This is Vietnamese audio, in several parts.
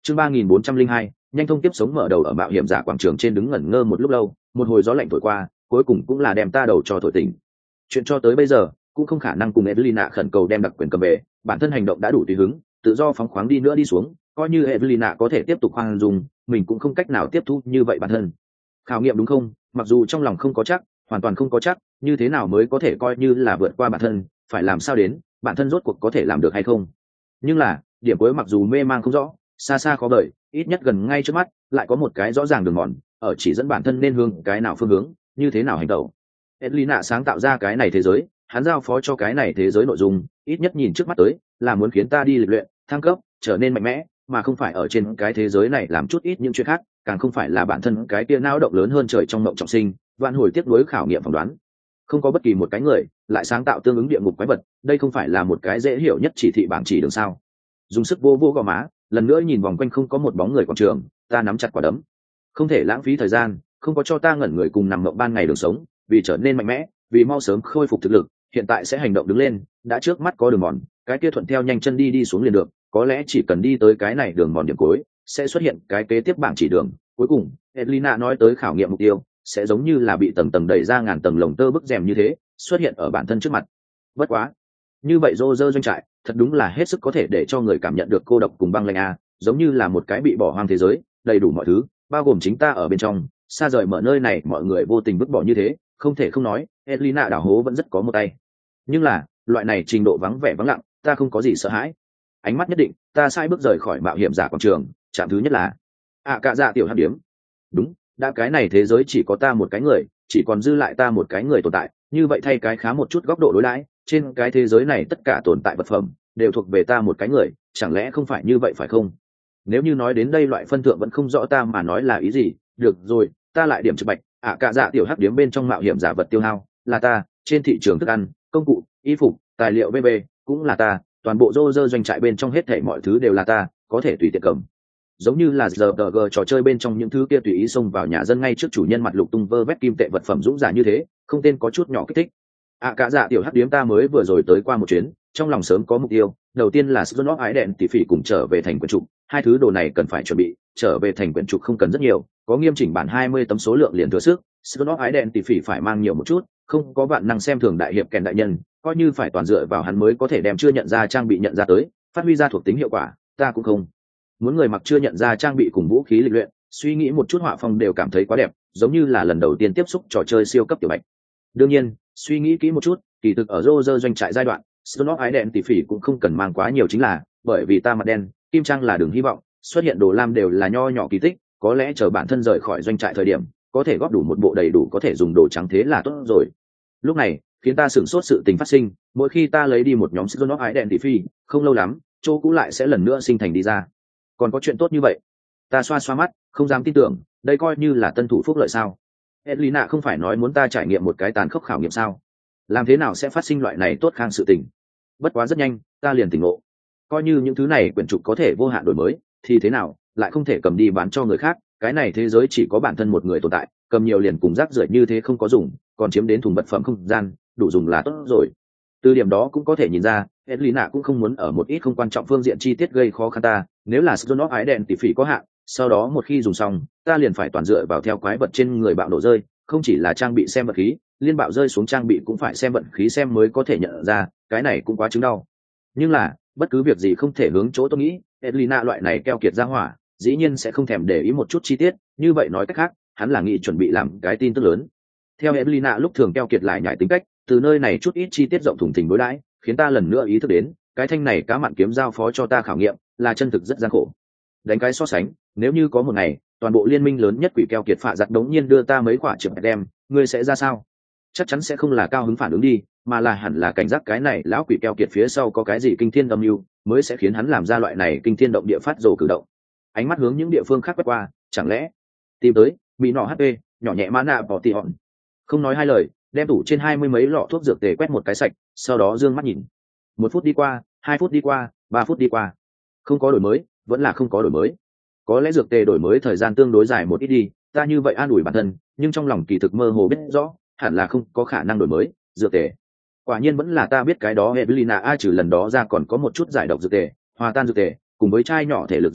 Chương 3402, nhanh thông tiếp sống mở đầu ở mạo hiểm giả quảng trường trên đứng ngẩn ngơ một lúc lâu, một hồi gió lạnh thổi qua, cuối cùng cũng là đem ta đầu cho thổi tỉnh. Chuyện cho tới bây giờ cũng không khả năng cùng Evelina khẩn cầu đem đặc quyền cầm về, bản thân hành động đã đủ tùy hứng, tự do phóng khoáng đi nữa đi xuống, coi như Evelina có thể tiếp tục khoan dung, mình cũng không cách nào tiếp thu như vậy bản thân. Khảo nghiệm đúng không? Mặc dù trong lòng không có chắc, hoàn toàn không có chắc, như thế nào mới có thể coi như là vượt qua bản thân, phải làm sao đến, bản thân rốt cuộc có thể làm được hay không? Nhưng là, điểm cuối mặc dù mê mang không rõ, xa xa khó vời, ít nhất gần ngay trước mắt lại có một cái rõ ràng đường mòn ở chỉ dẫn bản thân nên hướng cái nào phương hướng, như thế nào hành động. Edlina sáng tạo ra cái này thế giới, hắn giao phó cho cái này thế giới nội dung, ít nhất nhìn trước mắt tới là muốn khiến ta đi lịch luyện thăng cấp trở nên mạnh mẽ, mà không phải ở trên cái thế giới này làm chút ít những chuyện khác, càng không phải là bản thân cái tia não động lớn hơn trời trong mộng trọng sinh vạn hồi tiếp nối khảo nghiệm phỏng đoán. Không có bất kỳ một cái người lại sáng tạo tương ứng địa ngục quái vật, đây không phải là một cái dễ hiểu nhất chỉ thị bảng chỉ đường sao? Dùng sức vô vô gò má, lần nữa nhìn vòng quanh không có một bóng người quảng trường, ta nắm chặt quả đấm, không thể lãng phí thời gian, không có cho ta ngẩn người cùng nằm mộng ban ngày đường sống, vì trở nên mạnh mẽ, vì mau sớm khôi phục thực lực, hiện tại sẽ hành động đứng lên, đã trước mắt có đường mòn, cái kia thuận theo nhanh chân đi xuống liền được, có lẽ chỉ cần đi tới cái này đường mòn điểm cuối, sẽ xuất hiện cái kế tiếp bảng chỉ đường, cuối cùng, Edlina nói tới khảo nghiệm mục tiêu, sẽ giống như là bị tầng tầng đẩy ra ngàn tầng lồng tơ bức rèm như thế, xuất hiện ở bản thân trước mặt. Bất quá, như vậy Roger doanh trại, thật đúng là hết sức có thể để cho người cảm nhận được cô độc cùng băng lạnh a, giống như là một cái bị bỏ hoang thế giới, đầy đủ mọi thứ, bao gồm chính ta ở bên trong, xa rời mở nơi này mọi người vô tình vứt bỏ như thế, không thể không nói, Edlina đảo hố vẫn rất có một tay. Nhưng là, loại này trình độ vắng vẻ vắng lặng, ta không có gì sợ hãi. Ánh mắt nhất định, ta sai bước rời khỏi mạo hiểm giả quảng trường, trạm thứ nhất là cả dạ tiểu hạt điếm. Đúng, đã cái này thế giới chỉ có ta một cái người, chỉ còn dư lại ta một cái người tồn tại, như vậy thay cái khá một chút góc độ đối đãi, trên cái thế giới này tất cả tồn tại vật phẩm đều thuộc về ta một cái người, chẳng lẽ không phải như vậy phải không? Nếu như nói đến đây loại phân thượng vẫn không rõ ta mà nói là ý gì, được rồi, ta lại điểm trực bạch, cả dạ tiểu hắc điếm bên trong mạo hiểm giả vật tiêu hao là ta, trên thị trường thức ăn, công cụ, y phục, tài liệu bb cũng là ta, toàn bộ Roger doanh trại bên trong hết thảy mọi thứ đều là ta, có thể tùy tiện cầm. Giống như là giờ trò chơi bên trong những thứ kia tùy ý xông vào nhà dân ngay trước chủ nhân mặt lục tung vơ vét kim tệ vật phẩm dũng giả như thế, không tên có chút nhỏ kích thích. Cả dạ tiểu hắc điếm ta mới vừa rồi tới qua một chuyến, trong lòng sớm có mục tiêu, đầu tiên là Snoop ái đèn tỷ phỉ cùng trở về thành quyển trục, hai thứ đồ này cần phải chuẩn bị, trở về thành quyển trục không cần rất nhiều, có nghiêm chỉnh bản 20 tấm số lượng liền thừa sức, Snoop ái đèn tỷ phỉ phải mang nhiều một chút, không có vạn năng xem thường đại hiệp kèn đại nhân, coi như phải toàn dựa vào hắn mới có thể đem chưa nhận ra trang bị nhận ra tới, phát huy ra thuộc tính hiệu quả, ta cũng không muốn người mặc chưa nhận ra trang bị cùng vũ khí lịch luyện, suy nghĩ một chút họa phong đều cảm thấy quá đẹp, giống như là lần đầu tiên tiếp xúc trò chơi siêu cấp tiểu bạch. Đương nhiên, suy nghĩ kỹ một chút, kỳ thực ở Roger doanh trại giai đoạn, Snoop ái đèn tỷ phỉ cũng không cần mang quá nhiều chính là, bởi vì ta mặt đen, kim trang là đường hy vọng, xuất hiện đồ lam đều là nho nhỏ kỳ tích, có lẽ chờ bản thân rời khỏi doanh trại thời điểm, có thể góp đủ một bộ đầy đủ có thể dùng đồ trắng thế là tốt rồi. Lúc này, khiến ta sửng sốt sự tình phát sinh, mỗi khi ta lấy đi một nhóm Snoop ái đèn tỷ phỉ, không lâu lắm, chỗ cũ lại sẽ lần nữa sinh thành đi ra. Còn có chuyện tốt như vậy? Ta xoa xoa mắt, không dám tin tưởng, đây coi như là tân thủ phúc lợi sao? Edlina không phải nói muốn ta trải nghiệm một cái tàn khốc khảo nghiệm sao? Làm thế nào sẽ phát sinh loại này tốt khang sự tình? Bất quá rất nhanh, ta liền tỉnh ngộ. Coi như những thứ này quyển trục có thể vô hạn đổi mới, thì thế nào, lại không thể cầm đi bán cho người khác, cái này thế giới chỉ có bản thân một người tồn tại, cầm nhiều liền cùng rác rưởi như thế không có dùng, còn chiếm đến thùng vật phẩm không gian, đủ dùng là tốt rồi. Từ điểm đó cũng có thể nhìn ra, Edlina cũng không muốn ở một ít không quan trọng phương diện chi tiết gây khó khăn ta, nếu là Snoop ái đèn tỷ phỉ có hạn, sau đó một khi dùng xong, ta liền phải toàn dựa vào theo quái vật trên người bạo nổ rơi, không chỉ là trang bị xem vật khí, liên bạo rơi xuống trang bị cũng phải xem vận khí xem mới có thể nhận ra, cái này cũng quá chứng đau. Nhưng là, bất cứ việc gì không thể hướng chỗ tôi nghĩ, Edlina loại này keo kiệt ra hỏa, dĩ nhiên sẽ không thèm để ý một chút chi tiết, như vậy nói cách khác, hắn là nghĩ chuẩn bị làm cái tin tức lớn. Theo Edlina lúc thường keo kiệt lại nhảy tính cách, từ nơi này chút ít chi tiết rộng thùng thình đối đãi, khiến ta lần nữa ý thức đến, cái thanh này cá mặn kiếm giao phó cho ta khảo nghiệm, là chân thực rất gian khổ. Đánh cái so sánh, nếu như có một ngày, toàn bộ liên minh lớn nhất quỷ keo kiệt phạ giặt đống nhiên đưa ta mấy quả chip đem, ngươi sẽ ra sao? Chắc chắn sẽ không là cao hứng phản ứng đi, mà là hẳn là cảnh giác cái này lão quỷ keo kiệt phía sau có cái gì kinh thiên âm mưu, mới sẽ khiến hắn làm ra loại này kinh thiên động địa phát rồ cử động. Ánh mắt hướng những địa phương khác quét qua, chẳng lẽ tìm tới bị nọ HP, nhỏ nhẹ mã nạ bỏ tị hòn. Không nói hai lời, đem tủ trên 20 mấy lọ thuốc dược tề quét một cái sạch, sau đó dương mắt nhìn. 1 phút đi qua, 2 phút đi qua, 3 phút đi qua, không có đổi mới, vẫn là không có đổi mới. Có lẽ dược tề đổi mới thời gian tương đối dài một ít đi, ta như vậy an ủi bản thân, nhưng trong lòng kỳ thực mơ hồ biết rõ, hẳn là không có khả năng đổi mới dược tề. Quả nhiên vẫn là ta biết cái đó Evelina trừ lần đó ra còn có một chút giải độc dược tề, hòa tan dược tề, cùng với chai nhỏ thể lực dược tề,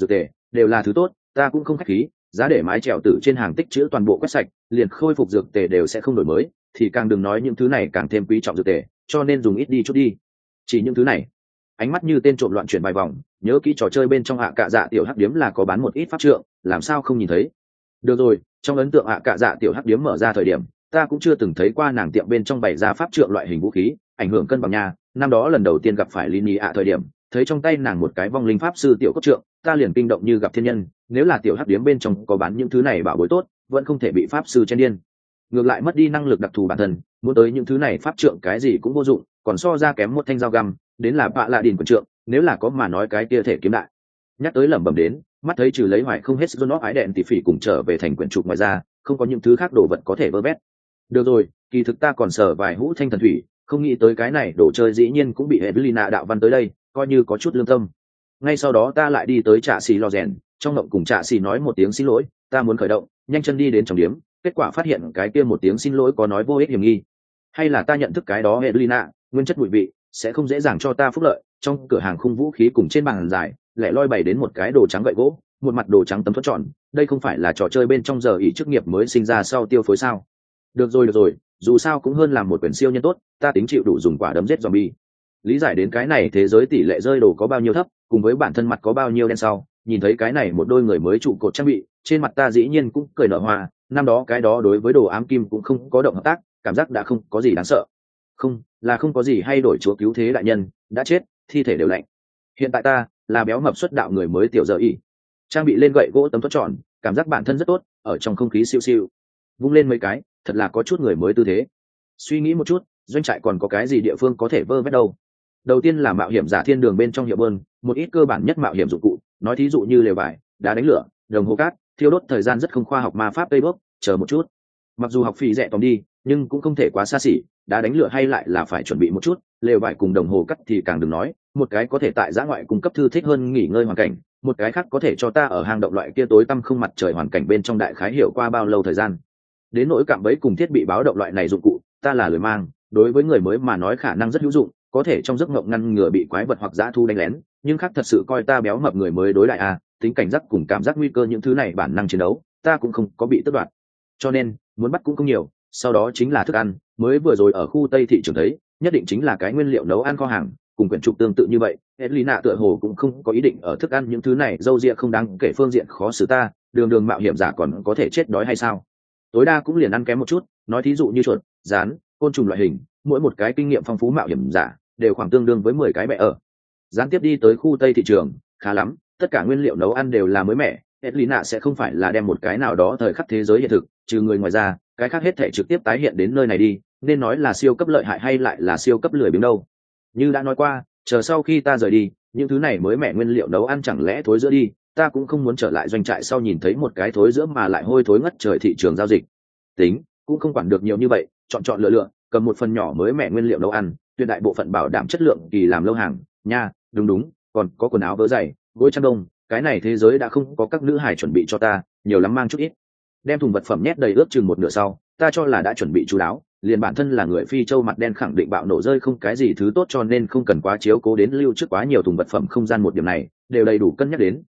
đều là thứ tốt, ta cũng không khách khí, giá để mái trèo tử trên hàng tích trữ toàn bộ quét sạch, liền khôi phục dược tề đều sẽ không đổi mới, thì càng đừng nói những thứ này càng thêm quý trọng dược tề, cho nên dùng ít đi chút đi. Chỉ những thứ này. Ánh mắt như tên trộm loạn chuyển vài vòng, nhớ kỹ trò chơi bên trong ạ cạ dạ tiểu hắc điếm là có bán một ít pháp trượng, làm sao không nhìn thấy. Được rồi, trong ấn tượng ạ cạ dạ tiểu hắc điếm mở ra thời điểm, ta cũng chưa từng thấy qua nàng tiệm bên trong bày ra pháp trượng loại hình vũ khí, ảnh hưởng cân bằng nhà. Năm đó lần đầu tiên gặp phải Lini ạ thời điểm, thấy trong tay nàng một cái vong linh pháp sư tiểu cốt trượng, ta liền kinh động như gặp thiên nhân. Nếu là tiểu hắc điếm bên trong có bán những thứ này bảo bối tốt, vẫn không thể bị pháp sư chen điên. Ngược lại mất đi năng lực đặc thù bản thân, muốn tới những thứ này pháp trượng cái gì cũng vô dụng, còn so ra kém một thanh dao găm, đến là bạ lạ đỉnh quần trượng, nếu là có mà nói cái kia thể kiếm đại. Nhắc tới lẩm bẩm đến, mắt thấy trừ lấy hoài không hết John ái đèn tỷ phỉ cùng trở về thành quyển trục, ngoài ra không có những thứ khác đồ vật có thể vơ vét. Được rồi, kỳ thực ta còn sở vài hũ thanh thần thủy, không nghĩ tới cái này đồ chơi dĩ nhiên cũng bị Evelina đạo văn tới đây, coi như có chút lương tâm. Ngay sau đó ta lại đi tới trạ xì lò rèn, trong mộng cùng trạ xì nói một tiếng xin lỗi, ta muốn khởi động, nhanh chân đi đến trong điếm, kết quả phát hiện cái kia một tiếng xin lỗi có nói vô ích hiểm nghi. Hay là ta nhận thức cái đó Evelina, nguyên chất mùi vị sẽ không dễ dàng cho ta phúc lợi. Trong cửa hàng khung vũ khí cùng trên bàn dài lẻ loi bày đến một cái đồ trắng gậy gỗ, một mặt đồ trắng tấm thuẫn tròn, đây không phải là trò chơi bên trong giờ ỷ chức nghiệp mới sinh ra sau tiêu phối sao? Được rồi, dù sao cũng hơn làm một quyển siêu nhân tốt, ta tính chịu đủ dùng quả đấm giết zombie. Lý giải đến cái này thế giới tỷ lệ rơi đồ có bao nhiêu thấp, cùng với bản thân mặt có bao nhiêu đen sau, nhìn thấy cái này một đôi người mới trụ cột trang bị, trên mặt ta dĩ nhiên cũng cười nở hoa. Năm đó cái đó đối với đồ ám kim cũng không có động hợp tác, cảm giác đã không có gì đáng sợ. Không là không có gì hay đổi, chúa cứu thế đại nhân đã chết, thi thể đều lạnh. Hiện tại ta là béo mập xuất đạo người mới tiểu giờ ỉ, trang bị lên gậy gỗ tấm thuẫn tròn, cảm giác bản thân rất tốt, ở trong không khí siêu siêu vung lên mấy cái, thật là có chút người mới tư thế. Suy nghĩ một chút, doanh trại còn có cái gì địa phương có thể vơ vét đâu. Đầu tiên là mạo hiểm giả thiên đường bên trong hiệu bơn, một ít cơ bản nhất mạo hiểm dụng cụ, nói thí dụ như lều vải, đá đánh lửa, đồng hồ cát, thiêu đốt thời gian rất không khoa học ma pháp cây bốc, chờ một chút. Mặc dù học phí rẻ tòm đi, nhưng cũng không thể quá xa xỉ, đá đánh lửa hay lại là phải chuẩn bị một chút, lều vải cùng đồng hồ cắt thì càng đừng nói, một cái có thể tại giã ngoại cung cấp thư thích hơn nghỉ ngơi hoàn cảnh, một cái khác có thể cho ta ở hang động loại kia tối tăm không mặt trời hoàn cảnh bên trong đại khái hiểu qua bao lâu thời gian. Đến nỗi cạm bẫy cùng thiết bị báo động loại này dụng cụ, ta là lười mang, đối với người mới mà nói khả năng rất hữu dụng, có thể trong giấc mộng ngăn ngừa bị quái vật hoặc dã thu đánh lén, nhưng khác thật sự coi ta béo mập người mới đối lại tính cảnh giác cùng cảm giác nguy cơ những thứ này bản năng chiến đấu, ta cũng không có bị tước đoạt. Cho nên, muốn bắt cũng không nhiều, sau đó chính là thức ăn, mới vừa rồi ở khu Tây thị trường thấy, nhất định chính là cái nguyên liệu nấu ăn kho hàng, cùng quyển trục tương tự như vậy. Evelina tựa hồ cũng không có ý định ở thức ăn những thứ này dâu dịa không đáng kể phương diện khó xử ta, đường mạo hiểm giả còn có thể chết đói hay sao? Tối đa cũng liền ăn kém một chút, nói thí dụ như chuột, rán, côn trùng loại hình, mỗi một cái kinh nghiệm phong phú mạo hiểm giả đều khoảng tương đương với 10 cái bẹ ở. Gián tiếp đi tới khu Tây thị trường, khá lắm, tất cả nguyên liệu nấu ăn đều là mới mẻ, Evelina sẽ không phải là đem một cái nào đó thời khắc thế giới hiện thực, trừ người ngoài ra, cái khác hết thể trực tiếp tái hiện đến nơi này đi, nên nói là siêu cấp lợi hại hay lại là siêu cấp lười biếng đâu. Như đã nói qua, chờ sau khi ta rời đi, những thứ này mới mẻ nguyên liệu nấu ăn chẳng lẽ thối giữa đi, ta cũng không muốn trở lại doanh trại sau nhìn thấy một cái thối giữa mà lại hôi thối ngất trời thị trường giao dịch. Tính, cũng không quản được nhiều như vậy, chọn lựa, cầm một phần nhỏ mới mẻ nguyên liệu nấu ăn, tuyệt đại bộ phận bảo đảm chất lượng kỳ làm lâu hàng, nha, đúng, còn có quần áo vớ dày, gối chăn đông, cái này thế giới đã không có các nữ hài chuẩn bị cho ta, nhiều lắm mang chút ít. Đem thùng vật phẩm nhét đầy ước chừng một nửa sau, ta cho là đã chuẩn bị chú đáo, liền bản thân là người phi châu mặt đen khẳng định bạo nổ rơi không cái gì thứ tốt, cho nên không cần quá chiếu cố đến lưu trước quá nhiều thùng vật phẩm không gian, một điểm này đều đầy đủ cân nhắc đến.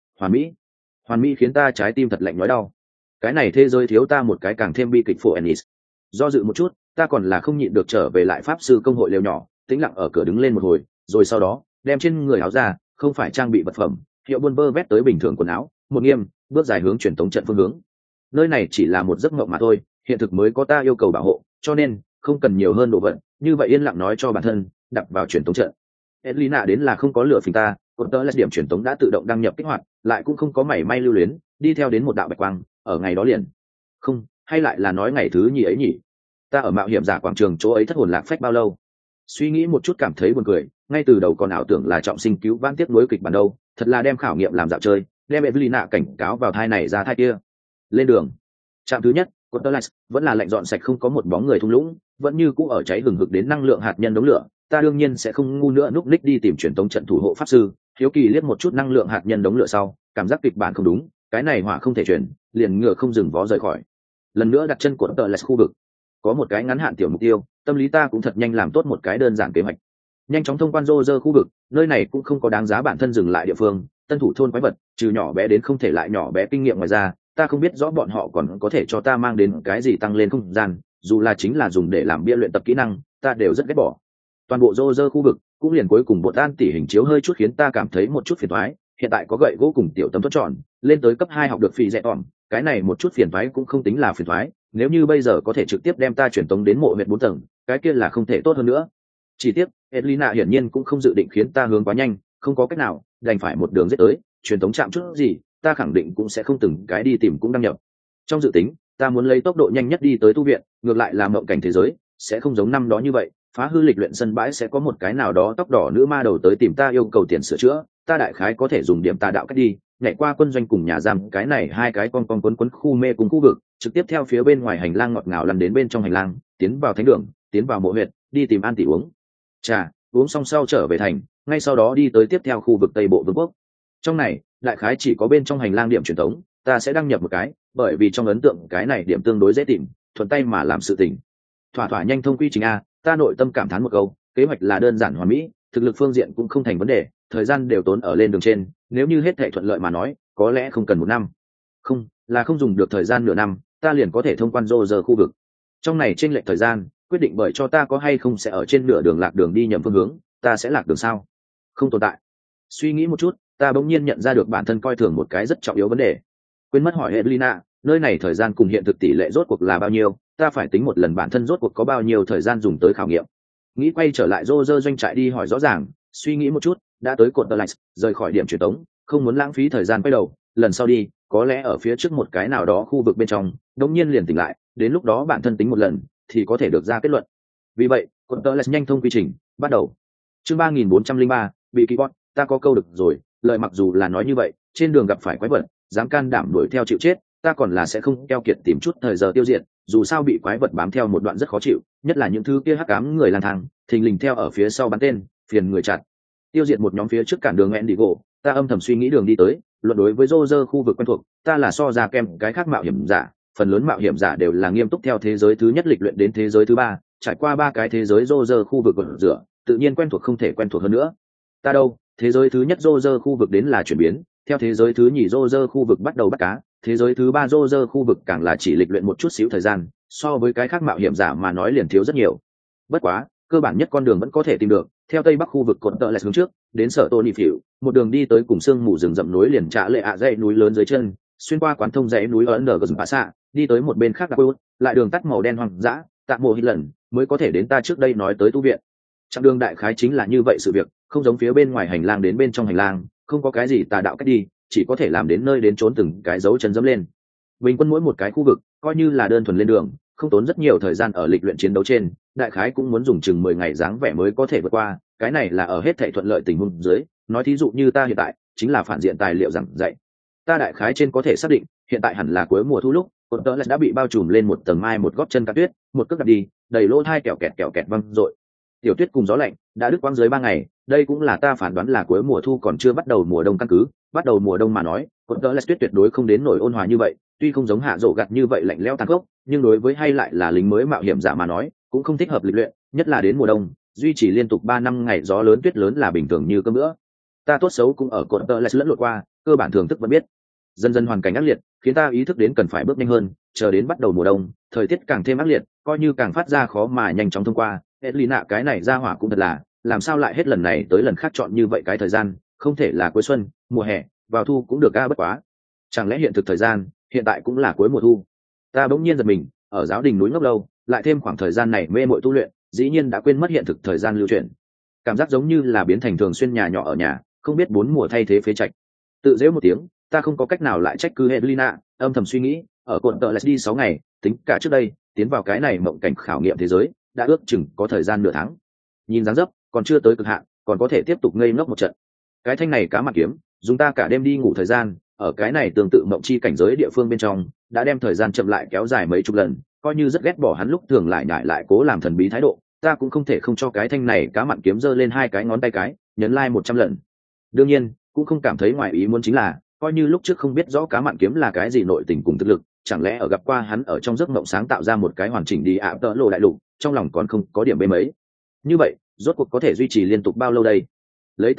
Hoàn mỹ khiến ta trái tim thật lạnh nói đau. Cái này thế giới thiếu ta một cái càng thêm bi kịch phổ Ennis. Do dự một chút, ta còn là không nhịn được trở về lại pháp sư công hội lều nhỏ, tĩnh lặng ở cửa đứng lên một hồi, rồi sau đó đem trên người áo ra, không phải trang bị vật phẩm, hiệu buôn bơ vét tới bình thường quần áo, một nghiêm bước dài hướng truyền tống trận phương hướng. Nơi này chỉ là một giấc mộng mà thôi, hiện thực mới có ta yêu cầu bảo hộ, cho nên không cần nhiều hơn đồ vật, như vậy yên lặng nói cho bản thân, đặt vào truyền tống trận. Evelina đến là không có lửa phình ta, cột tơ là điểm truyền tống đã tự động đăng nhập kích hoạt, lại cũng không có mảy may lưu luyến, đi theo đến một đạo bạch quang, ở ngày đó liền. Không, hay lại là nói ngày thứ nhì ấy nhỉ? Ta ở mạo hiểm giả quảng trường chỗ ấy thất hồn lạc phách bao lâu? Suy nghĩ một chút cảm thấy buồn cười, ngay từ đầu còn ảo tưởng là trọng sinh cứu vãn tiếp nối kịch bản đâu, thật là đem khảo nghiệm làm dạo chơi, đem Evelina cảnh cáo vào thai này ra thai kia. Lên đường. Trạm thứ nhất, Cotterlight, vẫn là lạnh dọn sạch không có một bóng người thung lũng, vẫn như cũ ở cháy hừng hực đến năng lượng hạt nhân đống lửa, ta đương nhiên sẽ không ngu nữa núp ních đi tìm truyền tống trận thủ hộ pháp sư, hiếu kỳ liếc một chút năng lượng hạt nhân đống lửa sau, cảm giác kịch bản không đúng, cái này hỏa không thể chuyển, liền ngựa không dừng vó rời khỏi. Lần nữa đặt chân Cotterlight khu vực. Có một cái ngắn hạn tiểu mục tiêu, tâm lý ta cũng thật nhanh làm tốt một cái đơn giản kế hoạch. Nhanh chóng thông quan Roger khu vực, nơi này cũng không có đáng giá bản thân dừng lại địa phương, tân thủ thôn quái vật trừ nhỏ bé đến không thể lại nhỏ bé kinh nghiệm ngoài ra, ta không biết rõ bọn họ còn có thể cho ta mang đến cái gì tăng lên không gian, dù là chính là dùng để làm bia luyện tập kỹ năng, ta đều rất ghét bỏ. Toàn bộ rô rơ khu vực cũng liền cuối cùng bộ tan tỉ hình chiếu hơi chút khiến ta cảm thấy một chút phiền toái. Hiện tại có gậy gỗ cùng tiểu tấm thuất tròn, lên tới cấp 2 học được phi rẻ tỏm, cái này một chút phiền toái cũng không tính là phiền toái. Nếu như bây giờ có thể trực tiếp đem ta chuyển tống đến mộ huyện 4 tầng, cái kia là không thể tốt hơn nữa. Chỉ tiếc Edlina hiển nhiên cũng không dự định khiến ta hướng quá nhanh, không có cách nào, đành phải một đường giết tới, truyền tống chạm chút gì, ta khẳng định cũng sẽ không từng cái đi tìm cũng đăng nhập. Trong dự tính, ta muốn lấy tốc độ nhanh nhất đi tới tu viện, ngược lại là mộng cảnh thế giới, sẽ không giống năm đó như vậy, phá hư lịch luyện sân bãi sẽ có một cái nào đó tóc đỏ nữ ma đầu tới tìm ta yêu cầu tiền sửa chữa, ta đại khái có thể dùng điểm tà đạo cách đi, nhảy qua quân doanh cùng nhà giam cái này hai cái con quấn khu mê cùng khu vực, trực tiếp theo phía bên ngoài hành lang ngọt ngào lăn đến bên trong hành lang, tiến vào thánh đường, tiến vào mộ huyệt, đi tìm An tỷ uống trà, uống xong sau trở về thành, ngay sau đó đi tới tiếp theo khu vực Tây Bộ Vương quốc. Trong này, đại khái chỉ có bên trong hành lang điểm truyền thống, ta sẽ đăng nhập một cái, bởi vì trong ấn tượng cái này điểm tương đối dễ tìm, thuận tay mà làm sự tình. Thỏa thỏa nhanh thông quy trình a, ta nội tâm cảm thán một câu, kế hoạch là đơn giản hoàn mỹ, thực lực phương diện cũng không thành vấn đề, thời gian đều tốn ở lên đường trên, nếu như hết thảy thuận lợi mà nói, có lẽ không cần 1 năm. Không, là không dùng được thời gian nửa năm, ta liền có thể thông quan rô rơ khu vực. Trong này chênh lệch thời gian, quyết định bởi cho ta có hay không sẽ ở trên nửa đường lạc đường đi nhầm phương hướng, ta sẽ lạc đường sao? Không tồn tại. Suy nghĩ một chút, ta bỗng nhiên nhận ra được bản thân coi thường một cái rất trọng yếu vấn đề. Quên mất hỏi Edlina, nơi này thời gian cùng hiện thực tỷ lệ rốt cuộc là bao nhiêu, ta phải tính một lần bản thân rốt cuộc có bao nhiêu thời gian dùng tới khảo nghiệm. Nghĩ quay trở lại rô rơ doanh trại đi hỏi rõ ràng, suy nghĩ một chút, đã tới cột tờ lạch, rời khỏi điểm truyền tống, không muốn lãng phí thời gian quay đầu, lần sau đi, có lẽ ở phía trước một cái nào đó khu vực bên trong, đống nhiên liền tỉnh lại, đến lúc đó bản thân tính một lần, thì có thể được ra kết luận. Vì vậy, cột tờ lạch nhanh thông quy trình, bắt đầu. Chương 3403, bị kỳ bot, ta có câu được rồi, lời mặc dù là nói như vậy, trên đường gặp phải quái vật, dám can đảm đuổi theo chịu chết, ta còn là sẽ không keo kiệt tìm chút thời giờ tiêu diệt, dù sao bị quái vật bám theo một đoạn rất khó chịu, nhất là những thứ kia hắc ám người lang thang, thình lình theo ở phía sau bắn tên, phiền người chặt. Tiêu diệt một nhóm phía trước cản đường Endigo, ta âm thầm suy nghĩ đường đi tới, luận đối với Roger khu vực quen thuộc, ta là so ra kem cái khác mạo hiểm giả, phần lớn mạo hiểm giả đều là nghiêm túc theo thế giới thứ nhất lịch luyện đến thế giới thứ 3, trải qua 3 cái thế giới Roger khu vực gột rửa, tự nhiên quen thuộc không thể quen thuộc hơn nữa. Ta đâu, thế giới thứ nhất Roger khu vực đến là chuyển biến, theo thế giới thứ nhì Roger khu vực bắt đầu bắt cá, thế giới thứ 3 Roger khu vực càng là chỉ lịch luyện một chút xíu thời gian, so với cái khác mạo hiểm giả mà nói liền thiếu rất nhiều. Bất quá, cơ bản nhất con đường vẫn có thể tìm được, theo tây bắc khu vực cột tợ lại hướng trước, đến sở Tony Phiểu, một đường đi tới cùng sương mù rừng rậm núi liền trả lệ dãy núi lớn dưới chân, xuyên qua quán thông dãy núi ở Ngergazpasa, đi tới một bên khác đặc quên, lại đường tắt màu đen hoang dã, tạm mộ hít lần, mới có thể đến ta trước đây nói tới tu viện. Chặng đường đại khái chính là như vậy sự việc, không giống phía bên ngoài hành lang đến bên trong hành lang, không có cái gì tà đạo cách đi, chỉ có thể làm đến nơi đến trốn từng cái dấu chân dẫm lên. Bình quân mỗi một cái khu vực, coi như là đơn thuần lên đường, không tốn rất nhiều thời gian ở lịch luyện chiến đấu trên, đại khái cũng muốn dùng chừng 10 ngày dáng vẻ mới có thể vượt qua, cái này là ở hết thảy thuận lợi tình huống dưới, nói thí dụ như ta hiện tại, chính là phản diện tài liệu giảng dạy. Ta đại khái trên có thể xác định, hiện tại hẳn là cuối mùa thu lúc, cột tơ đã bị bao trùm lên một tầng mai một gót chân cát tuyết, một cước đặt đi, đầy lỗ thai kẹo kẹt văng rội. Tiểu tuyết cùng gió lạnh đã đứt quãng dưới 3 ngày, đây cũng là ta phán đoán là cuối mùa thu còn chưa bắt đầu mùa đông căn cứ, bắt đầu mùa đông mà nói, cột tơ tuyết tuyệt đối không đến nổi ôn hòa như vậy, tuy không giống hạ rộ gặt như vậy lạnh lẽo tàn khốc, nhưng đối với hay lại là lính mới mạo hiểm giả mà nói, cũng không thích hợp lịch luyện, nhất là đến mùa đông, duy trì liên tục 3 năm ngày gió lớn tuyết lớn là bình thường như cơm bữa. Ta tốt xấu cũng ở cột tơ lẫn lộn qua, cơ bản thưởng thức vẫn biết. Dần dần hoàn cảnh ác liệt, khiến ta ý thức đến cần phải bước nhanh hơn, chờ đến bắt đầu mùa đông, thời tiết càng thêm ác liệt, coi như càng phát ra khó mà nhanh chóng thông qua. Edlina cái này ra hỏa cũng thật là, làm sao lại hết lần này tới lần khác chọn như vậy cái thời gian, không thể là cuối xuân, mùa hè, vào thu cũng được a bất quá. Chẳng lẽ hiện thực thời gian, hiện tại cũng là cuối mùa thu? Ta bỗng nhiên giật mình, ở giáo đình núi ngốc lâu, lại thêm khoảng thời gian này mê mội tu luyện, dĩ nhiên đã quên mất hiện thực thời gian lưu chuyển. Cảm giác giống như là biến thành thường xuyên nhà nhỏ ở nhà, không biết 4 mùa thay thế phế trạch. Tự giễu một tiếng, ta không có cách nào lại trách cứ Edlina, âm thầm suy nghĩ, ở cột tợ lại đi 6 ngày, tính cả trước đây, tiến vào cái này mộng cảnh khảo nghiệm thế giới, đã ước chừng có thời gian nửa tháng. Nhìn dáng dấp, còn chưa tới cực hạn, còn có thể tiếp tục ngây ngốc một trận. Cái thanh này cá mặt kiếm, dùng ta cả đêm đi ngủ thời gian, ở cái này tương tự mộng chi cảnh giới địa phương bên trong, đã đem thời gian chậm lại kéo dài mấy chục lần, coi như rất ghét bỏ hắn lúc thường lại nhại lại cố làm thần bí thái độ, ta cũng không thể không cho cái thanh này cá mặn kiếm giơ lên 2 cái ngón tay cái, nhấn like 100 lần. Đương nhiên, cũng không cảm thấy ngoài ý muốn chính là, coi như lúc trước không biết rõ cá mặn kiếm là cái gì nội tình cùng thực lực, chẳng lẽ ở gặp qua hắn ở trong giấc mộng sáng tạo ra một cái hoàn chỉnh đi ạ tợ lộ đại lục, trong lòng còn không có điểm bê mấy. Như vậy, rốt cuộc có thể duy trì liên tục bao lâu đây? Lấy ta đoán,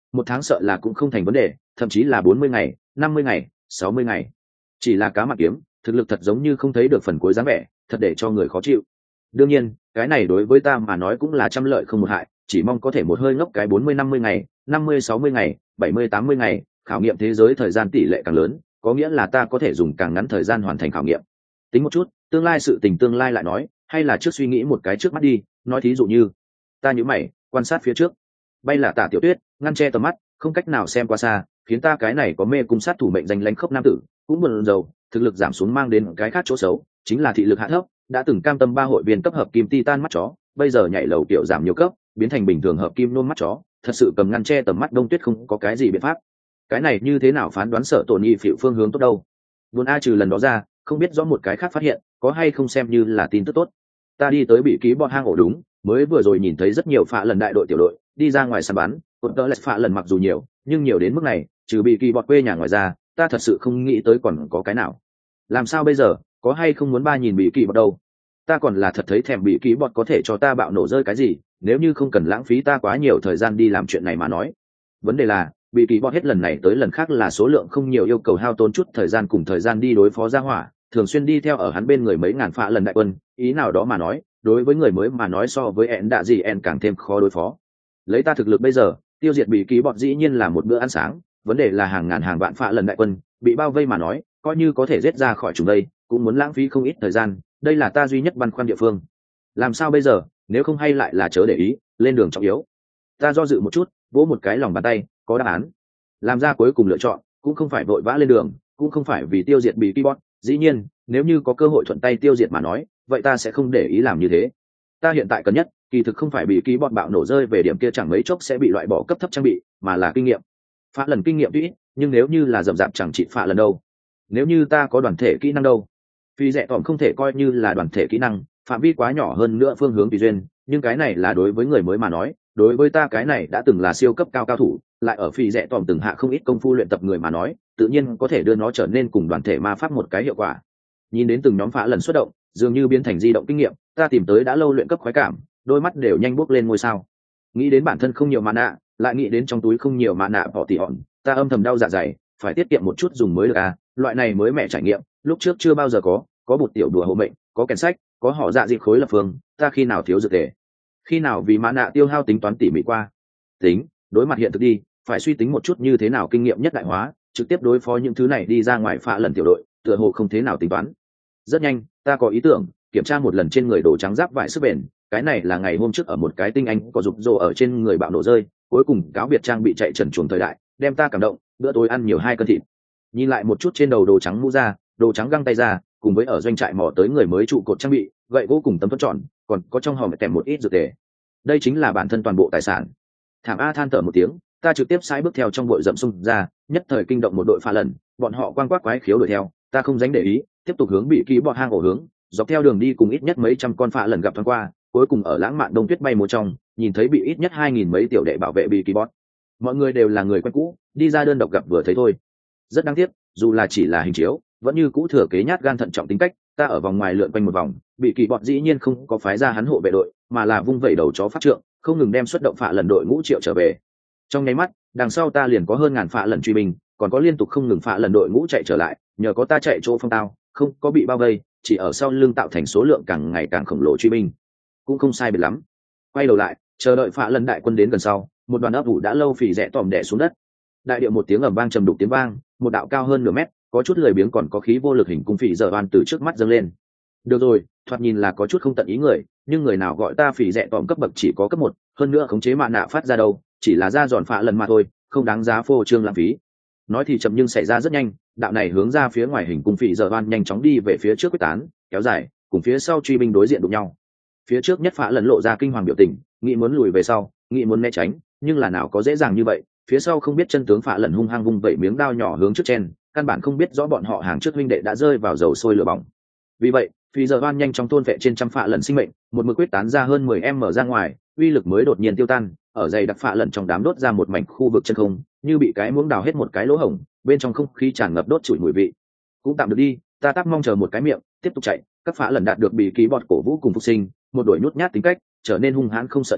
một tháng sợ là cũng không thành vấn đề, thậm chí là 40 ngày 50 ngày 60 ngày. Chỉ là cá mặt kiếm thực lực thật giống như không thấy được phần cuối dáng vẻ, thật để cho người khó chịu. Đương nhiên cái này đối với ta mà nói cũng là trăm lợi không một hại, chỉ mong có thể một hơi ngốc cái 40-50 ngày 50-60 ngày 70-80 ngày, khảo nghiệm thế giới thời gian tỷ lệ càng lớn, có nghĩa là ta có thể dùng càng ngắn thời gian hoàn thành khảo nghiệm. Tính một chút, tương lai sự tình tương lai lại nói, hay là trước suy nghĩ một cái trước mắt đi. Nói thí dụ như ta nhíu mày quan sát phía trước, bay là Tả Tiểu Tuyết ngăn che tầm mắt, không cách nào xem qua xa, khiến ta cái này có mê cung sát thủ mệnh danh lãnh khốc nam tử cũng buồn rầu. Thực lực giảm xuống mang đến cái khác chỗ xấu chính là thị lực hạ thấp, đã từng cam tâm 3 hội viên cấp hợp kim titan mắt chó, bây giờ nhảy lầu kiểu giảm nhiều cấp, biến thành bình thường hợp kim nôn mắt chó, thật sự cầm ngăn che tầm mắt Đông Tuyết không có cái gì biện pháp. Cái này như thế nào phán đoán sợ tổn nhị phiệu phương hướng tốt đâu? Buồn a, trừ lần đó ra không biết rõ một cái khác phát hiện có hay không xem như là tin tức tốt. Ta đi tới bị ký bọn hang ổ đúng, mới vừa rồi nhìn thấy rất nhiều phạ lần đại đội tiểu đội đi ra ngoài săn bắn, cột tớ lại phạ lần mặc dù nhiều nhưng nhiều đến mức này trừ bị kỳ bọt quê nhà ngoài ra, ta thật sự không nghĩ tới còn có cái nào. Làm sao bây giờ, có hay không muốn 3.000 bị kỳ bọt đâu? Ta còn là thật thấy thèm bị kỳ bọt có thể cho ta bạo nổ rơi cái gì, nếu như không cần lãng phí ta quá nhiều thời gian đi làm chuyện này mà nói. Vấn đề là bị kỳ bọt hết lần này tới lần khác là số lượng không nhiều, yêu cầu hao tốn chút thời gian cùng thời gian đi đối phó ra hỏa, thường xuyên đi theo ở hắn bên người mấy ngàn phạ lần đại quân, ý nào đó mà nói đối với người mới mà nói so với ẹn đạ gì ẹn càng thêm khó đối phó. Lấy ta thực lực bây giờ, tiêu diệt bị ký bọt dĩ nhiên là một bữa ăn sáng, vấn đề là hàng ngàn hàng vạn phạ lần đại quân bị bao vây mà nói, coi như có thể giết ra khỏi chúng đây cũng muốn lãng phí không ít thời gian, đây là ta duy nhất băn khoăn địa phương. Làm sao bây giờ, nếu không hay lại là chớ để ý, lên đường trọng yếu. Ta do dự một chút, vỗ một cái lòng bàn tay, có đáp án. Làm ra cuối cùng lựa chọn, cũng không phải vội vã lên đường, cũng không phải vì tiêu diệt bị ký bọt, dĩ nhiên nếu như có cơ hội thuận tay tiêu diệt mà nói, vậy ta sẽ không để ý làm như thế. Ta hiện tại cần nhất kỳ thực không phải bị ký bọt bạo nổ rơi về điểm kia chẳng mấy chốc sẽ bị loại bỏ cấp thấp trang bị, mà là kinh nghiệm. Phá lần kinh nghiệm tuy nhưng nếu như là rậm rạp chẳng trị phá lần đâu, nếu như ta có đoàn thể kỹ năng đâu. Phi rẻ tỏm không thể coi như là đoàn thể kỹ năng, phạm vi quá nhỏ, hơn nữa phương hướng tùy duyên, nhưng cái này là đối với người mới mà nói, đối với ta cái này đã từng là siêu cấp cao cao thủ, lại ở phi rẻ tỏm từng hạ không ít công phu luyện tập người mà nói, tự nhiên có thể đưa nó trở nên cùng đoàn thể ma pháp một cái hiệu quả. Nhìn đến từng nhóm phá lần xuất động, dường như biến thành di động kinh nghiệm, ta tìm tới đã lâu luyện cấp khoái cảm, đôi mắt đều nhanh bốc lên ngôi sao. Nghĩ đến bản thân không nhiều mana, lại nghĩ đến trong túi không nhiều mana bỏ tỉ hòn, ta âm thầm đau dạ dày, phải tiết kiệm một chút dùng mới được à. Loại này mới mẹ trải nghiệm, lúc trước chưa bao giờ có bột tiểu đùa hộ mệnh, có kèn sách, có họ dạ dịp khối lập phương, ta khi nào thiếu dược tề, khi nào vì mana tiêu hao tính toán tỉ mỉ qua. Tính, đối mặt hiện thực đi, phải suy tính một chút như thế nào kinh nghiệm nhất đại hóa, trực tiếp đối phó những thứ này đi ra ngoài phá lần tiểu đội, tựa hồ không thế nào tính toán. Rất nhanh ta có ý tưởng, kiểm tra một lần trên người đồ trắng giáp vải sức bền, cái này là ngày hôm trước ở một cái tinh anh có dục rồ ở trên người bạo nổ rơi, cuối cùng cáo biệt trang bị chạy trần chuồng thời đại, đem ta cảm động, bữa tối ăn nhiều 2 cân thịt. Nhìn lại một chút trên đầu đồ trắng mũ ra, đồ trắng găng tay ra, cùng với ở doanh trại mò tới người mới trụ cột trang bị, gậy gỗ cùng tấm thuẫn tròn, còn có trong hòm kèm một ít dược tề. Đây chính là bản thân toàn bộ tài sản. Thảm a than thở một tiếng, ta trực tiếp sải bước theo trong bụi rậm xung ra, nhất thời kinh động một đội phá lần, bọn họ quang quác quái khiếu đuổi theo, ta không dám để ý, tiếp tục hướng bị ký bọt hang ổ hướng, dọc theo đường đi cùng ít nhất mấy trăm con phá lần gặp thoáng qua, cuối cùng ở lãng mạn đông tuyết bay múa trong, nhìn thấy bị ít nhất 2.000 mấy tiểu đệ bảo vệ bị ký bọt. Mọi người đều là người quen cũ, đi ra đơn độc gặp vừa thấy thôi. Rất đáng tiếc, dù là chỉ là hình chiếu, vẫn như cũ thừa kế nhát gan thận trọng tính cách, ta ở vòng ngoài lượn quanh một vòng, bị kỳ bọt dĩ nhiên không có phái ra hắn hộ vệ đội, mà là vung vẩy đầu chó phát trượng, không ngừng đem xuất động phạ lần đội ngũ triệu trở về. Trong nháy mắt, đằng sau ta liền có hơn ngàn phạ lần truy binh, còn có liên tục không ngừng phạ lần đội ngũ chạy trở lại, nhờ có ta chạy chỗ phong tao, không có bị bao vây, chỉ ở sau lưng tạo thành số lượng càng ngày càng khổng lồ truy binh, cũng không sai biệt lắm. Quay đầu lại, chờ đợi phạ lần đại quân đến gần sau, một đoàn ấp ủ đã lâu phì rẽ tòm đè xuống đất. Đại điệu một tiếng ầm vang trầm đục tiếng vang, một đạo cao hơn nửa mét, có chút lười biếng còn có khí vô lực hình cung phì giờ oan từ trước mắt dâng lên. Được rồi, thoạt nhìn là có chút không tận ý người, nhưng người nào gọi ta phì rẽ tòm cấp bậc chỉ có cấp 1, hơn nữa khống chế mạ nạ phát ra đâu, chỉ là ra giòn phạ lần mà thôi, không đáng giá phô trương lãng phí. Nói thì chậm nhưng xảy ra rất nhanh, đạo này hướng ra phía ngoài hình cung phì giờ oan nhanh chóng đi về phía trước quyết tán, kéo dài, cùng phía sau truy binh đối diện đụng nhau. Phía trước nhất phạ lần lộ ra kinh hoàng biểu tình, nghĩ muốn lùi về sau, nghĩ muốn né tránh, nhưng là nào có dễ dàng như vậy. Phía sau không biết chân tướng phạ lần hung hăng vung vẩy miếng đao nhỏ hướng trước chen, căn bản không biết rõ bọn họ hàng trước huynh đệ đã rơi vào dầu sôi lửa bỏng. Vì vậy phi giờ oan nhanh chóng thôn vệ trên trăm phạ lần sinh mệnh, một mực quyết tán ra hơn 10m ra ngoài, uy lực mới đột nhiên tiêu tan, ở dày đặc phạ lần trong đám đốt ra một mảnh khu vực chân không, như bị cái muỗng đào hết một cái lỗ hổng, bên trong không khí tràn ngập đốt chủi mùi vị. Cũng tạm được đi, ta tắc mong chờ một cái miệng, tiếp tục chạy. Các phạ lần đạt được bị ký bọt cổ vũ cùng phục sinh, một đổi nhút nhát tính cách, trở nên hung hãn không sợ chết,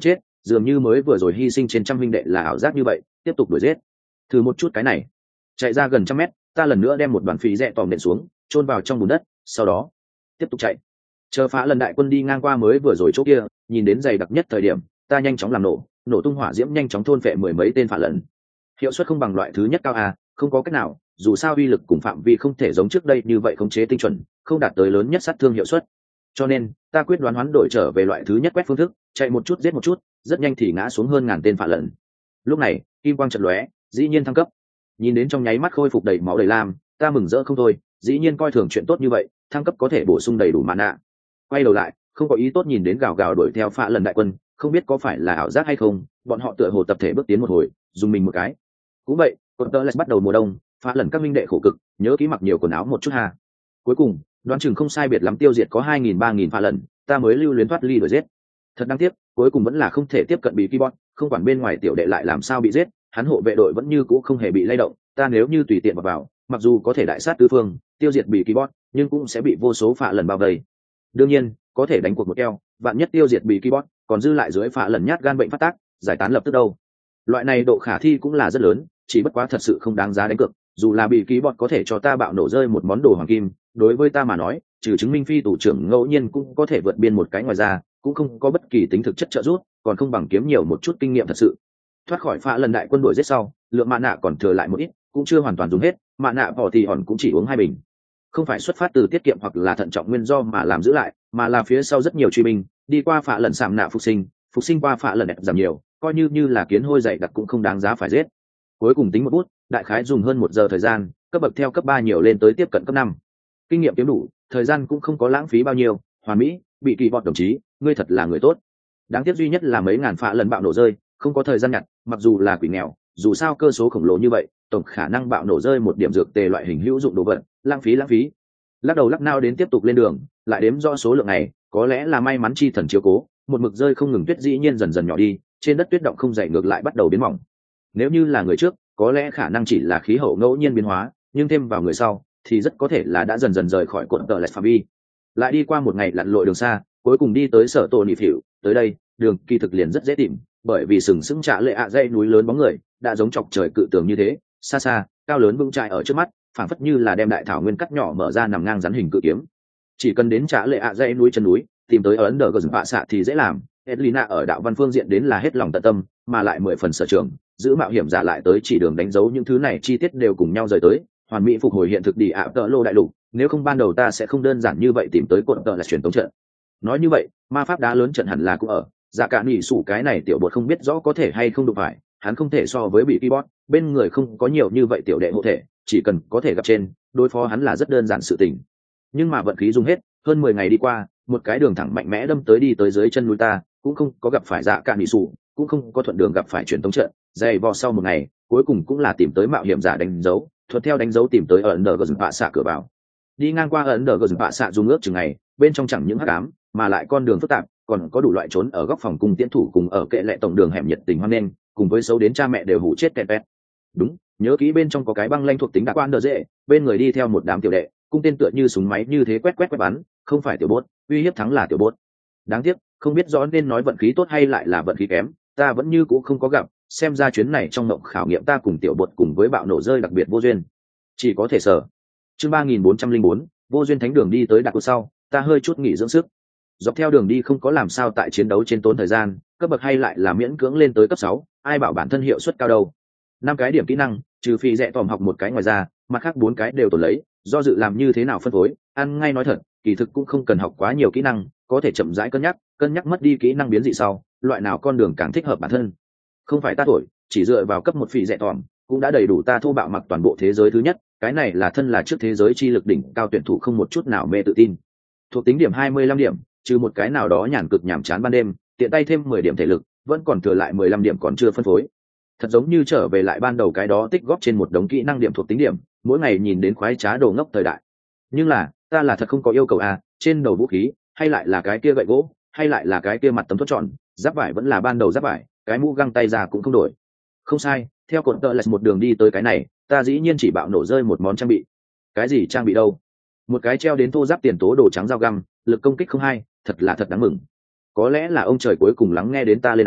dường như mới vừa rồi hy sinh trên trăm huynh đệ là ảo giác như vậy, tiếp tục đuổi giết. Thử một chút cái này. Chạy ra gần trăm mét, ta lần nữa đem một đoàn phí rẽ tòm nện xuống, chôn vào trong bùn đất, sau đó tiếp tục chạy. Chờ phá lần đại quân đi ngang qua mới vừa rồi chỗ kia, nhìn đến dày đặc nhất thời điểm, ta nhanh chóng làm nổ tung hỏa diễm nhanh chóng thôn phệ mười mấy tên phá lần. Hiệu suất không bằng loại thứ nhất cao à, không có cách nào, dù sao uy lực cùng phạm vi không thể giống trước đây như vậy khống chế tinh chuẩn, không đạt tới lớn nhất sát thương hiệu suất. Cho nên, ta quyết đoán hoán đổi trở về loại thứ nhất quét phương thức, chạy một chút giết một chút, rất nhanh thì ngã xuống hơn ngàn tên phá lần. Lúc này, kim quang chợt lóe, dĩ nhiên thăng cấp. Nhìn đến trong nháy mắt khôi phục đầy máu đầy lam, ta mừng rỡ không thôi, dĩ nhiên coi thường chuyện tốt như vậy, thăng cấp có thể bổ sung đầy đủ mana. Quay đầu lại, không có ý tốt nhìn đến gào gào đuổi theo phá lần đại quân, không biết có phải là ảo giác hay không, bọn họ tựa hồ tập thể bước tiến một hồi, dùng mình một cái. Cũng vậy, Counter-Strike bắt đầu mùa đông, phá lần các minh đệ khổ cực, nhớ kỹ mặc nhiều quần áo một chút ha. Cuối cùng, đoán chừng không sai biệt lắm tiêu diệt có 2000-3000 phá lần, ta mới lưu luyến thoát ly đuổi giết. Thật đáng tiếc, cuối cùng vẫn là không thể tiếp cận bị keyboard, không quản bên ngoài tiểu đệ lại làm sao bị giết, hắn hộ vệ đội vẫn như cũ không hề bị lay động, ta nếu như tùy tiện vào, mặc dù có thể đại sát tứ phương, tiêu diệt bị keyboard, nhưng cũng sẽ bị vô số phá lần bao vây. Đương nhiên, có thể đánh cuộc một keo, vạn nhất tiêu diệt bị keyboard, còn dư lại dưới phá lần nhát gan bệnh phát tác, giải tán lập tức đâu. Loại này độ khả thi cũng là rất lớn, chỉ bất quá thật sự không đáng giá đánh cược, dù là bị keyboard có thể cho ta bạo nổ rơi một món đồ hoàng kim, đối với ta mà nói, trừ chứng minh phi tù trưởng ngẫu nhiên cũng có thể vượt biên một cái ngoài ra, cũng không có bất kỳ tính thực chất trợ giúp, còn không bằng kiếm nhiều một chút kinh nghiệm thật sự. Thoát khỏi phá lần đại quân đuổi giết sau, lượng mạ nạ còn thừa lại một ít, cũng chưa hoàn toàn dùng hết, mạ nạ bỏ thì hòn cũng chỉ uống 2 bình. Không phải xuất phát từ tiết kiệm hoặc là thận trọng nguyên do mà làm giữ lại, mà là phía sau rất nhiều truy binh đi qua phá lần sạm nạ phục sinh qua phá lần đẹp giảm nhiều, coi như là kiến hôi dày đặc cũng không đáng giá phải giết. Cuối cùng tính một bút, đại khái dùng hơn 1 giờ thời gian, cấp bậc theo cấp 3 nhiều lên tới tiếp cận cấp 5. Kinh nghiệm kiếm đủ, thời gian cũng không có lãng phí bao nhiêu, hoàn mỹ, bị kỳ vọt đồng chí, ngươi thật là người tốt. Đáng tiếc duy nhất là mấy ngàn phá lần bạo nổ rơi, không có thời gian nhặt, mặc dù là quỷ nghèo, dù sao cơ số khổng lồ như vậy, tổng khả năng bạo nổ rơi một điểm dược tề loại hình hữu dụng đồ vật, lãng phí. Lắc đầu lắc nao đến tiếp tục lên đường, lại đếm rõ số lượng này, có lẽ là may mắn chi thần chiếu cố, một mực rơi không ngừng tuyết dĩ nhiên dần dần nhỏ đi, trên đất tuyết động không dày ngược lại bắt đầu biến mỏng. Nếu như là người trước, có lẽ khả năng chỉ là khí hậu ngẫu nhiên biến hóa, nhưng thêm vào người sau, thì rất có thể là đã dần dần rời khỏi cột tờ lạch phạm vi. Lại đi qua một ngày lặn lội đường xa, cuối cùng đi tới sở tổ nị phỉu, tới đây, đường kỳ thực liền rất dễ tìm, bởi vì sừng sững trả lệ dãy núi lớn bóng người, đã giống chọc trời cự tường như thế, xa xa, cao lớn vững chãi ở trước mắt, phảng phất như là đem đại thảo nguyên cắt nhỏ mở ra nằm ngang rắn hình cự kiếm. Chỉ cần đến trả lệ dãy núi chân núi, tìm tới ở ấn độ gần bạ xạ thì dễ làm. Edlina ở đạo văn phương diện đến là hết lòng tận tâm, mà lại 10 phần sở trường, giữ mạo hiểm giả lại tới chỉ đường đánh dấu những thứ này chi tiết đều cùng nhau rời tới, hoàn mỹ phục hồi hiện thực đi ạ tợ lô đại lục, nếu không ban đầu ta sẽ không đơn giản như vậy tìm tới cột tợ là truyền tống trận. Nói như vậy, ma pháp đá lớn trận hẳn là cũng ở, dạ cả nhị sủ cái này tiểu bột không biết rõ có thể hay không đụng phải, hắn không thể so với bị keyboard, bên người không có nhiều như vậy tiểu đệ hộ thể, chỉ cần có thể gặp trên, đối phó hắn là rất đơn giản sự tình. Nhưng mà vận khí dùng hết, hơn 10 ngày đi qua, một cái đường thẳng mạnh mẽ đâm tới đi tới dưới chân núi ta, cũng không có gặp phải dạ cả nhị sủ, cũng không có thuận đường gặp phải truyền tống trận, dày vò sau một ngày, cuối cùng cũng là tìm tới mạo hiểm giả đánh dấu, thuận theo đánh dấu tìm tới ẩn đờ gần bạ xạ cửa vào. Đi ngang qua ẩn đờ gần bạ xạ dùng ước chừng ngày, bên trong chẳng những hắc ám, mà lại con đường phức tạp, còn có đủ loại trốn ở góc phòng cùng tiễn thủ cùng ở kệ lệ tổng đường hẻm nhiệt tình hoan nghênh, cùng với xấu đến cha mẹ đều hủ chết tẹt tẹt. Đúng, nhớ kỹ bên trong có cái băng lanh thuộc tính đặc quan đờ dễ, bên người đi theo một đám tiểu đệ, cung tên tựa như súng máy như thế quét bắn, không phải tiểu bốt, uy hiếp thắng là tiểu bốt. Đáng tiếc, không biết rõ nên nói vận khí tốt hay lại là vận khí kém, ta vẫn như cũ không có gặp, xem ra chuyến này trong mộng khảo nghiệm ta cùng tiểu bột cùng với bạo nổ rơi đặc biệt vô duyên, chỉ có thể sở. Chương 3404, vô duyên thánh đường đi tới đặc sau, ta hơi chút nghỉ dưỡng sức. Dọc theo đường đi không có làm sao tại chiến đấu trên tốn thời gian, cấp bậc hay lại là miễn cưỡng lên tới cấp 6, ai bảo bản thân hiệu suất cao đâu. 5 cái điểm kỹ năng, trừ phi rẽ tòm học một cái ngoài ra, mặt khác 4 cái đều tổn lấy, do dự làm như thế nào phân phối, ăn ngay nói thật, kỳ thực cũng không cần học quá nhiều kỹ năng, có thể chậm rãi cân nhắc mất đi kỹ năng biến dị sau, loại nào con đường càng thích hợp bản thân. Không phải ta thổi, chỉ dựa vào cấp 1 phi rẽ tòm, cũng đã đầy đủ ta thô bạo mặc toàn bộ thế giới thứ nhất, cái này là thân là trước thế giới chi lực đỉnh cao tuyển thủ không một chút nào mê tự tin. Thuộc tính điểm 25 điểm, trừ một cái nào đó nhàn cực nhàm chán ban đêm, tiện tay thêm 10 điểm thể lực, vẫn còn thừa lại 15 điểm còn chưa phân phối. Thật giống như trở về lại ban đầu cái đó tích góp trên một đống kỹ năng điểm thuộc tính điểm, mỗi ngày nhìn đến khoái trá đồ ngốc thời đại. Nhưng là, ta là thật không có yêu cầu a, trên đầu vũ khí, hay lại là cái kia gậy gỗ, hay lại là cái kia mặt tấm thuốc tròn, giáp vải vẫn là ban đầu giáp vải, cái mũ găng tay ra cũng không đổi. Không sai, theo cột tợ lệch một đường đi tới cái này, ta dĩ nhiên chỉ bạo nổ rơi một món trang bị. Cái gì trang bị đâu? Một cái treo đến thô giáp tiền tố đồ trắng dao găm, lực công kích không hay, thật là thật đáng mừng. Có lẽ là ông trời cuối cùng lắng nghe đến ta lên án,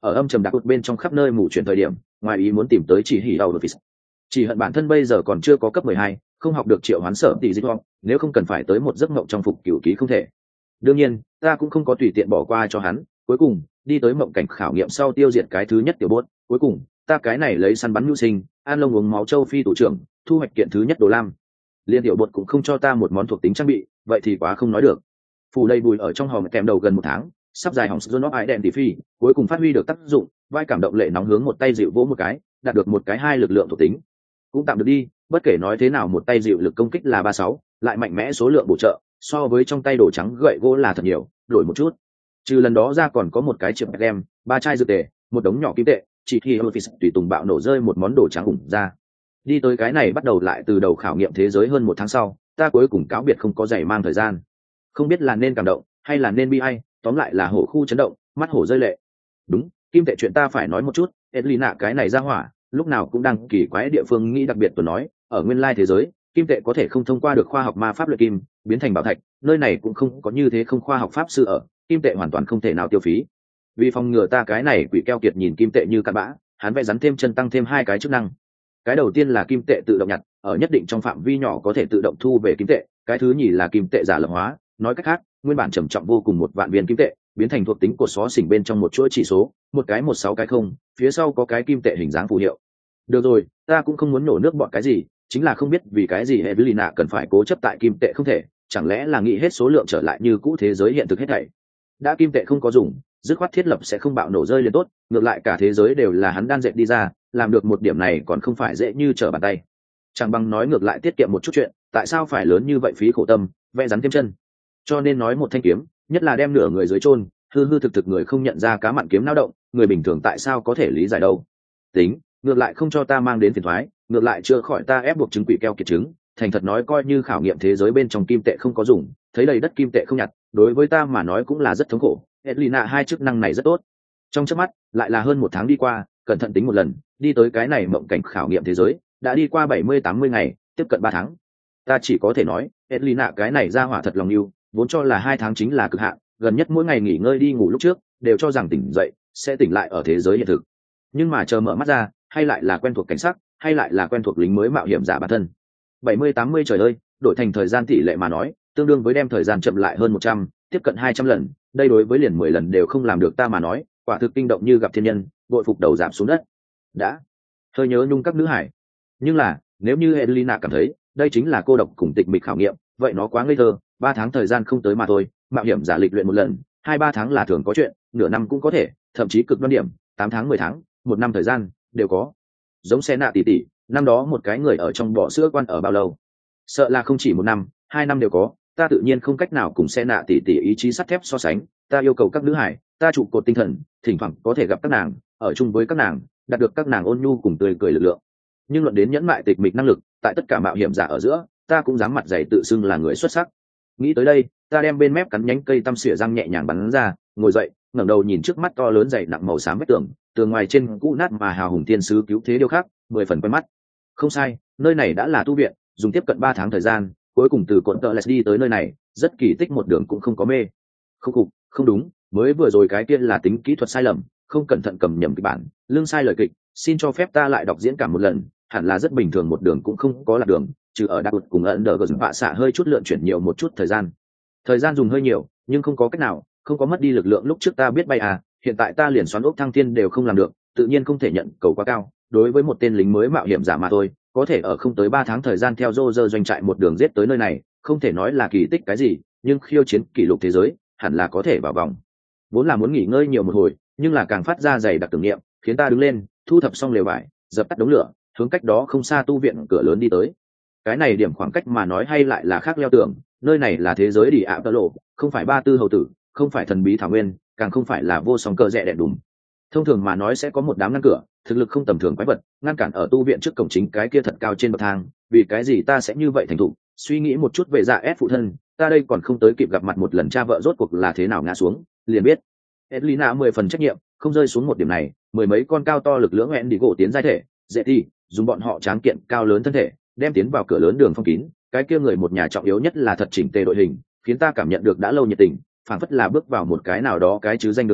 ở âm trầm đặc biệt bên trong khắp nơi mù chuyển thời điểm, ngoài ý muốn tìm tới chỉ hỉ đầu đột chỉ hận bản thân bây giờ còn chưa có cấp 12, không học được triệu hoán sở tỷ dịch hoang, nếu không cần phải tới một giấc mộng trong phục cửu ký không thể. Đương nhiên ta cũng không có tùy tiện bỏ qua cho hắn, cuối cùng đi tới mộng cảnh khảo nghiệm sau tiêu diệt cái thứ nhất tiểu bốt, cuối cùng ta cái này lấy săn bắn nhu sinh, an lông uống máu châu phi thủ trưởng, thu hoạch kiện thứ nhất đồ lam. Liên tiểu bột cũng không cho ta một món thuộc tính trang bị, vậy thì quá không nói được. Phủ đầy bùi ở trong hòm kèm đầu gần 1 tháng, sắp dài hỏng Zone of Identity, cuối cùng phát huy được tác dụng, vai cảm động lệ nóng hướng một tay dịu vỗ một cái, đạt được một cái 2 lực lượng thuộc tính. Cũng tạm được đi, bất kể nói thế nào một tay dịu lực công kích là 36, lại mạnh mẽ số lượng bổ trợ, so với trong tay đồ trắng gậy gỗ là thật nhiều, đổi một chút. Trừ lần đó ra còn có một cái chip đem, 3 chai dược tề, một đống nhỏ kim tệ, chỉ khi Office tùy tùng bạo nổ rơi một món đồ trắng ủng ra. Đi tới cái này bắt đầu lại từ đầu khảo nghiệm thế giới hơn 1 tháng sau, ta cuối cùng cáo biệt không có giày mang thời gian. Không biết là nên cảm động hay là nên bi ai, tóm lại là hổ khu chấn động, mắt hổ rơi lệ. Đúng, kim tệ chuyện ta phải nói một chút, Edlina cái này ra hỏa, lúc nào cũng đang kỳ quái địa phương nghĩ đặc biệt tôi nói, ở nguyên lai thế giới, kim tệ có thể không thông qua được khoa học ma pháp luyện kim, biến thành bảo thạch, nơi này cũng không có như thế không khoa học pháp sư ở, kim tệ hoàn toàn không thể nào tiêu phí. Vì phòng ngừa ta cái này quỷ keo kiệt nhìn kim tệ như cặn bã, hắn vẽ rắn thêm chân tăng thêm 2 cái chức năng. Cái đầu tiên là kim tệ tự động nhặt, ở nhất định trong phạm vi nhỏ có thể tự động thu về kim tệ, cái thứ nhì là kim tệ giả lập hóa, nói cách khác, nguyên bản trầm trọng vô cùng 1 vạn viên kim tệ, biến thành thuộc tính của xó xỉnh bên trong một chuỗi chỉ số, một cái 16 cái không, phía sau có cái kim tệ hình dáng phù hiệu. Được rồi, ta cũng không muốn nổ nước bọn cái gì, chính là không biết vì cái gì Evelina cần phải cố chấp tại kim tệ không thể, chẳng lẽ là nghĩ hết số lượng trở lại như cũ thế giới hiện thực hết thảy. Đã kim tệ không có dùng, dứt khoát thiết lập sẽ không bạo nổ rơi liền tốt, ngược lại cả thế giới đều là hắn đan dệt đi ra, làm được một điểm này còn không phải dễ như trở bàn tay. Chẳng bằng nói ngược lại tiết kiệm một chút chuyện, tại sao phải lớn như vậy phí khổ tâm, vẽ rắn thêm chân. Cho nên nói một thanh kiếm, nhất là đem nửa người dưới chôn, hư hư thực thực người không nhận ra cá mặn kiếm nao động, người bình thường tại sao có thể lý giải đâu. Tính, ngược lại không cho ta mang đến phiền toái, ngược lại chưa khỏi ta ép buộc chứng quỷ keo kiệt chứng, thành thật nói coi như khảo nghiệm thế giới bên trong kim tệ không có dùng, thấy đầy đất kim tệ không nhặt, đối với ta mà nói cũng là rất thống khổ. Edlina 2 chức năng này rất tốt. Trong chớp mắt, lại là hơn 1 tháng đi qua, cẩn thận tính một lần, đi tới cái này mộng cảnh khảo nghiệm thế giới, đã đi qua 70-80 ngày, tiếp cận 3 tháng. Ta chỉ có thể nói, Edlina cái này ra hỏa thật lòng yêu, vốn cho là 2 tháng chính là cực hạn, gần nhất mỗi ngày nghỉ ngơi đi ngủ lúc trước, đều cho rằng tỉnh dậy sẽ tỉnh lại ở thế giới hiện thực. Nhưng mà chờ mở mắt ra, hay lại là quen thuộc cảnh sắc, hay lại là quen thuộc lính mới mạo hiểm giả bản thân. 70-80 trời ơi, đổi thành thời gian tỷ lệ mà nói, tương đương với đem thời gian chậm lại hơn 100, tiếp cận 200 lần, đây đối với liền 10 lần đều không làm được ta mà nói, quả thực kinh động như gặp thiên nhân, bội phục đầu giảm xuống đất. Đã hơi nhớ nhung các nữ hải, nhưng là nếu như Edelina cảm thấy đây chính là cô độc cùng tịch mịch khảo nghiệm, vậy nó quá ngây thơ. 3 tháng thời gian không tới mà thôi, mạo hiểm giả lịch luyện một lần, 2-3 tháng là thường có chuyện, nửa năm cũng có thể, thậm chí cực đoan điểm 8 tháng 10 tháng 1 năm thời gian đều có. Giống xe nạ tỷ tỷ, năm đó một cái người ở trong bọ sữa quan ở bao lâu, sợ là không chỉ 1 năm 2 năm đều có. Ta tự nhiên không cách nào cùng xe nạ tỷ tỷ ý chí sắt thép so sánh, ta yêu cầu các nữ hải, ta trụ cột tinh thần, thỉnh thoảng có thể gặp các nàng, ở chung với các nàng, đạt được các nàng ôn nhu cùng tươi cười lực lượng. Nhưng luận đến nhẫn mại tịch mịch năng lực, tại tất cả mạo hiểm giả ở giữa, ta cũng dám mặt dày tự xưng là người xuất sắc. Nghĩ tới đây, ta đem bên mép cắn nhánh cây tăm xỉa răng nhẹ nhàng bắn ra, ngồi dậy, ngẩng đầu nhìn trước mắt to lớn dày nặng màu xám vách tường, tường ngoài trên cũ nát mà hào hùng thiên sứ cứu thế điêu khắc, 10 phần quen mắt. Không sai, nơi này đã là tu viện, dùng tiếp cận 3 tháng thời gian, cuối cùng từ cột tợ đi tới nơi này, rất kỳ tích, một đường cũng không có mê. Không đúng, mới vừa rồi cái kia là tính kỹ thuật sai lầm, không cẩn thận cầm nhầm kịch bản, lương sai lời kịch, xin cho phép ta lại đọc diễn cảm một lần, hẳn là rất bình thường, một đường cũng không có lạc đường, trừ ở đặc cùng ẩn đờ gờ vạ xạ hơi chút lượn chuyển nhiều một chút thời gian dùng hơi nhiều, nhưng không có cách nào, không có mất đi lực lượng lúc trước ta biết bay à, hiện tại ta liền xoắn ốc thăng thiên đều không làm được, tự nhiên không thể nhận cầu quá cao. Đối với một tên lính mới mạo hiểm giả mà thôi, có thể ở không tới 3 tháng thời gian theo Roger doanh trại một đường giết tới nơi này, không thể nói là kỳ tích cái gì, nhưng khiêu chiến kỷ lục thế giới, hẳn là có thể vào vòng. Vốn là muốn nghỉ ngơi nhiều một hồi, nhưng là càng phát ra dày đặc tưởng niệm, khiến ta đứng lên, thu thập xong lều vải, dập tắt đống lửa, hướng cách đó không xa tu viện cửa lớn đi tới. Cái này điểm khoảng cách mà nói hay lại là khác leo tưởng, nơi này là thế giới đi ạ tơ lộ, không phải ba tư hầu tử, không phải thần bí thảo nguyên, càng không phải là vô song cơ rẽ đèn đùm. Thông thường mà nói sẽ có một đám ngăn cửa, thực lực không tầm thường quái vật, ngăn cản ở tu viện trước cổng chính cái kia thật cao trên bậc thang. Vì cái gì ta sẽ như vậy thành thục? Suy nghĩ một chút về dạ ép phụ thân, ta đây còn không tới kịp gặp mặt một lần cha vợ rốt cuộc là thế nào ngã xuống, liền biết. Edlina 10 phần trách nhiệm, không rơi xuống một điểm này, 10 mấy con cao to lực lưỡng hẹn đi gỗ tiến giai thể, dễ thì dùng bọn họ tráng kiện cao lớn thân thể, đem tiến vào cửa lớn đường phong kín. Cái kia người một nhà trọng yếu nhất là thật chỉnh tề đội hình, khiến ta cảm nhận được đã lâu nhiệt tình, phảng phất là bước vào một cái nào đó cái chứ danh đường phố,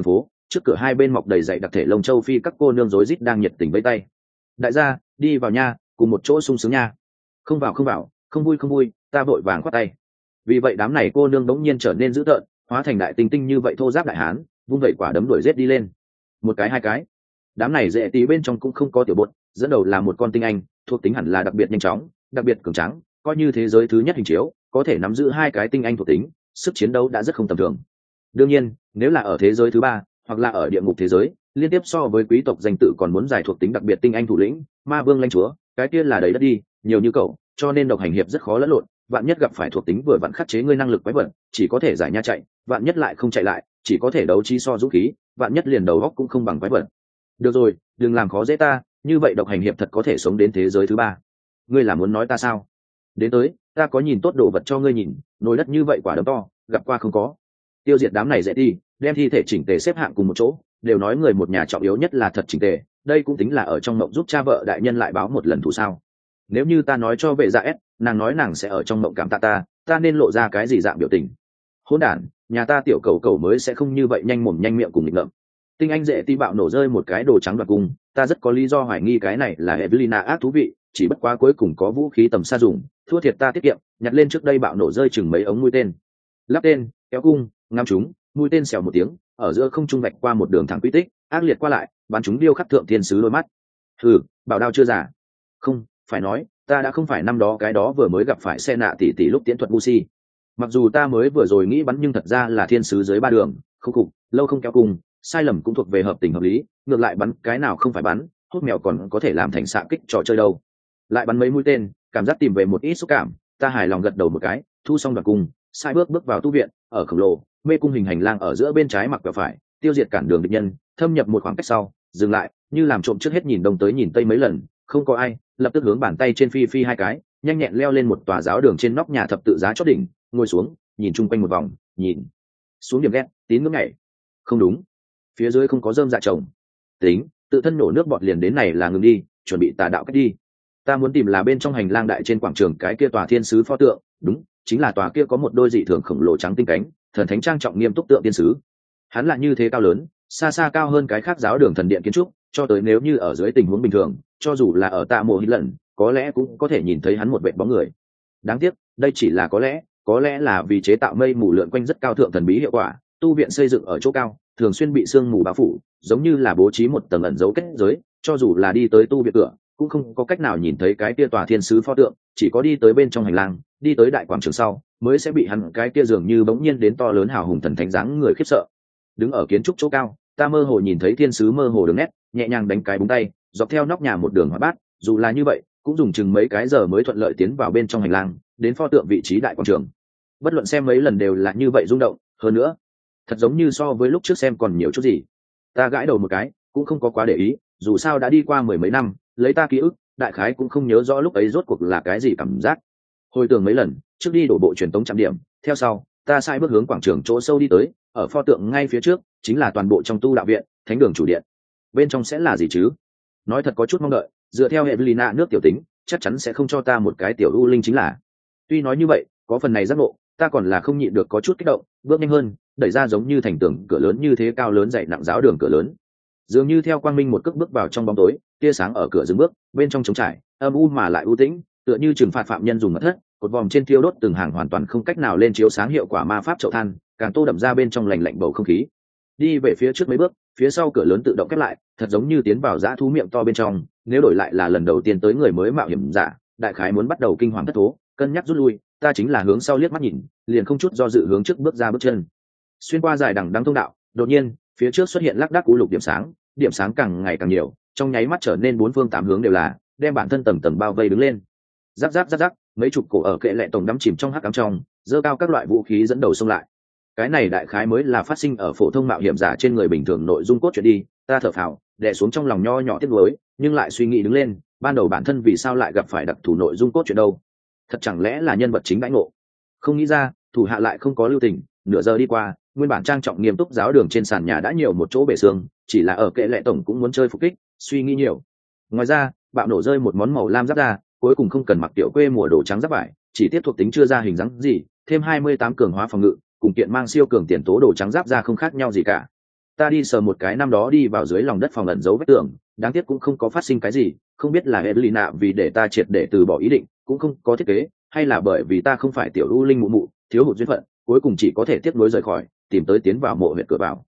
trước cửa hai bên mọc đầy dày đặc thể lông châu phi các cô nương rối rít đang nhiệt tình vẫy tay. Đại gia, đi vào nha, cùng một chỗ sung sướng nha. Không vào, không vui, ta vội vàng khoát tay. Vì vậy đám này cô nương bỗng nhiên trở nên dữ tợn, hóa thành đại tinh tinh như vậy thô giáp đại hán, vung vẩy quả đấm đuổi giết đi lên. Một cái hai cái. Đám này dễ tí bên trong cũng không có tiểu bột, dẫn đầu là một con tinh anh, thuộc tính hẳn là đặc biệt nhanh chóng, đặc biệt cường tráng, coi như thế giới thứ nhất hình chiếu, có thể nắm giữ hai cái tinh anh thuộc tính, sức chiến đấu đã rất không tầm thường. Đương nhiên, nếu là ở thế giới thứ ba, hoặc là ở địa ngục thế giới, liên tiếp so với quý tộc danh tự còn muốn giải thuộc tính đặc biệt tinh anh thủ lĩnh, ma vương lãnh chúa, cái kia là đầy đất đi, nhiều như cậu, cho nên độc hành hiệp rất khó lẫn lộn, vạn nhất gặp phải thuộc tính vừa vặn khắc chế ngươi năng lực quái vật, chỉ có thể giải nha chạy, vạn nhất lại không chạy lại, chỉ có thể đấu trí so dũng khí, vạn nhất liền đầu góc cũng không bằng quái vật. Được rồi, đừng làm khó dễ ta, như vậy độc hành hiệp thật có thể sống đến thế giới thứ ba. Ngươi là muốn nói ta sao? Đến tới, ta có nhìn tốt đồ vật cho ngươi nhìn, nồi đất như vậy quả đấm to, gặp qua không có. Tiêu diệt đám này dễ đi, đem thi thể chỉnh tề xếp hạng cùng một chỗ, đều nói người một nhà trọng yếu nhất là thật chỉnh tề, đây cũng tính là ở trong mộng giúp cha vợ đại nhân lại báo một lần thù sao. Nếu như ta nói cho vệ dạ S, nàng nói nàng sẽ ở trong mộng cảm tạ ta nên lộ ra cái gì dạng biểu tình? Hỗn đản, nhà ta tiểu cầu cầu mới sẽ không như vậy nhanh mồm nhanh miệng cùng nghịch ngợm. Tinh anh dễ ti bạo nổ rơi một cái đồ trắng đoạt cung, ta rất có lý do hoài nghi cái này là Evelina ác thú vị, chỉ bất quá cuối cùng có vũ khí tầm xa dùng, thua thiệt ta tiết kiệm, nhặt lên trước đây bạo nổ rơi chừng mấy ống mũi tên. Lắp tên, kéo cung, ngắm chúng, mũi tên xèo một tiếng, ở giữa không trung vạch qua một đường thẳng quy tích, ác liệt qua lại, bắn chúng điêu khắc thượng thiên sứ đôi mắt. Hừ, bảo đao chưa giả. Không, phải nói, ta đã không phải năm đó cái đó vừa mới gặp phải xe nạ tỷ tỷ lúc tiễn thuật ngu si. Mặc dù ta mới vừa rồi nghĩ bắn nhưng thật ra là thiên sứ dưới ba đường, không cục, lâu không kéo cung, sai lầm cũng thuộc về hợp tình hợp lý, ngược lại bắn cái nào không phải bắn, hút mèo còn có thể làm thành xạ kích trò chơi đâu. Lại bắn mấy mũi tên, cảm giác tìm về một ít xúc cảm, ta hài lòng gật đầu một cái, thu xong đoạn cung, sai bước vào tu viện, ở khổng lồ mê cung hình hành lang ở giữa bên trái mặc quẹo phải, tiêu diệt cản đường địch nhân, thâm nhập một khoảng cách sau, dừng lại, như làm trộm trước hết nhìn đông tới nhìn tây mấy lần, không có ai, lập tức hướng bàn tay trên phi hai cái, nhanh nhẹn leo lên một tòa giáo đường trên nóc nhà thập tự giá chót đỉnh, ngồi xuống, nhìn chung quanh một vòng, nhìn xuống điểm ghét, tín ngưỡng nhảy. Không đúng, phía dưới không có rơm dạ chồng. Tính, tự thân nổ nước bọt liền đến này là ngừng đi, chuẩn bị tà đạo cách đi. Ta muốn tìm là bên trong hành lang đại trên quảng trường cái kia tòa thiên sứ pho tượng, đúng, chính là tòa kia có một đôi dị thường khổng lồ trắng tinh cánh, thần thánh trang trọng nghiêm túc tượng thiên sứ. Hắn là như thế cao lớn, xa xa cao hơn cái khác giáo đường thần điện kiến trúc, cho tới nếu như ở dưới tình huống bình thường, cho dù là ở tạ mộ hít lần, có lẽ cũng có thể nhìn thấy hắn một vệt bóng người. Đáng tiếc, đây chỉ là có lẽ là vì chế tạo mây mù lượn quanh rất cao thượng thần bí hiệu quả, tu viện xây dựng ở chỗ cao, thường xuyên bị sương mù bao phủ, giống như là bố trí một tầng ẩn dấu kết giới, cho dù là đi tới tu viện cửa, cũng không có cách nào nhìn thấy cái kia tòa thiên sứ pho tượng, chỉ có đi tới bên trong hành lang, đi tới đại quảng trường sau, mới sẽ bị hắn cái kia dường như bỗng nhiên đến to lớn hào hùng thần thánh dáng người khiếp sợ. Đứng ở kiến trúc chỗ cao, ta mơ hồ nhìn thấy thiên sứ mơ hồ đường nét, nhẹ nhàng đánh cái búng tay, dọc theo nóc nhà một đường hoạt bát, dù là như vậy, cũng dùng chừng mấy cái giờ mới thuận lợi tiến vào bên trong hành lang, đến pho tượng vị trí đại quảng trường. Bất luận xem mấy lần đều là như vậy rung động, hơn nữa, thật giống như so với lúc trước xem còn nhiều chút gì. Ta gãi đầu một cái, cũng không có quá để ý, dù sao đã đi qua mười mấy năm, lấy ta ký ức, đại khái cũng không nhớ rõ lúc ấy rốt cuộc là cái gì cảm giác. Hồi tưởng mấy lần, trước đi đổ bộ truyền tống trạm điểm, theo sau, ta sai bước hướng quảng trường chỗ sâu đi tới, ở pho tượng ngay phía trước, chính là toàn bộ trong tu đạo viện, thánh đường chủ điện. Bên trong sẽ là gì chứ? Nói thật có chút mong đợi, dựa theo Evelina nước tiểu tính, chắc chắn sẽ không cho ta một cái tiểu u linh chính là. Tuy nói như vậy, có phần này giác ngộ, ta còn là không nhịn được có chút kích động, bước nhanh hơn, đẩy ra giống như thành tường cửa lớn như thế cao lớn dày nặng giáo đường cửa lớn. Dường như theo quang minh một cước bước vào trong bóng tối, tia sáng ở cửa dừng bước, bên trong trống trải, âm u mà lại u tĩnh, tựa như trừng phạt phạm nhân dùng mật thất, cột vòm trên thiêu đốt từng hàng hoàn toàn không cách nào lên chiếu sáng hiệu quả ma pháp chậu than, càng tô đậm ra bên trong lạnh lạnh bầu không khí. Đi về phía trước mấy bước, phía sau cửa lớn tự động khép lại, thật giống như tiến vào dã thú miệng to bên trong, nếu đổi lại là lần đầu tiên tới người mới mạo hiểm giả, đại khái muốn bắt đầu kinh hoàng thất thố, cân nhắc rút lui, ta chính là hướng sau liếc mắt nhìn, liền không chút do dự hướng trước bước ra bước chân. Xuyên qua dài đằng đẵng thông đạo, đột nhiên, phía trước xuất hiện lác đác u lục điểm sáng càng ngày càng nhiều, trong nháy mắt trở nên bốn phương tám hướng đều là, đem bản thân tầng tầng bao vây đứng lên. Rắc rắc rắc rắc, mấy chục cổ ở kệ lệ tổng đắm chìm trong hắc ám trong, giơ cao các loại vũ khí dẫn đầu xông lại. Cái này đại khái mới là phát sinh ở phổ thông mạo hiểm giả trên người bình thường nội dung cốt truyện đi, ta thở phào, đè xuống trong lòng nho nhỏ tiếc nuối, nhưng lại suy nghĩ đứng lên, ban đầu bản thân vì sao lại gặp phải đặc thù nội dung cốt truyện đâu? Thật chẳng lẽ là nhân vật chính đãi ngộ? Không nghĩ ra, thủ hạ lại không có lưu tình, nửa giờ đi qua, nguyên bản trang trọng nghiêm túc giáo đường trên sàn nhà đã nhiều một chỗ bể xương, chỉ là ở kệ lệ tổng cũng muốn chơi phục kích, suy nghĩ nhiều. Ngoài ra, bạo nổ rơi một món màu lam giáp ra, cuối cùng không cần mặc tiểu quê mùa đồ trắng giáp vải, chỉ tiếp thuộc tính chưa ra hình dáng gì, thêm 28 cường hóa phòng ngự, cùng kiện mang siêu cường tiền tố đồ trắng giáp ra không khác nhau gì cả. Ta đi sờ một cái năm đó đi vào dưới lòng đất phòng ẩn giấu vết tường, đáng tiếc cũng không có phát sinh cái gì, không biết là Evelina vì để ta triệt để từ bỏ ý định cũng không có thiết kế, hay là bởi vì ta không phải tiểu u linh mụ mụ, thiếu hụt duyên phận, cuối cùng chỉ có thể tiếp nối rời khỏi, tìm tới tiến vào mộ huyệt cửa vào.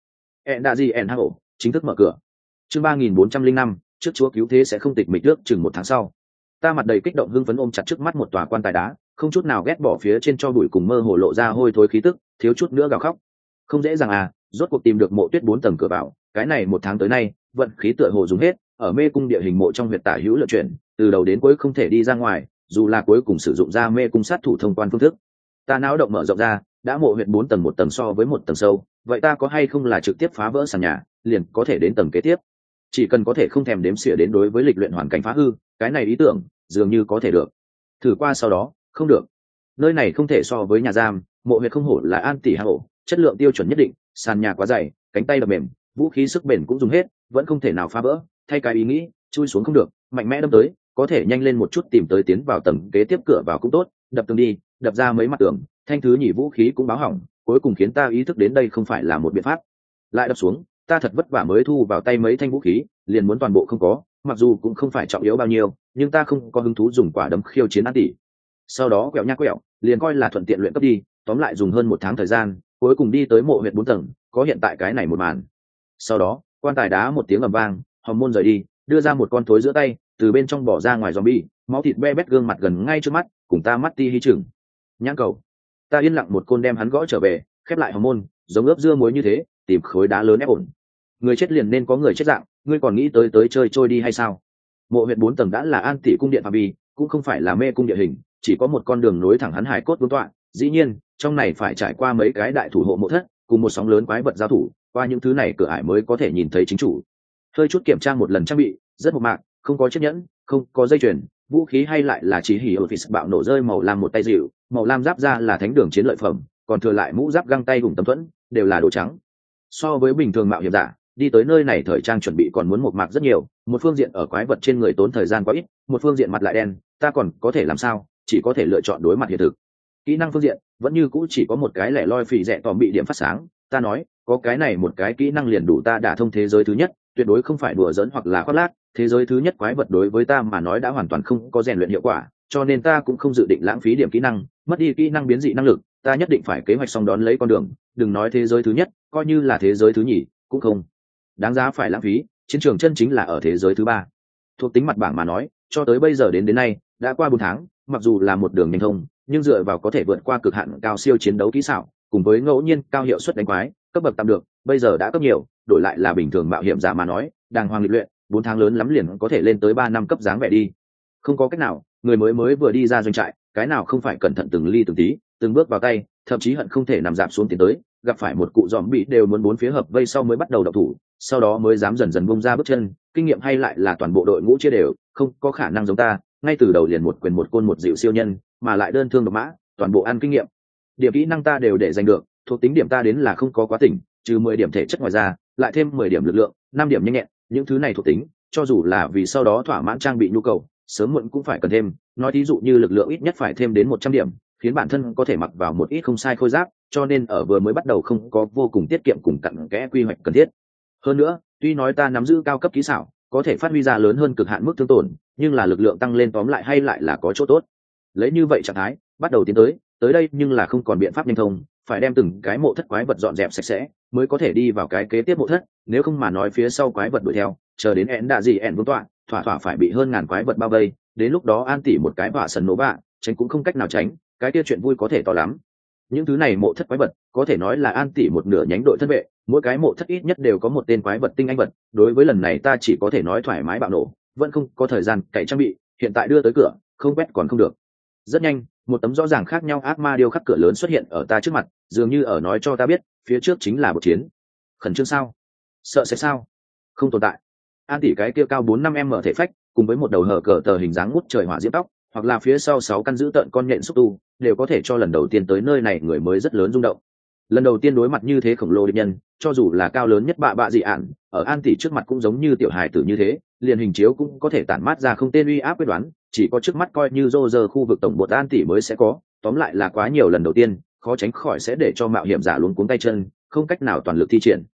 Endaji chính thức mở cửa. Chương 3405, trước chúa cứu thế sẽ không tịch mịch trước chừng một tháng sau. Ta mặt đầy kích động hưng phấn ôm chặt trước mắt một tòa quan tài đá, không chút nào ghét bỏ phía trên cho bụi cùng mơ hồ lộ ra hôi thối khí tức, thiếu chút nữa gào khóc. Không dễ dàng à, rốt cuộc tìm được mộ tuyết 4 tầng cửa vào, cái này một tháng tới nay, vận khí tựa hồ dùng hết, ở mê cung địa hình mộ trong huyệt tả hữu lựa chuyển, từ đầu đến cuối không thể đi ra ngoài, dù là cuối cùng sử dụng ra mê cung sát thủ thông quan phương thức. Ta não động mở rộng ra, đã mộ huyệt 4 tầng một tầng so với một tầng sâu, vậy ta có hay không là trực tiếp phá vỡ sàn nhà, liền có thể đến tầng kế tiếp. Chỉ cần có thể không thèm đếm xỉa đến đối với lịch luyện hoàn cảnh phá hư, cái này ý tưởng dường như có thể được. Thử qua sau đó, không được. Nơi này không thể so với nhà giam, mộ huyệt không hổ là an tỷ hạ ổ, chất lượng tiêu chuẩn nhất định, sàn nhà quá dày, cánh tay đập mềm, vũ khí sức bền cũng dùng hết, vẫn không thể nào phá vỡ. Thay cái ý nghĩ, chui xuống không được, mạnh mẽ đâm tới, có thể nhanh lên một chút tìm tới tiến vào tầng kế tiếp cửa vào cũng tốt, đập tường đi, đập ra mấy mặt tường, thanh thứ nhỉ vũ khí cũng báo hỏng, cuối cùng khiến ta ý thức đến đây không phải là một biện pháp. Lại đập xuống, ta thật vất vả mới thu vào tay mấy thanh vũ khí, liền muốn toàn bộ không có, mặc dù cũng không phải trọng yếu bao nhiêu, nhưng ta không có hứng thú dùng quả đấm khiêu chiến an tỷ. Sau đó quẹo nha quẹo, liền coi là thuận tiện luyện cấp đi, tóm lại dùng hơn một tháng thời gian, cuối cùng đi tới mộ huyệt 4 tầng, có hiện tại cái này một màn. Sau đó, quan tài đá một tiếng ầm vang, hòm môn rời đi, đưa ra một con thối giữa tay, từ bên trong bỏ ra ngoài zombie, máu thịt be bét gương mặt gần ngay trước mắt, cùng ta mắt ti hi chừng. Nhãn cầu. Ta yên lặng một côn đem hắn gõ trở về, khép lại hòm môn, giống ướp dưa muối như thế, tìm khối đá lớn ép ổn. Người chết liền nên có người chết dạng, ngươi còn nghĩ tới chơi trôi đi hay sao? Mộ huyệt 4 tầng đã là an tỷ cung điện phạm vi, cũng không phải là mê cung địa hình, chỉ có một con đường nối thẳng hắn hải cốt vương tọa. Dĩ nhiên, trong này phải trải qua mấy cái đại thủ hộ mộ thất, cùng một sóng lớn quái vật giao thủ, qua những thứ này cửa ải mới có thể nhìn thấy chính chủ. Hơi chút kiểm tra một lần trang bị, rất mộc mạc, không có chiếc nhẫn, không có dây chuyền, vũ khí hay lại là chỉ hỉ office bạo nổ rơi màu lam một tay dịu, màu lam giáp ra là thánh đường chiến lợi phẩm, còn thừa lại mũ giáp găng tay cùng tấm thuẫn, đều là đồ trắng. So với bình thường mạo hiểm giả, đi tới nơi này thời trang chuẩn bị còn muốn mộc mạc rất nhiều, một phương diện ở quái vật trên người tốn thời gian quá ít, một phương diện mặt lại đen, ta còn có thể làm sao, chỉ có thể lựa chọn đối mặt hiện thực. Kỹ năng phương diện vẫn như cũ chỉ có một cái lẻ loi phì rẻ tòm bị điểm phát sáng, ta nói có cái này một cái kỹ năng liền đủ ta đả thông thế giới thứ nhất, tuyệt đối không phải đùa giỡn hoặc là khoác lác. Thế giới thứ nhất quái vật đối với ta mà nói đã hoàn toàn không có rèn luyện hiệu quả, cho nên ta cũng không dự định lãng phí điểm kỹ năng, mất đi kỹ năng biến dị năng lực, ta nhất định phải kế hoạch xong đón lấy con đường. Đừng nói thế giới thứ nhất, coi như là thế giới thứ nhì cũng không đáng giá phải lãng phí, chiến trường chân chính là ở thế giới thứ ba. Thuộc tính mặt bảng mà nói, cho tới bây giờ đến nay đã qua 4 tháng, mặc dù là một đường nhanh thông, nhưng dựa vào có thể vượt qua cực hạn cao siêu chiến đấu kỹ xảo, cùng với ngẫu nhiên cao hiệu suất đánh quái, cấp bậc tạm được, bây giờ đã cấp nhiều, đổi lại là bình thường mạo hiểm giả mà nói, đàng hoàng lịch luyện, 4 tháng lớn lắm liền có thể lên tới 3 năm cấp dáng vẻ đi. Không có cách nào, người mới vừa đi ra doanh trại, cái nào không phải cẩn thận từng ly từng tí, từng bước vào tay, thậm chí hận không thể nằm dạp xuống tiến tới, gặp phải một cụ zombie đều muốn bốn phía hợp vây sau mới bắt đầu động thủ, sau đó mới dám dần dần bung ra bước chân, kinh nghiệm hay lại là toàn bộ đội ngũ chia đều, không có khả năng giống ta, ngay từ đầu liền một quyền một côn một dịu siêu nhân, mà lại đơn thương độc mã, toàn bộ ăn kinh nghiệm. Điểm kỹ năng ta đều để giành được, thuộc tính điểm ta đến là không có quá tỉnh, trừ 10 điểm thể chất ngoài ra, lại thêm 10 điểm lực lượng, 5 điểm nhanh nhẹn, những thứ này thuộc tính, cho dù là vì sau đó thỏa mãn trang bị nhu cầu, sớm muộn cũng phải cần thêm, nói thí dụ như lực lượng ít nhất phải thêm đến 100 điểm, khiến bản thân có thể mặc vào một ít không sai khôi giáp, cho nên ở vừa mới bắt đầu không có vô cùng tiết kiệm cùng cặn kẽ quy hoạch cần thiết. Hơn nữa, tuy nói ta nắm giữ cao cấp kỹ xảo, có thể phát huy ra lớn hơn cực hạn mức thương tổn, nhưng là lực lượng tăng lên tóm lại hay lại là có chỗ tốt. Lấy như vậy trạng thái, bắt đầu tiến tới đây nhưng là không còn biện pháp nhanh thông, phải đem từng cái mộ thất quái vật dọn dẹp sạch sẽ, mới có thể đi vào cái kế tiếp mộ thất, nếu không mà nói phía sau quái vật đuổi theo, chờ đến én đạ gì én vương tọa, thỏa thỏa phải bị hơn ngàn quái vật bao vây, đến lúc đó an tỉ một cái vạ sần nổ bạ, tránh cũng không cách nào tránh, cái kia chuyện vui có thể to lắm. Những thứ này mộ thất quái vật có thể nói là an tỉ một nửa nhánh đội thân vệ, mỗi cái mộ thất ít nhất đều có một tên quái vật tinh anh vật, đối với lần này ta chỉ có thể nói thoải mái bạo nổ, vẫn không có thời gian cày trang bị, hiện tại đưa tới cửa, không quét còn không được. Rất nhanh, một tấm rõ ràng khác nhau ác ma điêu khắc cửa lớn xuất hiện ở ta trước mặt, dường như ở nói cho ta biết, phía trước chính là một chiến. Khẩn trương sao? Sợ sẽ sao? Không tồn tại. An tỉ cái kia cao 4-5 m thể phách, cùng với một đầu hở cờ tờ hình dáng ngút trời hỏa diễm tóc, hoặc là phía sau 6 căn giữ tợn con nhện xúc tu, đều có thể cho lần đầu tiên tới nơi này người mới rất lớn rung động. Lần đầu tiên đối mặt như thế khổng lồ địch nhân, cho dù là cao lớn nhất bạ dị ạn, ở an tỷ trước mặt cũng giống như tiểu hài tử như thế, liền hình chiếu cũng có thể tản mát ra không tên uy áp quyết đoán, chỉ có trước mắt coi như rô rơ khu vực tổng bột an tỷ mới sẽ có, tóm lại là quá nhiều lần đầu tiên, khó tránh khỏi sẽ để cho mạo hiểm giả luống cuống tay chân, không cách nào toàn lực thi triển.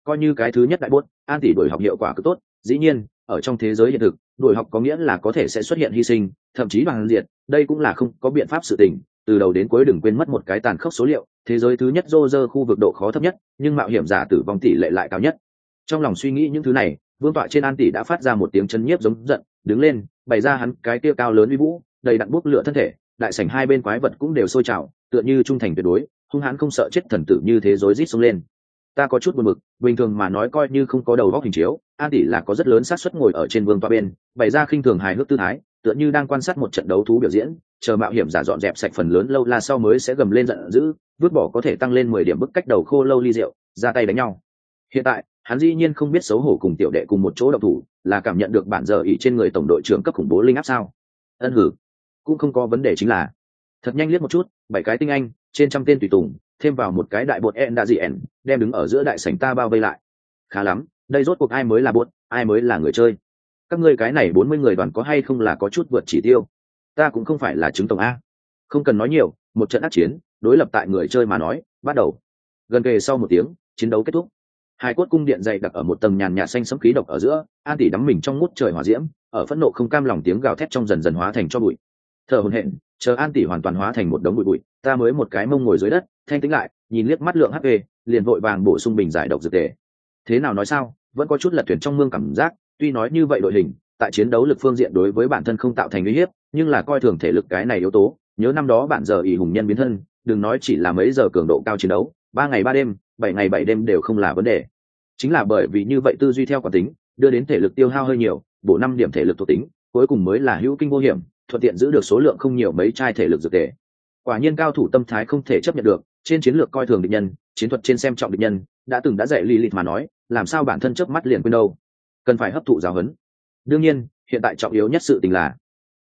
coi như cái thứ nhất đại bốt an tỷ đổi học hiệu quả cứ tốt. Dĩ nhiên ở trong thế giới hiện thực đổi học có nghĩa là có thể sẽ xuất hiện hy sinh, thậm chí bằng diệt, đây cũng là không có biện pháp sự tình. Từ đầu đến cuối đừng quên mất một cái tàn khốc số liệu, thế giới thứ nhất Roger khu vực độ khó thấp nhất, nhưng mạo hiểm giả tử vong tỷ lệ lại cao nhất. Trong lòng suy nghĩ những thứ này, vương tọa trên an tỷ đã phát ra một tiếng chấn nhiếp giống giận, đứng lên bày ra hắn cái kia cao lớn uy vũ đầy đặn bút lửa thân thể. Đại sảnh hai bên quái vật cũng đều sôi trào, tựa như trung thành tuyệt đối, hung hãn không sợ chết thần tử như thế rối rít xông lên. Ta có chút buồn bực, bình thường mà nói coi như không có đầu góc hình chiếu, an tỷ là có rất lớn xác suất ngồi ở trên vương tọa bên, bày ra khinh thường hài hước tư thái, tựa như đang quan sát một trận đấu thú biểu diễn, chờ mạo hiểm giả dọn dẹp sạch phần lớn lâu la sau mới sẽ gầm lên giận dữ, vứt bỏ có thể tăng lên 10 điểm bức cách đầu khô lâu ly rượu, ra tay đánh nhau. Hiện tại hắn dĩ nhiên không biết xấu hổ cùng tiểu đệ cùng một chỗ động thủ, là cảm nhận được bản giờ ỷ trên người tổng đội trưởng cấp khủng bố linh áp sao? Ân hử, cũng không có vấn đề, chính là thật nhanh liếc một chút, 7 cái tinh anh trên trăm tên tùy tùng, thêm vào một cái đại bột en đem đứng ở giữa đại sảnh ta bao vây lại. Khá lắm, đây rốt cuộc ai mới là bột, ai mới là người chơi? Các ngươi cái này 40 người đoàn có hay không là có chút vượt chỉ tiêu? Ta cũng không phải là chứng tổng a. Không cần nói nhiều, một trận ác chiến, đối lập tại người chơi mà nói, bắt đầu. Gần kề sau một tiếng, chiến đấu kết thúc. Hai cốt cung điện dày đặc ở một tầng nhàn nhạt xanh sẫm khí độc ở giữa, an tỷ đắm mình trong ngút trời hỏa diễm, ở phẫn nộ không cam lòng tiếng gào thét trong dần dần hóa thành cho bụi. Thở hổn hển, chờ an tỷ hoàn toàn hóa thành một đống bụi bụi, ta mới một cái mông ngồi dưới đất, thanh tĩnh lại, nhìn liếc mắt lượng HP, liền vội vàng bổ sung bình giải độc dược tề. Thế nào nói sao, vẫn có chút lật thuyền trong mương cảm giác, tuy nói như vậy đội hình, tại chiến đấu lực phương diện đối với bản thân không tạo thành uy hiếp, nhưng là coi thường thể lực cái này yếu tố, nhớ năm đó bạn giờ ỷ hùng nhân biến thân, đừng nói chỉ là mấy giờ cường độ cao chiến đấu, 3 ngày 3 đêm, 7 ngày 7 đêm đều không là vấn đề. Chính là bởi vì như vậy tư duy theo quán tính, đưa đến thể lực tiêu hao hơi nhiều, bổ 5 điểm thể lực thuộc tính, cuối cùng mới là hữu kinh vô hiểm, thuận tiện giữ được số lượng không nhiều mấy chai thể lực dược tề. Quả nhiên cao thủ tâm thái không thể chấp nhận được, trên chiến lược coi thường địch nhân, chiến thuật trên xem trọng địch nhân, đã dạy Lilith mà nói, làm sao bản thân chớp mắt liền quên đâu. Cần phải hấp thụ giáo huấn. Đương nhiên, hiện tại trọng yếu nhất sự tình là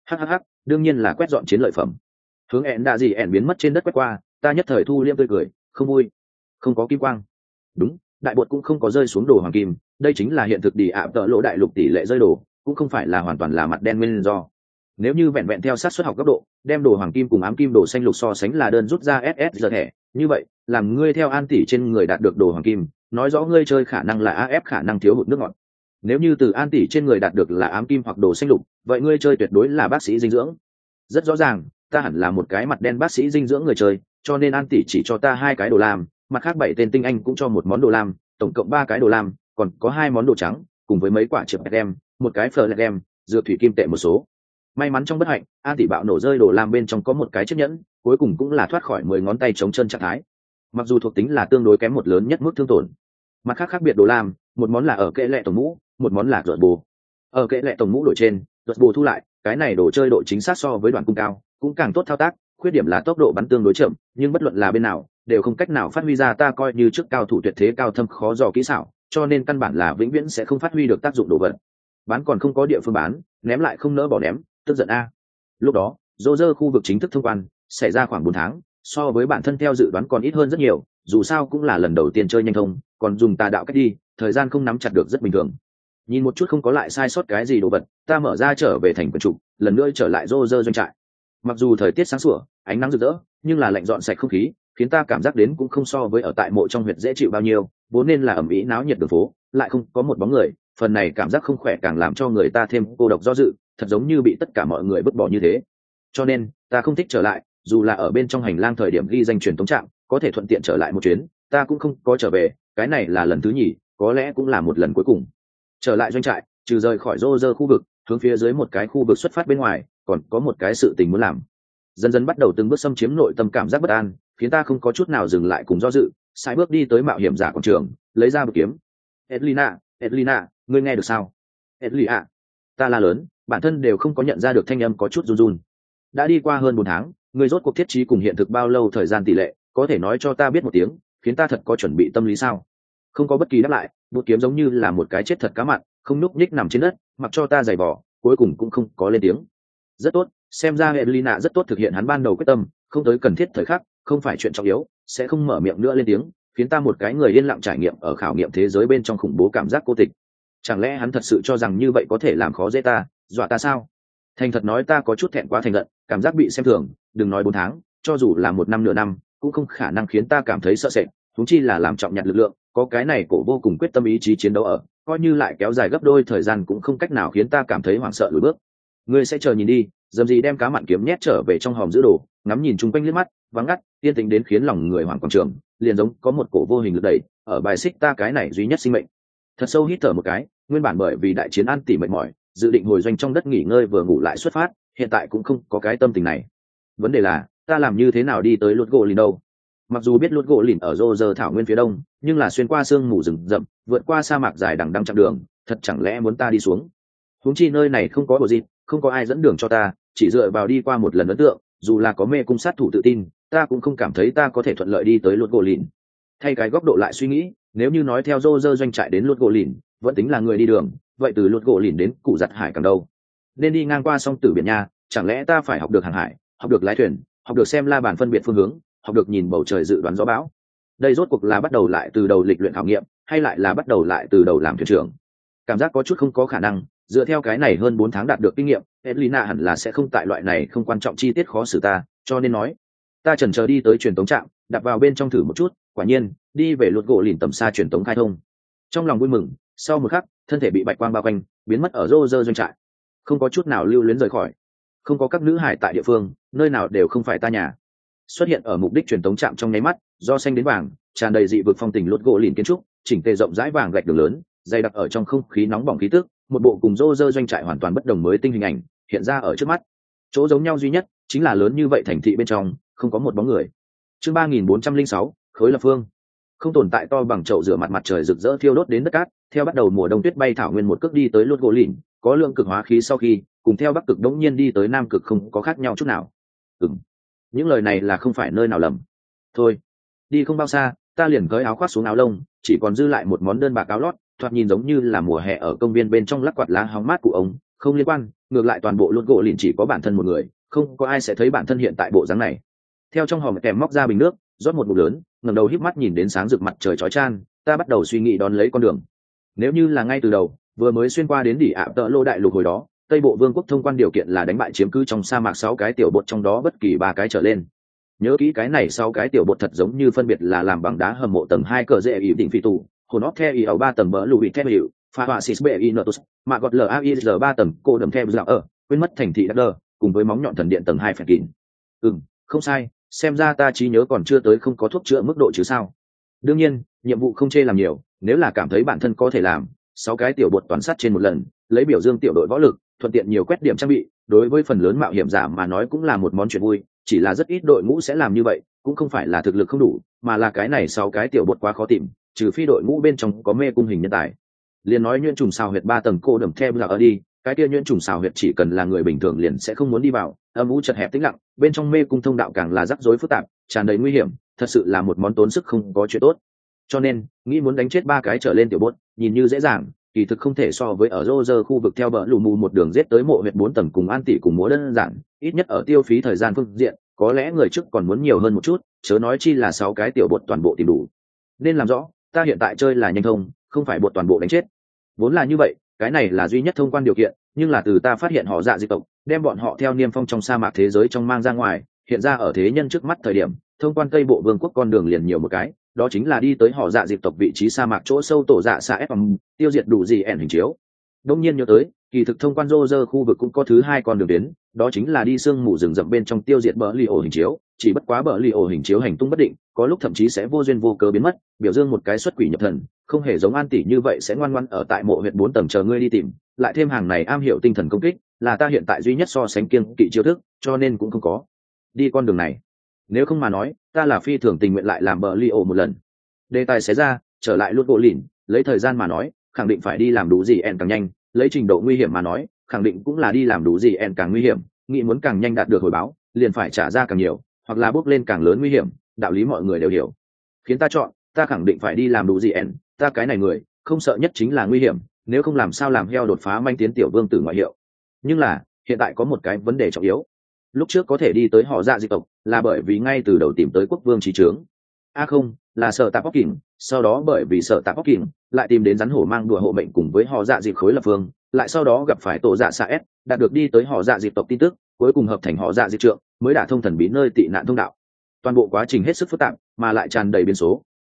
đương nhiên là quét dọn chiến lợi phẩm. Hướng ẻn biến mất trên đất quét qua, ta nhất thời thu liêm tươi cười, không vui. Không có kim quang. Đúng, đại bột cũng không có rơi xuống đồ hoàng kim, đây chính là hiện thực đi ạ tợ lỗ đại lục tỷ lệ rơi đồ, cũng không phải là hoàn toàn là mặt đen nguyên do. Nếu như vẹn vẹn theo sát xuất học góc độ, đem đồ hoàng kim cùng ám kim đồ xanh lục so sánh là đơn rút ra SS giờ thẻ, như vậy, làm ngươi theo an tỷ trên người đạt được đồ hoàng kim, nói rõ ngươi chơi khả năng là AF khả năng thiếu hụt nước ngọt. Nếu như từ an tỷ trên người đạt được là ám kim hoặc đồ xanh lục, vậy ngươi chơi tuyệt đối là bác sĩ dinh dưỡng. Rất rõ ràng, ta hẳn là một cái mặt đen bác sĩ dinh dưỡng người chơi, cho nên an tỷ chỉ cho ta 2 cái đồ lam, mặt khác 7 tên tinh anh cũng cho một món đồ lam, tổng cộng 3 cái đồ lam, còn có 2 món đồ trắng, cùng với mấy quả chip đem, một cái phờ lẹt đem, dược thủy kim tệ một số. May mắn trong bất hạnh, an tỷ bạo nổ rơi đồ lam bên trong có một cái chiếc nhẫn, cuối cùng cũng là thoát khỏi 10 ngón tay chống chân trạng thái. Mặc dù thuộc tính là tương đối kém một lớn nhất mức thương tổn. Mặt khác biệt đồ lam, một món là ở kệ lệ tổng mũ, một món là ruột bù. Ở kệ lệ tổng mũ đổi trên, ruột bù thu lại, cái này đồ chơi độ chính xác so với đoàn cung cao, cũng càng tốt thao tác, khuyết điểm là tốc độ bắn tương đối chậm, nhưng bất luận là bên nào, đều không cách nào phát huy ra ta coi như trước cao thủ tuyệt thế cao thâm khó dò kỹ xảo, cho nên căn bản là vĩnh viễn sẽ không phát huy được tác dụng đồ vật. Bán còn không có địa phương bán, ném lại không nỡ bỏ ném, tức giận a. Lúc đó, Roger khu vực chính thức thông quan, xảy ra khoảng 4 tháng, so với bản thân theo dự đoán còn ít hơn rất nhiều, dù sao cũng là lần đầu tiên chơi nhanh thông, còn dùng tà đạo cách đi, thời gian không nắm chặt được rất bình thường. Nhìn một chút không có lại sai sót cái gì đồ vật, ta mở ra trở về thành quần trục, lần nữa trở lại Roger doanh trại. Mặc dù thời tiết sáng sủa, ánh nắng rực rỡ, nhưng là lạnh dọn sạch không khí, khiến ta cảm giác đến cũng không so với ở tại mộ trong huyệt dễ chịu bao nhiêu, vốn nên là ẩm ĩ náo nhiệt đường phố, lại không có một bóng người, phần này cảm giác không khỏe càng làm cho người ta thêm cô độc do dự, thật giống như bị tất cả mọi người vứt bỏ như thế. Cho nên, ta không thích trở lại, dù là ở bên trong hành lang thời điểm ghi danh truyền tống trạm, có thể thuận tiện trở lại một chuyến, ta cũng không có trở về, cái này là lần thứ nhì, có lẽ cũng là một lần cuối cùng. Trở lại doanh trại, trừ rời khỏi Roger khu vực, hướng phía dưới một cái khu vực xuất phát bên ngoài, còn có một cái sự tình muốn làm. Dần dần bắt đầu từng bước xâm chiếm nội tâm cảm giác bất an, khiến ta không có chút nào dừng lại cùng do dự, sai bước đi tới mạo hiểm giả quảng trường, lấy ra bực kiếm. Edlina, ngươi nghe được sao? Edlia, ta la lớn, bản thân đều không có nhận ra được thanh âm có chút run run. Đã đi qua hơn 4 tháng, ngươi rốt cuộc thiết trí cùng hiện thực bao lâu thời gian tỷ lệ, có thể nói cho ta biết một tiếng, khiến ta thật có chuẩn bị tâm lý sao? Không có bất kỳ đáp lại, bút kiếm giống như là một cái chết thật cá mặn, không nhúc nhích nằm trên đất, mặc cho ta giày vò, cuối cùng cũng không có lên tiếng. Rất tốt, xem ra Edlina rất tốt thực hiện hắn ban đầu quyết tâm, không tới cần thiết thời khắc, không phải chuyện trọng yếu, sẽ không mở miệng nữa lên tiếng, khiến ta một cái người yên lặng trải nghiệm ở khảo nghiệm thế giới bên trong khủng bố cảm giác cô tịch. Chẳng lẽ hắn thật sự cho rằng như vậy có thể làm khó dễ ta, dọa ta sao? Thành thật nói ta có chút thẹn quá thành giận, cảm giác bị xem thường, đừng nói 4 tháng, cho dù là 1 năm nửa năm, cũng không khả năng khiến ta cảm thấy sợ sệt, huống chi là làm trọng nhặt lực lượng, có cái này cổ vô cùng quyết tâm ý chí chiến đấu ở, coi như lại kéo dài gấp đôi thời gian cũng không cách nào khiến ta cảm thấy hoảng sợ lùi bước. Ngươi sẽ chờ nhìn đi. Dầm gì đem cá mặn kiếm nhét trở về trong hòm giữ đồ, ngắm nhìn chung quanh liếc mắt, vắng ngắt, yên tĩnh đến khiến lòng người hoảng quảng trường, liền giống có một cổ vô hình lực đẩy ở bài xích ta cái này duy nhất sinh mệnh. Thật sâu hít thở một cái, nguyên bản bởi vì đại chiến an tỉ mệt mỏi, dự định hồi doanh trong đất nghỉ ngơi vừa ngủ lại xuất phát, hiện tại cũng không có cái tâm tình này. Vấn đề là ta làm như thế nào đi tới lút gỗ lìn đâu? Mặc dù biết lút gỗ lìn ở rô rơ thảo nguyên phía đông, nhưng là xuyên qua sương mù rừng rậm, vượt qua sa mạc dài đằng đẵng chặng đường, thật chẳng lẽ muốn ta đi xuống? Huống chi nơi này không có bộ gì, không có ai dẫn đường cho ta, chỉ dựa vào đi qua một lần ấn tượng, dù là có mê cung sát thủ tự tin, ta cũng không cảm thấy ta có thể thuận lợi đi tới lút gỗ lìn. Thay cái góc độ lại suy nghĩ, nếu như nói theo rô rơ doanh trại đến lút gỗ lìn vẫn tính là người đi đường, vậy từ lút gỗ lìn đến cụ giặt hải càng đâu? Nên đi ngang qua sông Tử Biển nha, chẳng lẽ ta phải học được hàng hải, học được lái thuyền, học được xem la bàn phân biệt phương hướng, học được nhìn bầu trời dự đoán gió bão? Đây rốt cuộc là bắt đầu lại từ đầu lịch luyện khảo nghiệm, hay lại là bắt đầu lại từ đầu làm thuyền trưởng? Cảm giác có chút không có khả năng. Dựa theo cái này hơn 4 tháng đạt được kinh nghiệm, Elina hẳn là sẽ không tại loại này không quan trọng chi tiết khó xử ta, cho nên nói ta chần chờ đi tới truyền tống trạm, đặt vào bên trong thử một chút, quả nhiên đi về lột gỗ lìn tầm xa truyền tống khai thông. Trong lòng vui mừng, sau một khắc thân thể bị bạch quang bao quanh, biến mất ở rô rơ doanh trại, không có chút nào lưu luyến rời khỏi, không có các nữ hải tại địa phương, nơi nào đều không phải ta nhà. Xuất hiện ở mục đích truyền tống trạm trong nháy mắt, do xanh đến vàng, tràn đầy dị vực phong tình lột gỗ lìn kiến trúc, chỉnh tề rộng rãi vàng gạch đường lớn, dày đặc ở trong không khí nóng bỏng khí tức, một bộ cùng rô rơ doanh trại hoàn toàn bất đồng mới tinh hình ảnh hiện ra ở trước mắt. Chỗ giống nhau duy nhất chính là lớn như vậy thành thị bên trong không có một bóng người. Chương 3406, khối lập phương. Không tồn tại to bằng chậu rửa mặt, mặt trời rực rỡ thiêu đốt đến đất cát, theo bắt đầu mùa đông tuyết bay thảo nguyên một cước đi tới lốt gỗ lìn, có lượng cực hóa khí sau khi cùng theo bắc cực đống nhiên đi tới nam cực không có khác nhau chút nào. Những lời này là không phải nơi nào lầm. Thôi, đi không bao xa ta liền cởi áo khoác xuống áo lông, chỉ còn dư lại một món đơn bạc áo lót, thoạt nhìn giống như là mùa hè ở công viên bên trong lắc quạt lá hóng mát của ông, không liên quan, ngược lại toàn bộ lốt gỗ lìn chỉ có bản thân một người, không có ai sẽ thấy bản thân hiện tại bộ dáng này. Theo trong hòm kèm móc ra bình nước, rót một ngụm lớn, ngẩng đầu híp mắt nhìn đến sáng rực mặt trời chói chang, ta bắt đầu suy nghĩ đón lấy con đường. Nếu như là ngay từ đầu, vừa mới xuyên qua đến đỉ ạ tợ lô đại lục hồi đó, Tây Bộ Vương quốc thông quan điều kiện là đánh bại chiếm cứ trong sa mạc 6 cái tiểu bột trong đó bất kỳ 3 cái trở lên. Nhớ kỹ cái này, 6 cái tiểu bột thật giống như phân biệt là làm bằng đá hầm mộ tầng 2 cờ dễ ý đỉnh phi tù, hồn óc theo ý ở 3 tầng bỡ lùi theo hiệu, pha họa xịt bệ inutus, mà gọt LAIR 3 tầng cô đầm theo dạo ở, quên mất thành thị Đắc cùng với móng nhọn thần điện tầng 2 phèn kín. Không sai, xem ra ta trí nhớ còn chưa tới không có thuốc chữa mức độ chứ sao. Đương nhiên, nhiệm vụ không chê làm nhiều, nếu là cảm thấy bản thân có thể làm 6 cái tiểu bột toàn sát trên một lần, lấy biểu dương tiểu đội võ lực, thuận tiện nhiều quét điểm trang bị, đối với phần lớn mạo hiểm giả mà nói cũng là một món chuyện vui, chỉ là rất ít đội ngũ sẽ làm như vậy, cũng không phải là thực lực không đủ, mà là cái này 6 cái tiểu bột quá khó tìm, trừ phi đội ngũ bên trong có mê cung hình nhân tài. Liền nói nhuyễn trùng xào huyệt 3 tầng cô đầm theo là ở đi, cái kia nhuyễn trùng xào huyệt chỉ cần là người bình thường liền sẽ không muốn đi vào, âm u chật hẹp tĩnh lặng, bên trong mê cung thông đạo càng là rắc rối phức tạp, tràn đầy nguy hiểm, thật sự là một món tốn sức không có chuyện tốt. Cho nên nghĩ muốn đánh chết 3 cái trở lên tiểu bột nhìn như dễ dàng, kỳ thực không thể so với ở Roger khu vực theo bờ lù mù một đường giết tới mộ huyệt 4 tầng cùng an tỷ cùng múa đơn giản, ít nhất ở tiêu phí thời gian phương diện, có lẽ người trước còn muốn nhiều hơn một chút, chớ nói chi là 6 cái tiểu bột toàn bộ tìm đủ. Nên làm rõ, ta hiện tại chơi là nhanh thông, không phải bột toàn bộ đánh chết. Vốn là như vậy, cái này là duy nhất thông quan điều kiện, nhưng là từ ta phát hiện họ dạ di tộc, đem bọn họ theo niêm phong trong sa mạc thế giới trong mang ra ngoài, hiện ra ở thế nhân trước mắt thời điểm, thông quan Tây Bộ Vương quốc con đường liền nhiều một cái, đó chính là đi tới họ dạ di tộc vị trí sa mạc chỗ sâu tổ dạ xa FM, tiêu diệt đủ gì ẻn hình chiếu. Đông nhiên nhớ tới, kỳ thực thông quan Roger khu vực cũng có thứ hai con đường đến, đó chính là đi sương mù rừng rậm bên trong tiêu diệt bờ li ổ hình chiếu, chỉ bất quá bờ li ổ hình chiếu hành tung bất định, có lúc thậm chí sẽ vô duyên vô cớ biến mất, biểu dương một cái xuất quỷ nhập thần, không hề giống An tỷ như vậy sẽ ngoan ngoãn ở tại mộ huyệt 4 tầng chờ ngươi đi tìm, lại thêm hàng này am hiểu tinh thần công kích, là ta hiện tại duy nhất so sánh kiêng kỵ chiêu thức, cho nên cũng không có đi con đường này. Nếu không mà nói, ta là phi thường tình nguyện lại làm bờ li ổ một lần. Đề tài xé ra, trở lại luôn gỗ lìn, lấy thời gian mà nói, khẳng định phải đi làm đủ gì en càng nhanh, lấy trình độ nguy hiểm mà nói, khẳng định cũng là đi làm đủ gì en càng nguy hiểm, nghĩ muốn càng nhanh đạt được hồi báo, liền phải trả ra càng nhiều, hoặc là bước lên càng lớn nguy hiểm, đạo lý mọi người đều hiểu. Khiến ta chọn, ta khẳng định phải đi làm đủ gì en, ta cái này người, không sợ nhất chính là nguy hiểm, nếu không làm sao làm heo đột phá manh tiến tiểu vương tử ngoại hiệu. Nhưng là, hiện tại có một cái vấn đề trọng yếu. Lúc trước có thể đi tới họ dạ di tộc, là bởi vì ngay từ đầu tìm tới quốc vương trí trướng. Không, là sợ tạp bóc kỉnh, sau đó bởi vì sợ tạp bóc kỉnh, lại tìm đến rắn hổ mang đùa hộ mệnh cùng với họ dạ dịp khối lập phương, lại sau đó gặp phải tổ dạ xạ s, đạt được đi tới họ dạ dịp tộc tin tức, cuối cùng hợp thành họ dạ dịp trượng, mới đả thông thần bí nơi tị nạn thông đạo. Toàn bộ quá trình hết sức phức tạp, mà lại tràn đầy biến số,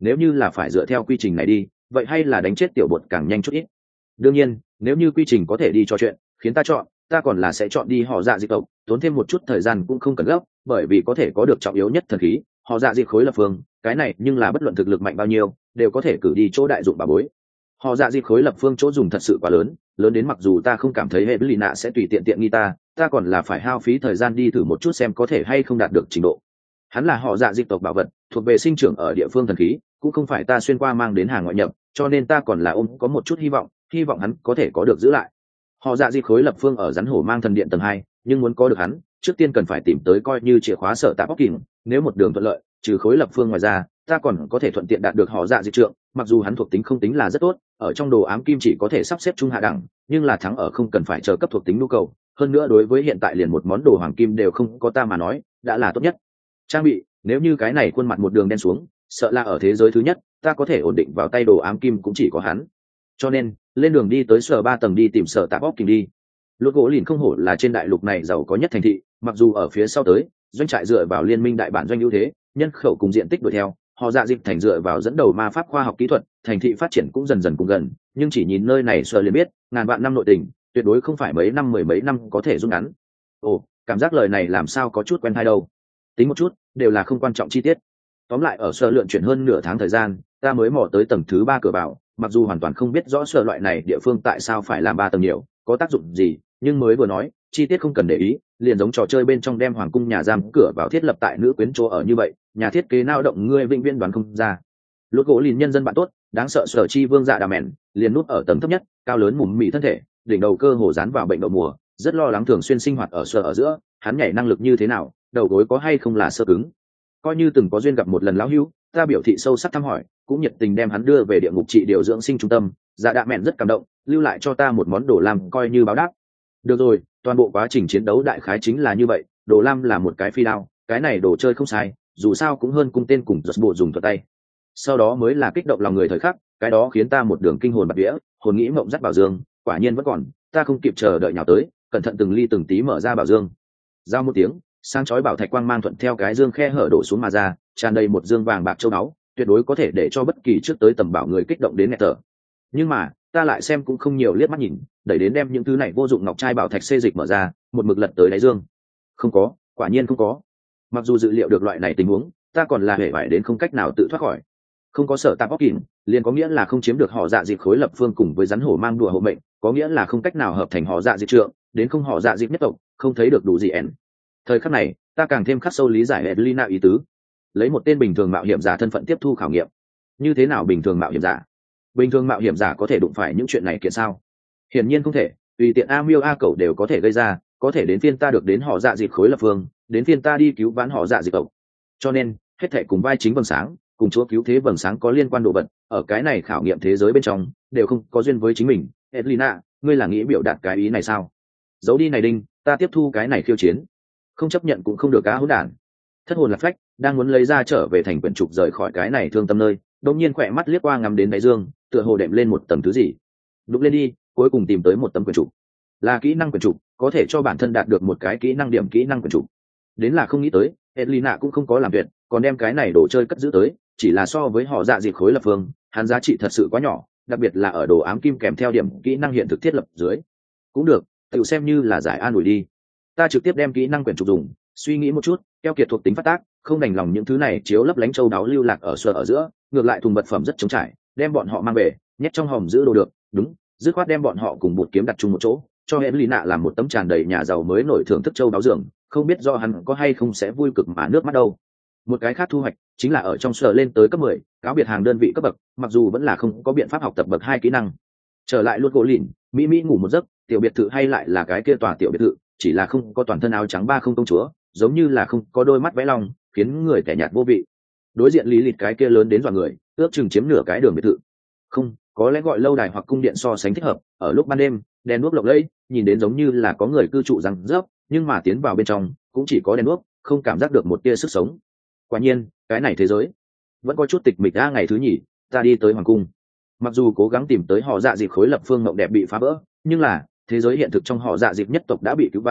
nếu như là phải dựa theo quy trình này đi vậy hay là đánh chết tiểu bột càng nhanh chút ít. Đương nhiên nếu như quy trình có thể đi trò chuyện khiến ta chọn, ta còn là sẽ chọn đi họ dạ dịch tộc, tốn thêm một chút thời gian cũng không cần gấp, bởi vì có thể có được trọng yếu nhất thần khí họ dạ dịch khối lập phương, cái này nhưng là bất luận thực lực mạnh bao nhiêu đều có thể cử đi chỗ đại dụng bà bối. Họ dạ dịch khối lập phương chỗ dùng thật sự quá lớn, lớn đến mặc dù ta không cảm thấy hệ lì nạ sẽ tùy tiện tiện nghi ta còn là phải hao phí thời gian đi thử một chút xem có thể hay không đạt được trình độ. Hắn là họ dạ dịch tộc bảo vật, thuộc về sinh trưởng ở địa phương thần khí, cũng không phải ta xuyên qua mang đến hàng ngoại nhập, cho nên ta còn là ôm có một chút hy vọng hắn có thể có được giữ lại. Họ dạ dịch khối lập phương ở rắn hổ mang thần điện tầng 2, nhưng muốn có được hắn trước tiên cần phải tìm tới coi như chìa khóa sở tạ bóc kìm, nếu một đường thuận lợi trừ khối lập phương ngoài ra ta còn có thể thuận tiện đạt được họ dạ dịch trượng, mặc dù hắn thuộc tính không tính là rất tốt, ở trong đồ ám kim chỉ có thể sắp xếp trung hạ đẳng, nhưng là thắng ở không cần phải chờ cấp thuộc tính nhu cầu, hơn nữa đối với hiện tại liền một món đồ hoàng kim đều không có ta mà nói đã là tốt nhất. Trang bị, nếu như cái này khuôn mặt một đường đen xuống sợ là ở thế giới thứ nhất ta có thể ổn định vào tay đồ ám kim cũng chỉ có hắn, cho nên lên đường đi tới sở 3 tầng đi tìm sở tạ bóc kìm đi. Lốt gỗ lìn không hổ là trên đại lục này giàu có nhất thành thị, mặc dù ở phía sau tới doanh trại dựa vào liên minh đại bản doanh ưu thế nhân khẩu cùng diện tích đuổi theo, họ dạ dịch thành dựa vào dẫn đầu ma pháp khoa học kỹ thuật thành thị phát triển cũng dần dần cùng gần, nhưng chỉ nhìn nơi này sở liền biết ngàn vạn năm nội tình tuyệt đối không phải mấy năm mười mấy năm có thể rút ngắn. Ồ, cảm giác lời này làm sao có chút quen tai đâu. Tính một chút đều là không quan trọng chi tiết. Tóm lại ở sở lượn chuyển hơn nửa tháng thời gian ta mới mò tới tầng thứ 3 cửa vào, mặc dù hoàn toàn không biết rõ sở loại này địa phương tại sao phải làm 3 tầng nhiều có tác dụng gì, nhưng mới vừa nói chi tiết không cần để ý, liền giống trò chơi bên trong đem hoàng cung nhà giam cửa vào thiết lập tại nữ quyến chỗ ở như vậy, nhà thiết kế nao động ngươi vĩnh viễn đoán không ra. Lốt gỗ lìn nhân dân bạn tốt đáng sợ sở chi vương dạ đà mèn liền núp ở tầng thấp nhất, cao lớn mùm mị thân thể, đỉnh đầu cơ hồ dán vào bệnh đậu mùa, rất lo lắng thường xuyên sinh hoạt ở sở ở giữa, hắn nhảy năng lực như thế nào, đầu gối có hay không là sơ cứng. Coi như từng có duyên gặp một lần lão hữu, ta biểu thị sâu sắc thăm hỏi, cũng nhiệt tình đem hắn đưa về địa ngục trị điều dưỡng sinh trung tâm. Dạ đạ mẹn rất cảm động, lưu lại cho ta một món đồ lam coi như báo đáp. Được rồi, toàn bộ quá trình chiến đấu đại khái chính là như vậy, đồ lam là một cái phi đao, cái này đồ chơi không sai, dù sao cũng hơn cung tên cùng giật bộ dùng thuật tay. Sau đó mới là kích động lòng người thời khắc, cái đó khiến ta một đường kinh hồn bạt vía, hồn nghĩ mộng dắt bảo dương, quả nhiên vẫn còn, ta không kịp chờ đợi nhào tới, cẩn thận từng ly từng tí mở ra bảo dương. Giao một tiếng, sáng chói bảo thạch quang mang thuận theo cái dương khe hở đổ xuống mà ra, tràn đầy một dương vàng bạc châu báu, tuyệt đối có thể để cho bất kỳ trước tới tầm bảo người kích động đến nghẹt thở. Nhưng mà ta lại xem cũng không nhiều liếc mắt nhìn, đẩy đến đem những thứ này vô dụng ngọc trai bảo thạch xê dịch mở ra, một mực lật tới đáy dương. Không có, quả nhiên không có. Mặc dù dự liệu được loại này tình huống, ta còn là hề vải đến không cách nào tự thoát khỏi. Không có sở tạp bóc kìm, liền có nghĩa là không chiếm được họ dạ dịp khối lập phương cùng với rắn hổ mang đùa hộ mệnh, có nghĩa là không cách nào hợp thành họ dạ dịp trượng, đến không họ dạ dịp nhất tộc, không thấy được đủ gì ẻn. Thời khắc này ta càng thêm khắc sâu lý giải Adelina ý tứ, lấy một tên bình thường mạo hiểm giả thân phận tiếp thu khảo nghiệm. Như thế nào bình thường mạo hiểm giả? Bình thường mạo hiểm giả có thể đụng phải những chuyện này kiện sao? Hiển nhiên không thể, tùy tiện a miêu a cầu đều có thể gây ra, có thể đến phiên ta được đến họ dạ dịp khối lập phương, đến phiên ta đi cứu vãn họ dạ dịp tộc. Cho nên hết thảy cùng vai chính vầng sáng cùng chúa cứu thế vầng sáng có liên quan đồ vật, ở cái này khảo nghiệm thế giới bên trong đều không có duyên với chính mình. Adelina, ngươi là nghĩ biểu đạt cái ý này sao? Giấu đi này đinh, ta tiếp thu cái này khiêu chiến, không chấp nhận cũng không được cá hỗn đản. Thất hồn lạc phách đang muốn lấy ra trở về thành quyển trục rời khỏi cái này thương tâm nơi, đột nhiên khỏe mắt liếc qua ngắm đến đáy dương, tựa hồ đệm lên một tầng thứ gì. Đụng lên đi, cuối cùng tìm tới một tấm quyển trục, là kỹ năng quyển trục, có thể cho bản thân đạt được một cái kỹ năng điểm kỹ năng quyển trục. Đến là không nghĩ tới Adelina cũng không có làm việc, còn đem cái này đồ chơi cất giữ tới, chỉ là so với họ dạ dịp khối lập phương hắn giá trị thật sự quá nhỏ, đặc biệt là ở đồ ám kim kèm theo điểm kỹ năng hiện thực thiết lập dưới. Cũng được, tự xem như là giải an ủi đi. Ta trực tiếp đem kỹ năng quyển trục dùng, suy nghĩ một chút, keo kiệt thuộc tính phát tác, không đành lòng những thứ này chiếu lấp lánh châu đáo lưu lạc ở sở ở giữa, ngược lại thùng vật phẩm rất trống trải, đem bọn họ mang về nhét trong hòm giữ đồ được. Đúng, dứt khoát đem bọn họ cùng bột kiếm đặt chung một chỗ, cho Adelina làm một tấm tràn đầy nhà giàu mới nổi thưởng thức châu đáo giường, không biết do hắn có hay không sẽ vui cực mà nước mắt đâu. Một cái khác thu hoạch chính là ở trong sở lên tới cấp 10, cáo biệt hàng đơn vị cấp bậc, mặc dù vẫn là không có biện pháp học tập bậc 2 kỹ năng. Trở lại luôn gỗ lìn, mỹ ngủ một giấc, tiểu biệt thự hay lại là cái kia tòa tiểu biệt thự, chỉ là không có toàn thân áo trắng 30 công chúa, giống như là không có đôi mắt vẽ long, khiến người tẻ nhạt vô vị. Đối diện lý lịch cái kia lớn đến dọa người, ước chừng chiếm nửa cái đường biệt thự. Không, có lẽ gọi lâu đài hoặc cung điện so sánh thích hợp, ở lúc ban đêm, đèn đuốc lộng lẫy, nhìn đến giống như là có người cư trụ răng rớp, nhưng mà tiến vào bên trong, cũng chỉ có đèn đuốc, không cảm giác được một tia sức sống. Quả nhiên, cái này thế giới vẫn có chút tịch mịch. Ngày thứ nhì, ta đi tới hoàng cung. Mặc dù cố gắng tìm tới họ dạ dịp khối lập phương mộng đẹp bị phá vỡ, nhưng là thế giới hiện thực trong họ dạ dịp nhất tộc đã bị cứu vãn,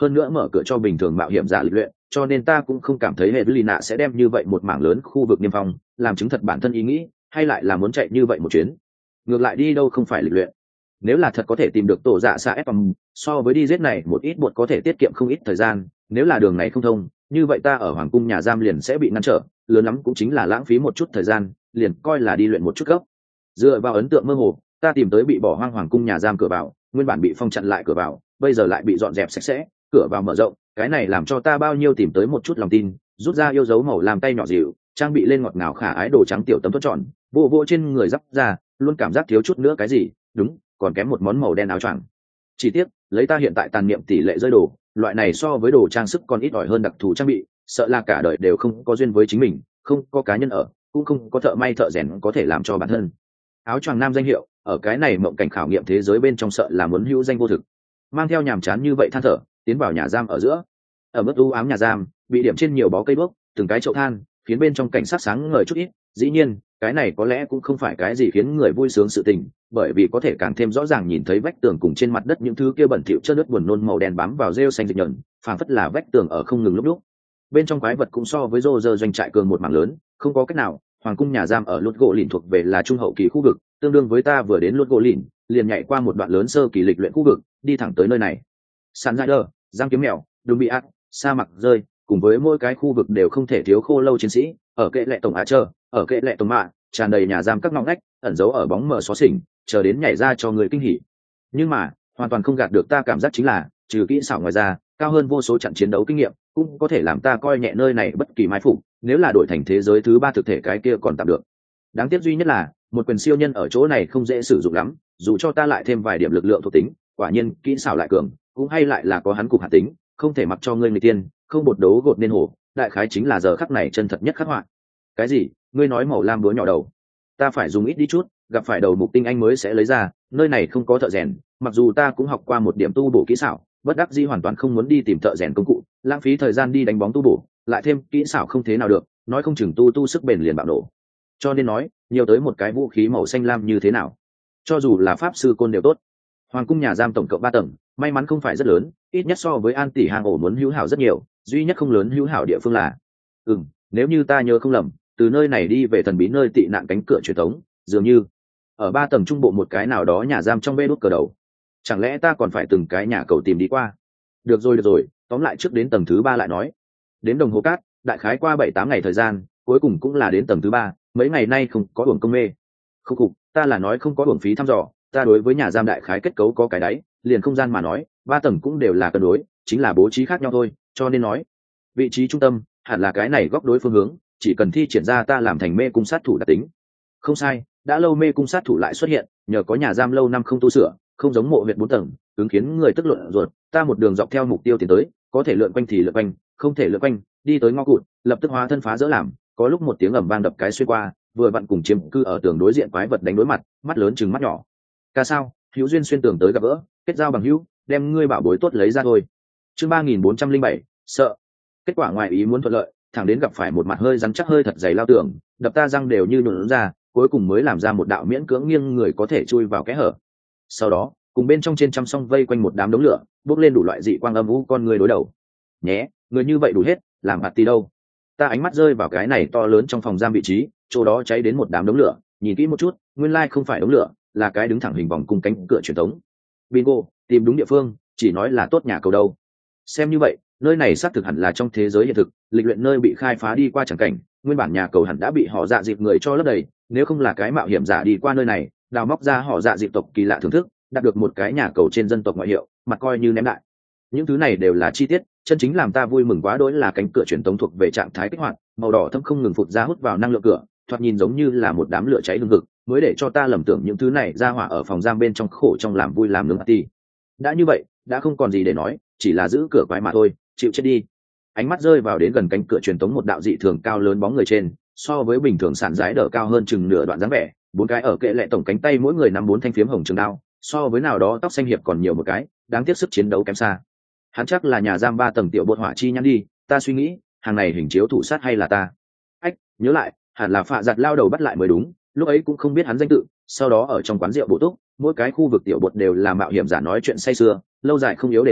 hơn nữa mở cửa cho bình thường mạo hiểm giả lịch luyện, cho nên ta cũng không cảm thấy Evelina sẽ đem như vậy một mảng lớn khu vực niêm phong làm chứng thật bản thân ý nghĩ, hay lại là muốn chạy như vậy một chuyến. Ngược lại đi đâu không phải lịch luyện. Nếu là thật có thể tìm được tổ dạ xạ ép bằng, so với đi giết này một ít bột có thể tiết kiệm không ít thời gian. Nếu là đường này không thông, như vậy ta ở hoàng cung nhà giam liền sẽ bị ngăn trở, lớn lắm cũng chính là lãng phí một chút thời gian, liền coi là đi luyện một chút gốc. Dựa vào ấn tượng mơ hồ, ta tìm tới bị bỏ hoang hoàng cung nhà giam cửa vào, nguyên bản bị phong chặn lại cửa vào, bây giờ lại bị dọn dẹp sạch sẽ, cửa vào mở rộng, cái này làm cho ta bao nhiêu tìm tới một chút lòng tin, rút ra yêu dấu màu làm tay nhỏ dịu, trang bị lên ngọt ngào khả ái đồ trắng tiểu tấm tuốt tròn, vô vô trên người giáp ra, luôn cảm giác thiếu chút nữa cái gì, đúng, còn kém một món màu đen áo choàng. Chỉ tiếc, lấy ta hiện tại tàn niệm tỷ lệ rơi đồ, loại này so với đồ trang sức còn ít ỏi hơn đặc thù trang bị, sợ là cả đời đều không có duyên với chính mình, không có cá nhân ở, cũng không có thợ may thợ rèn có thể làm cho bản thân. Áo choàng nam danh hiệu, ở cái này mộng cảnh khảo nghiệm thế giới bên trong sợ là muốn hữu danh vô thực. Mang theo nhàm chán như vậy than thở, tiến vào nhà giam ở giữa. Ở mức u ám nhà giam, bị điểm trên nhiều bó cây đuốc, từng cái chậu than, khiến bên trong cảnh sát sáng ngời chút ít. Dĩ nhiên, cái này có lẽ cũng không phải cái gì khiến người vui sướng sự tình, bởi vì có thể càng thêm rõ ràng nhìn thấy vách tường cùng trên mặt đất những thứ kia bẩn thỉu chất nước buồn nôn màu đen bám vào rêu xanh dịch nhợn, phảng phất là vách tường ở không ngừng lúc lúc. Bên trong quái vật cũng so với rô rơ doanh trại cường một mảng lớn, không có cách nào, hoàng cung nhà giam ở lút gỗ lìn thuộc về là trung hậu kỳ khu vực, tương đương với ta vừa đến lút gỗ lìn, liền nhảy qua một đoạn lớn sơ kỳ lịch luyện khu vực, đi thẳng tới nơi này. Sàn Rider, giang kiếm mèo, đùm bị ác, sa mạc rơi, cùng với mỗi cái khu vực đều không thể thiếu khô lâu chiến sĩ, ở kệ lệ tổng Trơ, ở kệ lệ tổng mạ, tràn đầy nhà giam các ngõ ngách, ẩn giấu ở bóng mờ xó xỉnh, chờ đến nhảy ra cho người kinh hỉ. Nhưng mà, hoàn toàn không gạt được ta cảm giác chính là, trừ kỹ xảo ngoài ra, cao hơn vô số trận chiến đấu kinh nghiệm, cũng có thể làm ta coi nhẹ nơi này bất kỳ mai phục, nếu là đổi thành thế giới thứ ba thực thể cái kia còn tạm được. Đáng tiếc duy nhất là, một quyền siêu nhân ở chỗ này không dễ sử dụng lắm, dù cho ta lại thêm vài điểm lực lượng thuộc tính, quả nhiên kỹ xảo lại cường, cũng hay lại là có hắn cục hạt tính, không thể mặc cho ngươi người tiên, không bột đấu gột nên hổ, đại khái chính là giờ khắc này chân thật nhất khắc họa. Cái gì? Ngươi nói màu lam búa nhỏ đầu? Ta phải dùng ít đi chút, gặp phải đầu mục tinh anh mới sẽ lấy ra, nơi này không có thợ rèn, mặc dù ta cũng học qua một điểm tu bổ kỹ xảo, bất đắc dĩ hoàn toàn không muốn đi tìm thợ rèn công cụ, lãng phí thời gian đi đánh bóng tu bổ, lại thêm kỹ xảo không thế nào được, nói không chừng tu sức bền liền bạo nổ. Cho nên nói, nhiều tới một cái vũ khí màu xanh lam như thế nào? Cho dù là pháp sư côn đều tốt. Hoàng cung nhà giam tổng cộng 3 tầng, may mắn không phải rất lớn, ít nhất so với An tỷ hang ổ muốn hữu hảo rất nhiều, duy nhất không lớn hữu hảo địa phương là, nếu như ta nhớ không lầm, từ nơi này đi về thần bí nơi tị nạn cánh cửa truyền thống, dường như ở 3 tầng trung bộ một cái nào đó nhà giam trong bê đút cờ đầu. Chẳng lẽ ta còn phải từng cái nhà cầu tìm đi qua? Được rồi, tóm lại trước đến tầng thứ 3 lại nói. Đến đồng hồ cát, đại khái qua 7-8 ngày thời gian, cuối cùng cũng là đến tầng thứ 3, mấy ngày nay không có uổng công mê. Không cục, ta là nói không có uổng phí thăm dò, ta đối với nhà giam đại khái kết cấu có cái đáy, liền không gian mà nói, 3 tầng cũng đều là cân đối, chính là bố trí khác nhau thôi, cho nên nói, vị trí trung tâm hẳn là cái này góc đối phương hướng, chỉ cần thi triển ra ta làm thành mê cung sát thủ đặc tính. Không sai, đã lâu mê cung sát thủ lại xuất hiện, nhờ có nhà giam lâu năm không tu sửa, không giống mộ huyệt 4 tầng, ứng khiến người tức luận ruột, ta một đường dọc theo mục tiêu tiến tới, có thể lượn quanh thì lượn quanh, không thể lượn quanh, đi tới ngõ cụt, lập tức hóa thân phá dỡ làm, có lúc một tiếng ầm vang đập cái xuyên qua, vừa vặn cùng chiếm cư ở tường đối diện quái vật đánh đối mặt, mắt lớn chừng mắt nhỏ. Ca sao, hữu duyên xuyên tường tới gặp gỡ, kết giao bằng hữu, đem ngươi bảo bối tốt lấy ra thôi. Chương 3407, sợ. Kết quả ngoài ý muốn thuận lợi, thẳng đến gặp phải một mặt hơi rắn chắc hơi thật dày lao tường, đập ta răng đều như nhuộn ra, cuối cùng mới làm ra một đạo miễn cưỡng nghiêng người có thể chui vào kẽ hở. Sau đó, cùng bên trong trên trăm song vây quanh một đám đống lửa, bốc lên đủ loại dị quang âm u con người đối đầu. Nhé, người như vậy đủ hết, làm hạt tí đâu? Ta ánh mắt rơi vào cái này to lớn trong phòng giam vị trí, chỗ đó cháy đến một đám đống lửa, nhìn kỹ một chút, nguyên lai không phải đống lửa, là cái đứng thẳng hình vòng cung cánh cửa truyền thống. Bingo, tìm đúng địa phương, chỉ nói là tốt nhà cầu đâu. Xem như vậy, nơi này xác thực hẳn là trong thế giới hiện thực, lịch luyện nơi bị khai phá đi qua chẳng cảnh, nguyên bản nhà cầu hẳn đã bị họ dạ dịp người cho lấp đầy, nếu không là cái mạo hiểm giả đi qua nơi này, đào móc ra họ dạ dịp tộc kỳ lạ thưởng thức, đạt được một cái nhà cầu trên dân tộc ngoại hiệu, mặt coi như ném đại. Những thứ này đều là chi tiết, chân chính làm ta vui mừng quá đỗi là cánh cửa truyền thống thuộc về trạng thái kích hoạt, màu đỏ thâm không ngừng phụt ra hút vào năng lượng cửa, thoạt nhìn giống như là một đám lửa cháy hừng hực, mới để cho ta lầm tưởng những thứ này ra hỏa ở phòng giam bên trong khổ trong làm vui làm nướng party. Đã như vậy, đã không còn gì để nói, chỉ là giữ cửa quái mà thôi, chịu chết đi. Ánh mắt rơi vào đến gần cánh cửa truyền thống một đạo dị thường cao lớn bóng người trên, so với bình thường sản giái đỡ cao hơn chừng nửa đoạn dáng vẻ, 4 cái ở kệ lệ tổng cánh tay mỗi người nắm 4 thanh phiếm hồng trường đao, so với nào đó tóc xanh hiệp còn nhiều một cái, đáng tiếc sức chiến đấu kém xa. Hắn chắc là nhà giam 3 tầng tiểu bột hỏa chi nhắn đi, ta suy nghĩ, hàng này hình chiếu thủ sát hay là ta? Ách, nhớ lại, hẳn là phạ giặt lao đầu bắt lại mới đúng, lúc ấy cũng không biết hắn danh tự, sau đó ở trong quán rượu bổ túc, mỗi cái khu vực tiểu bột đều là mạo hiểm giả nói chuyện say sưa, lâu dài không yếu đề tài,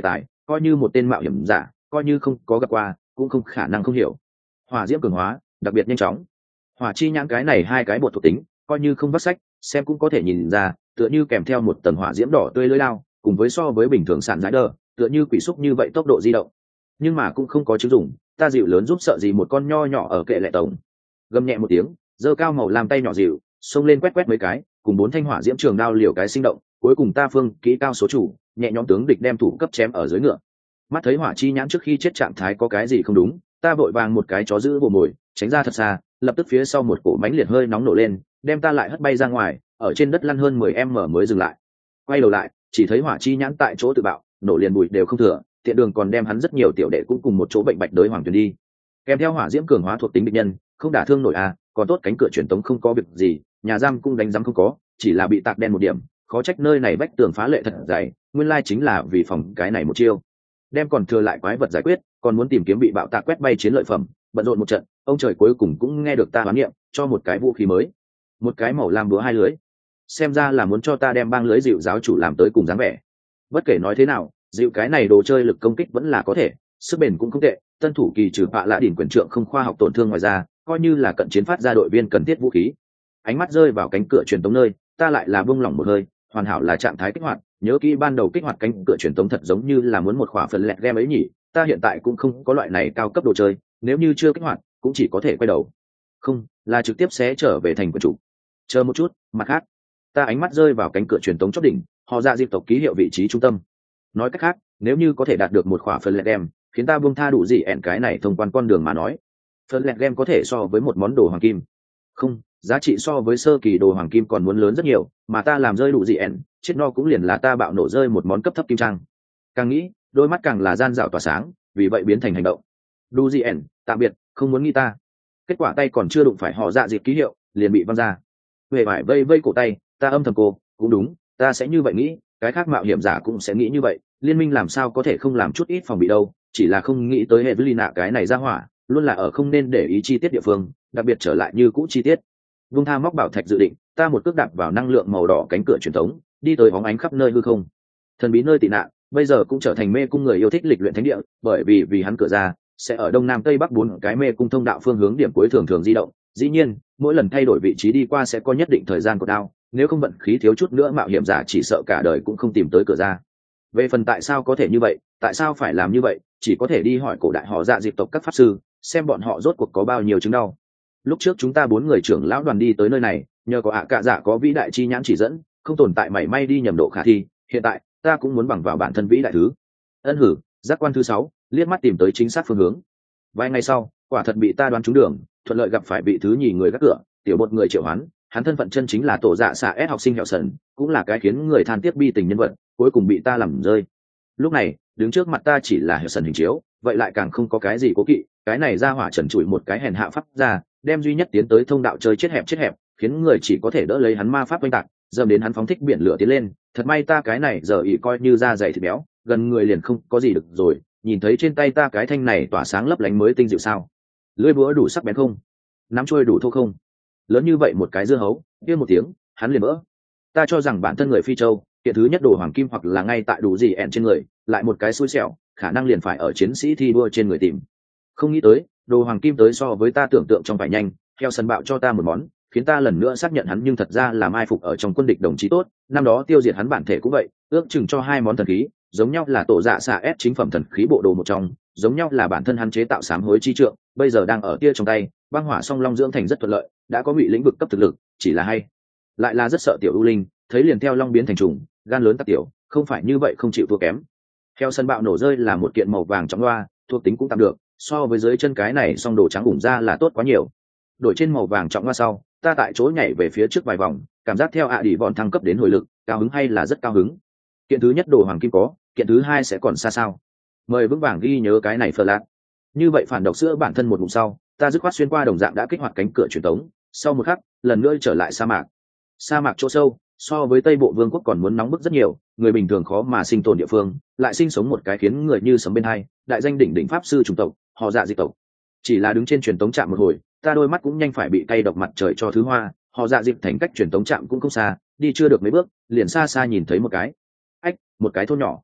coi như một tên mạo hiểm giả, coi như không có gặp qua cũng không khả năng không hiểu. Hỏa diễm cường hóa đặc biệt nhanh chóng. Hỏa chi nhãn cái này hai cái bột thuộc tính coi như không vắt sách xem cũng có thể nhìn ra, tựa như kèm theo một tầng hỏa diễm đỏ tươi lưỡi lao, cùng với so với bình thường sản giải đờ, tựa như quỷ xúc như vậy tốc độ di động. Nhưng mà cũng không có chứng dụng, ta dịu lớn giúp sợ gì một con nho nhỏ ở kệ lệ tổng. Gầm nhẹ một tiếng, giơ cao màu làm tay nhỏ dịu xông lên quét quét mấy cái, cùng 4 thanh hỏa diễm trường đao liều cái sinh động, cuối cùng ta phương kỹ cao số chủ, nhẹ nhõm tướng địch đem thủ cấp chém ở dưới ngựa. Mắt thấy hỏa chi nhãn trước khi chết trạng thái có cái gì không đúng, ta vội vàng một cái chó giữ bộ mồi tránh ra thật xa, lập tức phía sau một cổ mánh liệt hơi nóng nổ lên, đem ta lại hất bay ra ngoài, ở trên đất lăn hơn 10m mới dừng lại. Quay đầu lại, chỉ thấy hỏa chi nhãn tại chỗ tự bạo, nổ liền bụi đều không thừa, tiện đường còn đem hắn rất nhiều tiểu đệ cũng cùng một chỗ bệnh bạch đới hoàng tuyển đi. Kèm theo hỏa diễm cường hóa thuộc tính địch nhân, không đả thương nổi à, còn tốt cánh cửa truyền tống không có việc gì, nhà giam cũng đánh giám không có, chỉ là bị tạc đen một điểm, khó trách nơi này vách tường phá lệ thật dày, nguyên lai chính là vì phòng cái này một chiêu. Đem còn thừa lại quái vật giải quyết, còn muốn tìm kiếm bị bạo tạc quét bay chiến lợi phẩm, bận rộn một trận, ông trời cuối cùng cũng nghe được ta hoán niệm, cho một cái vũ khí mới, một cái màu lam búa hai lưới, xem ra là muốn cho ta đem băng lưới dịu giáo chủ làm tới cùng dáng vẻ. Bất kể nói thế nào, dịu cái này đồ chơi lực công kích vẫn là có thể, sức bền cũng không tệ, tân thủ kỳ trừ bạ lạ đỉnh quyền trượng không khoa học tổn thương ngoài ra, coi như là cận chiến phát ra đội viên cần thiết vũ khí. Ánh mắt rơi vào cánh cửa truyền tống nơi, ta lại là buông lỏng một hơi, hoàn hảo là trạng thái kích hoạt, nhớ kỹ ban đầu kích hoạt cánh cửa truyền tống thật giống như là muốn một khỏa phần lẹt game ấy nhỉ, ta hiện tại cũng không có loại này cao cấp đồ chơi, nếu như chưa kích hoạt cũng chỉ có thể quay đầu, không là trực tiếp sẽ trở về thành quân chủ. Chờ một chút, mặt khác, ta ánh mắt rơi vào cánh cửa truyền tống chóp đỉnh, họ ra dịp tộc ký hiệu vị trí trung tâm. Nói cách khác, nếu như có thể đạt được một khỏa phần lẹt game, khiến ta buông tha đủ gì ẻn cái này thông quan con đường mà nói, phần lẹt game có thể so với một món đồ hoàng kim, không giá trị so với sơ kỳ đồ hoàng kim còn muốn lớn rất nhiều, mà ta làm rơi đủ gì ẻn chết no cũng liền là ta bạo nổ rơi một món cấp thấp kim trang. Càng nghĩ đôi mắt càng là gian dạo tỏa sáng, vì vậy biến thành hành động. Đủ gì ẻn tạm biệt, không muốn nghĩ ta. Kết quả tay còn chưa đụng phải họ dạ dịp ký hiệu liền bị văng ra. Huệ vải vây vây cổ tay, ta âm thầm cô cũng đúng, ta sẽ như vậy nghĩ, cái khác mạo hiểm giả cũng sẽ nghĩ như vậy, liên minh làm sao có thể không làm chút ít phòng bị đâu, chỉ là không nghĩ tới Evelina cái này ra hỏa luôn là ở không nên để ý chi tiết địa phương, đặc biệt trở lại như cũ chi tiết. Vung tha móc bảo thạch dự định, ta một cước đạp vào năng lượng màu đỏ cánh cửa truyền thống, đi tới bóng ánh khắp nơi hư không. Thần bí nơi tị nạn bây giờ cũng trở thành mê cung người yêu thích lịch luyện thánh địa, bởi vì hắn cửa ra sẽ ở đông nam tây bắc 4 cái mê cung thông đạo phương hướng điểm cuối thường thường di động. Dĩ nhiên mỗi lần thay đổi vị trí đi qua sẽ có nhất định thời gian của đao, nếu không vận khí thiếu chút nữa mạo hiểm giả chỉ sợ cả đời cũng không tìm tới cửa ra. Về phần tại sao có thể như vậy, tại sao phải làm như vậy, chỉ có thể đi hỏi cổ đại họ dạ dịp tộc các pháp sư, xem bọn họ rốt cuộc có bao nhiêu chứng đau. Lúc trước chúng ta 4 người trưởng lão đoàn đi tới nơi này, nhờ có ạ cạ giả có vĩ đại chi nhãn chỉ dẫn, không tồn tại mảy may đi nhầm độ khả thi. Hiện tại ta cũng muốn bằng vào bản thân vĩ đại thứ. Ân hử, giác quan thứ 6, liếc mắt tìm tới chính xác phương hướng. Vài ngày sau, quả thật bị ta đoán trúng đường, thuận lợi gặp phải vị thứ nhì người gác cửa, tiểu một người triệu hoán, hắn thân phận chân chính là tổ dạ xạ S học sinh Hẹo Sần, cũng là cái khiến người than tiếc bi tình nhân vật, cuối cùng bị ta làm rơi. Lúc này đứng trước mặt ta chỉ là Hẹo Sần hình chiếu, vậy lại càng không có cái gì cố kỵ, cái này ra hỏa trần trụi một cái hèn hạ pháp ra, đem duy nhất tiến tới thông đạo chơi chết hẹp, khiến người chỉ có thể đỡ lấy hắn ma pháp oanh tạc, dầm đến hắn phóng thích biển lửa tiến lên. Thật may ta cái này giờ ý coi như da dày thịt béo, gần người liền không có gì được rồi. Nhìn thấy trên tay ta cái thanh này tỏa sáng lấp lánh mới tinh dịu sao, lưỡi búa đủ sắc bén không, nắm trôi đủ thô không, lớn như vậy một cái dưa hấu, kia một tiếng hắn liền vỡ. Ta cho rằng bản thân người phi châu kiện thứ nhất đồ hoàng kim hoặc là ngay tại đủ gì ẹn trên người, lại một cái xui xẻo khả năng liền phải ở chiến sĩ thi đua trên người tìm. Không nghĩ tới đồ hoàng kim tới so với ta tưởng tượng trong phải nhanh, theo sân bạo cho ta một món, khiến ta lần nữa xác nhận hắn nhưng thật ra là mai phục ở trong quân địch đồng chí tốt. Năm đó tiêu diệt hắn bản thể cũng vậy, ước chừng cho 2 món thần khí, giống nhau là tổ dạ xạ S chính phẩm thần khí bộ đồ một trong, giống nhau là bản thân hắn chế tạo sám hối chi trượng, bây giờ đang ở tia trong tay. Băng hỏa song long dưỡng thành rất thuận lợi, đã có bị lĩnh vực cấp thực lực, chỉ là hay lại là rất sợ tiểu ưu linh, thấy liền theo long biến thành trùng, gan lớn tắc tiểu, không phải như vậy không chịu thua kém. Theo sân bạo nổ rơi là một kiện màu vàng trong loa, thuộc tính cũng tạm được, so với dưới chân cái này song đồ trắng ủng ra là tốt quá nhiều. Đổi trên màu vàng trọng loa sau, ta tại chỗ nhảy về phía trước vài vòng, cảm giác theo ạ đi vòn thăng cấp đến hồi lực, cao hứng hay là rất cao hứng. Kiện thứ nhất đồ hoàng kim có, kiện thứ hai sẽ còn xa sao. Mời vững vàng ghi nhớ cái này phờ lạc. Như vậy phản độc sữa bản thân một ngụm sau, ta dứt khoát xuyên qua đồng dạng đã kích hoạt cánh cửa truyền tống, sau một khắc lần nữa trở lại sa mạc. Sa mạc chỗ sâu so với tây bộ vương quốc còn muốn nóng bức rất nhiều, người bình thường khó mà sinh tồn địa phương lại sinh sống một cái khiến người như sấm bên hai, đại danh đỉnh đỉnh pháp sư chủng tộc họ dạ dị tộc. Chỉ là đứng trên truyền tống trạm một hồi, ta đôi mắt cũng nhanh phải bị cay độc mặt trời cho thứ hoa. Họ dạ dịp thành cách truyền tống trạm cũng không xa, đi chưa được mấy bước liền xa xa nhìn thấy một cái một cái thôn nhỏ.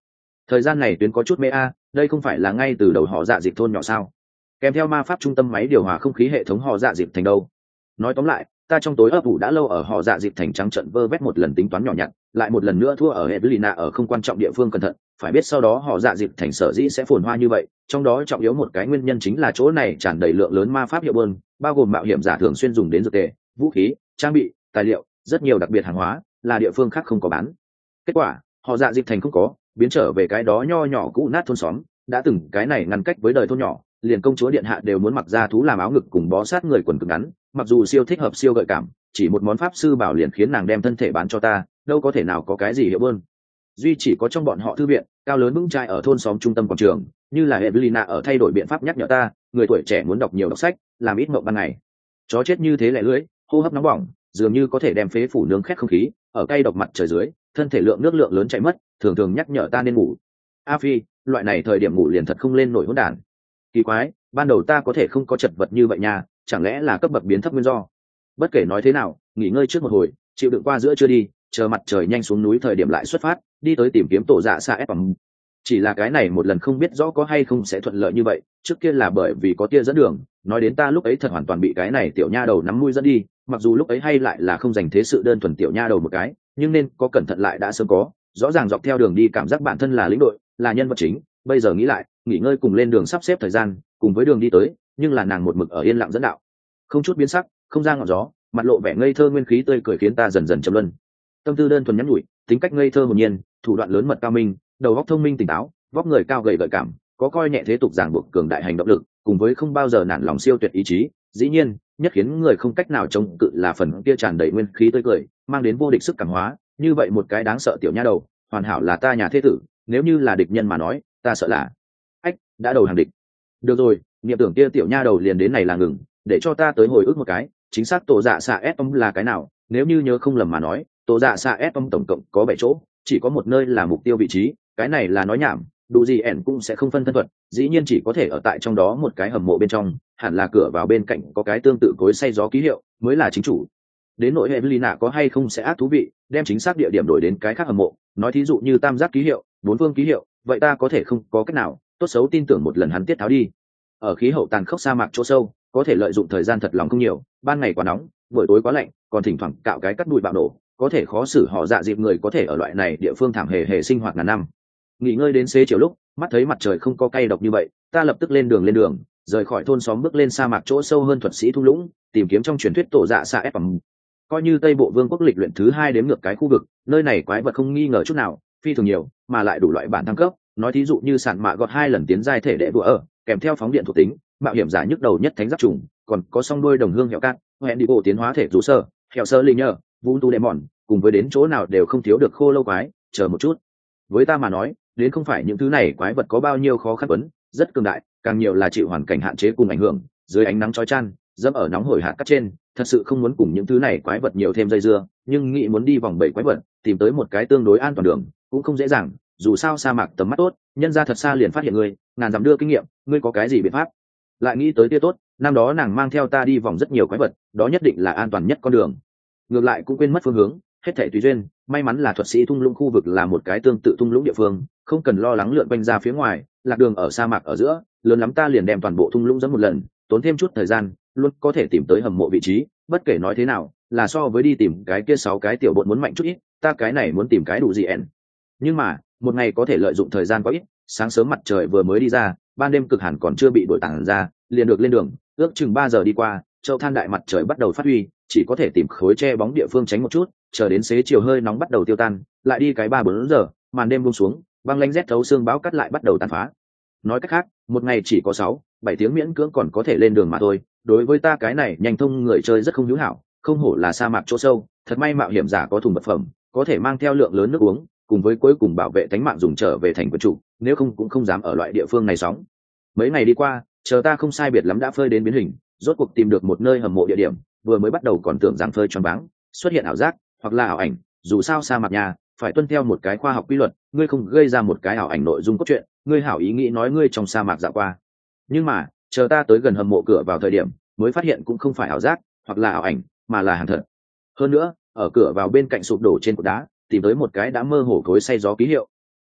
Thời gian này tuyến có chút mê đây không phải là ngay từ đầu họ dạ dịp thôn nhỏ sao? Kèm theo ma pháp trung tâm máy điều hòa không khí hệ thống họ dạ dịp thành đâu? Nói tóm lại, ta trong tối ấp ủ đã lâu ở họ dạ dịp thành trắng trận vơ vét một lần tính toán nhỏ nhặt, lại một lần nữa thua ở Evelina ở không quan trọng địa phương cẩn thận, phải biết sau đó họ dạ dịp thành sở dĩ sẽ phồn hoa như vậy, trong đó trọng yếu một cái nguyên nhân chính là chỗ này tràn đầy lượng lớn ma pháp hiệu bơn, bao gồm mạo hiểm giả thường xuyên dùng đến dược tề, vũ khí, trang bị, tài liệu, rất nhiều đặc biệt hàng hóa, là địa phương khác không có bán. Kết quả, họ dạ dịp thành không có, biến trở về cái đó nho nhỏ cũ nát thôn xóm, đã từng cái này ngăn cách với đời thôn nhỏ, liền công chúa điện hạ đều muốn mặc ra thú làm áo ngực cùng bó sát người quần cực ngắn, mặc dù siêu thích hợp siêu gợi cảm, chỉ một món pháp sư bảo liền khiến nàng đem thân thể bán cho ta, đâu có thể nào có cái gì hiệu bơn. Duy chỉ có trong bọn họ thư viện cao lớn vững chãi ở thôn xóm trung tâm quảng trường, như là Evelina ở thay đổi biện pháp nhắc nhở ta, người tuổi trẻ muốn đọc nhiều đọc sách, làm ít mộng ban ngày. Chó chết như thế lẻ lưỡi, hô hấp nóng bỏng, dường như có thể đem phế phủ nướng khét không khí, ở cay độc mặt trời dưới, thân thể lượng nước lượng lớn chạy mất, thường thường nhắc nhở ta nên ngủ. A Phi, loại này thời điểm ngủ liền thật không lên nổi hỗn đản. Kỳ quái, ban đầu ta có thể không có chật vật như vậy nha, chẳng lẽ là cấp bậc biến thấp nguyên do? Bất kể nói thế nào, nghỉ ngơi trước một hồi, chịu đựng qua giữa chưa đi, chờ mặt trời nhanh xuống núi thời điểm lại xuất phát, đi tới tìm kiếm tổ dạ xa ép bằng. Chỉ là cái này một lần không biết rõ có hay không sẽ thuận lợi như vậy, trước kia là bởi vì có tia dẫn đường, nói đến ta lúc ấy thật hoàn toàn bị cái này tiểu nha đầu nắm mũi dẫn đi, mặc dù lúc ấy hay lại là không dành thế sự đơn thuần tiểu nha đầu một cái, nhưng nên có cẩn thận lại đã sớm có, rõ ràng dọc theo đường đi cảm giác bản thân là lĩnh đội, là nhân vật chính, bây giờ nghĩ lại, nghỉ ngơi cùng lên đường sắp xếp thời gian, cùng với đường đi tới, nhưng là nàng một mực ở yên lặng dẫn đạo, không chút biến sắc, không ra ngọn gió, mặt lộ vẻ ngây thơ nguyên khí tươi cười khiến ta dần dần trầm luân. Tâm tư đơn thuần nhắn nhủi, tính cách ngây thơ hồn nhiên, thủ đoạn lớn mật cao minh, đầu óc thông minh tỉnh táo, vóc người cao gầy gợi cảm, có coi nhẹ thế tục ràng buộc cường đại hành động lực, cùng với không bao giờ nản lòng siêu tuyệt ý chí. Dĩ nhiên, nhất khiến người không cách nào chống cự là phần kia tràn đầy nguyên khí tươi cười, mang đến vô địch sức cảm hóa. Như vậy một cái đáng sợ tiểu nha đầu, hoàn hảo là ta nhà thế tử, nếu như là địch nhân mà nói, ta sợ là ách đã đầu hàng địch. Được rồi, niệm tưởng kia tiểu nha đầu liền đến này là ngừng, để cho ta tới hồi ức một cái, chính xác tổ dạ xạ s ông là cái nào? Nếu như nhớ không lầm mà nói, tổ dạ xạ s ông tổng cộng có 7 chỗ, chỉ có một nơi là mục tiêu vị trí, cái này là nói nhảm, đủ gì ẻn cũng sẽ không phân thân thuật, dĩ nhiên chỉ có thể ở tại trong đó một cái hầm mộ bên trong, hẳn là cửa vào bên cạnh có cái tương tự cối xay gió ký hiệu mới là chính chủ. Đến nỗi Evelina có hay không sẽ ác thú vị, đem chính xác địa điểm đổi đến cái khác hầm mộ, nói thí dụ như tam giác ký hiệu, bốn phương ký hiệu, vậy ta có thể không có cách nào, tốt xấu tin tưởng một lần hắn tiết tháo đi. Ở khí hậu tàn khốc sa mạc chỗ sâu, có thể lợi dụng thời gian thật lòng không nhiều, ban ngày quá nóng, buổi tối quá lạnh, còn thỉnh thoảng cạo cái cắt bụi bạo nổ, có thể khó xử họ dạ dịp người có thể ở loại này địa phương thảm hề hề sinh hoạt ngàn năm. Nghỉ ngơi đến xế chiều lúc, mắt thấy mặt trời không có cay độc như vậy, ta lập tức lên đường, rời khỏi thôn xóm bước lên sa mạc chỗ sâu hơn thuật sĩ thung lũng, tìm kiếm trong truyền thuyết tổ dạ xạ ép bằng. Coi như Tây Bộ Vương quốc lịch luyện thứ 2 đếm ngược cái khu vực, nơi này quái vật không nghi ngờ chút nào, phi thường nhiều, mà lại đủ loại bản thăng cấp, nói thí dụ như sản mạ gọt 2 lần tiến giai thể đệ vừa ở, kèm theo phóng điện thuộc tính, mạo hiểm giả nhức đầu nhất thánh giáp trùng, còn có song đôi đồng hương hẻo cát, hẹn đi bộ tiến hóa thể rú sơ, hẻo sơ linh nhờ, vun tu đệ mòn, cùng với đến chỗ nào đều không thiếu được khô lâu quái, chờ một chút. Với ta mà nói, đến không phải những thứ này quái vật có bao nhiêu khó khăn vấn, rất cường đại, càng nhiều là chịu hoàn cảnh hạn chế cùng ảnh hưởng, dưới ánh nắng chói chang, dẫm ở nóng hổi hạt cát trên, thật sự không muốn cùng những thứ này quái vật nhiều thêm dây dưa, nhưng nghĩ muốn đi vòng 7 quái vật, tìm tới một cái tương đối an toàn đường, cũng không dễ dàng, dù sao sa mạc tầm mắt tốt, nhân ra thật xa liền phát hiện ngươi, ngàn dặm đưa kinh nghiệm, ngươi có cái gì biện pháp? Lại nghĩ tới tia tốt, năm đó nàng mang theo ta đi vòng rất nhiều quái vật, đó nhất định là an toàn nhất con đường. Ngược lại cũng quên mất phương hướng, hết thảy tùy duyên, may mắn là thuật sĩ thung lũng khu vực là một cái tương tự thung lũng địa phương, không cần lo lắng lượn quanh ra phía ngoài, lạc đường ở sa mạc ở giữa, lớn lắm ta liền đem toàn bộ thung lũng dẫn một lần, tốn thêm chút thời gian, luôn có thể tìm tới hầm mộ vị trí, bất kể nói thế nào, là so với đi tìm cái kia 6 cái tiểu bọn muốn mạnh chút ít, ta cái này muốn tìm cái đủ gì ẻn. Nhưng mà, một ngày có thể lợi dụng thời gian quá ít, sáng sớm mặt trời vừa mới đi ra, ban đêm cực hàn còn chưa bị đổi tảng ra, liền được lên đường, ước chừng 3 giờ đi qua, châu than đại mặt trời bắt đầu phát huy, chỉ có thể tìm khối che bóng địa phương tránh một chút, chờ đến xế chiều hơi nóng bắt đầu tiêu tan, lại đi cái 3-4 giờ, màn đêm buông xuống, băng lanh rét thấu xương bão cắt lại bắt đầu tàn phá. Nói cách khác, một ngày chỉ có 6-7 tiếng miễn cưỡng còn có thể lên đường mà thôi, đối với ta cái này nhanh thông người chơi rất không hữu hảo, không hổ là sa mạc chỗ sâu, thật may mạo hiểm giả có thùng vật phẩm, có thể mang theo lượng lớn nước uống, cùng với cuối cùng bảo vệ tính mạng dùng trở về thành quân chủ, nếu không cũng không dám ở loại địa phương này sóng. Mấy ngày đi qua, chờ ta không sai biệt lắm đã phơi đến biến hình, rốt cuộc tìm được một nơi hầm mộ địa điểm, vừa mới bắt đầu còn tưởng rằng phơi choáng váng, xuất hiện ảo giác hoặc là ảo ảnh, dù sao sa mạc nhà phải tuân theo một cái khoa học quy luật, ngươi không gây ra một cái ảo ảnh nội dung cốt truyện, ngươi hảo ý nghĩ nói ngươi trong sa mạc dạo qua. Nhưng mà, chờ ta tới gần hầm mộ cửa vào thời điểm, mới phát hiện cũng không phải ảo giác hoặc là ảo ảnh, mà là hàng thật. Hơn nữa, ở cửa vào bên cạnh sụp đổ trên cột đá, tìm tới một cái đã mơ hồ cối xay gió ký hiệu.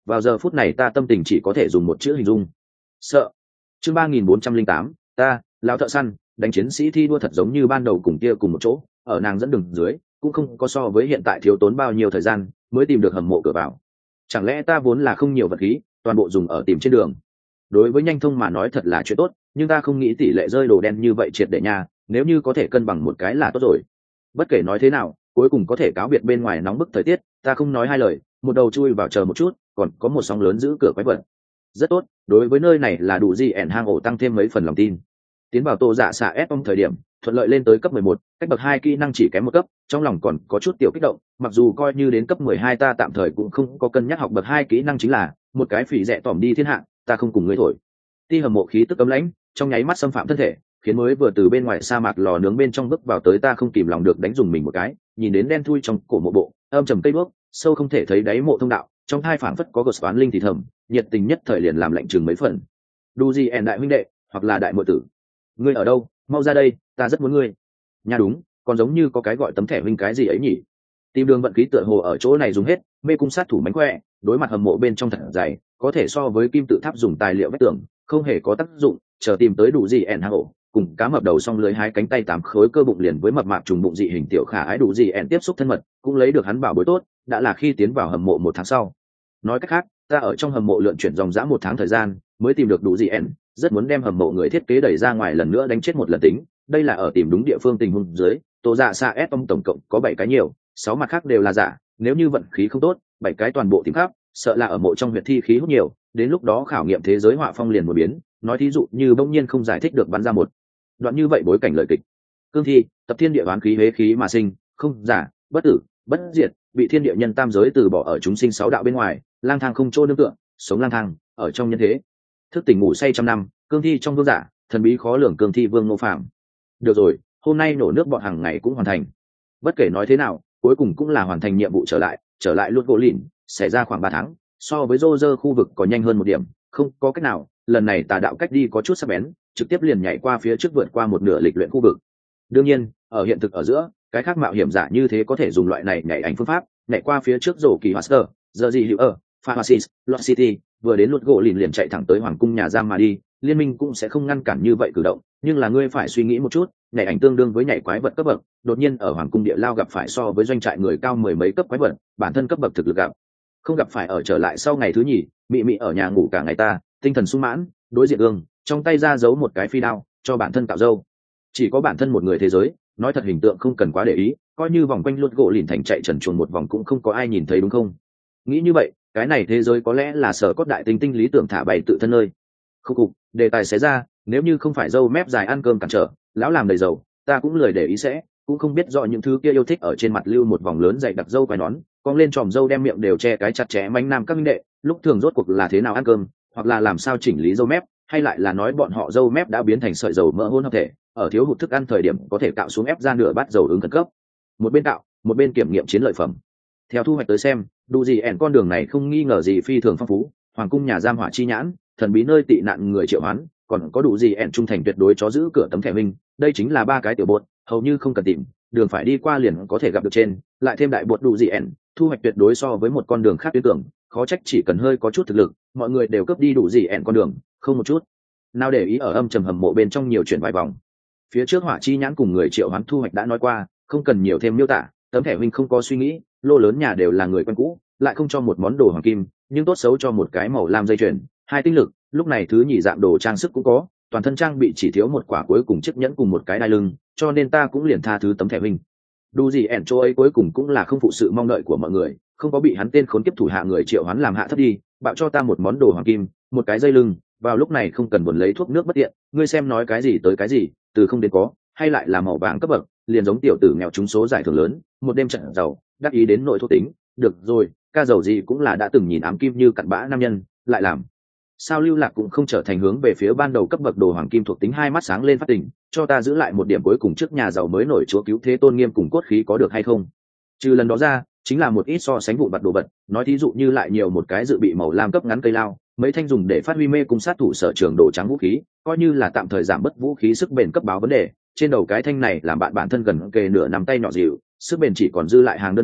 vào giờ phút này ta tâm tình chỉ có thể dùng một chữ hình dung: sợ. Chương 3408, ta lão thợ săn đánh chiến sĩ thi đua thật giống như ban đầu cùng kia cùng một chỗ, ở nàng dẫn đường dưới cũng không có so với hiện tại thiếu tốn bao nhiêu thời gian mới tìm được hầm mộ cửa vào. Chẳng lẽ ta vốn là không nhiều vật khí, toàn bộ dùng ở tìm trên đường? Đối với nhanh thông mà nói thật là chuyện tốt, nhưng ta không nghĩ tỷ lệ rơi đồ đen như vậy triệt để nha, nếu như có thể cân bằng một cái là tốt rồi. Bất kể nói thế nào, cuối cùng có thể cáo biệt bên ngoài nóng bức thời tiết, ta không nói hai lời, một đầu chui vào chờ một chút, còn có một sóng lớn giữ cửa quái vật. Rất tốt, đối với nơi này là đủ gì ẻn hang ổ tăng thêm mấy phần lòng tin. Tiến vào Tô Dạ xạ S thời điểm, thuận lợi lên tới cấp 11, cách bậc 2 kỹ năng chỉ kém một cấp, trong lòng còn có chút tiểu kích động, mặc dù coi như đến cấp 12 ta tạm thời cũng không có cân nhắc học bậc 2 kỹ năng chính là một cái phỉ rẻ tỏm đi thiên hạ, ta không cùng ngươi thổi. Ti hầm mộ khí tức cấm lãnh, trong nháy mắt xâm phạm thân thể, khiến mới vừa từ bên ngoài sa mạc lò nướng bên trong bước vào tới ta không kìm lòng được đánh dùng mình một cái, nhìn đến đen thui trong cổ mộ bộ, âm trầm cây đuốc, sâu không thể thấy đáy mộ thông đạo, trong hai phảng phất có gợn toán linh thì thầm, nhiệt tình nhất thời liền làm lạnh chừng mấy phần. Đu gì ẻn đại huynh đệ, hoặc là đại muội tử, ngươi ở đâu? Mau ra đây, ta rất muốn ngươi. Nha đúng, còn giống như có cái gọi tấm thẻ huynh cái gì ấy nhỉ? Tìm đường vận khí tựa hồ ở chỗ này dùng hết, mê cung sát thủ mánh khỏe, đối mặt hầm mộ bên trong thật dày, có thể so với kim tự tháp dùng tài liệu vách tường, không hề có tác dụng. Chờ tìm tới đủ gì ẻn hang ổ, cùng cá mập đầu xong lưới hai cánh tay 8 khối cơ bụng liền với mập mạp trùng bụng dị hình tiểu khả ái đủ gì ẻn tiếp xúc thân mật, cũng lấy được hắn bảo bối tốt, đã là khi tiến vào hầm mộ 1 tháng sau. Nói cách khác, ta ở trong hầm mộ lượn chuyển dòng dã 1 tháng thời gian, mới tìm được đủ gì ẻn, rất muốn đem hầm mộ người thiết kế đẩy ra ngoài lần nữa đánh chết một lần tính. Đây là ở tìm đúng địa phương tình huống dưới, Tô Dạ xạ S tổng cộng có 7 cái nhiều, 6 mặt khác đều là giả, nếu như vận khí không tốt, 7 cái toàn bộ tìm khắp, sợ là ở mộ trong huyệt thi khí hút nhiều, đến lúc đó khảo nghiệm thế giới họa phong liền một biến, nói thí dụ như bỗng nhiên không giải thích được bắn ra một đoạn như vậy bối cảnh lời kịch. Cương thi, tập thiên địa oán khí hế khí mà sinh, không giả, bất tử, bất diệt, bị thiên địa nhân tam giới từ bỏ ở chúng sinh 6 đạo bên ngoài, lang thang không chỗ nương tựa, sống lang thang ở trong nhân thế. Thức tỉnh ngủ say trăm năm, cương thi trong vương giả, thần bí khó lường cương thi vương Ngô Phạm. Được rồi, hôm nay nổ nước bọn hàng ngày cũng hoàn thành. Bất kể nói thế nào, cuối cùng cũng là hoàn thành nhiệm vụ trở lại luôn gỗ lìn, xảy ra khoảng 3 tháng, so với Roger khu vực có nhanh hơn một điểm, không có cách nào, lần này tà đạo cách đi có chút sắc bén, trực tiếp liền nhảy qua phía trước vượt qua một nửa lịch luyện khu vực. Đương nhiên, ở hiện thực ở giữa, cái khác mạo hiểm giả như thế có thể dùng loại này nhảy ảnh phương pháp, nhảy qua phía trước rổ kỳ Master, giờ gì hữu ở, Phasis, Lost City, vừa đến luật gỗ liền chạy thẳng tới hoàng cung nhà giam mà đi, liên minh cũng sẽ không ngăn cản như vậy cử động, nhưng là ngươi phải suy nghĩ một chút, nhảy ảnh tương đương với nhảy quái vật cấp bậc, đột nhiên ở hoàng cung địa lao gặp phải so với doanh trại người cao 10 mấy cấp quái vật, bản thân cấp bậc thực lực gặp không gặp phải ở trở lại sau ngày thứ nhì, mị mị ở nhà ngủ cả ngày ta, tinh thần sung mãn, đối diện gương, trong tay ra giấu một cái phi đao, cho bản thân tạo dâu. Chỉ có bản thân một người thế giới, nói thật hình tượng không cần quá để ý, coi như vòng quanh luật gỗ lìn thành chạy trần truồng một vòng cũng không có ai nhìn thấy đúng không? Nghĩ như vậy, cái này thế giới có lẽ là sở cốt đại tinh tinh lý tưởng thả bày tự thân nơi. Khúc cục, đề tài xé ra, nếu như không phải dâu mép dài ăn cơm cản trở, lão làm đầy dầu, ta cũng lười để ý sẽ, cũng không biết rõ những thứ kia yêu thích ở trên mặt lưu một vòng lớn dày đặc dâu quai nón, cong lên tròm dâu đem miệng đều che cái chặt chẽ manh nam các minh đệ, lúc thường rốt cuộc là thế nào ăn cơm, hoặc là làm sao chỉnh lý dâu mép, hay lại là nói bọn họ dâu mép đã biến thành sợi dầu mỡ hôn hợp thể, ở thiếu hụt thức ăn thời điểm có thể cạo xuống ép ra nửa bát dầu ứng khẩn cấp. Một bên cạo, một bên kiểm nghiệm chiến lợi phẩm. Theo thu hoạch tới xem, đủ gì ẻn con đường này không nghi ngờ gì phi thường phong phú, hoàng cung nhà giam hỏa chi nhãn, thần bí nơi tị nạn người triệu hoán, còn có đủ gì ẻn trung thành tuyệt đối chó giữ cửa tấm thẻ minh, đây chính là 3 cái tiểu bột, hầu như không cần tìm, đường phải đi qua liền có thể gặp được trên, lại thêm đại bột đủ gì ẻn, thu hoạch tuyệt đối so với một con đường khác tuyến tưởng, khó trách chỉ cần hơi có chút thực lực, mọi người đều cướp đi đủ gì ẻn con đường, không một chút nào để ý ở âm trầm hầm mộ bên trong nhiều chuyển vài vòng. Phía trước hỏa chi nhãn cùng người triệu hoán thu hoạch đã nói qua, không cần nhiều thêm miêu tả, tấm thẻ huynh không có suy nghĩ, lô lớn nhà đều là người quen cũ, lại không cho một món đồ hoàng kim, nhưng tốt xấu cho một cái màu lam dây chuyền, 2 tinh lực, lúc này thứ nhì dạng đồ trang sức cũng có, toàn thân trang bị chỉ thiếu một quả cuối cùng chiếc nhẫn cùng một cái đai lưng, cho nên ta cũng liền tha thứ tấm thẻ huynh. Đủ gì ẻn chỗ ấy cuối cùng cũng là không phụ sự mong đợi của mọi người, không có bị hắn tên khốn kiếp thủ hạ người triệu hoán làm hạ thấp đi, bạo cho ta một món đồ hoàng kim, một cái dây lưng, vào lúc này không cần buồn lấy thuốc nước bất tiện, ngươi xem nói cái gì tới cái gì, từ không đến có, hay lại là màu vàng cấp bậc, liền giống tiểu tử nghèo trúng số giải thưởng lớn, một đêm trận giàu, đắc ý đến nội thốt tính, được rồi, ca giàu gì cũng là đã từng nhìn ám kim như cặn bã nam nhân, lại làm sao lưu lạc cũng không trở thành hướng về phía ban đầu cấp bậc đồ hoàng kim thuộc tính, hai mắt sáng lên phát tỉnh, cho ta giữ lại một điểm cuối cùng trước nhà giàu mới nổi chúa cứu thế tôn nghiêm cùng cốt khí có được hay không? Trừ lần đó ra, chính là một ít so sánh vụn vặt đồ vật, nói thí dụ như lại nhiều một cái dự bị màu lam cấp ngắn cây lao, mấy thanh dùng để phát huy mê cung sát thủ sở trường đồ trắng vũ khí, coi như là tạm thời giảm bớt vũ khí sức bền cấp báo vấn đề. Trên đầu cái thanh này làm bạn bản thân gần kề nửa nắm tay nhỏ dịu, sức bền chỉ còn dư lại hàng đơn vị,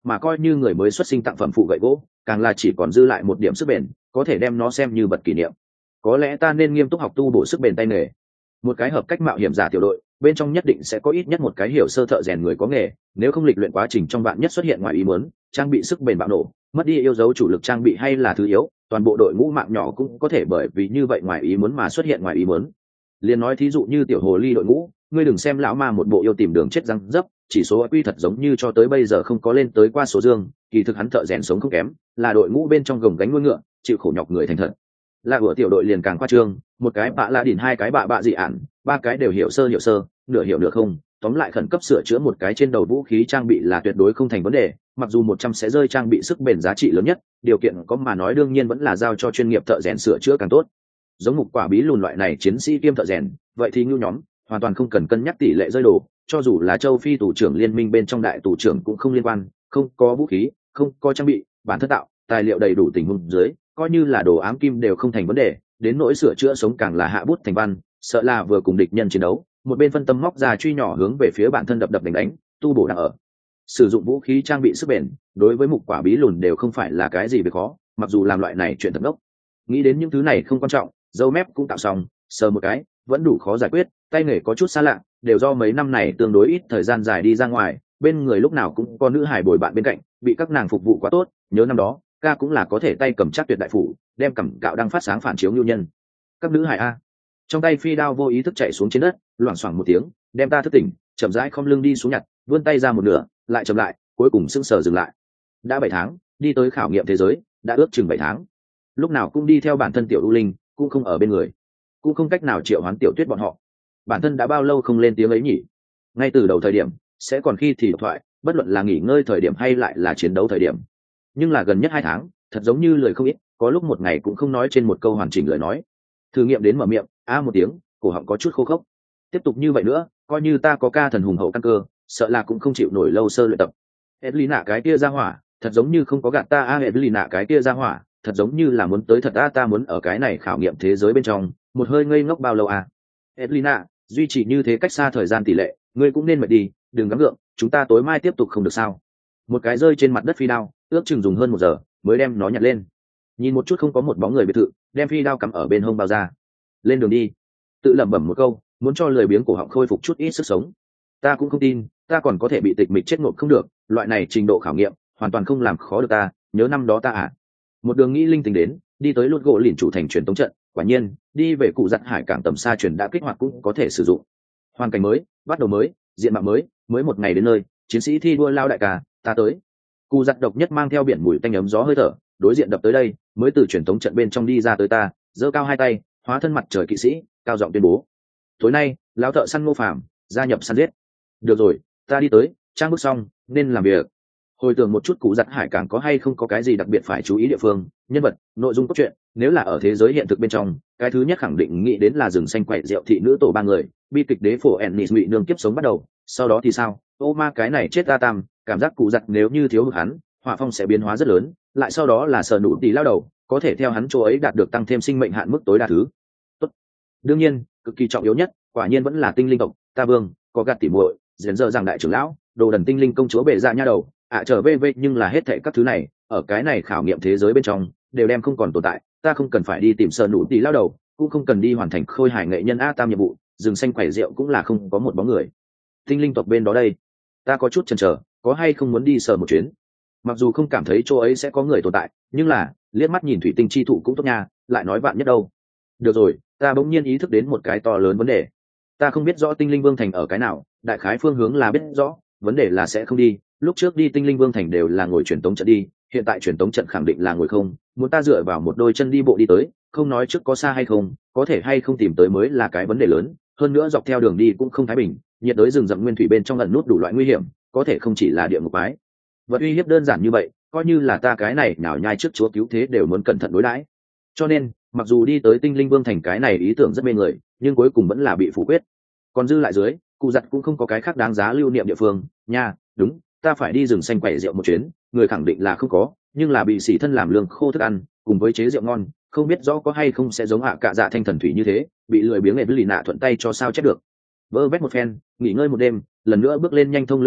mà coi như người mới xuất sinh tặng phẩm phụ gậy gỗ càng là chỉ còn dư lại một điểm sức bền, có thể đem nó xem như vật kỷ niệm. Có lẽ ta nên nghiêm túc học tu bổ sức bền tay nghề. Một cái hợp cách mạo hiểm giả tiểu đội bên trong nhất định sẽ có ít nhất một cái hiểu sơ thợ rèn người có nghề, nếu không lịch luyện quá trình trong vạn nhất xuất hiện ngoài ý muốn, trang bị sức bền bạo nổ, mất đi yêu dấu chủ lực trang bị hay là thứ yếu, toàn bộ đội ngũ mạng nhỏ cũng có thể bởi vì như vậy ngoài ý muốn mà xuất hiện ngoài ý muốn. Liên nói thí dụ như tiểu hồ ly đội ngũ, ngươi đừng xem lão ma một bộ yêu tìm đường chết răng dấp, chỉ số quy thật giống như cho tới bây giờ không có lên tới qua số dương, kỳ thực hắn thợ rèn sống không kém, là đội ngũ bên trong gồng gánh nuôi ngựa, chịu khổ nhọc người thành thật. Là của tiểu đội liền càng khoa trương, một cái bạ la đỉnh, hai cái bạ dị ản, ba cái đều hiểu sơ, nửa hiểu nửa không, tóm lại khẩn cấp sửa chữa một cái trên đầu vũ khí trang bị là tuyệt đối không thành vấn đề, mặc dù 100 sẽ rơi trang bị sức bền giá trị lớn nhất, điều kiện có mà nói đương nhiên vẫn là giao cho chuyên nghiệp thợ rèn sửa chữa càng tốt. Giống mục quả bí lùn loại này chiến sĩ kiêm thợ rèn, vậy thì nhu nhóm hoàn toàn không cần cân nhắc tỷ lệ rơi đồ, cho dù là châu Phi tù trưởng liên minh bên trong đại tù trưởng cũng không liên quan, không có vũ khí, không có trang bị, bản thân tạo, tài liệu đầy đủ tình huống dưới, coi như là đồ ám kim đều không thành vấn đề, đến nỗi sửa chữa sống càng là hạ bút thành văn, sợ là vừa cùng địch nhân chiến đấu, một bên phân tâm móc ra truy nhỏ hướng về phía bản thân đập đánh, tu bổ đang ở. Sử dụng vũ khí trang bị sức bền, đối với mục quả bí lùn đều không phải là cái gì về khó, mặc dù làm loại này chuyện thật ngốc. Nghĩ đến những thứ này không quan trọng, dâu mép cũng tạo xong, sờ một cái, vẫn đủ khó giải quyết, tay nghề có chút xa lạ, đều do mấy năm này tương đối ít thời gian dài đi ra ngoài, bên người lúc nào cũng có nữ hải bồi bạn bên cạnh, bị các nàng phục vụ quá tốt, nhớ năm đó, ca cũng là có thể tay cầm chắc tuyệt đại phủ, đem cẩm cạo đang phát sáng phản chiếu nhu nhân. Các nữ hải a. Trong tay phi đao vô ý thức chạy xuống trên đất, loảng xoảng một tiếng, đem ta thức tỉnh, chậm rãi khom lưng đi xuống nhặt, vươn tay ra một nửa, lại chậm lại, cuối cùng sững sờ dừng lại. Đã 7 tháng, đi tới khảo nghiệm thế giới, đã ước chừng 7 tháng. Lúc nào cũng đi theo bản thân tiểu U Linh, cũng không ở bên người, cũng không cách nào triệu hoán tiểu Tuyết bọn họ. Bản thân đã bao lâu không lên tiếng ấy nhỉ? Ngay từ đầu thời điểm, sẽ còn khi thì thoại, bất luận là nghỉ ngơi thời điểm hay lại là chiến đấu thời điểm. Nhưng là gần nhất 2 tháng, thật giống như lời không ít, có lúc một ngày cũng không nói trên một câu hoàn chỉnh lời nói. Thử nghiệm đến mở miệng, một tiếng, cổ họng có chút khô khốc. Tiếp tục như vậy nữa, coi như ta có ca thần hùng hậu căn cơ, sợ là cũng không chịu nổi lâu sơ luyện tập. Edlina cái kia ra hỏa, thật giống như không có gạt ta. Edlina cái kia ra hỏa, thật giống như là muốn tới thật ta muốn ở cái này khảo nghiệm thế giới bên trong, một hơi ngây ngốc bao lâu Edlina, duy trì như thế cách xa thời gian tỷ lệ, ngươi cũng nên mệt đi, đừng gắng gượng, chúng ta tối mai tiếp tục không được sao? Một cái rơi trên mặt đất phi đao, ước chừng dùng hơn 1 giờ mới đem nó nhặt lên. Nhìn một chút không có một bóng người biệt thự, đem phi đao cắm ở bên hông bao ra. Lên đường đi. Tự lẩm bẩm một câu, muốn cho lười biếng cổ họng khôi phục chút ít sức sống. Ta cũng không tin, ta còn có thể bị tịch mịch chết ngộp không được, loại này trình độ khảo nghiệm, hoàn toàn không làm khó được ta, nhớ năm đó ta Một đường nghĩ linh tính đến, đi tới lốt gỗ lìn chủ thành truyền tống trận, quả nhiên, đi về cụ giặt hải cảng tầm xa truyền đã kích hoạt cũng có thể sử dụng. Hoàn cảnh mới, bắt đầu mới, diện mạo mới, mới một ngày đến nơi, chiến sĩ thi đua lao đại ca, ta tới. Cụ giặt độc nhất mang theo biển mùi tanh ấm gió hơi thở, đối diện đập tới đây, mới từ truyền tống trận bên trong đi ra tới ta, giơ cao 2 tay, hóa thân mặt trời kỵ sĩ, cao giọng tuyên bố: tối nay, lão thợ săn Ngô Phàm gia nhập săn giết. Được rồi, ta đi tới, trang bước xong, nên làm việc. Hồi tưởng một chút cụ giặt hải cảng có hay không có cái gì đặc biệt phải chú ý địa phương, nhân vật, nội dung cốt truyện, nếu là ở thế giới hiện thực bên trong, cái thứ nhất khẳng định nghĩ đến là rừng xanh quậy rượu thị nữ tổ 3 người, bi kịch đế phổ Ennis ngụy nương kiếp sống bắt đầu, sau đó thì sao? Ô ma cái này chết ta tam, cảm giác cụ giặt nếu như thiếu hụt hắn, hỏa phong sẽ biến hóa rất lớn, lại sau đó là sở nụ tỷ lao đầu, có thể theo hắn chỗ ấy đạt được tăng thêm sinh mệnh hạn mức tối đa thứ. Tốt. Đương nhiên, cực kỳ trọng yếu nhất, quả nhiên vẫn là tinh linh tộc, ta vương, có gạt tỉ muội, dần dơ rằng đại trưởng lão, đồ đần tinh linh công chúa bể ra nha đầu, trở về nhưng là hết thảy các thứ này, ở cái này khảo nghiệm thế giới bên trong, đều đem không còn tồn tại, ta không cần phải đi tìm sở nụ tỷ lao đầu, cũng không cần đi hoàn thành khôi hài nghệ nhân tam nhiệm vụ, rừng xanh quẩy rượu cũng là không có một bóng người. Tinh linh tộc bên đó đây, ta có chút chần chờ, có hay không muốn đi sờ một chuyến. Mặc dù không cảm thấy chỗ ấy sẽ có người tồn tại, nhưng là liếc mắt nhìn thủy tinh chi thụ cũng tốt nha, lại nói vạn nhất đâu. Được rồi, ta bỗng nhiên ý thức đến một cái to lớn vấn đề. Ta không biết rõ tinh linh vương thành ở cái nào, đại khái phương hướng là biết rõ, vấn đề là sẽ không đi. Lúc trước đi tinh linh vương thành đều là ngồi truyền tống trận đi, hiện tại truyền tống trận khẳng định là ngồi không, muốn ta dựa vào một đôi chân đi bộ đi tới, không nói trước có xa hay không, có thể hay không tìm tới mới là cái vấn đề lớn. Hơn nữa dọc theo đường đi cũng không thái bình, nhiệt đới rừng rậm nguyên thủy bên trong ẩn nút đủ loại nguy hiểm, có thể không chỉ là địa ngục quái vật uy hiếp đơn giản như vậy, coi như là ta cái này nhào nhai trước chúa cứu thế đều muốn cẩn thận đối đãi. Cho nên mặc dù đi tới tinh linh vương thành cái này ý tưởng rất mê người, nhưng cuối cùng vẫn là bị phủ quyết. Còn dư lại dưới, cụ giặt cũng không có cái khác đáng giá lưu niệm địa phương nha. Đúng, ta phải đi rừng xanh quẩy rượu một chuyến, người khẳng định là không có, nhưng là bị xỉ thân làm lương khô thức ăn cùng với chế rượu ngon, không biết rõ có hay không sẽ giống cạ dạ thanh thần thủy như thế, bị lười biếng lì nạ thuận tay cho sao chết được. Vơ vét một phen, nghỉ ngơi một đêm, lần nữa bước lên nhanh thông lữ đồ,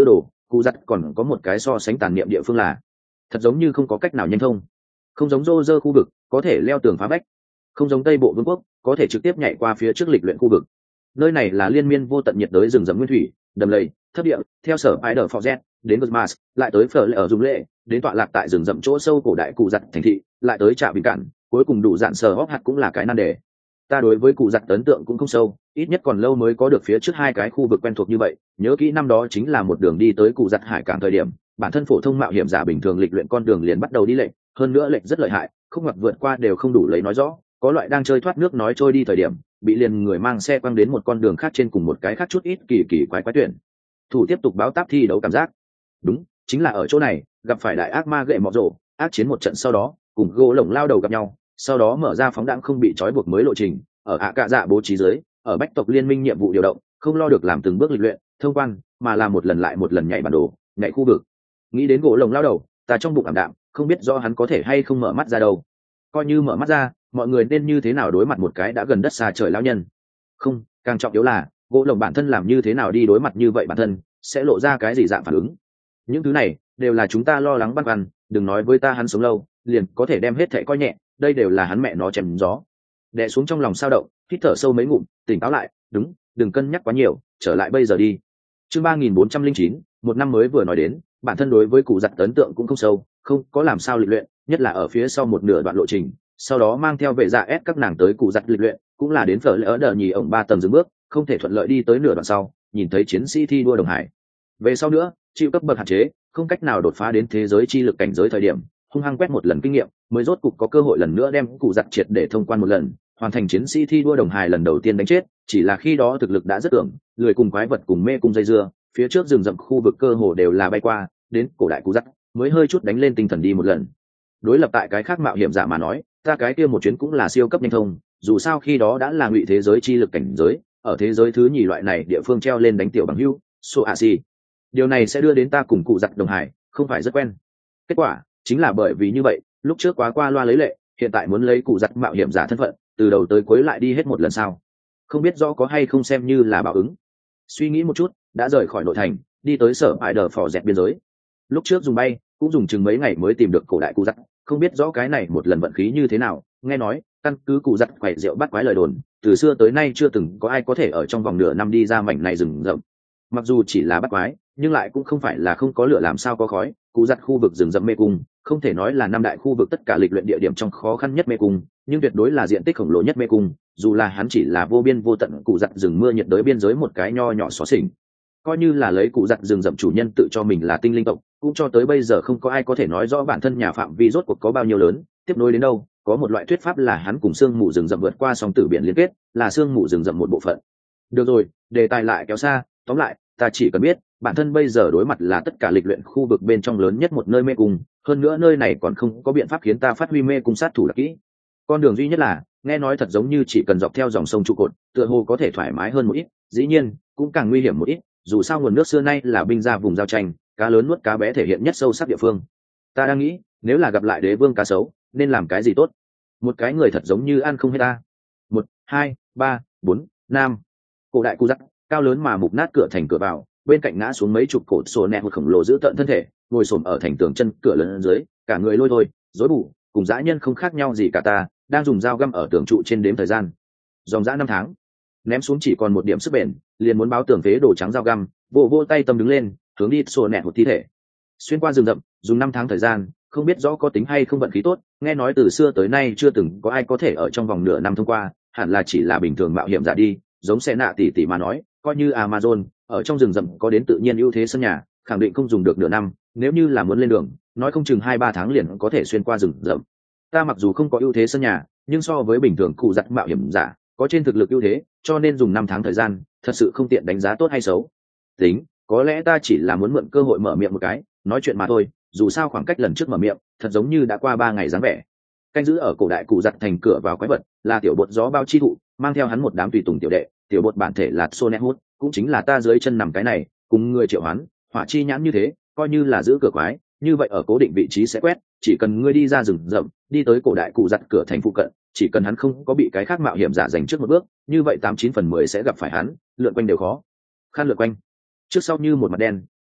cụ giặt còn có một cái so sánh tàn niệm địa phương là thật giống như không có cách nào nhanh thông, không giống rô rơ khu vực có thể leo tường phá vách, không giống tây bộ vương quốc có thể trực tiếp nhảy qua phía trước lịch luyện khu vực. Nơi này là liên miên vô tận nhiệt đới rừng rậm nguyên thủy, đầm lầy, thấp địa, theo sở Spider Forest đến Guzmas, lại tới phở lệ ở dung lệ, đến tọa lạc tại rừng rậm chỗ sâu cổ đại cụ giặt thành thị, lại tới trạm bình cản, cuối cùng đủ dạn sở hóc hạt cũng là cái nan đề. Ta đối với cụ giặt ấn tượng cũng không sâu, ít nhất còn lâu mới có được phía trước hai cái khu vực quen thuộc như vậy. Nhớ kỹ năm đó chính là một đường đi tới cụ giặt hải cảng thời điểm, bản thân phổ thông mạo hiểm giả bình thường lịch luyện con đường liền bắt đầu đi lệch, hơn nữa lệch rất lợi hại, không ngoặt vượt qua đều không đủ lấy nói rõ, có loại đang chơi thoát nước nói trôi đi thời điểm bị liền người mang xe quăng đến một con đường khác trên cùng một cái khác chút ít kỳ kỳ quái quái tuyển thủ tiếp tục báo táp thi đấu cảm giác. Đúng, chính là ở chỗ này gặp phải đại ác ma gậy mọ rổ, ác chiến một trận sau đó cùng gỗ lồng lao đầu gặp nhau, sau đó mở ra phóng đãng không bị trói buộc mới lộ trình, ở ạ cạ dạ bố trí dưới, ở bách tộc liên minh nhiệm vụ điều động, không lo được làm từng bước lịch luyện thông quan, mà là một lần lại một lần nhảy bản đồ, nhảy khu vực. Nghĩ đến gỗ lồng lao đầu, ta trong bụng ảm đạm, không biết do hắn có thể hay không mở mắt ra đâu. Coi như mở mắt ra, mọi người nên như thế nào đối mặt một cái đã gần đất xa trời lão nhân? Không, càng trọng yếu là gỗ lồng bản thân làm như thế nào đi đối mặt như vậy, bản thân sẽ lộ ra cái gì dạng phản ứng. Những thứ này đều là chúng ta lo lắng băn khoăn. Đừng nói với ta hắn sống lâu liền có thể đem hết thảy coi nhẹ, đây đều là hắn mẹ nó chém gió. Đè xuống trong lòng sao động, hít thở sâu mấy ngụm, tỉnh táo lại. Đúng, đừng cân nhắc quá nhiều, trở lại bây giờ đi. Chương 3409, một năm mới vừa nói đến, bản thân đối với cụ giặt ấn tượng cũng không sâu, không có làm sao lịch luyện, nhất là ở phía sau một nửa đoạn lộ trình, sau đó mang theo vệ dạ ép các nàng tới cụ giặt lịch luyện, cũng là đến phở lỡ đờ nhì ổng 3 tầng dừng bước, không thể thuận lợi đi tới nửa đoạn sau, nhìn thấy chiến sĩ thi đua đồng hải. Về sau nữa, chịu cấp bậc hạn chế, không cách nào đột phá đến thế giới chi lực cảnh giới thời điểm, hung hăng quét một lần kinh nghiệm, mới rốt cục có cơ hội lần nữa đem cụ giặt triệt để thông quan một lần, hoàn thành chiến sĩ thi đua đồng hải lần đầu tiên đánh chết, chỉ là khi đó thực lực đã rất tưởng, lười cùng quái vật cùng mê cung dây dưa, phía trước rừng rậm khu vực cơ hồ đều là bay qua, đến cổ đại cụ giặt mới hơi chút đánh lên tinh thần đi một lần. Đối lập tại cái khác mạo hiểm giả mà nói, ta cái kia một chuyến cũng là siêu cấp nhanh thông, dù sao khi đó đã là ngụy thế giới chi lực cảnh giới, ở thế giới thứ nhì loại này địa phương treo lên đánh tiểu bằng hưu so a si, điều này sẽ đưa đến ta cùng cụ giặt đồng hải không phải rất quen. Kết quả chính là bởi vì như vậy, lúc trước quá qua loa lấy lệ, hiện tại muốn lấy cụ giặt mạo hiểm giả thân phận từ đầu tới cuối lại đi hết một lần sao, không biết rõ có hay không xem như là báo ứng. Suy nghĩ một chút, đã rời khỏi nội thành, đi tới sở ải đờ phò dẹt biên giới. Lúc trước dùng bay cũng dùng chừng mấy ngày mới tìm được cổ đại cụ giặt, không biết rõ cái này một lần vận khí như thế nào. Nghe nói căn cứ cụ giặt quẩy rượu bắt quái lời đồn, từ xưa tới nay chưa từng có ai có thể ở trong vòng nửa năm đi ra mảnh này rừng rậm. Mặc dù chỉ là bắt quái, nhưng lại cũng không phải là không có lửa làm sao có khói. Cụ giặt khu vực rừng rậm mê cung không thể nói là năm đại khu vực tất cả lịch luyện địa điểm trong khó khăn nhất mê cung, nhưng tuyệt đối là diện tích khổng lồ nhất mê cung, dù là hắn chỉ là vô biên vô tận cụ giặt rừng mưa nhiệt đới biên giới một cái nho nhỏ xó xỉnh. Coi như là lấy cụ giặt rừng rậm chủ nhân tự cho mình là tinh linh tộc, cũng cho tới bây giờ không có ai có thể nói rõ bản thân nhà phạm vi rốt cuộc có bao nhiêu lớn, tiếp nối đến đâu. Có một loại thuyết pháp là hắn cùng sương mù rừng rậm vượt qua sóng tử biển liên kết, là sương mù rừng rậm một bộ phận. Được rồi, đề tài lại kéo xa, tóm lại ta chỉ cần biết bản thân bây giờ đối mặt là tất cả lịch luyện khu vực bên trong lớn nhất một nơi mê cung, hơn nữa nơi này còn không có biện pháp khiến ta phát huy mê cung sát thủ là kỹ. Con đường duy nhất là, nghe nói thật giống như chỉ cần dọc theo dòng sông trụ cột, tựa hồ có thể thoải mái hơn một ít, dĩ nhiên cũng càng nguy hiểm một ít, dù sao nguồn nước xưa nay là binh ra vùng giao tranh, cá lớn nuốt cá bé thể hiện nhất sâu sắc địa phương. Ta đang nghĩ, nếu là gặp lại đế vương cá sấu nên làm cái gì tốt. Một cái người thật giống như ăn không hết ta. 1, 2, 3, 4, 5. Cổ đại cụ giặt cao lớn mà mục nát cửa thành cửa vào, bên cạnh ngã xuống mấy chục cột sổ nẹt một khổng lồ giữ tận thân thể, ngồi xổm ở thành tường chân cửa lớn dưới, cả người lôi thôi rối bù, cùng dã nhân không khác nhau gì cả. Ta đang dùng dao găm ở tường trụ trên đếm thời gian, dòng dã 5 tháng ném xuống chỉ còn một điểm sức bền, liền muốn báo tường phế đồ trắng dao găm, vô tay tâm đứng lên, hướng đi sổ nẹt một thi thể. Xuyên qua rừng rậm, dùng 5 tháng thời gian, không biết rõ có tính hay không vận khí tốt. Nghe nói từ xưa tới nay chưa từng có ai có thể ở trong vòng nửa năm thông qua, hẳn là chỉ là bình thường mạo hiểm giả đi. Giống xe nạ tỷ mà nói, coi như Amazon ở trong rừng rậm có đến tự nhiên ưu thế sân nhà, khẳng định không dùng được nửa năm. Nếu như là muốn lên đường, nói không chừng 2-3 tháng liền có thể xuyên qua rừng rậm. Ta mặc dù không có ưu thế sân nhà, nhưng so với bình thường cụ giặt mạo hiểm giả có trên thực lực ưu thế, cho nên dùng 5 tháng thời gian thật sự không tiện đánh giá tốt hay xấu. Tính, có lẽ ta chỉ là muốn mượn cơ hội mở miệng một cái, nói chuyện mà thôi. Dù sao khoảng cách lần trước mở miệng thật giống như đã qua 3 ngày dáng vẻ. Canh giữ ở cổ đại cụ giặt thành cửa vào quái vật là tiểu bột gió bao chi thụ, mang theo hắn một đám tùy tùng tiểu đệ. Tiểu bột bản thể là Sonehut, cũng chính là ta dưới chân nằm cái này, cùng người triệu hoán hỏa chi nhãn như thế, coi như là giữ cửa quái, như vậy ở cố định vị trí sẽ quét. Chỉ cần ngươi đi ra rừng rậm, đi tới cổ đại cụ giặt cửa thành phụ cận, chỉ cần hắn không có bị cái khác mạo hiểm giả giành trước một bước, như vậy 89 phần 10 sẽ gặp phải hắn, lượn quanh đều khó khăn lượn quanh. Trước sau như một mặt đen,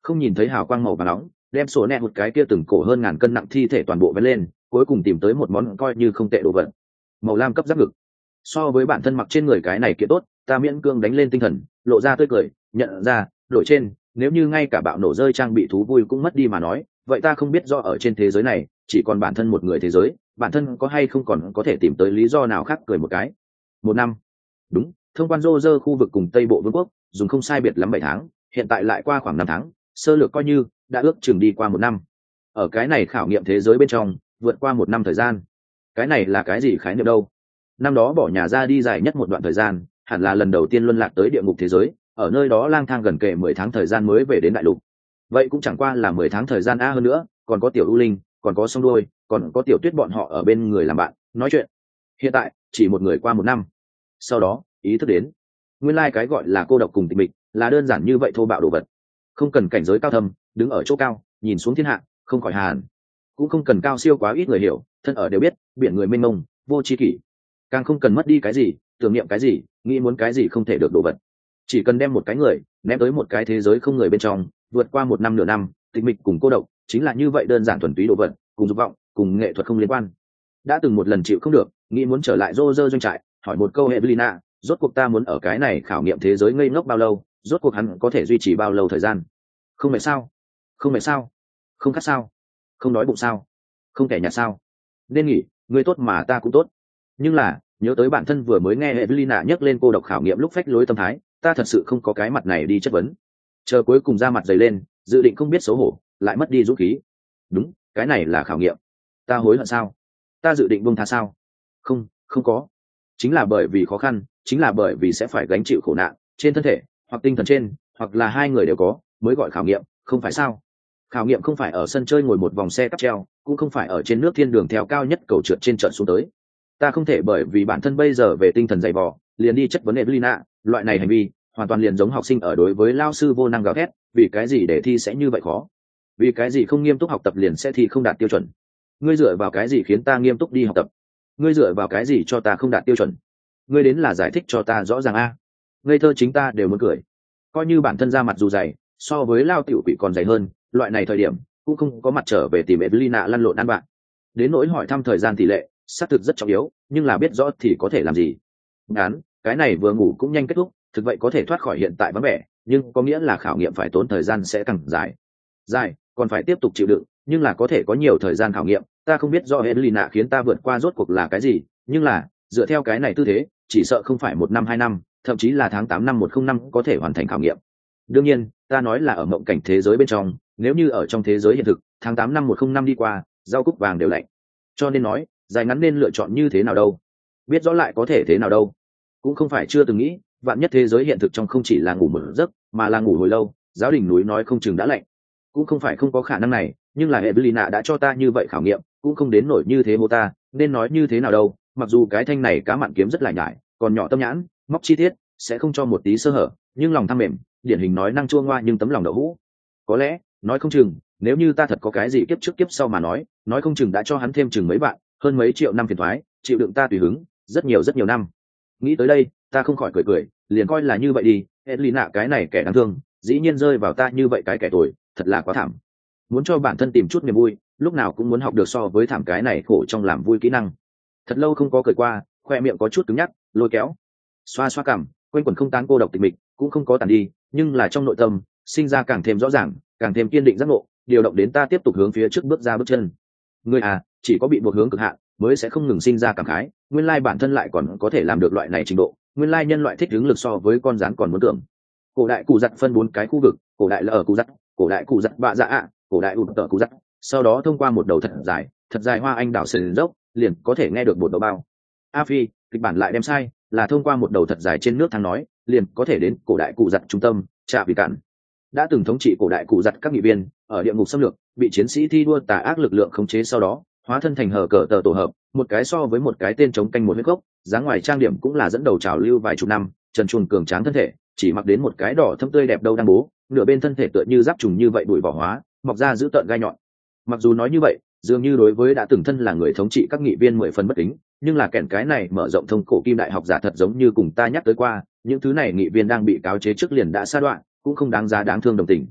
không nhìn thấy hào quang màu và nóng, đem sổ nẹ một cái kia từng cổ hơn ngàn cân nặng thi thể toàn bộ vén lên, cuối cùng tìm tới một món coi như không tệ đồ vật. Màu lam cấp giáp ngực. So với bản thân mặc trên người cái này kia tốt, ta miễn cương đánh lên tinh thần, lộ ra tươi cười, nhận ra, đổi trên, nếu như ngay cả bạo nổ rơi trang bị thú vui cũng mất đi mà nói, vậy ta không biết do ở trên thế giới này, chỉ còn bản thân một người thế giới, bản thân có hay không còn có thể tìm tới lý do nào khác cười một cái. 1 năm. Đúng, thông quan Roger khu vực cùng Tây Bộ Vương quốc, dùng không sai biệt lắm 7 tháng, hiện tại lại qua khoảng 5 tháng, sơ lược coi như đã ước chừng đi qua 1 năm. Ở cái này khảo nghiệm thế giới bên trong, vượt qua 1 năm thời gian. Cái này là cái gì khái niệm đâu? Năm đó bỏ nhà ra đi dài nhất một đoạn thời gian, hẳn là lần đầu tiên luân lạc tới địa ngục thế giới, ở nơi đó lang thang gần kề 10 tháng thời gian mới về đến đại lục. Vậy cũng chẳng qua là 10 tháng thời gian hơn nữa, còn có tiểu U Linh, còn có sông đôi, còn có tiểu Tuyết bọn họ ở bên người làm bạn, nói chuyện. Hiện tại, chỉ một người qua 1 năm. Sau đó, ý thức đến, nguyên lai cái gọi là cô độc cùng tịch mịch, là đơn giản như vậy thô bạo đồ vật. Không cần cảnh giới cao thâm, đứng ở chỗ cao, nhìn xuống thiên hạ, không khỏi hàn. Cũng không cần cao siêu quá ít người hiểu, thân ở đều biết, biển người mênh mông, vô tri kỷ. Càng không cần mất đi cái gì, tưởng niệm cái gì, nghĩ muốn cái gì không thể được đồ vật. Chỉ cần đem một cái người ném tới một cái thế giới không người bên trong, vượt qua 1 năm nửa năm, tịch mịch cùng cô độc, chính là như vậy đơn giản thuần túy đồ vật, cùng dục vọng, cùng nghệ thuật không liên quan. Đã từng một lần chịu không được, nghĩ muốn trở lại Roger doanh trại, hỏi một câu Evelina, rốt cuộc ta muốn ở cái này khảo nghiệm thế giới ngây ngốc bao lâu, rốt cuộc hắn có thể duy trì bao lâu thời gian? Không mệt sao? Không mệt sao? Không khát sao? Không đói bụng sao? Không kẻ nhạt sao? Nên nghỉ, ngươi tốt mà ta cũng tốt. Nhưng là, nhớ tới bản thân vừa mới nghe Evelina nhắc lên cô độc khảo nghiệm lúc phách lối tâm thái, ta thật sự không có cái mặt này đi chất vấn. Chờ cuối cùng ra mặt dày lên, dự định không biết xấu hổ, lại mất đi dũng khí. Đúng, cái này là khảo nghiệm. Ta hối hận sao? Ta dự định buông tha sao? Không, không có. Chính là bởi vì khó khăn, chính là bởi vì sẽ phải gánh chịu khổ nạn, trên thân thể, hoặc tinh thần trên, hoặc là hai người đều có, mới gọi khảo nghiệm, không phải sao? Khảo nghiệm không phải ở sân chơi ngồi một vòng xe cáp treo, cũng không phải ở trên nước thiên đường theo cao nhất cầu trượt trên trận xuống tới. Ta không thể bởi vì bản thân bây giờ về tinh thần dày vò, liền đi chất vấn Evelina, loại này hành vi hoàn toàn liền giống học sinh ở đối với lao sư vô năng gào thét, vì cái gì để thi sẽ như vậy khó? Vì cái gì không nghiêm túc học tập liền sẽ thi không đạt tiêu chuẩn? Ngươi dựa vào cái gì khiến ta nghiêm túc đi học tập? Ngươi dựa vào cái gì cho ta không đạt tiêu chuẩn? Ngươi đến là giải thích cho ta rõ ràng a. Ngây thơ chính ta đều muốn cười. Coi như bản thân ra mặt dù dày, so với lao tiểu quỷ còn dày hơn, loại này thời điểm cũng không có mặt trở về tìm Evelina lăn lộn ăn bạn. Đến nỗi hỏi thăm thời gian tỷ lệ, xác thực rất trọng yếu, nhưng là biết rõ thì có thể làm gì? Ngán, cái này vừa ngủ cũng nhanh kết thúc, thực vậy có thể thoát khỏi hiện tại vắng vẻ, nhưng có nghĩa là khảo nghiệm phải tốn thời gian sẽ càng dài. Dài, còn phải tiếp tục chịu đựng, nhưng là có thể có nhiều thời gian khảo nghiệm, ta không biết do Evelina khiến ta vượt qua rốt cuộc là cái gì, nhưng là, dựa theo cái này tư thế, chỉ sợ không phải 1 năm 2 năm, thậm chí là tháng 8 năm 105 có thể hoàn thành khảo nghiệm. Đương nhiên, ta nói là ở mộng cảnh thế giới bên trong, nếu như ở trong thế giới hiện thực, tháng 8 năm 105 đi qua, rau cúc vàng đều lạnh. Cho nên nói, dài ngắn nên lựa chọn như thế nào đâu? Biết rõ lại có thể thế nào đâu? Cũng không phải chưa từng nghĩ, vạn nhất thế giới hiện thực trong không chỉ là ngủ một giấc, mà là ngủ hồi lâu, giáo đình núi nói không chừng đã lạnh. Cũng không phải không có khả năng này, nhưng là Evelina đã cho ta như vậy khảo nghiệm, cũng không đến nổi như thế mô ta, nên nói như thế nào đâu? Mặc dù cái thanh này cá mặn kiếm rất là nhải, còn nhỏ tâm nhãn, móc chi tiết, sẽ không cho một tí sơ hở, nhưng lòng tham mềm, điển hình nói năng chua ngoa nhưng tấm lòng đậu hũ. Có lẽ, nói không chừng, nếu như ta thật có cái gì kiếp trước kiếp sau mà nói không chừng đã cho hắn thêm chừng mấy bạn, hơn mấy triệu năm phiền thoái, chịu đựng ta tùy hứng, rất nhiều năm. Nghĩ tới đây, ta không khỏi cười, liền coi là như vậy đi, Evelina cái này kẻ đáng thương, dĩ nhiên rơi vào ta như vậy cái kẻ tồi, thật là quá thảm. Muốn cho bản thân tìm chút niềm vui, lúc nào cũng muốn học được so với thảm cái này khổ trong làm vui kỹ năng. Thật lâu không có cười qua, khoe miệng có chút cứng nhắc, lôi kéo, xoa xoa cằm, quanh quẩn không tán cô độc tịch mịch, cũng không có tàn đi, nhưng là trong nội tâm, sinh ra càng thêm rõ ràng, càng thêm kiên định giác ngộ, điều động đến ta tiếp tục hướng phía trước bước ra bước chân. Người à, chỉ có bị buộc hướng cực hạn, mới sẽ không ngừng sinh ra cảm khái, nguyên lai bản thân lại còn có thể làm được loại này trình độ, nguyên lai nhân loại thích ứng lực so với con rắn còn muốn tưởng. Cổ đại cụ giặt phân 4 cái khu vực, cổ đại là ở cụ giặt, cổ đại cụ giặt bạ dạ ạ, cổ đại ụt tờ cụ giặt, sau đó thông qua một đầu thật dài hoa anh đào sườn dốc, liền có thể nghe được một đầu bao. A Phi, kịch bản lại đem sai, là thông qua một đầu thật dài trên nước thang nói, liền có thể đến cổ đại cụ giặt trung tâm, Trạ Vì Cản. Đã từng thống trị cổ đại cụ giặt các nghị viên, ở địa ngục xâm lược, bị chiến sĩ thi đua tà ác lực lượng khống chế sau đó, hóa thân thành hở cờ tờ tổ hợp, một cái so với một cái tên chống canh một huyết gốc, dáng ngoài trang điểm cũng là dẫn đầu trào lưu vài chục năm, trần truồng cường tráng thân thể, chỉ mặc đến một cái đỏ thâm tươi đẹp đâu đang bố, nửa bên thân thể tựa như giáp trùng như vậy bụi vỏ hóa, mọc ra giữ tợn gai nhọn. Mặc dù nói như vậy, dường như đối với đã từng thân là người thống trị các nghị viên 10 phần bất kính, nhưng là kẻn cái này mở rộng thông cổ kim đại học giả thật giống như cùng ta nhắc tới qua, những thứ này nghị viên đang bị cáo chế trước liền đã sa đoạn, cũng không đáng giá đáng thương đồng tình.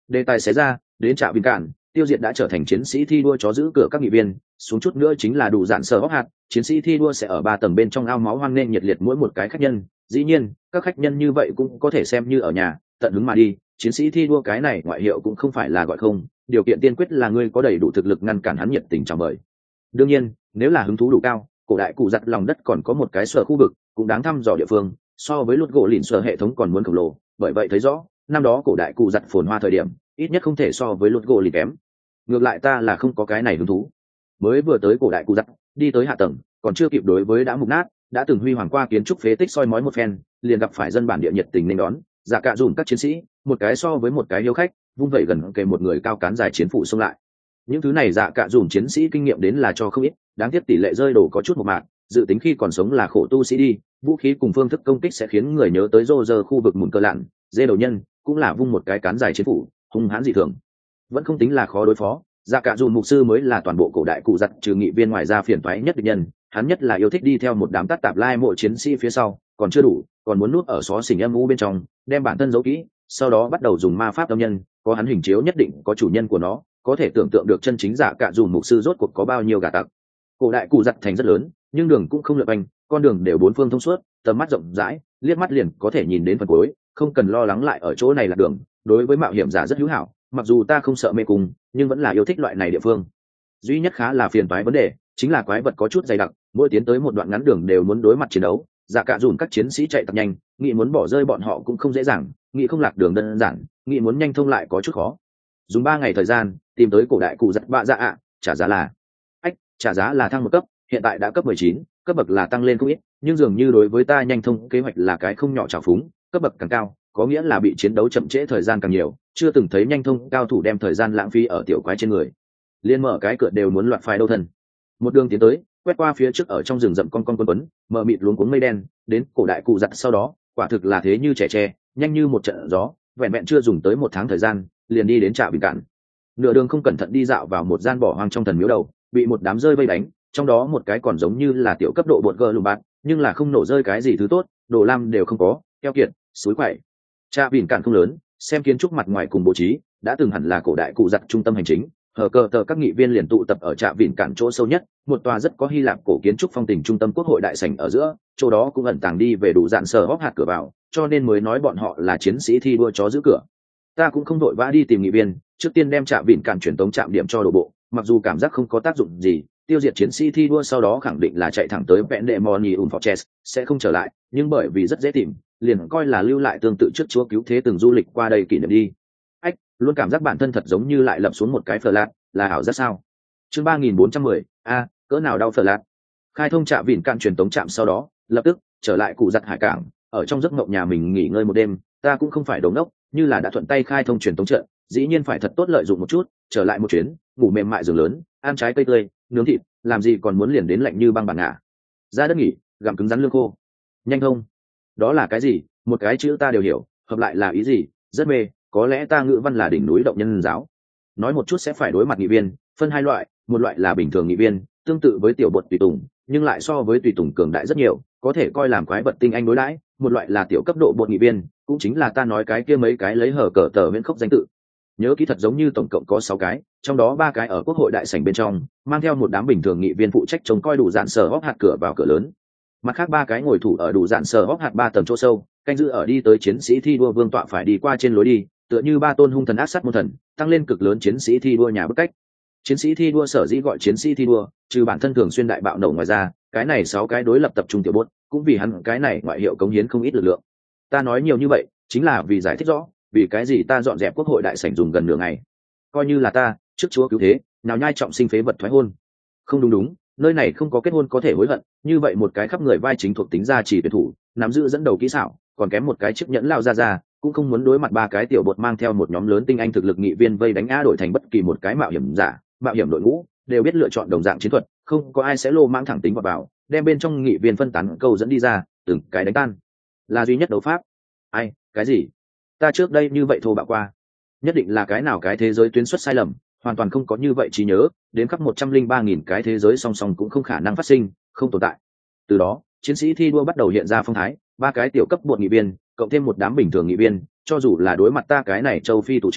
đề tài xé ra đến trạm bình cản, tiêu diệt đã trở thành chiến sĩ thi đua chó giữ cửa các nghị viên, xuống chút nữa chính là đủ dạn sở hóc hạt, chiến sĩ thi đua sẽ ở 3 tầng bên trong ao máu hoan nghênh nhiệt liệt mỗi một cái khách nhân. Dĩ nhiên các khách nhân như vậy cũng có thể xem như ở nhà, tận hứng mà đi. Chiến sĩ thi đua cái này ngoại hiệu cũng không phải là gọi không, điều kiện tiên quyết là ngươi có đầy đủ thực lực ngăn cản hắn nhiệt tình chào mời. Đương nhiên nếu là hứng thú đủ cao, cổ đại cụ giặt lòng đất còn có một cái sở khu vực cũng đáng thăm dò địa phương, so với lút gỗ lìn sở hệ thống còn muốn khổng lồ. Bởi vậy thấy rõ năm đó cổ đại cụ giặt phồn hoa thời điểm ít nhất không thể so với lút gỗ lìn kém. Ngược lại ta là không có cái này hứng thú. Mới vừa tới cổ đại cụ giặt, đi tới hạ tầng còn chưa kịp đối với đã mục nát đã từng huy hoàng qua kiến trúc phế tích soi mói một phen, liền gặp phải dân bản địa nhiệt tình nên đón, giả cạ dùn các chiến sĩ một cái so với một cái hiếu khách, vung vẩy gần kề một người cao cán dài chiến phủ xông lại. Những thứ này giả cạ dùn chiến sĩ kinh nghiệm đến là cho không ít, đáng tiếc tỷ lệ rơi đổ có chút một mạc, dự tính khi còn sống là khổ tu sĩ đi, vũ khí cùng phương thức công kích sẽ khiến người nhớ tới rô rơ khu vực mùn cơ lạn, dê đầu nhân cũng là vung một cái cán dài chiến phủ, hung hãn dị thường, vẫn không tính là khó đối phó. Giả cạ dùn mục sư mới là toàn bộ cổ đại cụ giặt trừ nghị viên ngoài ra phiền toái nhất địch nhân, hắn nhất là yêu thích đi theo một đám tát tạp lai mộ chiến sĩ phía sau, còn chưa đủ còn muốn núp ở xó xỉnh âm u bên trong, đem bản thân giấu kỹ, sau đó bắt đầu dùng ma pháp tâm nhân, có hắn hình chiếu nhất định có chủ nhân của nó, có thể tưởng tượng được chân chính giả cạ dùn mục sư rốt cuộc có bao nhiêu gà tặc. Cổ đại cụ giặt thành rất lớn, nhưng đường cũng không lượn banh, con đường đều bốn phương thông suốt, tầm mắt rộng rãi, liếc mắt liền có thể nhìn đến phần cuối, không cần lo lắng lại ở chỗ này là đường. Đối với mạo hiểm giả rất hữu hảo, mặc dù ta không sợ mê cung, nhưng vẫn là yêu thích loại này địa phương. Duy nhất khá là phiền toái vấn đề chính là quái vật có chút dày đặc, mỗi tiến tới một đoạn ngắn đường đều muốn đối mặt chiến đấu. Giả cạ dùn các chiến sĩ chạy tập nhanh, nghĩ muốn bỏ rơi bọn họ cũng không dễ dàng, nghĩ không lạc đường đơn giản, nghĩ muốn nhanh thông lại có chút khó. Dùng 3 ngày thời gian tìm tới cổ đại cụ giặt bạ dạ ạ, trả giá là trả giá là thăng một cấp, hiện tại đã cấp 19, cấp bậc là tăng lên không ít, nhưng dường như đối với ta nhanh thông kế hoạch là cái không nhỏ trào phúng, cấp bậc càng cao có nghĩa là bị chiến đấu chậm trễ thời gian càng nhiều, chưa từng thấy nhanh thông cao thủ đem thời gian lãng phí ở tiểu quái trên người, liên mở cái cửa đều muốn loạt phai đâu thân. Một đường tiến tới, quét qua phía trước ở trong rừng rậm con quấn mờ mịt luống cuống mây đen, đến cổ đại cụ giặt sau đó quả thực là thế như trẻ tre, nhanh như một trận gió, vẹn vẹn chưa dùng tới 1 tháng thời gian liền đi đến trạm bình cạn. Nửa đường không cẩn thận đi dạo vào một gian bỏ hoang trong thần miếu đầu, bị một đám rơi vây đánh, trong đó một cái còn giống như là tiểu cấp độ bột gờ lùm bạt, nhưng là không nổ rơi cái gì thứ tốt, đồ lam đều không có, keo kiệt suối quậy. Trạm bình cạn không lớn, xem kiến trúc mặt ngoài cùng bố trí đã từng hẳn là cổ đại cụ giặt trung tâm hành chính. Hở cờ tờ các nghị viên liền tụ tập ở trạm vịn cạn chỗ sâu nhất, một tòa rất có Hy Lạp cổ kiến trúc phong tình trung tâm quốc hội đại sảnh ở giữa, chỗ đó cũng ẩn tàng đi về đủ dạn sờ hóc hạt cửa vào, cho nên mới nói bọn họ là chiến sĩ thi đua chó giữ cửa. Ta cũng không đội vã đi tìm nghị viên, trước tiên đem trạm vịn cạn truyền tống trạm điểm cho đổ bộ, mặc dù cảm giác không có tác dụng gì, tiêu diệt chiến sĩ thi đua sau đó khẳng định là chạy thẳng tới vẹn đệ moni fortress sẽ không trở lại, nhưng bởi vì rất dễ tìm, liền coi là lưu lại tương tự trước chúa cứu thế từng du lịch qua đây kỷ niệm đi. Luôn cảm giác bản thân thật giống như lại lập xuống một cái phở lạt, là ảo giác sao? Chương 3410, cỡ nào đau phở lạt. Khai thông trạm vịn cạn truyền tống trạm sau đó, lập tức trở lại cụ giặt hải cảng, ở trong giấc mộng nhà mình nghỉ ngơi một đêm. Ta cũng không phải đồ ngốc, như là đã thuận tay khai thông truyền tống trận, dĩ nhiên phải thật tốt lợi dụng một chút, trở lại một chuyến, ngủ mềm mại giường lớn, ăn trái cây tươi, nướng thịt, làm gì còn muốn liền đến lạnh như băng bản ngả. Ra đất nghỉ, gặm cứng rắn lương khô. Nhanh thông. Đó là cái gì? Một cái chữ ta đều hiểu, hợp lại là ý gì? Rất mê. Có lẽ ta ngữ văn là đỉnh núi động nhân giáo. Nói một chút sẽ phải đối mặt nghị viên, phân 2 loại, một loại là bình thường nghị viên, tương tự với tiểu bột tùy tùng, nhưng lại so với tùy tùng cường đại rất nhiều, có thể coi làm quái vật tinh anh đối đãi. Một loại là tiểu cấp độ bột nghị viên, cũng chính là ta nói cái kia mấy cái lấy hở cờ tờ miễn khốc danh tự. Nhớ kỹ thật giống như tổng cộng có 6 cái, trong đó 3 cái ở quốc hội đại sảnh bên trong, mang theo một đám bình thường nghị viên phụ trách trông coi đủ dạn sờ hóc hạt cửa vào cửa lớn. Mặt khác 3 cái ngồi thủ ở đủ dạn sờ hóc hạt 3 tầng chỗ sâu, canh giữ ở đi tới chiến sĩ thi đua vương tọa phải đi qua trên lối đi, tựa như 3 tôn hung thần ác sát môn thần, tăng lên cực lớn chiến sĩ thi đua nhà bức cách. Chiến sĩ thi đua sở dĩ gọi chiến sĩ thi đua, trừ bản thân thường xuyên đại bạo nổ ngoài ra, cái này 6 cái đối lập tập trung tiểu bốt, cũng vì hắn cái này ngoại hiệu cống hiến không ít lực lượng. Ta nói nhiều như vậy, chính là vì giải thích rõ, vì cái gì ta dọn dẹp quốc hội đại sảnh dùng gần nửa ngày. Coi như là ta, trước chúa cứu thế, nào nhai trọng sinh phế vật thoái hôn. Không đúng, nơi này không có kết hôn có thể hối hận, như vậy một cái khắp người vai chính thuộc tính gia chỉ tuyển thủ, nắm giữ dẫn đầu kỹ xảo, còn kém một cái chiếc nhẫn lao ra, cũng không muốn đối mặt 3 cái tiểu bột mang theo một nhóm lớn tinh anh thực lực nghị viên vây đánh đổi thành bất kỳ một cái mạo hiểm giả, mạo hiểm đội ngũ, đều biết lựa chọn đồng dạng chiến thuật, không có ai sẽ lô mãng thẳng tính vào, đem bên trong nghị viên phân tán câu dẫn đi ra, từng cái đánh tan. Là duy nhất đấu pháp. Cái gì? Ta trước đây như vậy thô bạo qua. Nhất định là cái nào cái thế giới tuyến xuất sai lầm, hoàn toàn không có như vậy trí nhớ, đến khắp 103.000 cái thế giới song song cũng không khả năng phát sinh, không tồn tại. Từ đó, chiến sĩ thi đua bắt đầu hiện ra phong thái, 3 cái tiểu cấp bột nghị viên, cộng thêm một đám bình thường nghị viên, cho dù là đối mặt ta cái này châu phi thủ trưởng,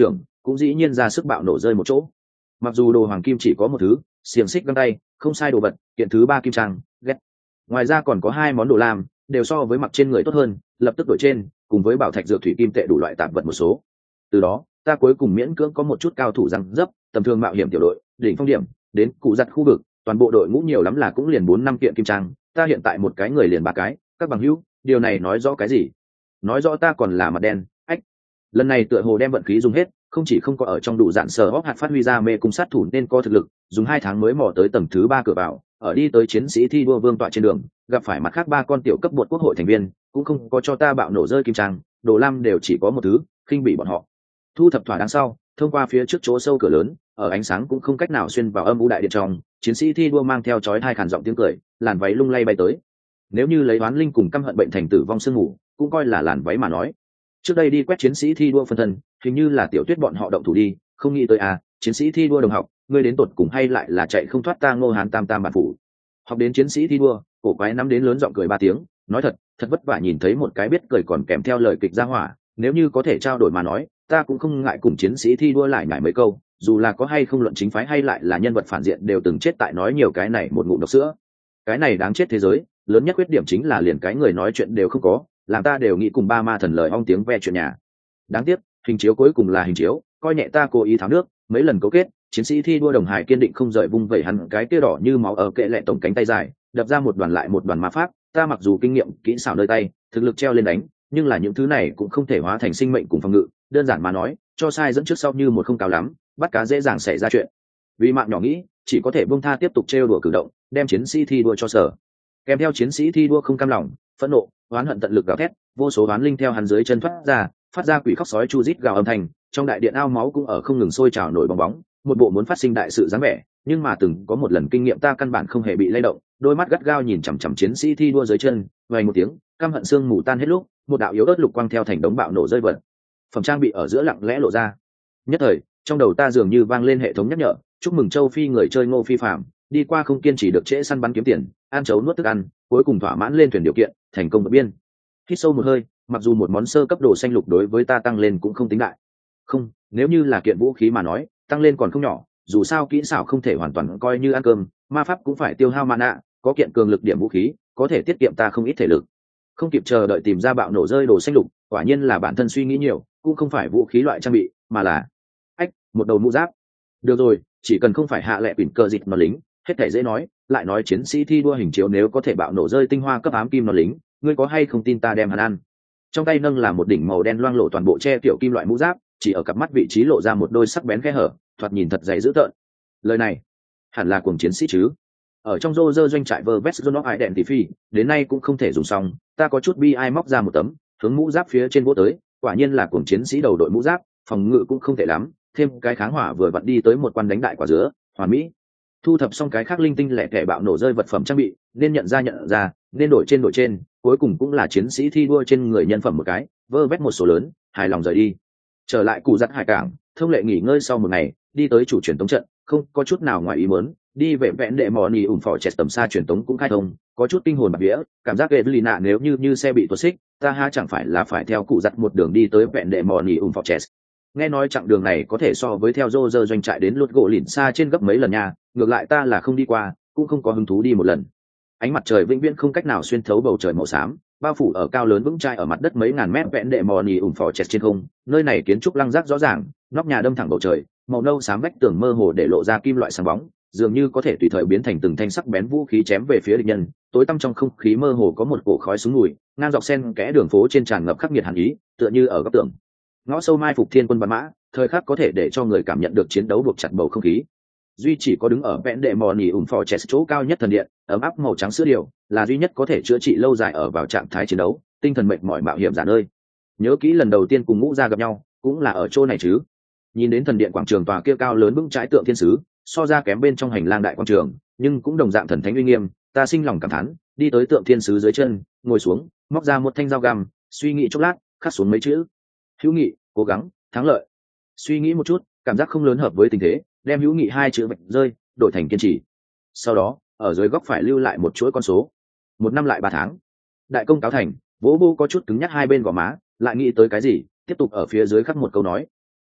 cũng dĩ nhiên ra sức bạo nổ rơi một chỗ. Mặc dù đồ hoàng kim chỉ có một thứ, xiềng xích găng tay, không sai đồ vật, kiện thứ ba kim trang, ghét. Ngoài ra còn có hai món đồ lam, đều so với mặc trên người tốt hơn, lập tức đổi trên, cùng với bảo thạch dược thủy kim tệ đủ loại tạp vật một số. Từ đó, ta cuối cùng miễn cưỡng có một chút cao thủ răng dấp, tầm thường mạo hiểm tiểu đội, đỉnh phong điểm, đến cụ giặt khu vực, toàn bộ đội ngũ nhiều lắm là cũng liền 4-5 kiện kim trang, ta hiện tại một cái người liền ba cái, các bằng hữu, điều này nói rõ cái gì? Nói rõ ta còn là mặt đen, ách. Lần này tựa hồ đem vận khí dùng hết, không chỉ không có ở trong đủ dạn sở hóc hạt phát huy ra mê cung sát thủ nên có thực lực, dùng 2 tháng mới mò tới tầng thứ 3 cửa vào, ở đi tới chiến sĩ thi đua vương tọa trên đường, gặp phải mặt khác 3 con tiểu cấp bột quốc hội thành viên, cũng không có cho ta bạo nổ rơi kim trang, đồ lam đều chỉ có một thứ, khinh bị bọn họ. Thu thập thỏa đáng sau, thông qua phía trước chỗ sâu cửa lớn, ở ánh sáng cũng không cách nào xuyên vào âm u đại điện trong, chiến sĩ thi đua mang theo chói tai khàn giọng tiếng cười, làn váy lung lay bay tới. Nếu như lấy oán linh cùng căm hận bệnh thành tử vong sương ngủ, cũng coi là làn váy mà nói. Trước đây đi quét chiến sĩ thi đua phân thân, hình như là tiểu tuyết bọn họ động thủ đi, không nghĩ tới à, chiến sĩ thi đua đồng học, ngươi đến tột cùng hay lại là chạy không thoát ta Ngô Hán tam tam bản phủ. Học đến chiến sĩ thi đua, cổ quái nắm đến lớn giọng cười 3 tiếng, nói thật, thật vất vả nhìn thấy một cái biết cười còn kèm theo lời kịch ra hỏa, nếu như có thể trao đổi mà nói, ta cũng không ngại cùng chiến sĩ thi đua lại nhải mấy câu, dù là có hay không luận chính phái hay lại là nhân vật phản diện đều từng chết tại nói nhiều cái này một ngụm độc sữa. Cái này đáng chết thế giới, lớn nhất khuyết điểm chính là liền cái người nói chuyện đều không có, làm ta đều nghĩ cùng ba ma thần lời ong tiếng ve chuyện nhà. Đáng tiếc, hình chiếu cuối cùng là hình chiếu, coi nhẹ ta cố ý tháo nước, mấy lần cấu kết, chiến sĩ thi đua đồng hải kiên định không rời vung vẩy hắn cái kia đỏ như máu ở kệ lệ tổng cánh tay dài, đập ra một đoàn lại một đoàn ma pháp, ta mặc dù kinh nghiệm kỹ xảo nơi tay, thực lực treo lên đánh, nhưng là những thứ này cũng không thể hóa thành sinh mệnh cùng phòng ngự, đơn giản mà nói, cho sai dẫn trước sau như một không cao lắm, bắt cá dễ dàng xảy ra chuyện. Vì mạng nhỏ nghĩ, chỉ có thể buông tha tiếp tục trêu đùa cử động, đem chiến sĩ thi đua cho sở. Kèm theo chiến sĩ thi đua không cam lòng, phẫn nộ, oán hận tận lực gào thét, vô số oán linh theo hắn dưới chân phát ra quỷ khóc sói chu rít gào âm thanh, trong đại điện ao máu cũng ở không ngừng sôi trào nổi bong bóng, một bộ muốn phát sinh đại sự dáng vẻ, nhưng mà từng có một lần kinh nghiệm ta căn bản không hề bị lay động, đôi mắt gắt gao nhìn chằm chằm chiến sĩ thi đua dưới chân, vang một tiếng, căm hận xương mù tan hết lúc, một đạo yếu ớt lục quang theo thành đống bạo nổ rơi vật. Phẩm trang bị ở giữa lặng lẽ lộ ra. Nhất thời, trong đầu ta dường như vang lên hệ thống nhắc nhở, chúc mừng châu Phi người chơi Ngô Phi Phạm, đi qua không kiên trì được trễ săn bắn kiếm tiền, ăn chấu nuốt thức ăn, cuối cùng thỏa mãn lên thuyền điều kiện, thành công vượt biên. Hít sâu một hơi, mặc dù một món sơ cấp đồ xanh lục đối với ta tăng lên cũng không tính đại. Không, nếu như là kiện vũ khí mà nói, tăng lên còn không nhỏ, dù sao kỹ xảo không thể hoàn toàn coi như ăn cơm, ma pháp cũng phải tiêu hao mana, có kiện cường lực điểm vũ khí, có thể tiết kiệm ta không ít thể lực. Không kịp chờ đợi tìm ra bạo nổ rơi đồ xanh lục, quả nhiên là bản thân suy nghĩ nhiều, cũng không phải vũ khí loại trang bị, mà là một đầu mũ giáp. Được rồi, chỉ cần không phải hạ lệ quỷ cờ dịch nó lính, hết thể dễ nói, lại nói chiến sĩ thi đua hình chiếu nếu có thể bạo nổ rơi tinh hoa cấp ám kim nó lính, ngươi có hay không tin ta đem hắn ăn. Trong tay nâng là một đỉnh màu đen loang lổ toàn bộ che kiểu kim loại mũ giáp, chỉ ở cặp mắt vị trí lộ ra một đôi sắc bén khe hở, thoạt nhìn thật dày dữ tợn. Lời này hẳn là cuồng chiến sĩ chứ. Ở trong rô rơ doanh trại vơ vest zone of identity, đến nay cũng không thể dùng xong, ta có chút bi ai móc ra một tấm, hướng mũ giáp phía trên vỗ tới, quả nhiên là cuồng chiến sĩ đầu đội mũ giáp, phòng ngự cũng không tệ lắm, thêm cái kháng hỏa vừa vặn đi tới một quan đánh đại quả dứa, hoàn mỹ. Thu thập xong cái khác linh tinh lẻ tẻ bạo nổ rơi vật phẩm trang bị, nên nhận ra, nên đổi trên, cuối cùng cũng là chiến sĩ thi đua trên người nhân phẩm một cái, vơ vét một số lớn, hài lòng rời đi. Trở lại cụ giặt hải cảng, thông lệ nghỉ ngơi sau một ngày, đi tới chủ truyền tống trận, không có chút nào ngoài ý muốn, đi về vẽn đệ mò nì ủng phò chẹt tầm xa truyền tống cũng khai thông, có chút kinh hồn bạt vía, cảm giác Evelina nếu như xe bị tuột xích, ta ha chẳng phải là phải theo cụ giặt một đường đi tới vẽn đệ mò nì ủng phò chẹt. Nghe nói chặng đường này có thể so với theo Roger doanh trại đến lút gỗ lỉnh xa trên gấp mấy lần nha, ngược lại ta là không đi qua, cũng không có hứng thú đi một lần. Ánh mặt trời vĩnh viễn không cách nào xuyên thấu bầu trời màu xám, bao phủ ở cao lớn vững chãi ở mặt đất mấy ngàn mét vẽn đệ mò nì ủng phò chẹt trên không, nơi này kiến trúc lăng rác rõ ràng, nóc nhà đâm thẳng bầu trời, màu nâu xám vách tường mơ hồ để lộ ra kim loại sáng bóng, dường như có thể tùy thời biến thành từng thanh sắc bén vũ khí chém về phía địch nhân. Tối tăm trong không khí mơ hồ có một cổ khói súng mùi, ngang dọc xen kẽ đường phố trên tràn ngập khắc nghiệt hàn ý, tựa như ở góc tường ngõ sâu mai phục thiên quân văn mã, thời khắc có thể để cho người cảm nhận được chiến đấu buộc chặt bầu không khí. Duy chỉ có đứng ở vẽn đệ mò nỉ ủng phò chest chỗ cao nhất thần điện, ấm áp màu trắng sữa điều, là duy nhất có thể chữa trị lâu dài ở vào trạng thái chiến đấu, tinh thần mệt mỏi mạo hiểm giả nơi. Nhớ kỹ lần đầu tiên cùng Ngũ Gia gặp nhau, cũng là ở chỗ này chứ. Nhìn đến thần điện quảng trường tòa kia cao lớn vững chãi tượng thiên sứ, so ra kém bên trong hành lang đại quảng trường, nhưng cũng đồng dạng thần thánh uy nghiêm, ta sinh lòng cảm thán, đi tới tượng thiên sứ dưới chân, ngồi xuống, móc ra một thanh dao găm, suy nghĩ chốc lát, khắc xuống mấy chữ: hữu nghị, cố gắng, thắng lợi. Suy nghĩ một chút, cảm giác không lớn hợp với tình thế, đem hữu nghị hai chữ vạch rơi, đổi thành kiên trì. Sau đó, ở dưới góc phải lưu lại một chuỗi con số: 1 năm lại 3 tháng. Đại công cáo thành. Vỗ vô có chút cứng nhắc hai bên gò má, lại nghĩ tới cái gì, tiếp tục ở phía dưới khắc một câu nói: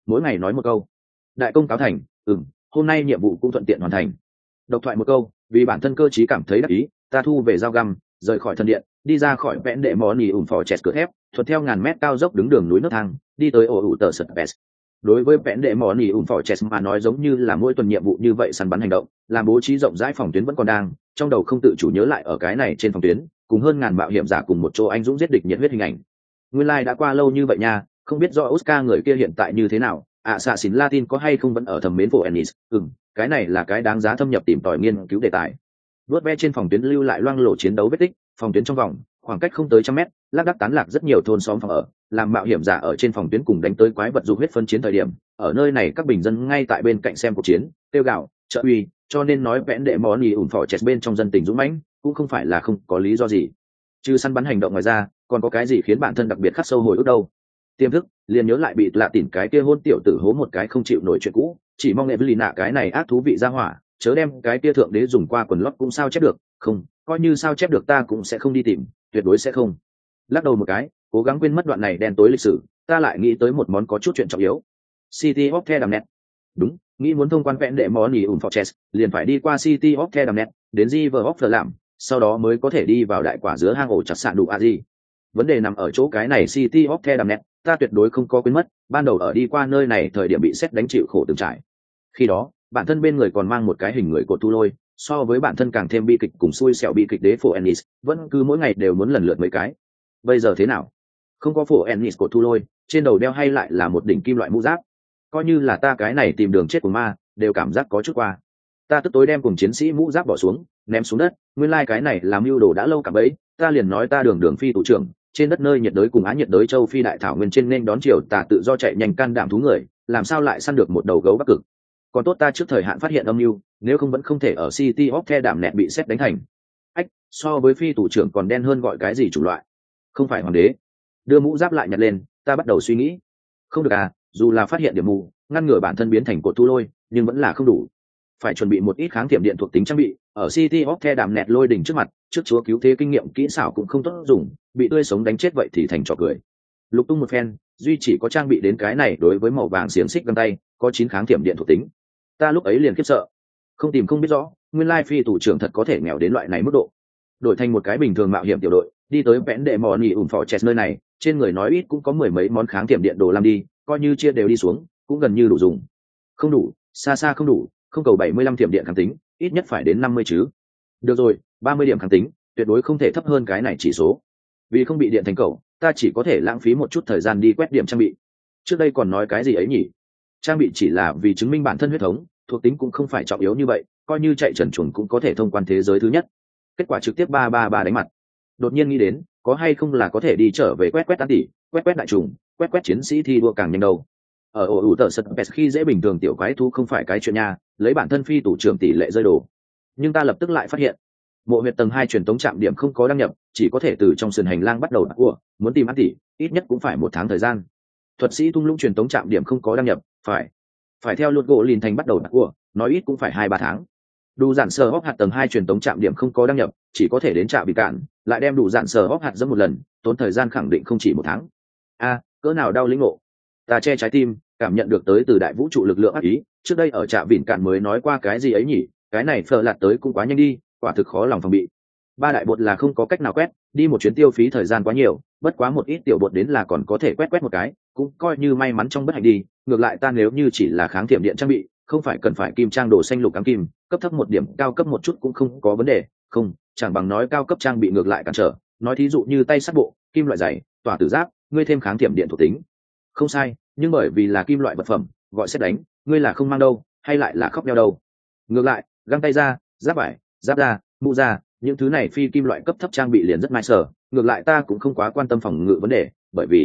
mỗi ngày nói một câu. Đại công cáo thành, hôm nay nhiệm vụ cũng thuận tiện hoàn thành. Độc thoại một câu, vì bản thân cơ trí cảm thấy đắc ý, ta thu về dao găm, rời khỏi thần điện, đi ra khỏi vẽn đệ món nhì ủn phò chẹt cửa thép, thuận theo ngàn mét cao dốc đứng đường núi nước thang, đi tới ổ ủ tờ sật pes. Đối với vẽn đệ món nhì ủn phò chẹt mà nói giống như là mỗi tuần nhiệm vụ như vậy, săn bắn hành động, làm bố trí rộng rãi phòng tuyến vẫn còn đang, trong đầu không tự chủ nhớ lại ở cái này trên phòng tuyến, cùng hơn ngàn mạo hiểm giả cùng một chỗ anh dũng giết địch nhiệt huyết hình ảnh. Nguyên lai đã qua lâu như vậy nha, không biết do Oscar người kia hiện tại như thế nào, xạ xỉn Latin có hay không vẫn ở thầm mến phổ Ennis. Cái này là cái đáng giá thâm nhập tìm tòi nghiên cứu đề tài. Vớt ve trên phòng tuyến lưu lại loang lổ chiến đấu vết tích, phòng tuyến trong vòng khoảng cách không tới 100 mét, lác đác tán lạc rất nhiều thôn xóm phòng ở, làm mạo hiểm giả ở trên phòng tuyến cùng đánh tới quái vật dục huyết phân chiến thời điểm, ở nơi này các bình dân ngay tại bên cạnh xem cuộc chiến, tiêu gạo, trợ uy, cho nên nói vẽn đệ món nhì ủn phò chẹt bên trong dân tình dũng mãnh, cũng không phải là không có lý do gì. Trừ săn bắn hành động ngoài ra, còn có cái gì khiến bản thân đặc biệt khắc sâu hồi ức đâu? Tiềm thức liền nhớ lại bị lạ tỉn cái kia hôn tiểu tử hố một cái không chịu nổi chuyện cũ, chỉ mong Evelina cái này ác thú vị ra hỏa, chớ đem cái kia thượng đế dùng qua quần lót cũng sao chép được, không, coi như sao chép được ta cũng sẽ không đi tìm, tuyệt đối sẽ không. Lắc đầu một cái, cố gắng quên mất đoạn này đen tối lịch sử, ta lại nghĩ tới một món có chút chuyện trọng yếu. City of Thedamnet. Đúng, nghĩ muốn thông quan vẽn đệ món nhì ủn Fortress, liền phải đi qua City of Thedamnet, đến River of the Lamb, sau đó mới có thể đi vào đại quả dứa hang ổ chặt sạn đủ a gì. Vấn đề nằm ở chỗ cái này City of Thedamnet, ta tuyệt đối không có quên mất, ban đầu ở đi qua nơi này thời điểm bị sét đánh chịu khổ từng trải. Khi đó, bản thân bên người còn mang một cái hình người của tu lôi, so với bản thân càng thêm bi kịch cùng xui xẻo bi kịch đế phổ Ennis, vẫn cứ mỗi ngày đều muốn lần lượt mấy cái. Bây giờ thế nào? Không có phổ Ennis của tu lôi, trên đầu đeo hay lại là một đỉnh kim loại mũ giáp. Coi như là ta cái này tìm đường chết của ma, đều cảm giác có chút qua. Ta tức tối đem cùng chiến sĩ mũ giáp bỏ xuống, ném xuống đất, nguyên lai cái này làm mưu đồ đã lâu cả bấy, ta liền nói ta đường phi thủ trưởng, trên đất nơi nhiệt đới cùng á nhiệt đới châu phi đại thảo nguyên trên nên đón chiều tà tự do chạy nhanh can đảm thú người, làm sao lại săn được một đầu gấu bắc cực. Còn tốt ta trước thời hạn phát hiện âm mưu, nếu không vẫn không thể ở City of Thedamnet bị xét đánh thành. Ách, so với phi thủ trưởng còn đen hơn gọi cái gì chủ loại? Không phải hoàng đế. Đưa mũ giáp lại nhặt lên, ta bắt đầu suy nghĩ. Không được à, dù là phát hiện điểm mù, ngăn ngừa bản thân biến thành cột thu lôi, nhưng vẫn là không đủ. Phải chuẩn bị một ít kháng thiểm điện thuộc tính trang bị, ở City of Thedamnet lôi đỉnh trước mặt, trước chúa cứu thế kinh nghiệm kỹ xảo cũng không tốt dùng, bị tươi sống đánh chết vậy thì thành trò cười. Lục tung một phen, duy chỉ có trang bị đến cái này đối với màu vàng xiềng xích găng tay, có 9 kháng thiểm điện thuộc tính. Ta lúc ấy liền khiếp sợ, không tìm không biết rõ, nguyên lai phi thủ trưởng thật có thể nghèo đến loại này mức độ. Đổi thành một cái bình thường mạo hiểm tiểu đội, đi tới vẽn đệ mò nhì ủn phò chẹt nơi này, trên người nói ít cũng có 10 mấy món kháng thiểm điện đồ làm đi, coi như chia đều đi xuống, cũng gần như đủ dùng. Không đủ, xa xa không đủ, không cầu 75 thiểm điện kháng tính, ít nhất phải đến 50 chứ. Được rồi, 30 điểm kháng tính, tuyệt đối không thể thấp hơn cái này chỉ số. Vì không bị điện thành cầu, ta chỉ có thể lãng phí một chút thời gian đi quét điểm trang bị. Trước đây còn nói cái gì ấy nhỉ? Trang bị chỉ là vì chứng minh bản thân huyết thống, thuộc tính cũng không phải trọng yếu như vậy, coi như chạy trần truồng cũng có thể thông quan thế giới thứ nhất. Kết quả trực tiếp 333 đánh mặt. Đột nhiên nghĩ đến, có hay không là có thể đi trở về quét tán tỷ, quét đại trùng, quét chiến sĩ thi đua càng nhanh đâu. Ở ổ ủ tờ sật pes khi dễ bình thường tiểu quái thú không phải cái chuyện nha, lấy bản thân phi thủ trưởng tỷ lệ rơi đồ. Nhưng ta lập tức lại phát hiện, mộ huyệt tầng 2 truyền tống trạm điểm không có đăng nhập, chỉ có thể từ trong sườn hành lang bắt đầu đặt cua, muốn tìm ăn tỷ, ít nhất cũng phải 1 tháng thời gian. Thuật sĩ thung lũng truyền tống trạm điểm không có đăng nhập, phải theo luật gỗ lìn thành bắt đầu đặt cua, nói ít cũng phải 2-3 tháng. Đủ dạn sờ hóc hạt tầng 2 truyền tống trạm điểm không có đăng nhập, chỉ có thể đến trạm bị cạn, lại đem đủ dạn sờ hóc hạt dẫm một lần, tốn thời gian khẳng định không chỉ 1 tháng. Cỡ nào đau lĩnh ngộ. Ta che trái tim, cảm nhận được tới từ đại vũ trụ lực lượng ác ý, trước đây ở trạm vịn cạn mới nói qua cái gì ấy nhỉ, cái này phờ lạt tới cũng quá nhanh đi, quả thực khó lòng phòng bị. 3 đại bột là không có cách nào quét, đi một chuyến tiêu phí thời gian quá nhiều, bất quá một ít tiểu bột đến là còn có thể quét một cái, cũng coi như may mắn trong bất hạnh đi. Ngược lại ta nếu như chỉ là kháng thiểm điện trang bị, không phải cần phải kim trang đồ xanh lục ám kim, cấp thấp một điểm, cao cấp một chút cũng không có vấn đề, không, chẳng bằng nói cao cấp trang bị ngược lại cản trở, nói thí dụ như tay sắt bộ, kim loại dày, tỏa tử giáp, ngươi thêm kháng thiểm điện thuộc tính. Không sai, nhưng bởi vì là kim loại vật phẩm, gọi xét đánh, ngươi là không mang đâu, hay lại là khóc đeo đâu. Ngược lại, găng tay ra, giáp vải, giáp da, mũ da, những thứ này phi kim loại cấp thấp trang bị liền rất mai sở, ngược lại ta cũng không quá quan tâm phòng ngự vấn đề,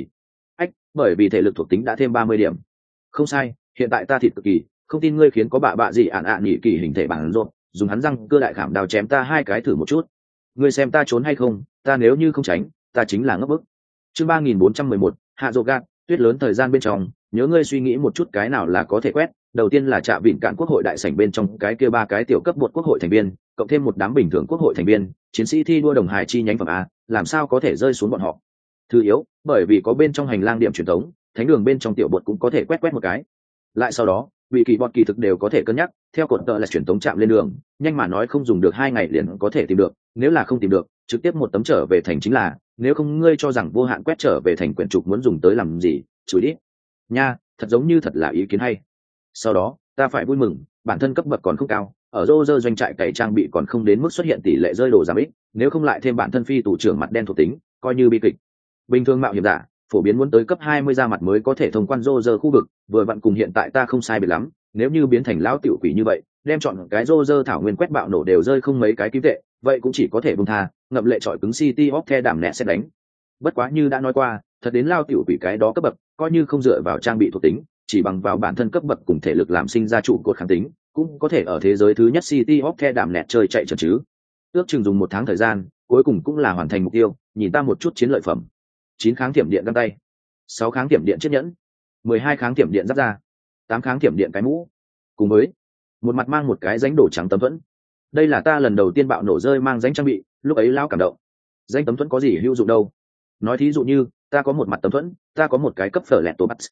bởi vì thể lực thuộc tính đã thêm 30 điểm. Không sai, hiện tại ta thịt cực kỳ, không tin ngươi khiến có bạ gì nhị kỳ hình thể bản rộn, dùng hắn răng cưa đại khảm đào chém ta 2 cái thử một chút. Ngươi xem ta trốn hay không, ta nếu như không tránh, ta chính là ngốc bức. Chương 3411, hạ rộ gạt, tuyết lớn thời gian bên trong, nhớ ngươi suy nghĩ một chút cái nào là có thể quét. Đầu tiên là trạm vịn cạn quốc hội đại sảnh bên trong cái kia 3 cái tiểu cấp bột quốc hội thành viên, cộng thêm một đám bình thường quốc hội thành viên, chiến sĩ thi đua đồng hài chi nhánh phẩm a, làm sao có thể rơi xuống bọn họ. Thứ yếu, bởi vì có bên trong hành lang điểm truyền thống, thánh đường bên trong tiểu bột cũng có thể quét quét một cái. Lại sau đó vị kỳ bọt kỳ thực đều có thể cân nhắc theo cột tợ là chuyển tống chạm lên đường, nhanh mà nói không dùng được 2 ngày liền có thể tìm được, nếu là không tìm được trực tiếp một tấm trở về thành chính là, nếu không ngươi cho rằng vô hạn quét trở về thành quyển trục muốn dùng tới làm gì, chửi đi nha, thật giống như thật là ý kiến hay. Sau đó ta phải vui mừng, bản thân cấp bậc còn không cao, ở Roger doanh trại cày trang bị còn không đến mức xuất hiện tỷ lệ rơi đồ giảm ít, nếu không lại thêm bản thân phi tủ trưởng mặt đen thuộc tính, coi như bi kịch. Bình thường mạo hiểm giả phổ biến muốn tới cấp 20 ra mặt mới có thể thông quan Roger khu vực, vừa vặn cùng hiện tại ta không sai biệt lắm, nếu như biến thành lão tiểu quỷ như vậy, đem chọn cái Roger thảo nguyên quét bạo nổ đều rơi không mấy cái kim tệ, vậy cũng chỉ có thể buông tha, ngậm lệ trọi cứng City of The đảm nẹ sẽ đánh. Bất quá như đã nói qua, thật đến lao tiểu quỷ cái đó cấp bậc, coi như không dựa vào trang bị thuộc tính, chỉ bằng vào bản thân cấp bậc cùng thể lực làm sinh ra trụ cột kháng tính, cũng có thể ở thế giới thứ nhất City of The đảm nẹ chơi chạy trật chứ. Ước chừng dùng 1 tháng thời gian, cuối cùng cũng là hoàn thành mục tiêu, nhìn ta một chút chiến lợi phẩm. 9 kháng thiểm điện găng tay, 6 kháng thiểm điện chiếc nhẫn, 12 kháng thiểm điện giáp da, 8 kháng thiểm điện cái mũ, cùng với một mặt mang một cái rãnh đổ trắng tấm thuẫn. Đây là ta lần đầu tiên bạo nổ rơi mang rãnh trang bị, lúc ấy lao cảm động. Rãnh tấm thuẫn có gì hữu dụng đâu? Nói thí dụ như ta có một mặt tấm thuẫn, ta có một cái cấp phở lẹt tổ bắt,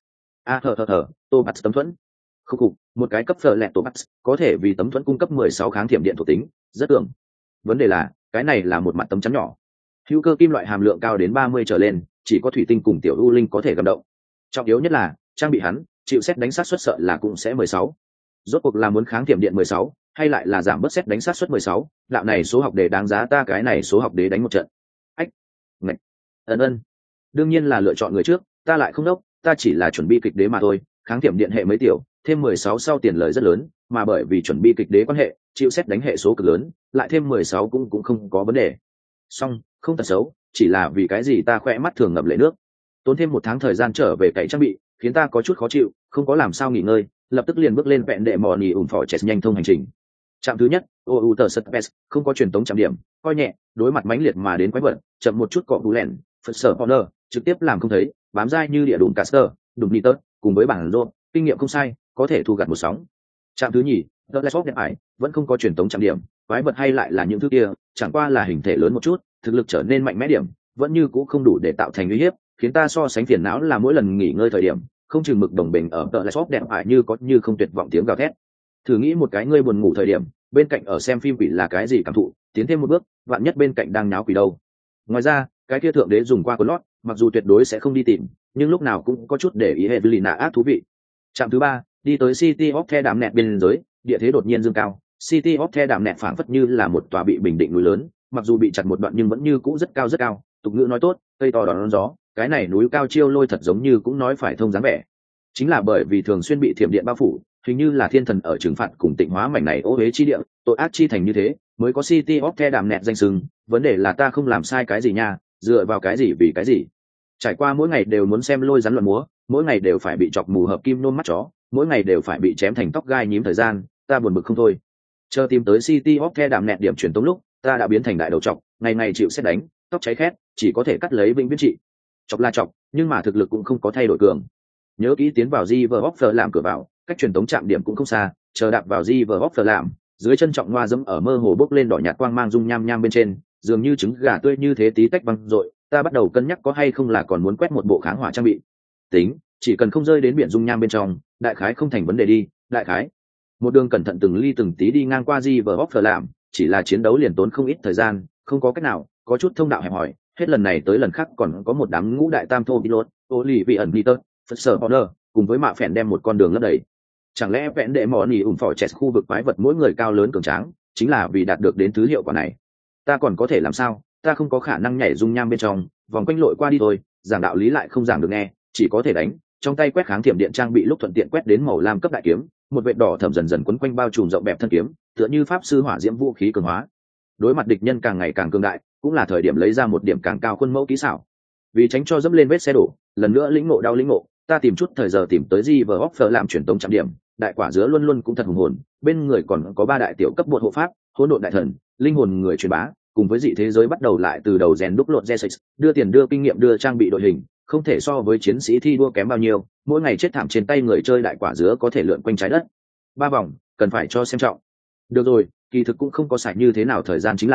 tổ bắt tấm thuẫn, khúc một cái cấp phở lẹt tổ bắt có thể vì tấm thuẫn cung cấp 16 kháng thiểm điện thuộc tính, rất tưởng. Vấn đề là cái này là một mặt tấm chắn nhỏ, hữu cơ kim loại hàm lượng cao đến 30 trở lên, chỉ có thủy tinh cùng tiểu u linh có thể gầm động. Trọng yếu nhất là trang bị hắn chịu xét đánh sát suất sợ là cũng sẽ 16. Rốt cuộc là muốn kháng thiểm điện 16, hay lại là giảm bớt xét đánh sát suất 16, đạo này số học đề đáng giá ta cái này số học đề đánh một trận. Ách, ngạch, ân, đương nhiên là lựa chọn người trước, ta lại không đốc, ta chỉ là chuẩn bị kịch đế mà thôi, kháng thiểm điện hệ mấy tiểu, thêm 16 sau tiền lời rất lớn, mà bởi vì chuẩn bị kịch đế quan hệ, chịu xét đánh hệ số cực lớn, lại thêm 16 cũng không có vấn đề. Xong, không thật xấu, chỉ là vì cái gì ta khỏe mắt thường ngập lệ nước. Tốn thêm 1 tháng thời gian trở về cậy trang bị, khiến ta có chút khó chịu, không có làm sao nghỉ ngơi, lập tức liền bước lên vẹn đệ mò nỉ ủn phỏ chess nhanh thông hành trình. Trạm thứ nhất, Outer Space, không có truyền tống chạm điểm, coi nhẹ, đối mặt mãnh liệt mà đến quái vật, chậm một chút cọ bù lẹn, phật sở honor, trực tiếp làm không thấy, bám dai như địa đụng caster, đụng nitơ, cùng với bản rô, kinh nghiệm không sai, có thể thu gặt một sóng. Trạm thứ nhì, The Last of Điện Ải, vẫn không có truyền tống chạm điểm, quái vật hay lại là những thứ kia, chẳng qua là hình thể lớn một chút, thực lực trở nên mạnh mẽ điểm, vẫn như cũ không đủ để tạo thành uy hiếp, khiến ta so sánh phiền não là mỗi lần nghỉ ngơi thời điểm, không chừng mực đồng bình ở The Last of Điện Ải như có như không tuyệt vọng tiếng gào thét. Thử nghĩ một cái ngươi buồn ngủ thời điểm, bên cạnh ở xem phim quỷ là cái gì cảm thụ, tiến thêm một bước, vạn nhất bên cạnh đang náo quỷ đâu. Ngoài ra, cái kia thượng đế dùng qua quần lót, mặc dù tuyệt đối sẽ không đi tìm, nhưng lúc nào cũng có chút để ý Evelina ác thú vị. Trạm thứ 3, đi tới City of The Đạm Nẹt biên giới, địa thế đột nhiên dương cao, City of The Đạm Nẹt phảng phất như là một tòa bị bình định núi lớn, mặc dù bị chặt một đoạn nhưng vẫn như cũ rất cao rất cao, tục ngữ nói tốt, cây to đón gió, cái này núi cao chiêu lôi thật giống như cũng nói phải thông dáng vẻ. Chính là bởi vì thường xuyên bị thiểm điện bao phủ, hình như là thiên thần ở trừng phạt cùng tịnh hóa mảnh này ô uế chi địa, tội ác chi thành như thế, mới có City of The Đạm Nẹt danh xưng, vấn đề là ta không làm sai cái gì nha, dựa vào cái gì vì cái gì. Trải qua mỗi ngày đều muốn xem lôi rắn luận múa, mỗi ngày đều phải bị chọc mù hợp kim nôn mắt chó, mỗi ngày đều phải bị chém thành tóc gai nhím thời gian, ta buồn bực không thôi. Chờ tìm tới City of The Đạm Nẹt điểm truyền tống lúc, ta đã biến thành đại đầu chọc, ngày ngày chịu xét đánh, tóc cháy khét, chỉ có thể cắt lấy vĩnh viễn trị. Chọc là chọc, nhưng mà thực lực cũng không có thay đổi cường. Nhớ kỹ tiến vào River Offer làm cửa vào, cách truyền tống chạm điểm cũng không xa, chờ đạp vào River Offer làm, dưới chân trọng loa dẫm ở mơ hồ bốc lên đỏ nhạt quang mang dung nham nham bên trên, dường như trứng gà tươi như thế tí tách văng rội, ta bắt đầu cân nhắc có hay không là còn muốn quét một bộ kháng hỏa trang bị. Tính, chỉ cần không rơi đến biển dung nham bên trong, đại khái không thành vấn đề đi, đại khái. Một đường cẩn thận từng ly từng tí đi ngang qua River Offer làm, chỉ là chiến đấu liền tốn không ít thời gian, không có cách nào, có chút thông đạo hẹp hỏi, hết lần này tới lần khác còn có một đám ngũ đại tam thô pilot, Olivia Peter, Sir Honor, cùng với mạ phèn đem một con đường lấp đầy. Chẳng lẽ vẽn đệ mỏ nỉ ủng phỏ chẹt khu vực quái vật mỗi người cao lớn cường tráng, chính là vì đạt được đến thứ hiệu quả này? Ta còn có thể làm sao? Ta không có khả năng nhảy dung nham bên trong, vòng quanh lội qua đi thôi, giảng đạo lý lại không giảng được nghe, chỉ có thể đánh. Trong tay quét kháng thiểm điện trang bị lúc thuận tiện quét đến màu lam cấp đại kiếm, một vệt đỏ thẫm dần dần quấn quanh bao trùm rộng bẹp thân kiếm, tựa như pháp sư hỏa diễm vũ khí cường hóa. Đối mặt địch nhân càng ngày càng cường đại, cũng là thời điểm lấy ra một điểm càng cao khuôn mẫu kỹ xảo. Vì tránh cho dẫm lên vết xe đổ, lần nữa lĩnh ngộ đau lĩnh ngộ, ta tìm chút thời giờ tìm tới River Offer làm truyền tống chạm điểm, đại quả dứa luôn luôn cũng thật hùng hồn, bên người còn có 3 đại tiểu cấp bột hộ pháp, hỗn độn đại thần, linh hồn người truyền bá, cùng với dị thế giới bắt đầu lại từ đầu rèn đúc lột Jessex, đưa tiền đưa kinh nghiệm đưa trang bị đội hình, không thể so với chiến sĩ thi đua kém bao nhiêu, mỗi ngày chết thảm trên tay người chơi đại quả dứa có thể lượn quanh trái đất 3 vòng, cần phải cho xem trọng. Được rồi, kỳ thực cũng không có sạch như thế nào thời gian chính là,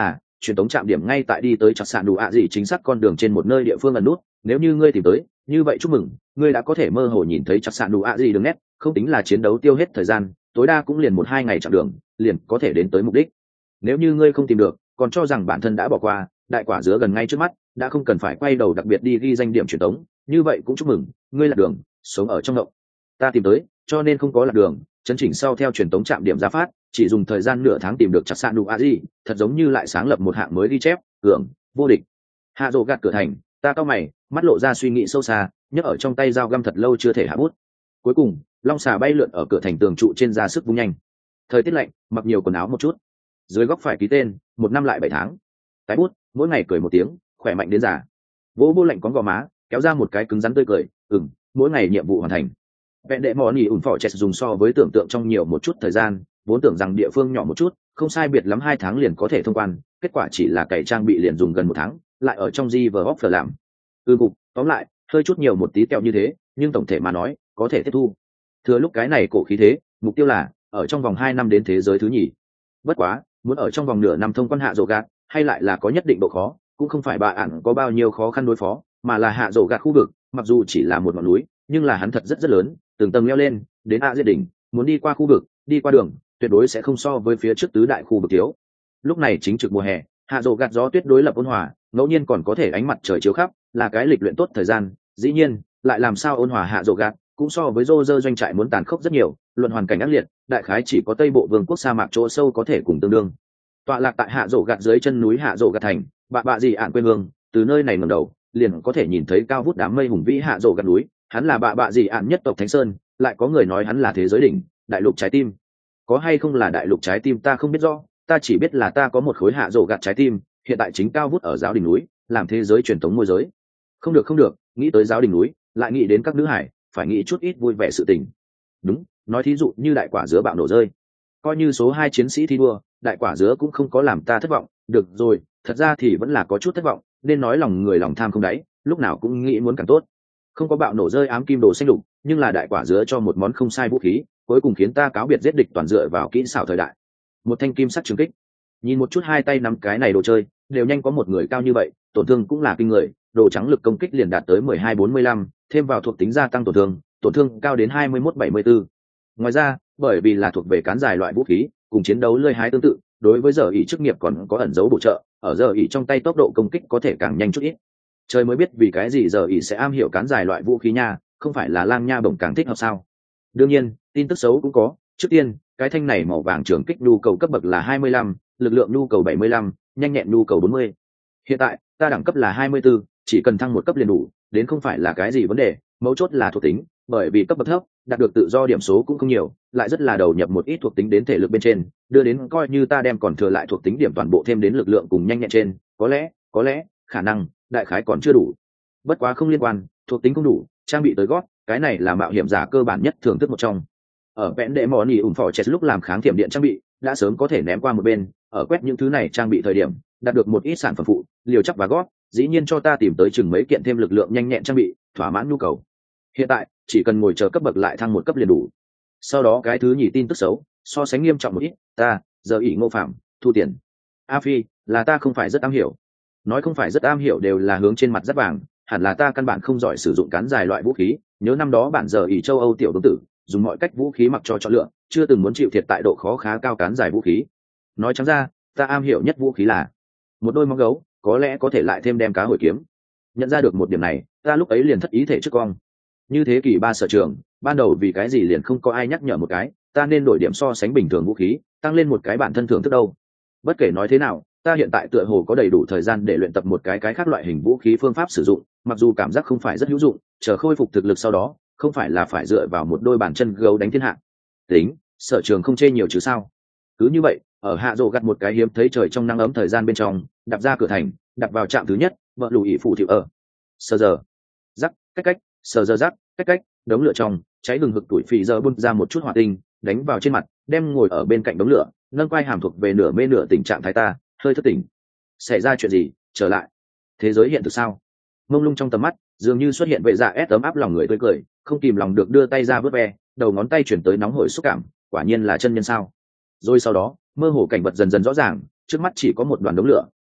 truyền tống trạm điểm ngay tại đi tới chặt sạn đủ ạ gì chính xác con đường trên một nơi địa phương ẩn nút. Nếu như ngươi tìm tới, như vậy chúc mừng, ngươi đã có thể mơ hồ nhìn thấy chặt sạn đủ ạ gì đường nét, không tính là chiến đấu tiêu hết thời gian, tối đa cũng liền 1-2 ngày chặng đường, liền có thể đến tới mục đích. Nếu như ngươi không tìm được, còn cho rằng bản thân đã bỏ qua, đại quả dứa gần ngay trước mắt, đã không cần phải quay đầu đặc biệt đi ghi danh điểm truyền tống, như vậy cũng chúc mừng, ngươi lạc đường, sống ở trong động. Ta tìm tới, cho nên không có lạc đường, chấn chỉnh sau theo truyền tống trạm điểm ra phát, chỉ dùng thời gian nửa tháng tìm được chặt sạn đủ a gì, thật giống như lại sáng lập một hạng mới ghi chép, hưởng vô địch. Hạ Dụ gạt cửa thành, ta cau mày, mắt lộ ra suy nghĩ sâu xa, nhấc ở trong tay dao găm thật lâu chưa thể hạ bút. Cuối cùng, long xà bay lượn ở cửa thành tường trụ trên ra sức vung nhanh. Thời tiết lạnh, mặc nhiều quần áo một chút. Dưới góc phải ký tên, 1 năm lại 7 tháng. Tái bút, mỗi ngày cười một tiếng, khỏe mạnh đến già. Vỗ vô lạnh có gò má, kéo ra một cái cứng rắn tươi cười, mỗi ngày nhiệm vụ hoàn thành. Vẹn đệ mò nỉ ủn phỏ chẹt dùng so với tưởng tượng trong nhiều một chút thời gian, vốn tưởng rằng địa phương nhỏ một chút, không sai biệt lắm 2 tháng liền có thể thông quan, kết quả chỉ là cày trang bị liền dùng gần 1 tháng, lại ở trong Giverhoff làm. Cục, tóm lại, hơi chút nhiều một tí tẹo như thế, nhưng tổng thể mà nói, có thể tiếp thu. Thừa lúc cái này cổ khí thế, mục tiêu là ở trong vòng 2 năm đến thế giới thứ nhì. Bất quá, muốn ở trong vòng nửa năm thông quan Hạ Dụ gạt, hay lại là có nhất định độ khó, cũng không phải bà ản có bao nhiêu khó khăn đối phó, mà là Hạ Dụ gạt khu vực, mặc dù chỉ là một ngọn núi, nhưng là hắn thật rất lớn, từng tầng leo lên, đến A Diệt đỉnh, muốn đi qua khu vực, đi qua đường, tuyệt đối sẽ không so với phía trước tứ đại khu vực thiếu. Lúc này chính trực mùa hè, Hạ Dụ gạt gió tuyết đối lập ôn hòa, ngẫu nhiên còn có thể ánh mặt trời chiếu khắp, là cái lịch luyện tốt thời gian. Dĩ nhiên, lại làm sao ôn hòa Hạ Dụ gạt, cũng so với Roger doanh trại muốn tàn khốc rất nhiều, luận hoàn cảnh ác liệt, đại khái chỉ có Tây Bộ Vương quốc sa mạc chỗ sâu có thể cùng tương đương. Tọa lạc tại Hạ Dụ gạt dưới chân núi Hạ Dụ gạt thành, bạ gì ạn quê hương, từ nơi này ngẩng đầu, liền có thể nhìn thấy cao vút đám mây hùng vĩ Hạ Dụ gạt núi, hắn là bạ gì ạn nhất tộc Thánh Sơn, lại có người nói hắn là thế giới đỉnh, đại lục trái tim. Có hay không là đại lục trái tim ta không biết rõ, ta chỉ biết là ta có một khối Hạ Dụ gạt trái tim, hiện tại chính cao vút ở giáo đỉnh núi, làm thế giới truyền thống môi giới. Không được, nghĩ tới giáo đỉnh núi, lại nghĩ đến các nữ hải, phải nghĩ chút ít vui vẻ sự tình. Đúng, nói thí dụ như đại quả dứa bạo nổ rơi, coi như số 2 chiến sĩ thi đua, đại quả dứa cũng không có làm ta thất vọng. Được rồi, thật ra thì vẫn là có chút thất vọng, nên nói lòng người lòng tham không đáy, lúc nào cũng nghĩ muốn càng tốt. Không có bạo nổ rơi ám kim đồ xanh lục, nhưng là đại quả dứa cho một món không sai vũ khí, cuối cùng khiến ta cáo biệt giết địch toàn dựa vào kỹ xảo thời đại. Một thanh kim sắc trường kích. Nhìn một chút hai tay nắm cái này đồ chơi, đều nhanh có một người cao như vậy, tổn thương cũng là kinh người, đồ trắng lực công kích liền đạt tới 12-45, thêm vào thuộc tính gia tăng tổn thương cao đến 21-74. Ngoài ra, bởi vì là thuộc về cán dài loại vũ khí, cùng chiến đấu lưỡi hái tương tự, đối với giờ ỷ chức nghiệp còn có ẩn dấu bổ trợ, ở giờ ỷ trong tay tốc độ công kích có thể càng nhanh chút ít. Trời mới biết vì cái gì giờ ỷ sẽ am hiểu cán dài loại vũ khí nha, không phải là lang nha bổng càng thích hợp sao? Đương nhiên, tin tức xấu cũng có. Trước tiên, cái thanh này màu vàng trường kích nhu cầu cấp bậc là 25, lực lượng nhu cầu 75, nhanh nhẹn nhu cầu 40. Hiện tại, ta đẳng cấp là 24, chỉ cần thăng một cấp liền đủ, đến không phải là cái gì vấn đề, mấu chốt là thuộc tính, bởi vì cấp bậc thấp, đạt được tự do điểm số cũng không nhiều, lại rất là đầu nhập một ít thuộc tính đến thể lực bên trên, đưa đến coi như ta đem còn thừa lại thuộc tính điểm toàn bộ thêm đến lực lượng cùng nhanh nhẹn trên, có lẽ, khả năng, đại khái còn chưa đủ. Bất quá không liên quan, thuộc tính không đủ, trang bị tới gót, cái này là mạo hiểm giả cơ bản nhất thưởng thức một trong. Ở vẽn đệ mò nỉ ủn phỏ chẹt lúc làm kháng thiểm điện trang bị, đã sớm có thể ném qua một bên, ở quét những thứ này trang bị thời điểm, đạt được một ít sản phẩm phụ, liều chắc và gót, dĩ nhiên cho ta tìm tới chừng mấy kiện thêm lực lượng nhanh nhẹn trang bị, thỏa mãn nhu cầu. Hiện tại, chỉ cần ngồi chờ cấp bậc lại thăng một cấp liền đủ. Sau đó cái thứ nhì tin tức xấu, so sánh nghiêm trọng một ít, ta, giờ ỷ Ngô Phạm, thu tiền. A Phi, là ta không phải rất am hiểu. Nói không phải rất am hiểu đều là hướng trên mặt rất vàng, hẳn là ta căn bản không giỏi sử dụng cán dài loại vũ khí, nhớ năm đó bản giờ ỷ châu Âu tiểu vương tử, dùng mọi cách vũ khí mặc cho chọn lựa, chưa từng muốn chịu thiệt tại độ khó khá cao cán dài vũ khí. Nói trắng ra, ta am hiểu nhất vũ khí là một đôi móng gấu, có lẽ có thể lại thêm đem cá hồi kiếm. Nhận ra được một điểm này, ta lúc ấy liền thất ý thể trước cong. Như thế kỷ 3 sở trường, ban đầu vì cái gì liền không có ai nhắc nhở một cái, ta nên đổi điểm so sánh bình thường vũ khí, tăng lên một cái bản thân thưởng thức đâu. Bất kể nói thế nào, ta hiện tại tựa hồ có đầy đủ thời gian để luyện tập một cái khác loại hình vũ khí phương pháp sử dụng, mặc dù cảm giác không phải rất hữu dụng, chờ khôi phục thực lực sau đó, không phải là phải dựa vào một đôi bàn chân gấu đánh thiên hạ. Tính, sở trường không chê nhiều chứ sao. Cứ như vậy, ở Hạ Dụ gặt một cái hiếm thấy trời trong nắng ấm thời gian bên trong, đạp ra cửa thành, đạp vào trạm thứ nhất, vợ lùi phụ thiệu ở. Sờ giờ, rắc, cách, sờ giờ rắc, cách, đống lửa trong, cháy hừng hực tuổi phì giờ bung ra một chút hỏa tinh, đánh vào trên mặt, đem ngồi ở bên cạnh đống lửa, nâng quai hàm thuộc về nửa mê nửa tình trạng thái ta, hơi thất tỉnh. Xảy ra chuyện gì? Trở lại. Thế giới hiện thực sao? Mông lung trong tầm mắt, dường như xuất hiện vệ dạ ép ấm áp lòng người tươi cười, không kìm lòng được đưa tay ra vớt ve, đầu ngón tay chuyển tới nóng hổi xúc cảm, quả nhiên là chân nhân sao? Rồi sau đó, mơ hồ cảnh vật dần dần rõ ràng, trước mắt chỉ có một đoàn đống lửa,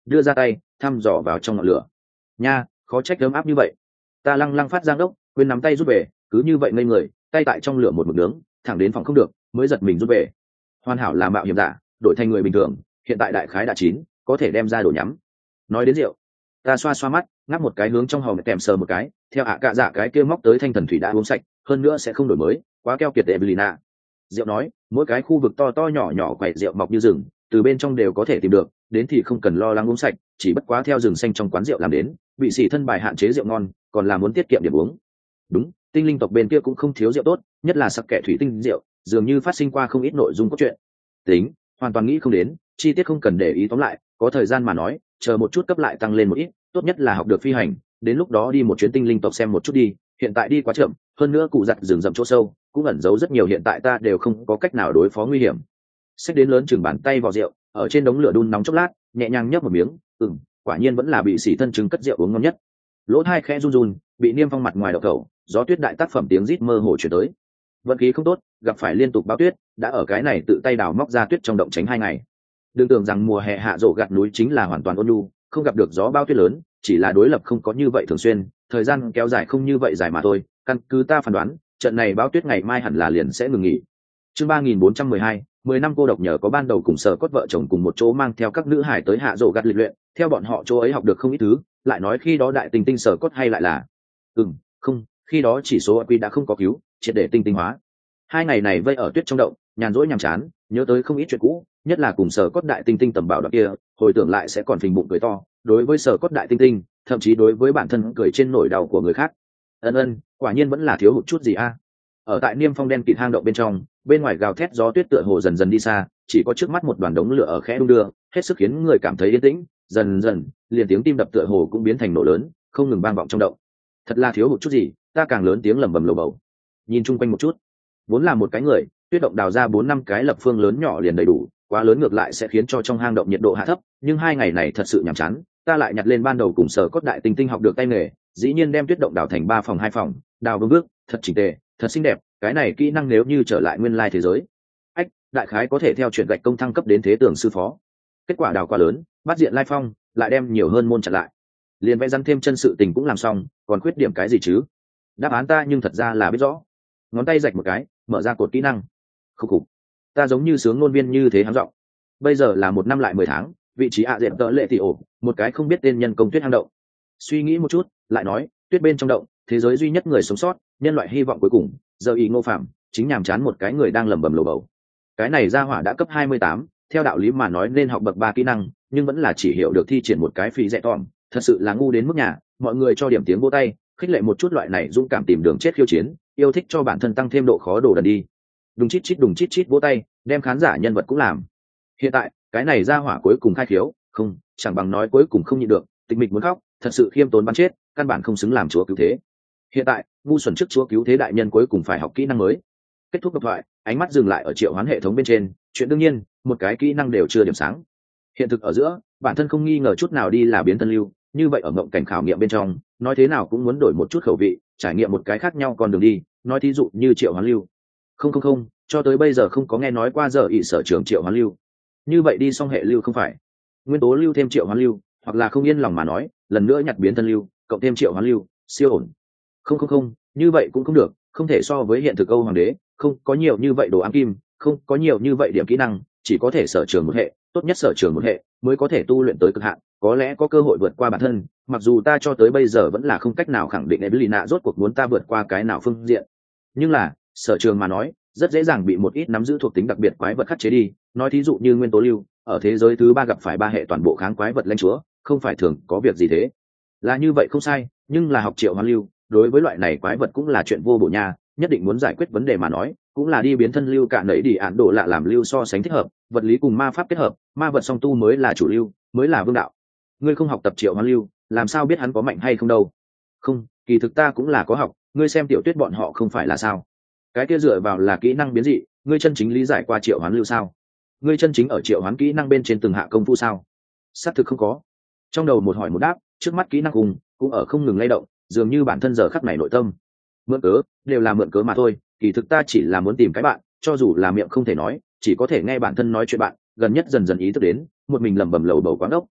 đưa ra tay thăm dò vào trong ngọn lửa. Nha, khó trách ấm áp như vậy. Ta lăng lăng phát giang đốc, quên nắm tay rút về, cứ như vậy ngây người, tay tại trong lửa một mực nướng, thẳng đến phòng không được, mới giật mình rút về. Hoàn hảo là mạo hiểm giả, đổi thành người bình thường, hiện tại đại khái đã chín, có thể đem ra đồ nhắm. Nói đến rượu, ta xoa xoa mắt, ngáp một cái hướng trong hòm kèm sờ một cái, theo cạ dạ cái kia móc tới thanh thần thủy đã uống sạch, hơn nữa sẽ không đổi mới, quá keo kiệt Evelina. Rượu nói, mỗi cái khu vực to to nhỏ nhỏ quầy rượu mọc như rừng, từ bên trong đều có thể tìm được, đến thì không cần lo lắng uống sạch, chỉ bất quá theo rừng xanh trong quán rượu làm đến, bị sĩ thân bài hạn chế rượu ngon, còn là muốn tiết kiệm điểm uống. Đúng, tinh linh tộc bên kia cũng không thiếu rượu tốt, nhất là sắc kệ thủy tinh rượu, dường như phát sinh qua không ít nội dung cốt truyện. Tính, hoàn toàn nghĩ không đến, chi tiết không cần để ý, tóm lại, có thời gian mà nói, chờ một chút cấp lại tăng lên một ít, tốt nhất là học được phi hành, đến lúc đó đi một chuyến tinh linh tộc xem một chút đi, hiện tại đi quá chậm, hơn nữa cụ giặt rừng rậm chỗ sâu, cũng ẩn giấu rất nhiều, hiện tại ta đều không có cách nào đối phó nguy hiểm. Xách đến lớn chừng bàn tay vào rượu, ở trên đống lửa đun nóng chốc lát, nhẹ nhàng nhấp một miếng, quả nhiên vẫn là bị sĩ thân trứng cất rượu uống ngon nhất. Lỗ hai khẽ run run, bị niêm phong mặt ngoài đậu cầu, gió tuyết đại tác phẩm tiếng rít mơ hồ chuyển tới. Vận khí không tốt, gặp phải liên tục bão tuyết, đã ở cái này tự tay đào móc ra tuyết trong động tránh 2 ngày. Đừng tưởng rằng mùa hè hạ rộ gặt núi chính là hoàn toàn ôn nhu, không gặp được gió bão tuyết lớn, chỉ là đối lập không có như vậy thường xuyên, thời gian kéo dài không như vậy dài mà thôi. Căn cứ ta phán đoán, trận này bão tuyết ngày mai hẳn là liền sẽ ngừng nghỉ. Chương 3412, 10 năm cô độc nhờ có ban đầu cùng Sở Cốt vợ chồng cùng một chỗ mang theo các nữ hải tới hạ rộ gặt lịch luyện, theo bọn họ chỗ ấy học được không ít thứ, lại nói khi đó đại tinh tinh Sở Cốt hay lại là không, khi đó chỉ số quy đã không có cứu, triệt để tinh tinh hóa. 2 ngày này vây ở tuyết trong động, nhàn rỗi nhàm chán, nhớ tới không ít chuyện cũ, nhất là cùng Sở Cốt đại tinh tinh tầm bảo đoạn kia, hồi tưởng lại sẽ còn phình bụng cười to, đối với Sở Cốt đại tinh tinh, thậm chí đối với bản thân cười trên nỗi đau của người khác. Quả nhiên vẫn là thiếu hụt chút gì a. Ở tại niêm phong đen kịt hang động bên trong, bên ngoài gào thét gió tuyết tựa hồ dần dần đi xa, chỉ có trước mắt một đoàn đống lửa ở khẽ đung đưa, hết sức khiến người cảm thấy yên tĩnh. Dần dần, liền tiếng tim đập tựa hồ cũng biến thành nổ lớn, không ngừng vang vọng trong động. Thật là thiếu hụt chút gì, ta càng lớn tiếng lẩm bẩm lầu bầu. Nhìn chung quanh một chút, vốn là một cái người, tuyết động đào ra 4-5 cái lập phương lớn nhỏ liền đầy đủ, quá lớn ngược lại sẽ khiến cho trong hang động nhiệt độ hạ thấp, nhưng 2 ngày này thật sự nhàm chán, ta lại nhặt lên ban đầu cùng Sở Cốt đại tinh tinh học được tay nghề, dĩ nhiên đem tuyết động đào thành 3 phòng 2 phòng, đào vương bước, thật chỉnh tề, thật xinh đẹp, cái này kỹ năng nếu như trở lại nguyên lai thế giới, đại khái có thể theo chuyện gạch công thăng cấp đến thế tường sư phó. Kết quả đào quá lớn, bắt diện lai phong, lại đem nhiều hơn môn chặn lại, liền vẽ rắn thêm chân sự tình cũng làm xong, còn khuyết điểm cái gì chứ? Đáp án ta nhưng thật ra là biết rõ. Ngón tay rạch một cái, mở ra cột kỹ năng. Khúc khục, ta giống như sướng ngôn viên như thế háng giọng. Bây giờ là 1 năm lại 10 tháng, vị trí dẹp tợ lệ tỷ ổ, một cái không biết tên nhân công tuyết hang động. Suy nghĩ một chút, lại nói, tuyết bên trong động, thế giới duy nhất người sống sót, nhân loại hy vọng cuối cùng, giờ ý Ngô Phạm, chính nhàm chán một cái người đang lẩm bẩm lầu bầu. Cái này ra hỏa đã cấp 28, theo đạo lý mà nói nên học bậc 3 kỹ năng, nhưng vẫn là chỉ hiểu được thi triển một cái phí dẹ tỏm, thật sự là ngu đến mức nhà, mọi người cho điểm tiếng vỗ tay, khích lệ một chút loại này dũng cảm tìm đường chết khiêu chiến, yêu thích cho bản thân tăng thêm độ khó đồ đần đi. Đùng chít chít vỗ tay, đem khán giả nhân vật cũng làm. Hiện tại, cái này ra hỏa cuối cùng khai khiếu, không, chẳng bằng nói cuối cùng không nhịn được, tịch mịch muốn khóc, thật sự khiêm tốn bắn chết, căn bản không xứng làm chúa cứu thế. Hiện tại, ngu xuẩn trước chúa cứu thế đại nhân cuối cùng phải học kỹ năng mới. Kết thúc độc thoại, ánh mắt dừng lại ở triệu hoán hệ thống bên trên, chuyện đương nhiên, một cái kỹ năng đều chưa điểm sáng. Hiện thực ở giữa, bản thân không nghi ngờ chút nào đi là biến thân lưu, như vậy ở mộng cảnh khảo nghiệm bên trong, nói thế nào cũng muốn đổi một chút khẩu vị, trải nghiệm một cái khác nhau con đường đi, nói thí dụ như triệu hoán lưu. Không, cho tới bây giờ không có nghe nói qua giờ ỷ sở trường triệu hoán lưu. Như vậy đi xong hệ lưu không phải nguyên tố lưu thêm triệu hoán lưu, hoặc là không yên lòng mà nói, lần nữa nhặt biến thân lưu, cộng thêm triệu hoán lưu, siêu ổn. Không, như vậy cũng không được, không thể so với hiện thực Âu Hoàng đế, không có nhiều như vậy đồ ám kim, không có nhiều như vậy điểm kỹ năng, chỉ có thể sở trường một hệ, tốt nhất sở trường một hệ mới có thể tu luyện tới cực hạn, có lẽ có cơ hội vượt qua bản thân, mặc dù ta cho tới bây giờ vẫn là không cách nào khẳng định Evelina rốt cuộc muốn ta vượt qua cái nào phương diện, nhưng là sở trường mà nói, rất dễ dàng bị một ít nắm giữ thuộc tính đặc biệt quái vật khắc chế đi, nói thí dụ như nguyên tố lưu, ở thế giới thứ 3 gặp phải 3 hệ toàn bộ kháng quái vật lãnh chúa, không phải thường có việc gì thế. Là như vậy không sai, nhưng là học triệu hoán lưu, đối với loại này quái vật cũng là chuyện vô bổ nha, nhất định muốn giải quyết vấn đề mà nói, cũng là đi biến thân lưu cả nấy đi án đồ lạ làm lưu so sánh thích hợp, vật lý cùng ma pháp kết hợp, ma vật song tu mới là chủ lưu, mới là vương đạo. Ngươi không học tập triệu hoán lưu, làm sao biết hắn có mạnh hay không đâu? Không, kỳ thực ta cũng là có học, ngươi xem Tiểu Tuyết bọn họ không phải là sao? Cái kia dựa vào là kỹ năng biến dị, ngươi chân chính lý giải qua triệu hoán lưu sao? Ngươi chân chính ở triệu hoán kỹ năng bên trên từng hạ công phu sao? Xác thực không có. Trong đầu một hỏi một đáp, trước mắt kỹ năng cũng ở không ngừng lay động, dường như bản thân giờ khắc này nội tâm. Mượn cớ, đều là mượn cớ mà thôi, kỳ thực ta chỉ là muốn tìm cái bạn, cho dù là miệng không thể nói, chỉ có thể nghe bản thân nói chuyện bạn, gần nhất dần dần ý thức đến, một mình lẩm bẩm lầu bầu quán ốc.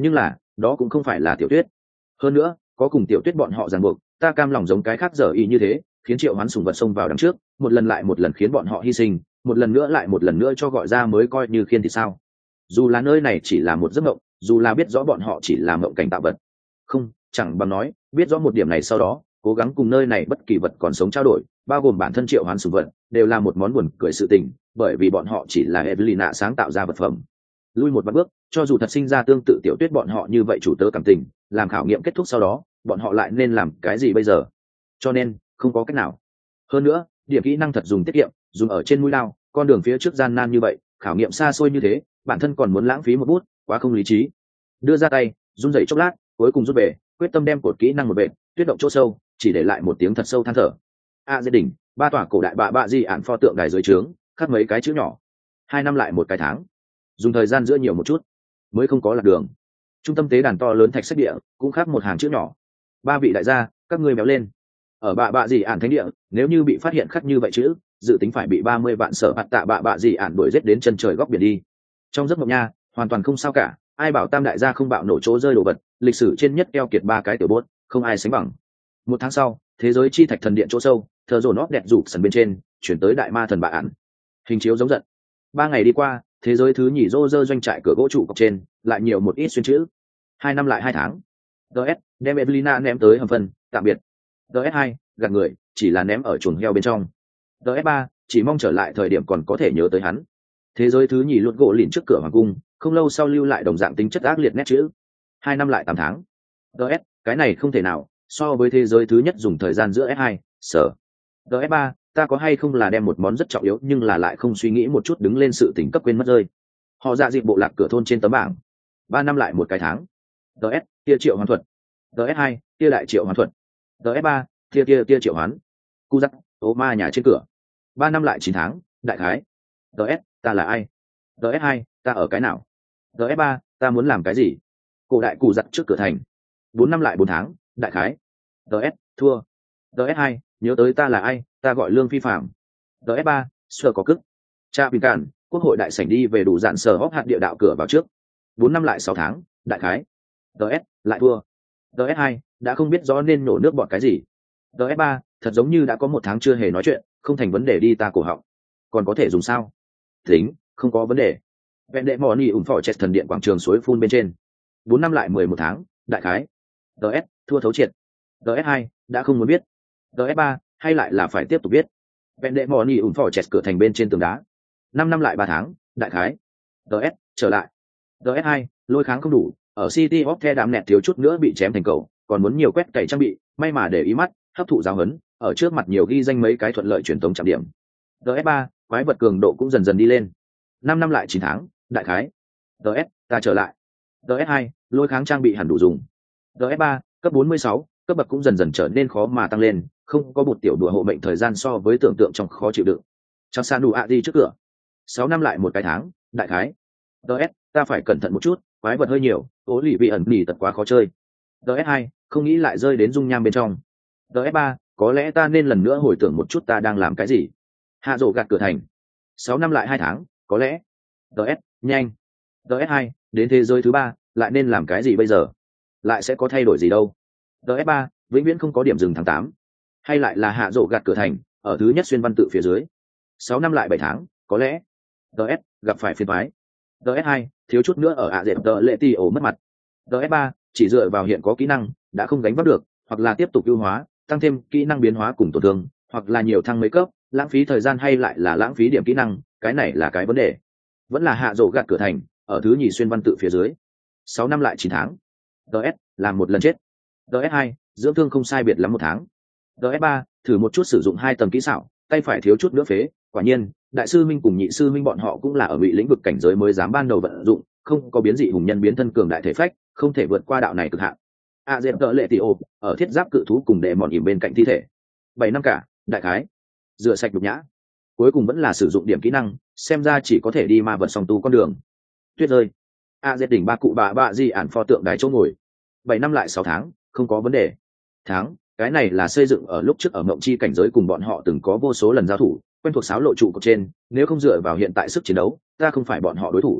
nhưng là đó cũng không phải là Tiểu Tuyết. Hơn nữa có cùng Tiểu Tuyết bọn họ ràng buộc, ta cam lòng giống cái khác giờ y như thế, khiến Triệu Hoán sùng vật xông vào đằng trước, một lần lại một lần khiến bọn họ hy sinh, một lần nữa lại một lần nữa cho gọi ra mới coi như khiên thì sao? Dù là nơi này chỉ là một giấc mộng, dù là biết rõ bọn họ chỉ là mộng cảnh tạo vật, không, chẳng bằng nói biết rõ một điểm này sau đó cố gắng cùng nơi này bất kỳ vật còn sống trao đổi, bao gồm bản thân Triệu Hoán sùng vật, đều là một món buồn cười sự tình, bởi vì bọn họ chỉ là Evelina sáng tạo ra vật phẩm. Lui một bước, cho dù thật sinh ra tương tự Tiểu Tuyết bọn họ như vậy chủ tớ cảm tình, làm khảo nghiệm kết thúc sau đó bọn họ lại nên làm cái gì bây giờ? Cho nên không có cách nào. Hơn nữa điểm kỹ năng thật dùng tiết kiệm, dùng ở trên mũi lao, con đường phía trước gian nan như vậy, khảo nghiệm xa xôi như thế, bản thân còn muốn lãng phí một bút, quá không lý trí. Đưa ra tay run rẩy chốc lát, cuối cùng rút về, quyết tâm đem cột kỹ năng một vệt, tuyết động chỗ sâu, chỉ để lại một tiếng thật sâu than thở. Dễ đỉnh, ba tòa cổ đại bạ di ản pho tượng đài dưới trướng, khắc mấy cái chữ nhỏ. 2 năm lại một cái tháng, dùng thời gian giữa nhiều một chút, mới không có lạc đường. Trung tâm tế đàn to lớn thạch sách địa cũng khắc một hàng chữ nhỏ. 3 vị đại gia, các ngươi béo lên. Ở bạ di ản thánh địa, nếu như bị phát hiện khắc như vậy chữ, dự tính phải bị 30 vạn sở bạt tạ bạ di ản đuổi giết đến chân trời góc biển đi. Trong giấc mộng nha, hoàn toàn không sao cả, ai bảo tam đại gia không bạo nổ chỗ rơi đồ vật, lịch sử trên nhất keo kiệt 3 cái tiểu bốt, không ai sánh bằng. 1 tháng sau, thế giới chi thạch thần điện chỗ sâu, thờ rồ nót đẹp rụp sần bên trên, chuyển tới đại ma thần bạ ản. Hình chiếu giống giận. 3 ngày đi qua, thế giới thứ nhì rô rơ doanh trại cửa gỗ trụ cọc trên, lại nhiều một ít xuyên chữ. 2 năm lại 2 tháng. DS, đem Evelina ném tới hầm phân, tạm biệt. DS2, gạt người, chỉ là ném ở chuồng heo bên trong. DS3, chỉ mong trở lại thời điểm còn có thể nhớ tới hắn. Thế giới thứ nhì luận gỗ lìn trước cửa hoàng cung, không lâu sau lưu lại đồng dạng tính chất ác liệt nét chữ. 2 năm lại 8 tháng. DS, cái này không thể nào, so với thế giới thứ nhất dùng thời gian giữa S2, sở. DS3, ta có hay không là đem một món rất trọng yếu nhưng là lại không suy nghĩ một chút đứng lên sự tỉnh cấp quên mất rơi. Họ dạ dịp bộ lạc cửa thôn trên tấm bảng. 3 năm lại một cái tháng. DS, tia triệu hoán thuật. DS2, tia đại triệu hoán thuật. DS3, tia triệu hoán. Cu giắc, ô ma nhà trên cửa. 3 năm lại 9 tháng, đại khái. DS, ta là ai? DS2, ta ở cái nào? DS3, ta muốn làm cái gì? Cổ đại cù giặt trước cửa thành. 4 năm lại 4 tháng, đại khái. DS, thua. DS2, nhớ tới ta là ai, ta gọi Lương Phi Phạm. DS3, sơ có cức. Cha Bình Cản, quốc hội đại sảnh đi về đủ dạn sở hóc hạt địa đạo cửa vào trước. 4 năm lại 6 tháng, đại khái. DS, lại thua. DS2, đã không biết rõ nên nổ nước bọt cái gì. DS3, thật giống như đã có 1 tháng chưa hề nói chuyện, không thành vấn đề đi ta cổ họng. Còn có thể dùng sao? Tính, không có vấn đề. Vẹn đệ mò ni ủng phỏ chết thần điện quảng trường suối phun bên trên. 4 năm lại 11 tháng, đại khái. DS, thua thấu triệt. DS2, đã không muốn biết. DS3, hay lại là phải tiếp tục biết. Vẹn đệ mò ni ủng phỏ chết cửa thành bên trên tường đá. 5 năm lại 3 tháng, đại khái. DS, trở lại. DS2, lôi kháng không đủ, ở City of The đạm nẹt thiếu chút nữa bị chém thành cầu, còn muốn nhiều quét cày trang bị, may mà để ý mắt, hấp thụ giáo huấn, ở trước mặt nhiều ghi danh mấy cái thuận lợi truyền tống chạm điểm. DS3, quái vật cường độ cũng dần dần đi lên. 5 năm lại 9 tháng, đại khái. DS, ta trở lại. DS2, lôi kháng trang bị hẳn đủ dùng. DS3, cấp 46, cấp bậc cũng dần dần trở nên khó mà tăng lên, không có một tiểu đùa hộ mệnh thời gian so với tưởng tượng trong khó chịu đựng. Trang san đủ ạ đi trước cửa. 6 năm lại một cái tháng, đại khái. DS, ta phải cẩn thận một chút, quái vật hơi nhiều, ố lì vị ẩn nỉ tật quá khó chơi. DS2, không nghĩ lại rơi đến dung nham bên trong. DS3, có lẽ ta nên lần nữa hồi tưởng một chút ta đang làm cái gì. Hạ rổ gạt cửa thành. 6 năm lại 2 tháng, có lẽ. DS, nhanh. DS2, đến thế giới thứ 3, lại nên làm cái gì bây giờ? Lại sẽ có thay đổi gì đâu? DS3, vĩnh viễn không có điểm dừng tháng 8. Hay lại là hạ rổ gạt cửa thành, ở thứ nhất xuyên văn tự phía dưới. 6 năm lại 7 tháng, có lẽ. DS, gặp phải phiền toái. DS2, thiếu chút nữa ở ạ dẹp tờ lệ ti ổ mất mặt. DS3, chỉ dựa vào hiện có kỹ năng, đã không gánh vác được, hoặc là tiếp tục ưu hóa, tăng thêm kỹ năng biến hóa cùng tổn thương, hoặc là nhiều thăng mấy cấp, lãng phí thời gian hay lại là lãng phí điểm kỹ năng, cái này là cái vấn đề. Vẫn là hạ rổ gạt cửa thành, ở thứ nhì xuyên văn tự phía dưới. 6 năm lại 9 tháng. DS, làm một lần chết. DS2, dưỡng thương không sai biệt lắm 1 tháng. DS3, thử một chút sử dụng 2 tầng kỹ xảo, tay phải thiếu chút nữa phế, quả nhiên, đại sư minh cùng nhị sư minh bọn họ cũng là ở bị lĩnh vực cảnh giới mới dám ban đầu vận dụng, không có biến dị hùng nhân biến thân cường đại thể phách, không thể vượt qua đạo này cực hạn. Dẹp tợ lệ tỷ ô, ở thiết giáp cự thú cùng đệ mòn ỉm bên cạnh thi thể. 7 năm cả, đại khái. Rửa sạch nhục nhã. Cuối cùng vẫn là sử dụng điểm kỹ năng, xem ra chỉ có thể đi ma vật song tu con đường. Tuyết rơi. Dẹp đỉnh ba cụ bà di ản pho tượng đài chỗ ngồi. 7 năm lại 6 tháng, không có vấn đề. Tháng, cái này là xây dựng ở lúc trước ở mộng chi cảnh giới cùng bọn họ từng có vô số lần giao thủ, quen thuộc sáo lộ trụ cột trên, nếu không dựa vào hiện tại sức chiến đấu, ta không phải bọn họ đối thủ.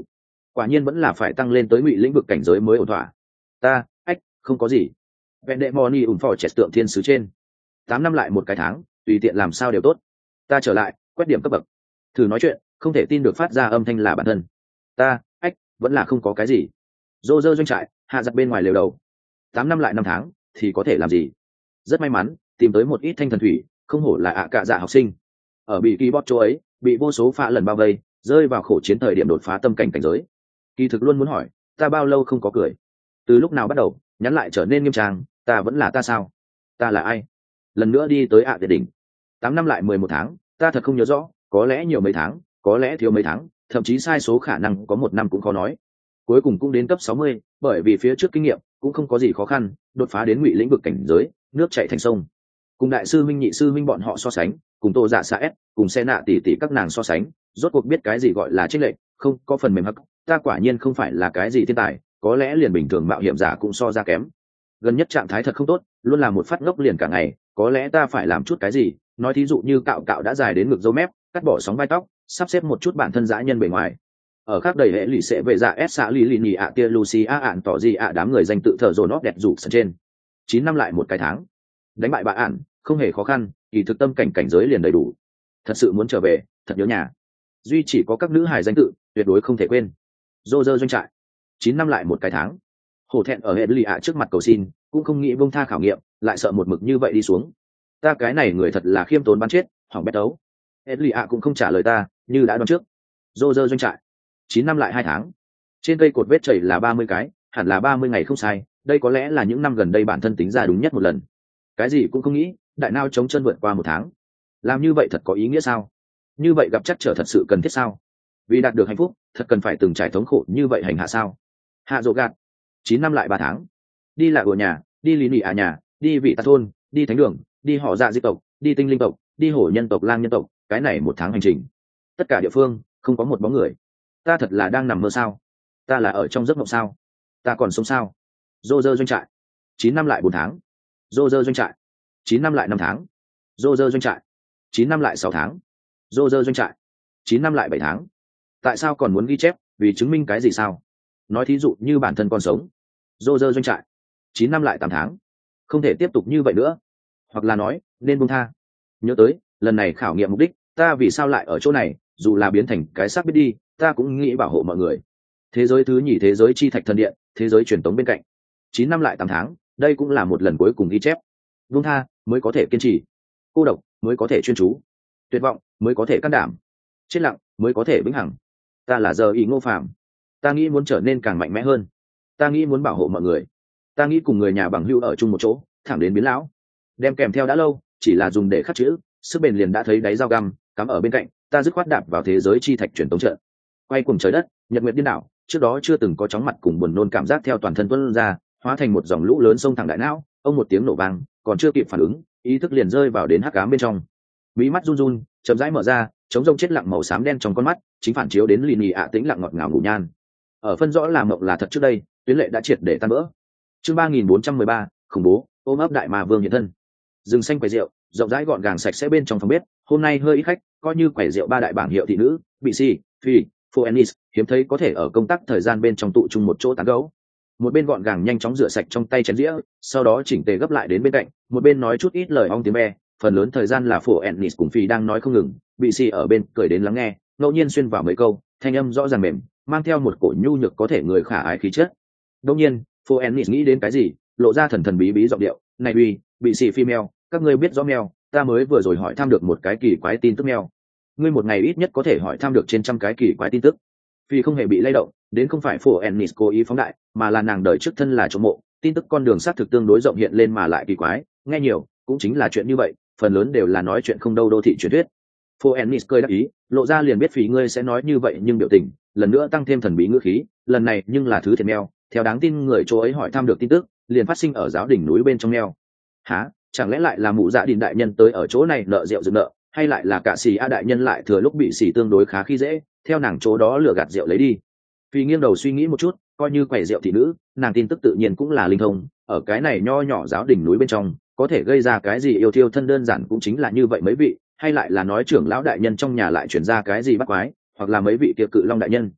quả nhiên vẫn là phải tăng lên tới ngụy lĩnh vực cảnh giới mới ổn thỏa. Ta không có gì. Vẹn đệ moni ủng phò chẹt tượng thiên sứ trên 8 năm lại một cái tháng, tùy tiện làm sao đều tốt. Ta trở lại quét điểm cấp bậc, thử nói chuyện, không thể tin được phát ra âm thanh là bản thân. Ta vẫn là không có cái gì. Dô dơ doanh trại hạ giặt bên ngoài lều đầu. 8 năm lại 5 tháng thì có thể làm gì. Rất may mắn tìm tới một ít thanh thần thủy, không hổ là cạ dạ học sinh. Ở bị kỳ bóp chỗ ấy bị vô số phá lần bao vây, rơi vào khổ chiến thời điểm đột phá tâm cảnh cảnh giới. Kỳ thực luôn muốn hỏi, ta bao lâu không có cười, từ lúc nào bắt đầu nhắn lại trở nên nghiêm trang, ta vẫn là ta sao, ta là ai. Lần nữa đi tới địa đỉnh. 8 năm lại 11 tháng, ta thật không nhớ rõ, có lẽ nhiều mấy tháng, có lẽ thiếu mấy tháng, thậm chí sai số khả năng có một năm cũng khó nói. Cuối cùng cũng đến cấp 60, bởi vì phía trước kinh nghiệm cũng không có gì khó khăn, đột phá đến ngụy lĩnh vực cảnh giới, nước chảy thành sông. Cùng đại sư minh nhị sư minh bọn họ so sánh, cùng tô dạ xa s, cùng xe nạ tỷ tỷ các nàng so sánh, rốt cuộc biết cái gì gọi là chênh lệch, không có phần mềm hắc, ta quả nhiên không phải là cái gì thiên tài, có lẽ liền bình thường mạo hiểm giả cũng so ra kém. Gần nhất trạng thái thật không tốt, luôn là một phát ngốc liền cả ngày, có lẽ ta phải làm chút cái gì, nói thí dụ như cạo cạo đã dài đến ngực râu mép, cắt bỏ sóng vai tóc, sắp xếp một chút bản thân dã nhân bề ngoài. Ở khác đầy hệ lụy sẽ về dạ s xã lì lì nhì tia lucy ạn tỏ gì đám người danh tự thờ dồn nót đẹp rủ sân trên 9 năm lại một cái tháng, đánh bại bà ạn không hề khó khăn, kỳ thực tâm cảnh cảnh giới liền đầy đủ. Thật sự muốn trở về, thật nhớ nhà. Duy chỉ có các nữ hài danh tự tuyệt đối không thể quên. Dô dơ doanh trại 9 năm lại một cái tháng, hổ thẹn ở hệ lụy trước mặt cầu xin, cũng không nghĩ bông tha khảo nghiệm, lại sợ một mực như vậy đi xuống. Ta cái này người thật là khiêm tốn bắn chết, hỏng bét đấu. Hệ lụy cũng không trả lời ta, như đã đoán trước. Dô dơ doanh trại 9 năm lại 2 tháng, trên cây cột vết chảy là 30 cái, hẳn là 30 ngày không sai, đây có lẽ là những năm gần đây bản thân tính ra đúng nhất một lần. Cái gì cũng không nghĩ, đại nao chống chân vượt qua 1 tháng. Làm như vậy thật có ý nghĩa sao? Như vậy gặp chắc trở thật sự cần thiết sao? Vì đạt được hạnh phúc, thật cần phải từng trải thống khổ như vậy hành hạ sao? Hạ dỗ gạt 9 năm lại 3 tháng, đi lạc của nhà, đi lý nị nhà, đi vị ta thôn, đi thánh đường, đi họ dạ di tộc, đi tinh linh tộc, đi hổ nhân tộc lang nhân tộc, cái này 1 tháng hành trình. Tất cả địa phương không có một bóng người. Ta thật là đang nằm mơ sao? Ta là ở trong giấc mộng sao? Ta còn sống sao? Dô dơ doanh trại 9 năm lại 4 tháng, dô dơ doanh trại 9 năm lại 5 tháng, dô dơ doanh trại 9 năm lại 6 tháng, dô dơ doanh trại 9 năm lại 7 tháng. Tại sao còn muốn ghi chép, vì chứng minh cái gì sao? Nói thí dụ như bản thân còn sống. Dô dơ doanh trại 9 năm lại 8 tháng, không thể tiếp tục như vậy nữa, hoặc là nói nên buông tha. Nhớ tới lần này khảo nghiệm mục đích, ta vì sao lại ở chỗ này, dù là biến thành cái xác biết đi, ta cũng nghĩ bảo hộ mọi người. Thế giới thứ nhì, thế giới chi thạch thần điện, thế giới truyền tống bên cạnh. 9 năm lại 8 tháng, đây cũng là một lần cuối cùng ghi chép. Buông tha mới có thể kiên trì, cô độc mới có thể chuyên chú, tuyệt vọng mới có thể can đảm, chết lặng mới có thể vĩnh hằng. Ta là giờ ý Ngô Phàm. Ta nghĩ muốn trở nên càng mạnh mẽ hơn. Ta nghĩ muốn bảo hộ mọi người. Ta nghĩ cùng người nhà bằng hữu ở chung một chỗ, thẳng đến biến lão. Đem kèm theo đã lâu, chỉ là dùng để khắc chữ, sức bền liền đã thấy đáy dao găm cắm ở bên cạnh. Ta dứt khoát đạp vào thế giới chi thạch truyền tống trận, quay cùng trời đất, nhật nguyệt điên đảo. Trước đó chưa từng có chóng mặt cùng buồn nôn cảm giác theo toàn thân tuôn ra, hóa thành một dòng lũ lớn sông thẳng đại não. Ông một tiếng nổ vang, còn chưa kịp phản ứng, ý thức liền rơi vào đến hắc ám bên trong. Mí mắt run run, chậm rãi mở ra, trống rông chết lặng màu xám đen trong con mắt, chính phản chiếu đến lì nhì tĩnh lặng ngọt ngào ngủ nhan. Ở phân rõ là mộng là thật trước đây, tuyến lệ đã triệt để tan vỡ. Chương 3413, khủng bố, ôm ấp đại ma vương hiện thân. Rừng xanh quầy rượu, rộng rãi gọn gàng sạch sẽ bên trong phòng bếp, hôm nay hơi ít khách, coi như quầy rượu ba đại bảng hiệu thị nữ, bị si, phi, phoenix, hiếm thấy có thể ở công tác thời gian bên trong tụ chung một chỗ tán gẫu. Một bên gọn gàng nhanh chóng rửa sạch trong tay chén dĩa, sau đó chỉnh tề gấp lại đến bên cạnh, một bên nói chút ít lời ong tiếng be, phần lớn thời gian là Phoenix cùng phi đang nói không ngừng, bị si ở bên cười đến lắng nghe, ngẫu nhiên xuyên vào mấy câu, thanh âm rõ ràng mềm, mang theo một cổ nhu nhược có thể người khả ái khí chất. Đương nhiên, Phoenix nghĩ đến cái gì, lộ ra thần thần bí bí giọng điệu, "Này uy, bị si female, các ngươi biết rõ mèo, ta mới vừa rồi hỏi thăm được một cái kỳ quái tin tức mèo. Ngươi một ngày ít nhất có thể hỏi thăm được trên trăm cái kỳ quái tin tức." Phi không hề bị lay động, đến không phải Phoenix cố ý phóng đại, mà là nàng đời trước thân là chỗ mộ, tin tức con đường xác thực tương đối rộng hiện lên mà lại kỳ quái, nghe nhiều, cũng chính là chuyện như vậy, phần lớn đều là nói chuyện không đâu đô thị truyền thuyết. Phoenix cười đáp ý, lộ ra liền biết phí ngươi sẽ nói như vậy nhưng biểu tình, lần nữa tăng thêm thần bí ngữ khí, lần này nhưng là thứ thiệt mèo, theo đáng tin người chỗ ấy hỏi thăm được tin tức, liền phát sinh ở giáo đỉnh núi bên trong mèo. Hả, chẳng lẽ lại là mụ dạ đình đại nhân tới ở chỗ này nợ rượu dựng nợ, hay lại là cả xì a đại nhân lại thừa lúc bị xì tương đối khá khi dễ, theo nàng chỗ đó lừa gạt rượu lấy đi. Vì nghiêng đầu suy nghĩ một chút, coi như quầy rượu thị nữ, nàng tin tức tự nhiên cũng là linh thông, ở cái này nho nhỏ giáo đỉnh núi bên trong, có thể gây ra cái gì yêu thiêu thân đơn giản cũng chính là như vậy mấy vị, hay lại là nói trưởng lão đại nhân trong nhà lại chuyển ra cái gì bắt quái, hoặc là mấy vị kia cự long đại nhân.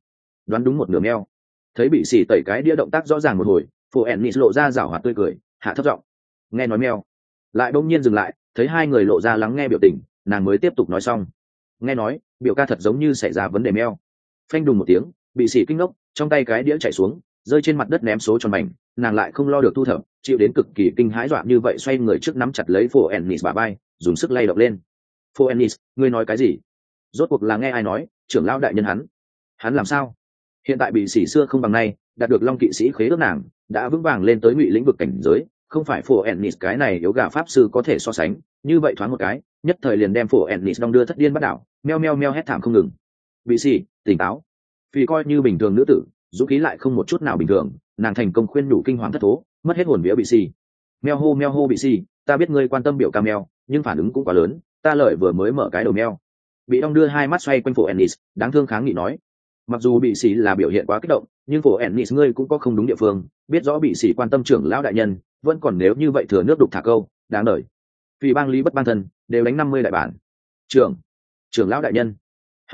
đoán đúng một nửa meo. Thấy bị xỉ tẩy cái đĩa động tác rõ ràng một hồi, phụ ennis lộ ra rảo hoạt tươi cười, hạ thấp giọng nghe nói meo. Lại bỗng nhiên dừng lại, thấy hai người lộ ra lắng nghe biểu tình, nàng mới tiếp tục nói xong. Nghe nói biểu ca thật giống như xảy ra vấn đề meo. Phanh đùng một tiếng, bị xỉ kinh ngốc, trong tay cái đĩa chạy xuống, rơi trên mặt đất ném số tròn mảnh. Nàng lại không lo được thu thập, chịu đến cực kỳ kinh hãi dọa như vậy, xoay người trước nắm chặt lấy phụ ennis bả vai, dùng sức lay động lên. Phụ ennis, ngươi nói cái gì? Rốt cuộc là nghe ai nói? Trưởng lão đại nhân hắn làm sao? Hiện tại bị xỉ xưa không bằng nay, đạt được long kỵ sĩ khế ước, nàng đã vững vàng lên tới ngụy lĩnh vực cảnh giới, không phải phổ ennis cái này yếu gà pháp sư có thể so sánh. Như vậy thoáng một cái, nhất thời liền đem phổ ennis đong đưa thất điên bắt đảo, meo meo meo hét thảm không ngừng. Bị xỉ tỉnh táo. Vì coi như bình thường nữ tử, dũng khí lại không một chút nào bình thường, nàng thành công khuyên nhủ kinh hoàng thất thố, mất hết hồn vía bị xỉ. Meo hô bị xỉ, ta biết ngươi quan tâm biểu ca meo, nhưng phản ứng cũng quá lớn, ta lợi vừa mới mở cái đầu meo. Bị đong đưa hai mắt xoay quanh phổ ennis, đáng thương kháng nghị nói. Mặc dù bị xỉ là biểu hiện quá kích động, nhưng phổ ennis ngươi cũng có không đúng địa phương, biết rõ bị xỉ quan tâm trưởng lão đại nhân, vẫn còn nếu như vậy thừa nước đục thả câu, đáng đời. Vì bang lý bất ban thân, đều đánh 50 đại bản. Trưởng lão đại nhân,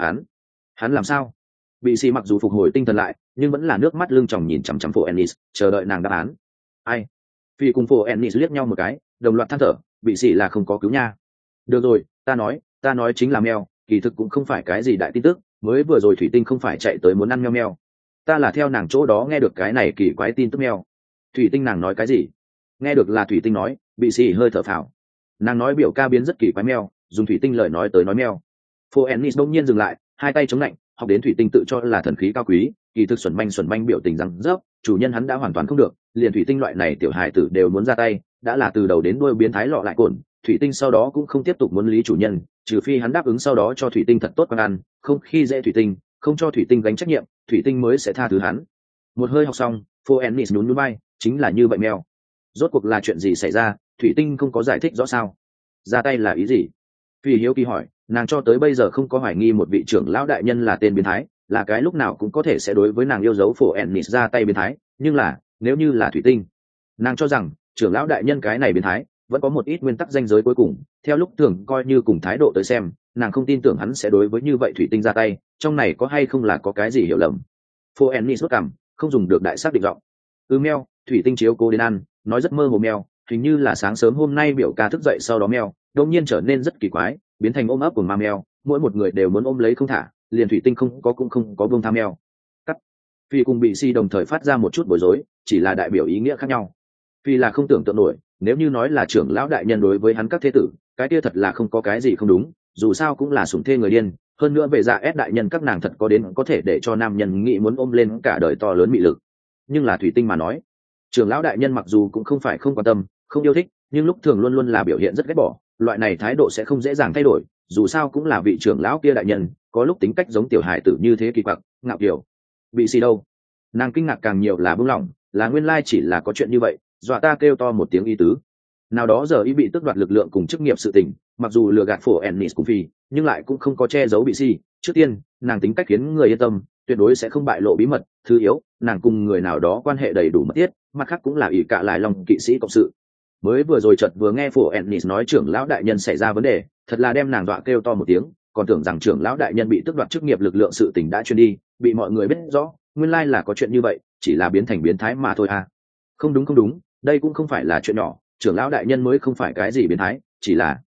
hắn làm sao? Bị xỉ mặc dù phục hồi tinh thần lại, nhưng vẫn là nước mắt lưng tròng nhìn chằm chằm phổ ennis, chờ đợi nàng đáp án. Ai? Vì cùng phổ ennis liếc nhau một cái, đồng loạt than thở, bị xỉ là không có cứu nha. Được rồi, ta nói chính là mèo, kỳ thực cũng không phải cái gì đại tin tức, mới vừa rồi thủy tinh không phải chạy tới muốn ăn meo meo. Ta là theo nàng chỗ đó nghe được cái này kỳ quái tin tức meo. Thủy tinh nàng nói cái gì? Nghe được là thủy tinh nói, bị xỉ hơi thở phào. Nàng nói biểu ca biến rất kỳ quái meo, dùng thủy tinh lời nói tới nói meo. Phô ennis đông nhiên dừng lại, hai tay chống lạnh, học đến thủy tinh tự cho là thần khí cao quý, kỳ thực xuẩn manh biểu tình rằng dốc, chủ nhân hắn đã hoàn toàn không được, liền thủy tinh loại này tiểu hài tử đều muốn ra tay, đã là từ đầu đến đuôi biến thái lọ lại cồn. Thủy tinh sau đó cũng không tiếp tục muốn lý chủ nhân, trừ phi hắn đáp ứng sau đó cho thủy tinh thật tốt quan ăn, không khi dễ thủy tinh, không cho thủy tinh gánh trách nhiệm, thủy tinh mới sẽ tha thứ hắn. Một hơi học xong, Phô Ennis nhún nhún vai, chính là như vậy mèo. Rốt cuộc là chuyện gì xảy ra? Thủy tinh không có giải thích rõ sao? Ra tay là ý gì? Phi hiếu kỳ hỏi, nàng cho tới bây giờ không có hoài nghi một vị trưởng lão đại nhân là tên biến thái, là cái lúc nào cũng có thể sẽ đối với nàng yêu dấu Phô Ennis ra tay biến thái, nhưng là nếu như là thủy tinh, nàng cho rằng trưởng lão đại nhân cái này biến thái vẫn có một ít nguyên tắc ranh giới cuối cùng, theo lúc thường coi như cùng thái độ tới xem, nàng không tin tưởng hắn sẽ đối với như vậy thủy tinh ra tay, trong này có hay không là có cái gì hiểu lầm. Phô ennis bất cảm, không dùng được đại xác định giọng. Meo, thủy tinh chiếu cố đến ăn, nói rất mơ hồ meo, hình như là sáng sớm hôm nay biểu ca thức dậy sau đó meo, đột nhiên trở nên rất kỳ quái, biến thành ôm ấp của ma meo, mỗi một người đều muốn ôm lấy không thả, liền thủy tinh cũng không có buông tha meo. Cắt. Phi cùng bị si đồng thời phát ra một chút bối rối, chỉ là đại biểu ý nghĩa khác nhau. Phi là không tưởng tượng nổi, nếu như nói là trưởng lão đại nhân đối với hắn các thế tử, cái kia thật là không có cái gì không đúng, dù sao cũng là sủng thê người điên, hơn nữa về dạ ép đại nhân các nàng thật có đến có thể để cho nam nhân nghĩ muốn ôm lên cả đời to lớn mị lực. Nhưng là thủy tinh mà nói, trưởng lão đại nhân mặc dù cũng không phải không quan tâm, không yêu thích, nhưng lúc thường luôn luôn là biểu hiện rất ghét bỏ, loại này thái độ sẽ không dễ dàng thay đổi, dù sao cũng là vị trưởng lão kia đại nhân, có lúc tính cách giống tiểu hài tử như thế kỳ quặc, ngạo kiều. Bị gì đâu? Nàng kinh ngạc càng nhiều là bưng lỏng, là nguyên lai chỉ là có chuyện như vậy, dọa ta kêu to một tiếng ý tứ. Nào đó giờ ý bị tước đoạt lực lượng cùng chức nghiệp sự tình, mặc dù lừa gạt phổ ennis cũng phi, nhưng lại cũng không có che giấu bị si. Trước tiên, nàng tính cách khiến người yên tâm, tuyệt đối sẽ không bại lộ bí mật. Thứ yếu, nàng cùng người nào đó quan hệ đầy đủ mật thiết, mặt khác cũng là ỷ cả lại lòng kỵ sĩ cộng sự. Mới vừa rồi chợt vừa nghe phổ ennis nói trưởng lão đại nhân xảy ra vấn đề, thật là đem nàng dọa kêu to một tiếng, còn tưởng rằng trưởng lão đại nhân bị tước đoạt chức nghiệp lực lượng sự tình đã truyền đi, bị mọi người biết rõ, nguyên lai là có chuyện như vậy, chỉ là biến thành biến thái mà thôi à. Không đúng, đây cũng không phải là chuyện nhỏ, trưởng lão đại nhân mới không phải cái gì biến thái, chỉ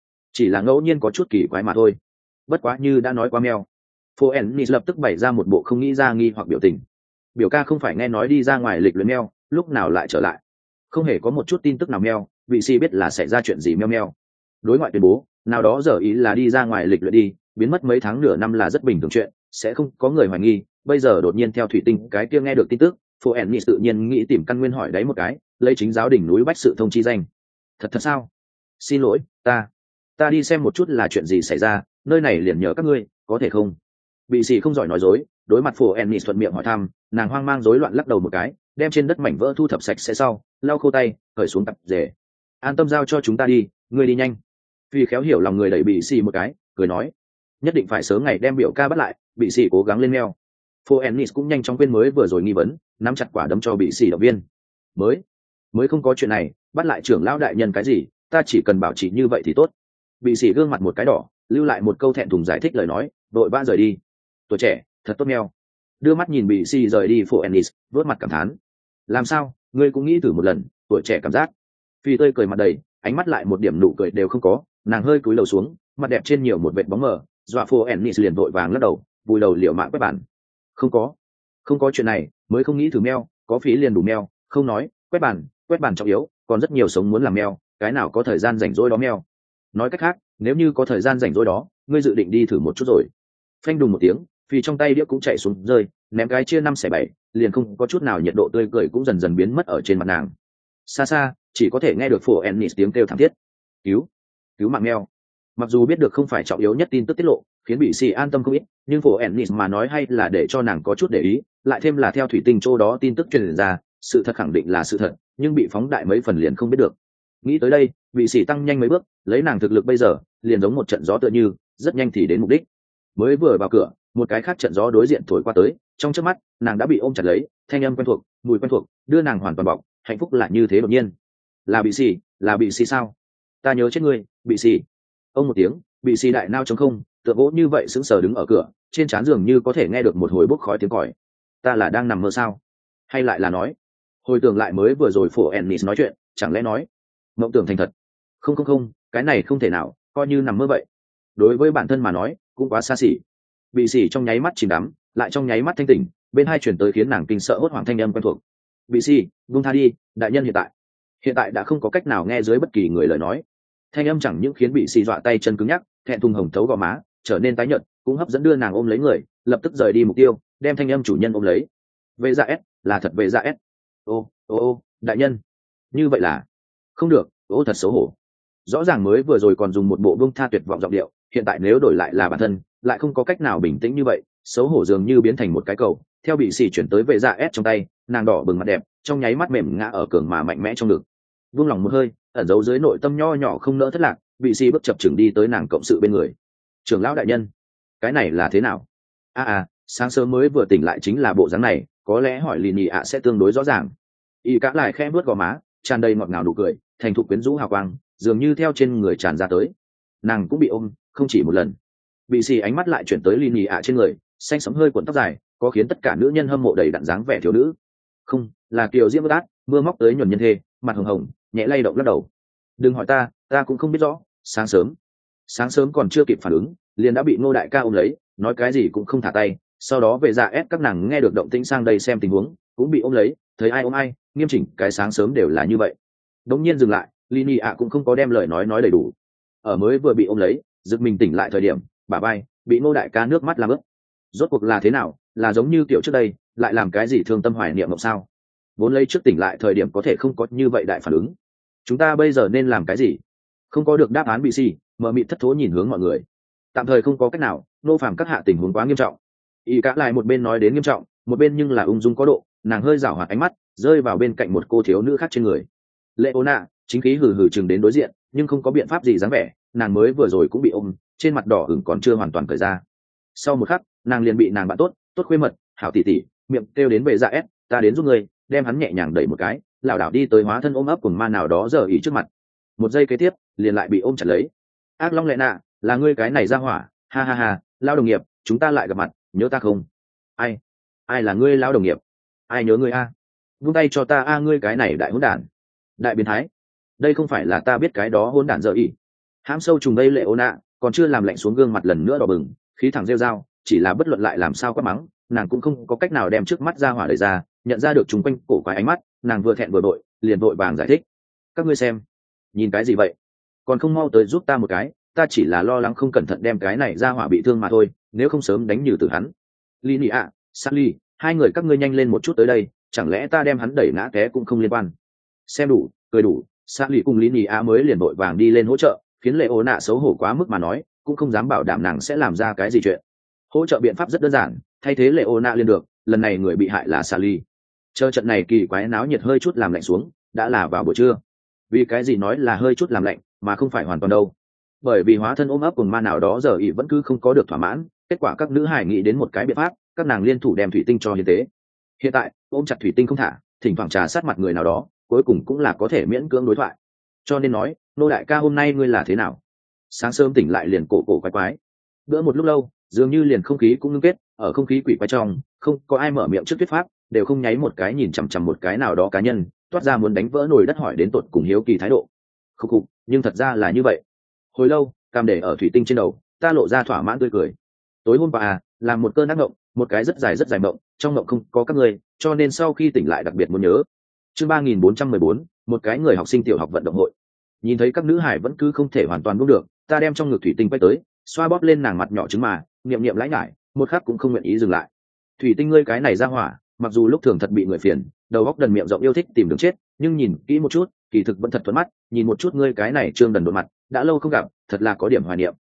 là ngẫu nhiên có chút kỳ quái mà thôi. Bất quá như đã nói qua meo. Phô ennis lập tức bày ra một bộ không nghĩ ra nghi hoặc biểu tình. Biểu ca không phải nghe nói đi ra ngoài lịch luyện meo, lúc nào lại trở lại? Không hề có một chút tin tức nào meo, vị si biết là xảy ra chuyện gì meo. Đối ngoại tuyên bố, nào đó giờ ý là đi ra ngoài lịch luyện đi, biến mất mấy tháng nửa năm là rất bình thường chuyện, sẽ không có người hoài nghi. Bây giờ đột nhiên theo thủy tinh cái kia nghe được tin tức, Phô ennis tự nhiên nghĩ tìm căn nguyên hỏi đấy một cái, lấy chính giáo đỉnh núi bách sự thông chi danh. Thật sao? Xin lỗi, ta đi xem một chút là chuyện gì xảy ra, nơi này liền nhờ các ngươi, có thể không? Bị sĩ không giỏi nói dối, đối mặt Phổ ennis thuận miệng hỏi thăm, nàng hoang mang rối loạn lắc đầu một cái, đem trên đất mảnh vỡ thu thập sạch sẽ sau, lau khô tay, cởi xuống tập rể. An tâm giao cho chúng ta đi, ngươi đi nhanh. Vì khéo hiểu lòng người đẩy bị sĩ một cái, cười nói, nhất định phải sớm ngày đem biểu ca bắt lại. Bị sĩ cố gắng lên meo. Phổ ennis cũng nhanh chóng quên mới vừa rồi nghi vấn, nắm chặt quả đấm cho bị sĩ động viên. Mới không có chuyện này, bắt lại trưởng lão đại nhân cái gì, ta chỉ cần bảo trì như vậy thì tốt. Bị sĩ gương mặt một cái đỏ, lưu lại một câu thẹn thùng giải thích lời nói, đội vã rời đi. Tuổi trẻ thật tốt meo. đưa mắt nhìn bị si rời đi phố ennis, vớt mặt cảm thán. Làm sao, ngươi cũng nghĩ thử một lần tuổi trẻ cảm giác. Phi tươi cười mặt đầy, ánh mắt lại một điểm nụ cười đều không có, nàng hơi cúi đầu xuống, mặt đẹp trên nhiều một vệt bóng mờ, dọa phố ennis liền vội vàng lắc đầu, vùi đầu liều mạng quét bàn. Không có chuyện này, mới không nghĩ thử meo, có phí liền đủ meo, không nói, quét bàn trọng yếu, còn rất nhiều sống muốn làm meo, cái nào có thời gian rảnh rỗi đó meo. Nói cách khác, nếu như có thời gian rảnh rỗi đó, ngươi dự định đi thử một chút rồi. Phanh đùng một tiếng, Phi trong tay đĩa cũng chạy xuống rơi, ném cái chia 5/7, liền không có chút nào nhiệt độ tươi cười cũng dần dần biến mất ở trên mặt nàng. Xa xa, chỉ có thể nghe được phổ ennis tiếng kêu thảm thiết. Cứu mạng meo. Mặc dù biết được không phải trọng yếu nhất tin tức tiết lộ, khiến bị xì an tâm không ít, nhưng phổ ennis mà nói hay là để cho nàng có chút để ý, lại thêm là theo thủy tinh chỗ đó tin tức truyền ra, sự thật khẳng định là sự thật, nhưng bị phóng đại mấy phần liền không biết được. Nghĩ tới đây, bị xì tăng nhanh mấy bước, lấy nàng thực lực bây giờ, liền giống một trận gió tựa như, rất nhanh thì đến mục đích. Mới vừa vào cửa, một cái khác trận gió đối diện thổi qua tới, trong chớp mắt, nàng đã bị ôm chặt lấy, thanh âm quen thuộc, mùi quen thuộc, đưa nàng hoàn toàn bọc, hạnh phúc lại như thế đột nhiên. Là bị xì sao? Ta nhớ chết ngươi, bị xì. Ông một tiếng, bị xì đại nao trống không, tựa gỗ như vậy sững sờ đứng ở cửa, trên trán giường như có thể nghe được một hồi bốc khói tiếng còi. Ta là đang nằm mơ sao? Hay lại là nói? Hồi tưởng lại mới vừa rồi phổ ennis nói chuyện, chẳng lẽ nói mộng tưởng thành thật? Không, cái này không thể nào, coi như nằm mơ vậy. Đối với bản thân mà nói, cũng quá xa xỉ. Bị xỉ trong nháy mắt chìm đắm, lại trong nháy mắt thanh tỉnh, bên hai chuyển tới khiến nàng kinh sợ hốt hoảng thanh âm quen thuộc. Bị xỉ, buông tha đi, đại nhân hiện tại đã không có cách nào nghe dưới bất kỳ người lời nói. Thanh âm chẳng những khiến bị xỉ dọa tay chân cứng nhắc, thẹn thùng hồng thấu gò má, trở nên tái nhợt, cũng hấp dẫn đưa nàng ôm lấy người, lập tức rời đi mục tiêu, đem thanh âm chủ nhân ôm lấy. Vệ dạ s, là thật vệ dạ s. Ô, đại nhân, như vậy là không được, thật xấu hổ. Rõ ràng mới vừa rồi còn dùng một bộ buông tha tuyệt vọng giọng điệu, hiện tại nếu đổi lại là bản thân, lại không có cách nào bình tĩnh như vậy, xấu hổ dường như biến thành một cái cầu, theo bị xì chuyển tới vệ dạ s trong tay, nàng đỏ bừng mặt đẹp, trong nháy mắt mềm ngã ở cường mà mạnh mẽ trong ngực. Buông lòng một hơi, ẩn giấu dưới nội tâm nho nhỏ không nỡ thất lạc, bị xì bước chập chững đi tới nàng cộng sự bên người. Trưởng lão đại nhân, cái này là thế nào? Sáng sớm mới vừa tỉnh lại chính là bộ dáng này, có lẽ hỏi lì nhì ạ sẽ tương đối rõ ràng. Y cả lại khẽ bước gò má, tràn đầy ngọt ngào nụ cười, thành thục quyến rũ hào quang, dường như theo trên người tràn ra tới. Nàng cũng bị ôm, không chỉ một lần. Bị xì ánh mắt lại chuyển tới lì nhì ạ trên người, xanh sẫm hơi cuộn tóc dài, có khiến tất cả nữ nhân hâm mộ đầy đặn dáng vẻ thiếu nữ. Không, là kiều diễm ướt át, mưa móc tới nhuần nhân thê, mặt hồng hồng, nhẹ lay động lắc đầu. Đừng hỏi ta cũng không biết rõ. Sáng sớm còn chưa kịp phản ứng, liền đã bị Ngô đại ca ôm lấy, nói cái gì cũng không thả tay. Sau đó về dạ ép các nàng nghe được động tĩnh sang đây xem tình huống, cũng bị ôm lấy, thấy ai ôm ai, nghiêm chỉnh cái sáng sớm đều là như vậy. Đống nhiên dừng lại, Lini ạ cũng không có đem lời nói đầy đủ. Ở mới vừa bị ôm lấy, giật mình tỉnh lại thời điểm, bả vai bị Ngô đại ca nước mắt làm ướt. Rốt cuộc là thế nào, là giống như kiểu trước đây, lại làm cái gì thương tâm hoài niệm mộng sao? Vốn lấy trước tỉnh lại thời điểm có thể không có như vậy đại phản ứng. Chúng ta bây giờ nên làm cái gì? Không có được đáp án bị xì, mờ mịt thất thố nhìn hướng mọi người. Tạm thời không có cách nào, nô phàm các hạ tình huống quá nghiêm trọng. Y cả lại một bên nói đến nghiêm trọng, một bên nhưng là ung dung có độ, nàng hơi rảo hoạt ánh mắt rơi vào bên cạnh một cô thiếu nữ khác trên người. Leona chính khí hừ hừ chừng đến đối diện, nhưng không có biện pháp gì dáng vẻ, nàng mới vừa rồi cũng bị ôm, trên mặt đỏ ửng còn chưa hoàn toàn cởi ra. Sau một khắc, nàng liền bị nàng bạn tốt khuê mật, hảo tỷ tỷ, miệng kêu đến về dạ ép, ta đến giúp ngươi, đem hắn nhẹ nhàng đẩy một cái, lảo đảo đi tới hóa thân ôm ấp cùng ma nào đó giờ ỉ trước mặt. Một giây kế tiếp, liền lại bị ôm chặt lấy. Ác Long Lệ Nạ, là ngươi cái này ra hỏa, ha, lao đồng nghiệp, chúng ta lại gặp mặt, nhớ ta không? Ai là ngươi lao đồng nghiệp? Ai nhớ ngươi a? Vung tay cho ta ngươi cái này đại hỗn đản, đại biến thái. Đây không phải là ta biết cái đó hỗn đản giờ ỉ. Hãm sâu trùng đây lệ ô nạ, còn chưa làm lạnh xuống gương mặt lần nữa đỏ bừng, khí thẳng rêu dao, chỉ là bất luận lại làm sao quát mắng, nàng cũng không có cách nào đem trước mắt ra hỏa đẩy ra, nhận ra được chúng quanh cổ quái ánh mắt, nàng vừa thẹn vừa bội, liền vội vàng giải thích. Các ngươi xem, nhìn cái gì vậy? Còn không mau tới giúp ta một cái, ta chỉ là lo lắng không cẩn thận đem cái này ra hỏa bị thương mà thôi, nếu không sớm đánh nhừ từ hắn. Lini ạ, Sally, hai người các ngươi nhanh lên một chút tới đây, chẳng lẽ ta đem hắn đẩy ngã té cũng không liên quan. Xem đủ, cười đủ, Sally cùng Lini ạ mới liền vội vàng đi lên hỗ trợ, khiến lệ ố nạ xấu hổ quá mức mà nói, cũng không dám bảo đảm nàng sẽ làm ra cái gì chuyện. Hỗ trợ biện pháp rất đơn giản, thay thế lệ ố nạ liền được, lần này người bị hại là Sally. Chờ trận này kỳ quái náo nhiệt hơi chút làm lạnh xuống, đã là vào buổi trưa. Vì cái gì nói là hơi chút làm lạnh, mà không phải hoàn toàn đâu? Bởi vì hóa thân ôm ấp cùng ma nào đó giờ ỉ vẫn cứ không có được thỏa mãn, kết quả các nữ hài nghĩ đến một cái biện pháp, các nàng liên thủ đem thủy tinh cho hiến tế. Hiện tại ôm chặt thủy tinh không thả, thỉnh thoảng trà sát mặt người nào đó, cuối cùng cũng là có thể miễn cưỡng đối thoại. Cho nên nói, nô đại ca hôm nay ngươi là thế nào? Sáng sớm tỉnh lại liền cổ quái quái. Bữa một lúc lâu, dường như liền không khí cũng ngưng kết, ở không khí quỷ quái trong, không có ai mở miệng trước thuyết pháp, đều không nháy một cái nhìn chằm chằm một cái nào đó cá nhân, toát ra muốn đánh vỡ nồi đất hỏi đến tột cùng hiếu kỳ thái độ. Khúc khục, nhưng thật ra là như vậy. Hồi lâu, cam để ở thủy tinh trên đầu, ta lộ ra thỏa mãn tươi cười. Tối hôm qua làm một cơn ác mộng, một cái rất dài mộng, trong mộng không có các ngươi, cho nên sau khi tỉnh lại đặc biệt muốn nhớ. Chương 3414, một cái người học sinh tiểu học vận động hội. Nhìn thấy các nữ hải vẫn cứ không thể hoàn toàn buông được, ta đem trong ngực thủy tinh quay tới, xoa bóp lên nàng mặt nhỏ trứng mà, niệm niệm lãi nhải, một khắc cũng không nguyện ý dừng lại. Thủy tinh ngươi cái này ra hỏa, mặc dù lúc thường thật bị người phiền, đầu óc đần miệng rộng yêu thích tìm đường chết, nhưng nhìn kỹ một chút, kỳ thực vẫn thật thuận mắt, nhìn một chút ngươi cái này trương đần đột mặt, đã lâu không gặp, thật là có điểm hoài niệm.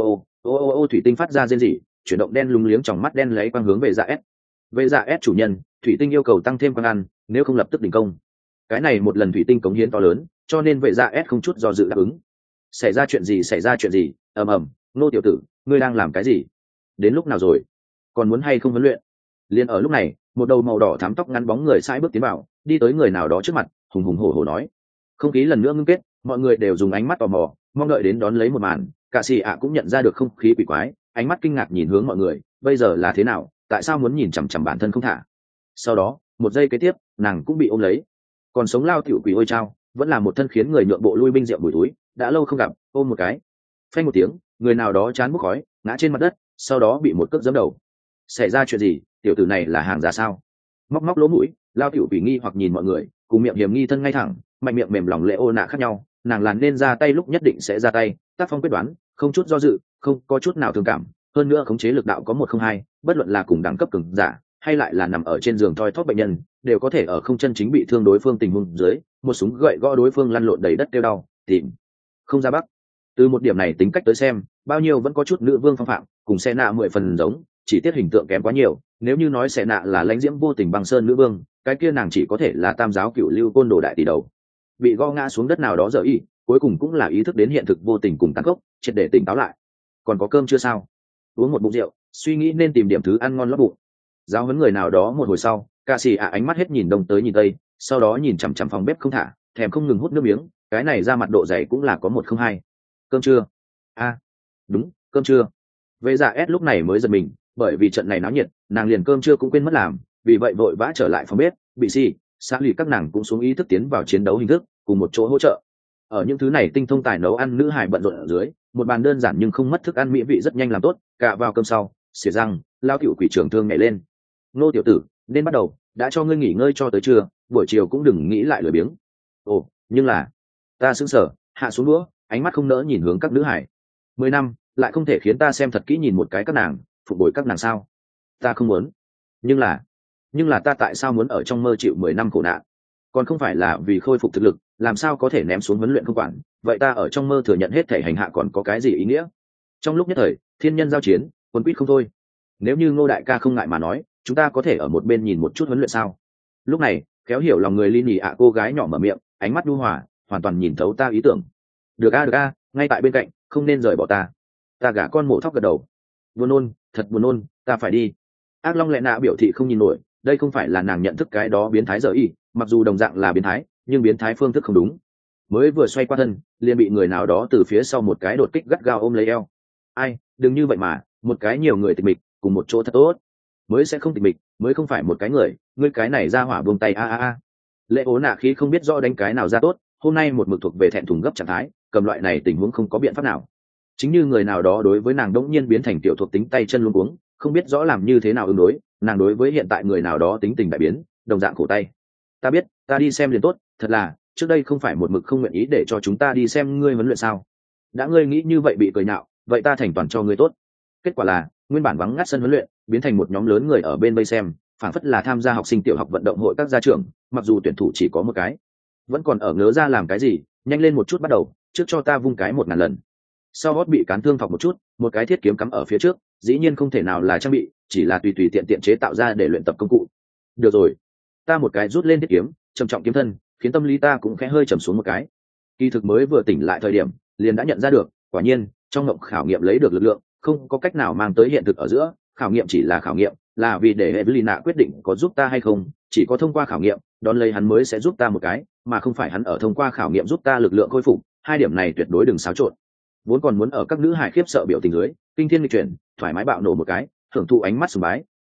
Ô, thủy tinh phát ra rên rỉ, chuyển động đen lúng liếng trong mắt đen lấy quang hướng về dạ S. Về dạ S chủ nhân, thủy tinh yêu cầu tăng thêm quang ăn, nếu không lập tức đình công. Cái này một lần thủy tinh cống hiến to lớn, cho nên vệ dạ S không chút do dự đáp ứng. Xảy ra chuyện gì? Ầm, Nô tiểu tử, ngươi đang làm cái gì? Đến lúc nào rồi? Còn muốn hay không huấn luyện? Liên ở lúc này, một đầu màu đỏ thám tóc ngắn bóng người sải bước tiến vào, đi tới người nào đó trước mặt, hùng hùng hổ hổ nói. Không khí lần nữa ngưng kết, mọi người đều dùng ánh mắt tò mò, mong đợi đến đón lấy một màn. Cả xì ạ cũng nhận ra được không khí quỷ quái, ánh mắt kinh ngạc nhìn hướng mọi người, bây giờ là thế nào, tại sao muốn nhìn chằm chằm bản thân không thả? Sau đó, một giây kế tiếp, nàng cũng bị ôm lấy. Còn sống lao tiểu quỷ ôi trao, vẫn là một thân khiến người nhượng bộ lui binh rượu bùi túi, đã lâu không gặp, ôm một cái. Phanh một tiếng, người nào đó chán bốc khói, ngã trên mặt đất, sau đó bị một cước giẫm đầu. Xảy ra chuyện gì? Tiểu tử này là hàng giả sao? Móc lỗ mũi, lao tiểu quỷ nghi hoặc nhìn mọi người, cùng miệng hiểm nghi thân ngay thẳng, mạnh miệng mềm lòng lệ ô nạ khác nhau, nàng làn nên ra tay lúc nhất định sẽ ra tay, tác phong quyết đoán, không chút do dự, không có chút nào thương cảm, hơn nữa khống chế lực đạo có 102, bất luận là cùng đẳng cấp cường giả hay lại là nằm ở trên giường thoi thóp bệnh nhân, đều có thể ở không chân chính bị thương đối phương tình huống dưới, một súng gậy gõ đối phương lăn lộn đầy đất kêu đau, tìm không ra bắc. Từ một điểm này tính cách tới xem, bao nhiêu vẫn có chút nữ vương phong phạm, cùng xe nạ 10 phần giống, chỉ tiết hình tượng kém quá nhiều. Nếu như nói xe nạ là lãnh diễm vô tình băng sơn nữ vương, cái kia nàng chỉ có thể là tam giáo cửu lưu côn đồ đại tỷ đầu. Bị gõ ngã xuống đất nào đó giờ y, cuối cùng cũng là ý thức đến hiện thực vô tình cùng tăng cốc, triệt để tỉnh táo lại. Còn có cơm chưa sao? Uống một bụng rượu, suy nghĩ nên tìm điểm thứ ăn ngon lót bụng. Giáo huấn người nào đó một hồi sau, ca sĩ ánh mắt hết nhìn đông tới nhìn tây, sau đó nhìn chằm chằm phòng bếp không thả, thèm không ngừng hút nước miếng, cái này ra mặt độ dày cũng là có 102. Cơm trưa? Đúng, cơm trưa. Vệ dạ S lúc này mới giật mình, bởi vì trận này náo nhiệt, nàng liền cơm trưa cũng quên mất làm, vì vậy vội vã trở lại phòng bếp, bị si, xã lì các nàng cũng xuống ý thức tiến vào chiến đấu hình thức, cùng một chỗ hỗ trợ. Ở những thứ này tinh thông tài nấu ăn nữ hài bận rộn ở dưới, một bàn đơn giản nhưng không mất thức ăn mỹ vị rất nhanh làm tốt, cả vào cơm sau, xỉa răng, lao tiểu quỷ trưởng thương nhảy lên. Nô tiểu tử, nên bắt đầu, đã cho ngươi nghỉ ngơi cho tới trưa, buổi chiều cũng đừng nghĩ lại lười biếng. Ồ, nhưng là, ta sững sờ, hạ xuống đũa, ánh mắt không nỡ nhìn hướng các nữ hải. 10 năm, lại không thể khiến ta xem thật kỹ nhìn một cái các nàng, phục bồi các nàng sao? Ta không muốn. Nhưng là ta tại sao muốn ở trong mơ chịu 10 năm khổ nạn? Còn không phải là vì khôi phục thực lực, làm sao có thể ném xuống huấn luyện không quản? Vậy ta ở trong mơ thừa nhận hết thể hành hạ còn có cái gì ý nghĩa? Trong lúc nhất thời, thiên nhân giao chiến, quân quýt không thôi. Nếu như Ngô đại ca không ngại mà nói, chúng ta có thể ở một bên nhìn một chút huấn luyện sao? Lúc này, khéo hiểu lòng người Linh nhì ạ cô gái nhỏ mở miệng, ánh mắt nhu hòa, hoàn toàn nhìn thấu ta ý tưởng. Được a, ngay tại bên cạnh, không nên rời bỏ ta. Ta gả con mổ thóc gật đầu. Buồn nôn, thật buồn nôn, ta phải đi. Ác Long Lệ Nạ biểu thị không nhìn nổi, đây không phải là nàng nhận thức cái đó biến thái giờ y, mặc dù đồng dạng là biến thái, nhưng biến thái phương thức không đúng. Mới vừa xoay qua thân, liền bị người nào đó từ phía sau một cái đột kích gắt gao ôm lấy eo. Ai, đừng như vậy mà, một cái nhiều người tịch mịch, cùng một chỗ thật tốt. Mới sẽ không tịch mịch, mới không phải một cái người, ngươi cái này ra hỏa buông tay a. Lệ ố nạ khí không biết rõ đánh cái nào ra tốt, hôm nay một mực thuộc về thẹn thùng gấp trạng thái, cầm loại này tình huống không có biện pháp nào. Chính như người nào đó đối với nàng đống nhiên biến thành tiểu thuộc tính tay chân luống cuống, không biết rõ làm như thế nào ứng đối, nàng đối với hiện tại người nào đó tính tình đại biến, đồng dạng khổ tay. Ta biết, ta đi xem liền tốt, thật là, trước đây không phải một mực không nguyện ý để cho chúng ta đi xem ngươi huấn luyện sao? Đã ngươi nghĩ như vậy bị cười nhạo, vậy ta thành toàn cho ngươi tốt. Kết quả là, nguyên bản vắng ngắt sân huấn luyện, biến thành một nhóm lớn người ở bên vây xem, phảng phất là tham gia học sinh tiểu học vận động hội các gia trưởng, mặc dù tuyển thủ chỉ có một cái, vẫn còn ở ngớ ra làm cái gì, nhanh lên một chút bắt đầu, trước cho ta vung cái 1000 lần. Sau hót bị cán thương thọc một chút, một cái thiết kiếm cắm ở phía trước, dĩ nhiên không thể nào là trang bị, chỉ là tùy tùy tiện tiện chế tạo ra để luyện tập công cụ. Được rồi, ta một cái rút lên thiết kiếm, trầm trọng kiếm thân, khiến tâm lý ta cũng khẽ hơi trầm xuống một cái. Kỳ thực mới vừa tỉnh lại thời điểm, liền đã nhận ra được, quả nhiên, trong ngộng khảo nghiệm lấy được lực lượng, không có cách nào mang tới hiện thực ở giữa, khảo nghiệm chỉ là khảo nghiệm, là vì để Evelina quyết định có giúp ta hay không, chỉ có thông qua khảo nghiệm, đón lấy hắn mới sẽ giúp ta một cái, mà không phải hắn ở thông qua khảo nghiệm giúp ta lực lượng khôi phục, hai điểm này tuyệt đối đừng xáo trộn. Vốn còn muốn ở các nữ hài khiếp sợ biểu tình dưới, kinh thiên nghịch chuyển, thoải mái bạo nổ một cái, hưởng thụ ánh mắt sùng bái,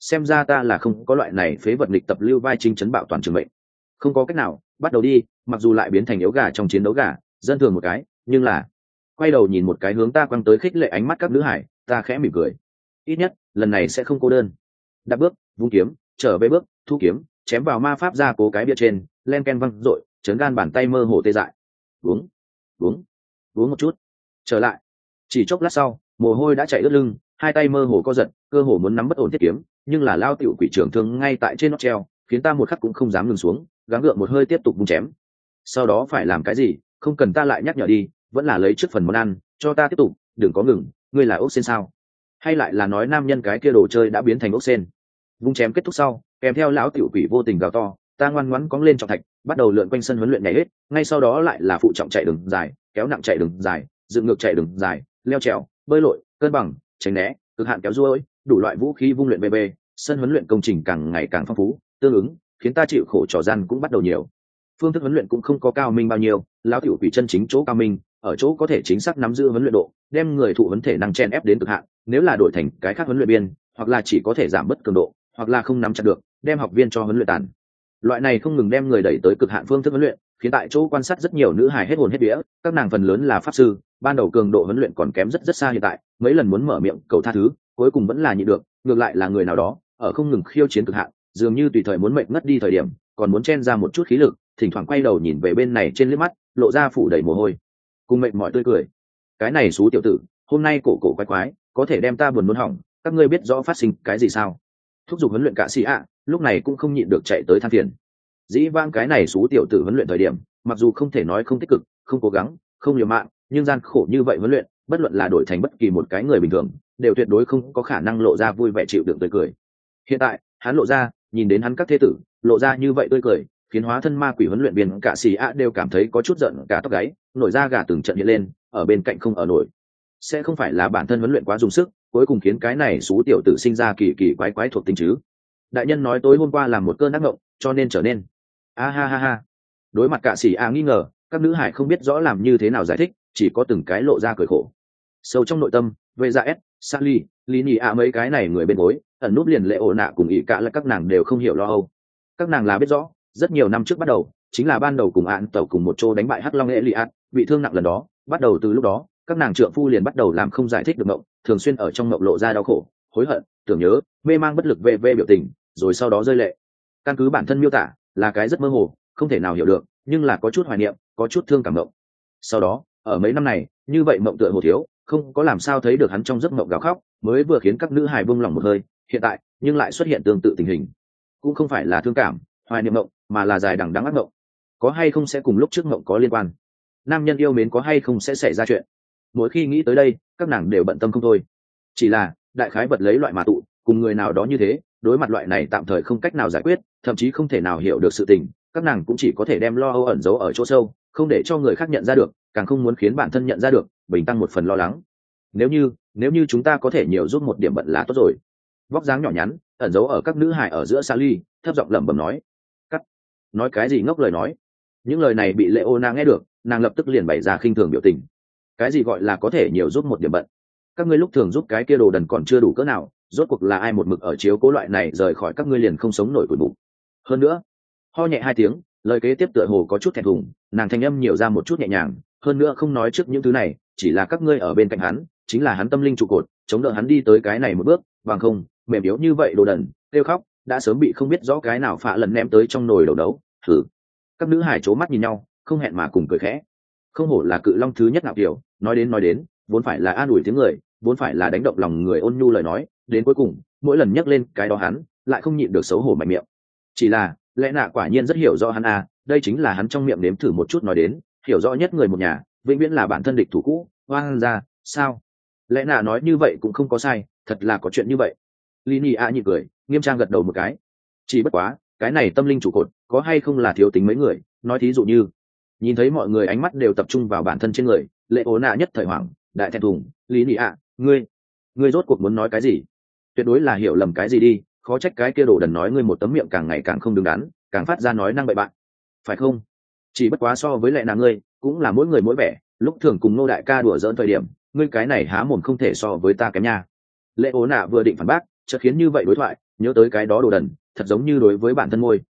xem ra ta là không có loại này phế vật nghịch tập lưu vai chính chấn bạo toàn trường mệnh. Không có cách nào, bắt đầu đi, mặc dù lại biến thành yếu gà trong chiến đấu gà, dân thường một cái, nhưng là quay đầu nhìn một cái hướng ta quăng tới khích lệ ánh mắt các nữ hải, ta khẽ mỉm cười. Ít nhất lần này sẽ không cô đơn. Đạp bước, vung kiếm, trở về bước, thu kiếm, chém vào ma pháp ra cố cái bia trên, len ken văng rội, chấn gan bàn tay mơ hồ tê dại. Uống, uống, uống một chút, trở lại. Chỉ chốc lát sau, mồ hôi đã chảy ướt lưng, hai tay mơ hồ co giật, cơ hồ muốn nắm bất ổn thiết kiếm, nhưng là lao tiểu quỷ trưởng thương ngay tại trên nó treo, khiến ta một khắc cũng không dám ngừng xuống, gắng gượng một hơi tiếp tục vung chém. Sau đó phải làm cái gì, không cần ta lại nhắc nhở đi, vẫn là lấy trước phần món ăn, cho ta tiếp tục, đừng có ngừng. Ngươi là ốc sen sao? Hay lại là nói nam nhân cái kia đồ chơi đã biến thành ốc sen? Vung chém kết thúc sau, kèm theo lão tiểu quỷ vô tình gào to, ta ngoan ngoãn cóng lên trọng thạch, bắt đầu lượn quanh sân huấn luyện nhảy hết, ngay sau đó lại là phụ trọng chạy đường dài, kéo nặng chạy đường dài, dựng ngược chạy đường dài, leo trèo, bơi lội, cân bằng, tránh né, cực hạn kéo duỗi, đủ loại vũ khí vung luyện bb. Sân huấn luyện công trình càng ngày càng phong phú, tương ứng khiến ta chịu khổ trò gian cũng bắt đầu nhiều. Phương thức huấn luyện cũng không có cao minh bao nhiêu, lão tiểu quỷ chân chính chỗ cao minh ở chỗ có thể chính xác nắm giữ huấn luyện độ, đem người thụ huấn thể năng chen ép đến cực hạn. Nếu là đổi thành cái khác huấn luyện viên, hoặc là chỉ có thể giảm bớt cường độ, hoặc là không nắm chặt được, đem học viên cho huấn luyện tàn. Loại này không ngừng đem người đẩy tới cực hạn phương thức huấn luyện, khiến tại chỗ quan sát rất nhiều nữ hài hết hồn hết vía. Các nàng phần lớn là pháp sư, ban đầu cường độ huấn luyện còn kém rất rất xa hiện tại, mấy lần muốn mở miệng cầu tha thứ, cuối cùng vẫn là nhịn được. Ngược lại là người nào đó ở không ngừng khiêu chiến cực hạn, dường như tùy thời muốn mệt ngất đi thời điểm, còn muốn chen ra một chút khí lực, thỉnh thoảng quay đầu nhìn về bên này trên liếc mắt, lộ ra phủ đầy mồ hôi, cùng mệt mỏi tươi cười. Cái này xú tiểu tử, hôm nay cổ cổ quái quái, có thể đem ta buồn nôn hỏng. Các ngươi biết rõ phát sinh cái gì sao? Thúc giục huấn luyện cả sĩ ạ, lúc này cũng không nhịn được chạy tới than phiền. Dĩ vãng cái này xú tiểu tử huấn luyện thời điểm, mặc dù không thể nói không tích cực, không cố gắng, không liều mạng, nhưng gian khổ như vậy huấn luyện, bất luận là đổi thành bất kỳ một cái người bình thường, đều tuyệt đối không có khả năng lộ ra vui vẻ chịu đựng tươi cười. Hiện tại, hắn lộ ra, nhìn đến hắn các thế tử, lộ ra như vậy tươi cười, khiến hóa thân ma quỷ huấn luyện viên cả sĩ ạ đều cảm thấy có chút giận cả tóc gáy, nổi da gà từng trận hiện lên, ở bên cạnh không ở nổi. Sẽ không phải là bản thân huấn luyện quá dùng sức, cuối cùng khiến cái này xú tiểu tử sinh ra kỳ kỳ quái quái thuộc tính chứ? Đại nhân nói tối hôm qua làm một cơn ác mộng, cho nên trở nên a ha ha ha. Đối mặt cả sĩ a nghi ngờ, các nữ hải không biết rõ làm như thế nào giải thích, chỉ có từng cái lộ ra cười khổ. Sâu trong nội tâm, về ra s Sally, lý nhị a mấy cái này người bên gối ẩn núp liền lệ ổ nạ cùng ý cả là các nàng đều không hiểu lo âu. Các nàng là biết rõ, rất nhiều năm trước bắt đầu, chính là ban đầu cùng án tàu cùng một chỗ đánh bại hắc long Eliad, bị thương nặng lần đó, bắt đầu từ lúc đó, các nàng trượng phu liền bắt đầu làm không giải thích được mộng, thường xuyên ở trong mộng lộ ra đau khổ, hối hận, tưởng nhớ, mê mang bất lực về biểu tình, rồi sau đó rơi lệ. Căn cứ bản thân miêu tả, là cái rất mơ hồ, không thể nào hiểu được, nhưng là có chút hoài niệm, có chút thương cảm mộng. Sau đó, ở mấy năm này, như vậy mộng tựa hồ thiếu, không có làm sao thấy được hắn trong giấc mộng gào khóc, mới vừa khiến các nữ hài buông lòng một hơi. Hiện tại, nhưng lại xuất hiện tương tự tình hình, cũng không phải là thương cảm, hoài niệm mộng, mà là dài đằng đẵng ác mộng. Có hay không sẽ cùng lúc trước mộng có liên quan? Nam nhân yêu mến có hay không sẽ xảy ra chuyện? Mỗi khi nghĩ tới đây, các nàng đều bận tâm không thôi. Chỉ là đại khái vật lấy loại mà tụ, cùng người nào đó như thế, đối mặt loại này tạm thời không cách nào giải quyết, thậm chí không thể nào hiểu được sự tình, các nàng cũng chỉ có thể đem lo âu ẩn giấu ở chỗ sâu, không để cho người khác nhận ra được, càng không muốn khiến bản thân nhận ra được, bình tăng một phần lo lắng. Nếu như chúng ta có thể nhiều giúp một điểm bận là tốt rồi. Vóc dáng nhỏ nhắn, ẩn giấu ở các nữ hài ở giữa Sally, thấp giọng lẩm bẩm nói. Cắt. Nói cái gì ngốc lời nói? Những lời này bị Leona nghe được, nàng lập tức liền bày ra khinh thường biểu tình. Cái gì gọi là có thể nhiều giúp một điểm bận? Các ngươi lúc thường giúp cái kia đồ đần còn chưa đủ cỡ nào, rốt cuộc là ai một mực ở chiếu cố loại này rời khỏi các ngươi liền không sống nổi củi bụng. Hơn nữa, ho nhẹ hai tiếng, lời kế tiếp tựa hồ có chút thẹn thùng, nàng thanh âm nhiều ra một chút nhẹ nhàng, hơn nữa không nói trước những thứ này, chỉ là các ngươi ở bên cạnh hắn, chính là hắn tâm linh trụ cột, chống đỡ hắn đi tới cái này một bước, bằng không, mềm yếu như vậy đồ đần, kêu khóc, đã sớm bị không biết rõ cái nào phạ lần ném tới trong nồi đầu đấu. Thử. Các nữ hải chố mắt nhìn nhau, không hẹn mà cùng cười khẽ. Không hổ là cự long thứ nhất ngạo kiểu, nói đến, vốn phải là an ủi tiếng người, vốn phải là đánh động lòng người ôn nhu lời nói, đến cuối cùng, mỗi lần nhắc lên cái đó hắn, lại không nhịn được xấu hổ mạnh miệng. Chỉ là, lẽ nạ quả nhiên rất hiểu rõ hắn à, đây chính là hắn trong miệng nếm thử một chút nói đến, hiểu rõ nhất người một nhà, vĩnh viễn là bản thân địch thủ cũ, hoang ra, sao? Lẽ nạ nói như vậy cũng không có sai, thật là có chuyện như vậy. Lini a nhịn cười, nghiêm trang gật đầu một cái. Chỉ bất quá, cái này tâm linh trụ cột, có hay không là thiếu tính mấy người, nói thí dụ như, nhìn thấy mọi người ánh mắt đều tập trung vào bản thân trên người, lệ ố nạ nhất thời hoảng, đại thẹn thùng, Lini a, ngươi rốt cuộc muốn nói cái gì? Tuyệt đối là hiểu lầm cái gì đi, khó trách cái kia đồ đần nói ngươi một tấm miệng càng ngày càng không đứng đắn, càng phát ra nói năng bậy bạn, phải không? Chỉ bất quá so với lệ nạ ngươi, cũng là mỗi người mỗi vẻ, lúc thường cùng Ngô đại ca đùa giỡn thời điểm, ngươi cái này há mồm không thể so với ta kém nha. Lệ ố nạ vừa định phản bác, chợt khiến như vậy đối thoại, nhớ tới cái đó đồ đần, thật giống như đối với bản thân môi,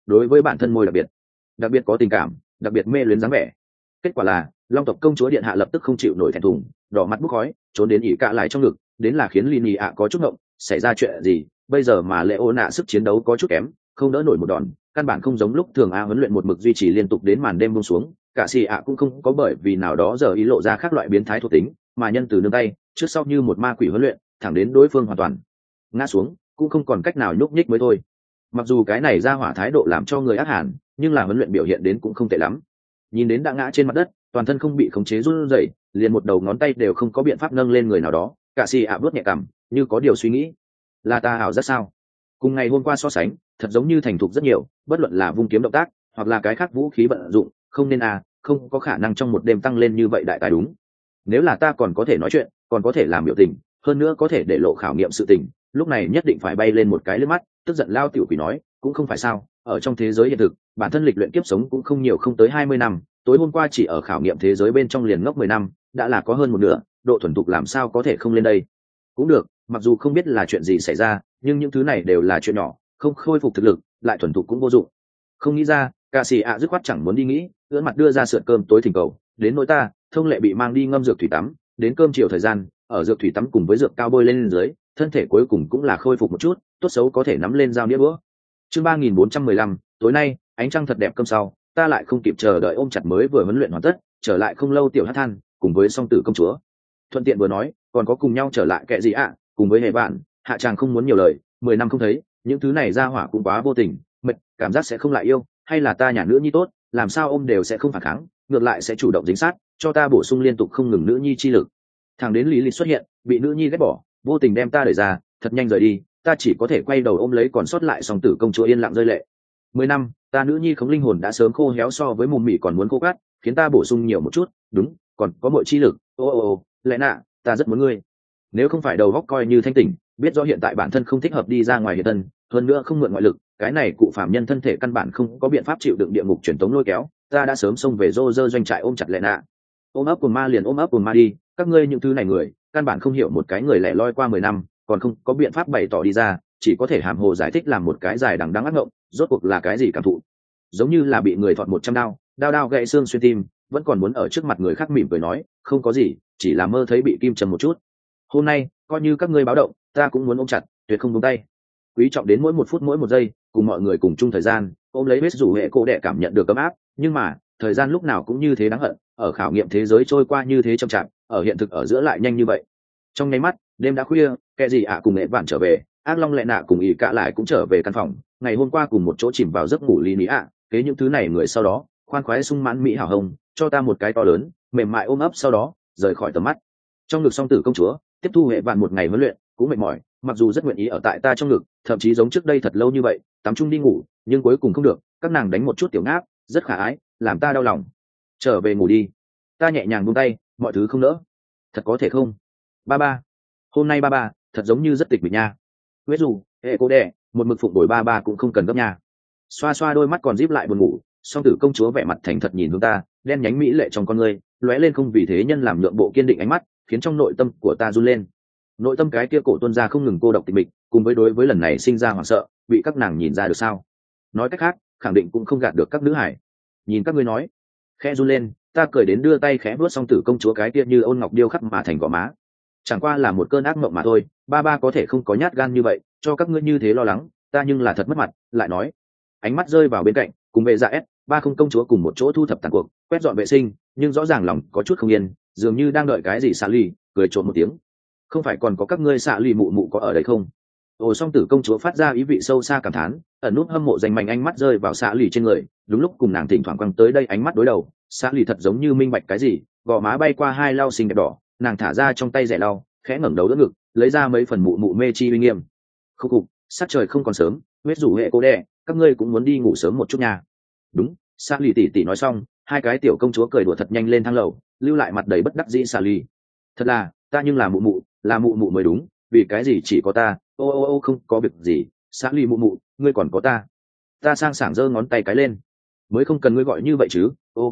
đặc biệt có tình cảm, đặc biệt mê luyến dáng vẻ. Kết quả là long tộc công chúa điện hạ lập tức không chịu nổi thẹn thùng, đỏ mặt bốc khói trốn đến ỉ cạ lại trong ngực, đến là khiến Lini ạ có chút ngộng, xảy ra chuyện gì bây giờ mà lệ ô nạ sức chiến đấu có chút kém, không đỡ nổi một đòn, căn bản không giống lúc thường a huấn luyện một mực duy trì liên tục đến màn đêm buông xuống. Cả xì ạ cũng không có bởi vì nào đó giờ ý lộ ra khác loại biến thái thuộc tính, mà nhân từ nương tay trước sau như một ma quỷ huấn luyện, thẳng đến đối phương hoàn toàn ngã xuống cũng không còn cách nào nhúc nhích mới thôi. Mặc dù cái này ra hỏa thái độ làm cho người ác hẳn, nhưng là huấn luyện biểu hiện đến cũng không tệ lắm. Nhìn đến đã ngã trên mặt đất, toàn thân không bị khống chế run rẩy, liền một đầu ngón tay đều không có biện pháp nâng lên người nào đó, cả xì ạ bước nhẹ cằm, như có điều suy nghĩ. Là ta ảo giác sao? Cùng ngày hôm qua so sánh, thật giống như thành thục rất nhiều, bất luận là vung kiếm động tác hoặc là cái khác vũ khí vận dụng, không nên không có khả năng trong một đêm tăng lên như vậy đại tài đúng. Nếu là ta còn có thể nói chuyện, còn có thể làm biểu tình, hơn nữa có thể để lộ khảo nghiệm sự tình, lúc này nhất định phải bay lên một cái lướt mắt, tức giận lao tiểu quỷ nói, cũng không phải sao, ở trong thế giới hiện thực, bản thân lịch luyện kiếp sống cũng không nhiều, không tới 20 năm, tối hôm qua chỉ ở khảo nghiệm thế giới bên trong liền ngốc 10 năm, đã là có hơn một nửa, độ thuần thục làm sao có thể không lên đây. Cũng được, mặc dù không biết là chuyện gì xảy ra, nhưng những thứ này đều là chuyện nhỏ, không khôi phục thực lực, lại thuần thục cũng vô dụng. Không nghĩ ra, ca sĩ ạ dứt khoát chẳng muốn đi nghĩ, ưỡn mặt đưa ra sượt cơm tối thỉnh cầu, đến nỗi ta, thông lệ bị mang đi ngâm dược thủy tắm, đến cơm chiều thời gian, ở dược thủy tắm cùng với dược cao bôi lên dưới, thân thể cuối cùng cũng là khôi phục một chút, tốt xấu có thể nắm lên dao đĩa bữa. Chương 3415, tối nay, ánh trăng thật đẹp cơm sau, ta lại không kịp chờ đợi ôm chặt mới vừa huấn luyện hoàn tất, trở lại không lâu tiểu hát than, cùng với song tử công chúa. Thuận tiện vừa nói, còn có cùng nhau trở lại kệ gì ạ, cùng với hệ bạn, hạ chàng không muốn nhiều lời, 10 năm không thấy, những thứ này ra hỏa cũng quá vô tình, mệt, cảm giác sẽ không lại yêu, hay là ta nhà nữ nhi tốt, làm sao ôm đều sẽ không phản kháng, ngược lại sẽ chủ động dính sát, cho ta bổ sung liên tục không ngừng nữ nhi chi lực. Thằng đến lý lịch xuất hiện, bị nữ nhi ghét bỏ, vô tình đem ta đẩy ra, thật nhanh rời đi, ta chỉ có thể quay đầu ôm lấy còn sót lại song tử công chúa yên lặng rơi lệ. 10 năm, ta nữ nhi không linh hồn đã sớm khô héo so với mồm mỉ còn muốn khô cát, khiến ta bổ sung nhiều một chút, đúng, còn có mọi chi lực, lẽ nạ, ta rất muốn ngươi. Nếu không phải đầu góc coi như thanh tỉnh, biết rõ hiện tại bản thân không thích hợp đi ra ngoài hiện thân, hơn nữa không mượn ngoại lực, cái này cụ phạm nhân thân thể căn bản không có biện pháp chịu đựng địa ngục truyền tống lôi kéo, ta đã sớm xông về rô rơ doanh trại ôm chặt lẽ nạ. Ôm ấp cùng ma liền ôm ấp cùng ma đi, các ngươi những thứ này người, căn bản không hiểu một cái người lẻ loi qua 10 năm, còn không có biện pháp bày tỏ đi ra, chỉ có thể hàm hồ giải thích làm một cái dài đằng đẵng ác ngộng, rốt cuộc là cái gì cảm thụ? Giống như là bị người thọt 100 đao, đao gãy xương xuyên tim, vẫn còn muốn ở trước mặt người khác mỉm cười nói, không có gì, chỉ là mơ thấy bị kim châm một chút. Hôm nay, coi như các ngươi báo động, ta cũng muốn ôm chặt, tuyệt không buông tay. Quý trọng đến mỗi một phút mỗi một giây, cùng mọi người cùng chung thời gian, ôm lấy vết rủ hệ cô đệ cảm nhận được ấm áp, nhưng mà, thời gian lúc nào cũng như thế đáng hận, ở khảo nghiệm thế giới trôi qua như thế chậm chạp, ở hiện thực ở giữa lại nhanh như vậy. Trong nháy mắt, đêm đã khuya, kẻ gì ạ cùng nghệ vạn trở về, ác long lệ nạ cùng ý cả lại cũng trở về căn phòng, ngày hôm qua cùng một chỗ chìm vào giấc ngủ lý ní ạ, kế những thứ này người sau đó, khoan khoái sung mãn mỹ hảo hồng, cho ta một cái to lớn, mềm mại ôm ấp sau đó, rời khỏi tầm mắt. Trong ngực song tử công chúa, tiếp thu hệ vạn một ngày huấn luyện, cũng mệt mỏi, mặc dù rất nguyện ý ở tại ta trong ngực, thậm chí giống trước đây thật lâu như vậy, tắm chung đi ngủ, nhưng cuối cùng không được, các nàng đánh một chút tiểu ngáp, rất khả ái, làm ta đau lòng. Trở về ngủ đi. Ta nhẹ nhàng buông tay, mọi thứ không nỡ. Thật có thể không? Ba, hôm nay ba, thật giống như rất tịch mịch nha. Huyết dù, hệ cô đẻ, một mực phụng đổi ba cũng không cần gấp nha. Xoa xoa đôi mắt còn díp lại buồn ngủ, song tử công chúa vẻ mặt thành thật nhìn hướng ta, đen nhánh mỹ lệ trong con ngươi, lóe lên không vì thế nhân làm nhượng bộ kiên định ánh mắt, khiến trong nội tâm của ta run lên. Nội tâm cái kia cổ tuôn ra không ngừng cô độc tịch mịch, cùng với đối với lần này sinh ra hoảng sợ, bị các nàng nhìn ra được sao? Nói cách khác, khẳng định cũng không gạt được các nữ hải. Nhìn các ngươi nói, khẽ run lên, ta cười đến đưa tay khẽ vuốt song tử công chúa cái kia như ôn ngọc điêu khắc mà thành gò má. Chẳng qua là một cơn ác mộng mà thôi, ba có thể không có nhát gan như vậy, cho các ngươi như thế lo lắng, ta nhưng là thật mất mặt. Lại nói, ánh mắt rơi vào bên cạnh, cùng vệ dạ ba không công chúa cùng một chỗ thu thập tàn cuộc, quét dọn vệ sinh, nhưng rõ ràng lòng có chút không yên, dường như đang đợi cái gì xạ ly, cười trộn một tiếng. Không phải còn có các ngươi xạ ly mụ mụ có ở đây không? Song tử công chúa phát ra ý vị sâu xa cảm thán, ẩn nút hâm mộ dành mảnh ánh mắt rơi vào xạ lì trên người, đúng lúc cùng nàng thỉnh thoảng quăng tới đây ánh mắt đối đầu, xạ lì thật giống như minh bạch cái gì, gò má bay qua hai lau xinh đẹp đỏ, nàng thả ra trong tay rẻ lau, khẽ ngẩng đầu đỡ ngực, lấy ra mấy phần mụ mụ mê chi uy nghiêm. Khúc cục, sắc trời không còn sớm, huyết rủ hệ cô đẻ, các ngươi cũng muốn đi ngủ sớm một chút nha. Đúng, xạ lì tỉ nói xong, hai cái tiểu công chúa cười đùa thật nhanh lên thang lầu, lưu lại mặt đầy bất đắc dĩ xạ lì. Thật là, ta nhưng là mụ mụ mới đúng, vì cái gì chỉ có ta, không có việc gì, xã ly mụ ngươi còn có ta sang sảng giơ ngón tay cái lên, mới không cần ngươi gọi như vậy chứ,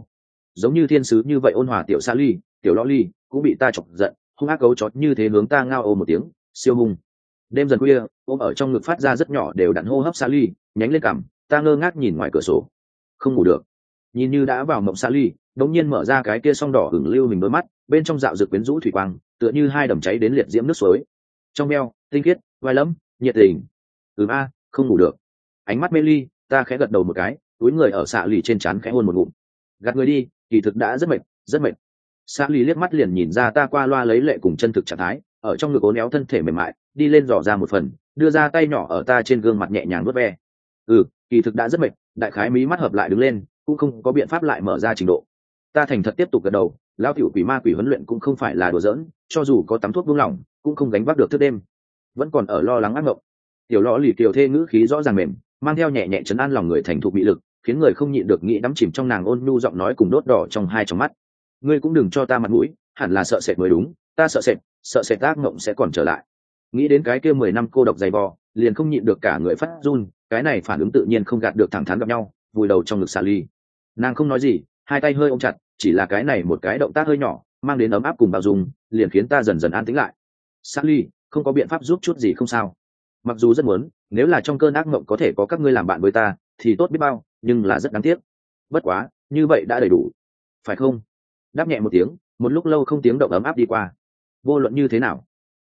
giống như thiên sứ như vậy ôn hòa tiểu xã ly, tiểu lõ ly cũng bị ta chọc giận, hung ác gấu chó như thế hướng ta ngao một tiếng, siêu hung. Đêm dần khuya, ôm ở trong ngực phát ra rất nhỏ đều đặn hô hấp Sally, nhánh lên cằm, ta ngơ ngác nhìn ngoài cửa sổ, không ngủ được. Nhìn như đã vào mộng Sally, đột nhiên mở ra cái kia song đỏ hửng lưu hình đôi mắt, bên trong dạo dược quyến rũ thủy quang, tựa như hai đầm cháy đến liệt diễm nước suối. Trong veo, tinh khiết, vai lẫm, nhiệt tình. Không ngủ được. Ánh mắt mê ly, ta khẽ gật đầu một cái, túi người ở xạ lì trên trán khẽ hôn một ngụm. Gạt người đi, kỳ thực đã rất mệt, rất mệt. Xạ lì liếc mắt liền nhìn ra ta qua loa lấy lệ cùng chân thực trạng thái, ở trong ngực ốn éo thân thể mềm mại, đi lên dò ra một phần, đưa ra tay nhỏ ở ta trên gương mặt nhẹ nhàng vuốt ve. Kỳ thực đã rất mệt, đại khái mí mắt hợp lại đứng lên, cũng không có biện pháp lại mở ra trình độ. Ta thành thật tiếp tục gật đầu, lão tiểu quỷ ma quỷ huấn luyện cũng không phải là đùa giỡn, cho dù có tắm thuốc buông lỏng, cũng không gánh vác được thức đêm. Vẫn còn ở lo lắng ác mộng. Tiểu lọ lì kiều thê ngữ khí rõ ràng mềm, mang theo nhẹ nhẹ trấn an lòng người thành thục bị lực, khiến người không nhịn được nghĩ đắm chìm trong nàng ôn nhu giọng nói cùng đốt đỏ trong hai tròng mắt. Ngươi cũng đừng cho ta mặt mũi, hẳn là sợ sệt mới đúng, ta sợ sệt ác mộng sẽ còn trở lại. Nghĩ đến cái kia 10 năm cô độc dày vò, liền không nhịn được cả người phát run, cái này phản ứng tự nhiên không gạt được thẳng thắn gặp nhau, vùi đầu trong ngực Sally. Nàng không nói gì, hai tay hơi ôm chặt, chỉ là cái này một cái động tác hơi nhỏ, mang đến ấm áp cùng bao dung, liền khiến ta dần dần an tĩnh lại. Sally, không có biện pháp giúp chút gì không sao? Mặc dù rất muốn, nếu là trong cơn ác mộng có thể có các ngươi làm bạn với ta, thì tốt biết bao, nhưng là rất đáng tiếc. Bất quá, như vậy đã đầy đủ, phải không? Đáp nhẹ một tiếng, một lúc lâu không tiếng động ấm áp đi qua. Vô luận như thế nào?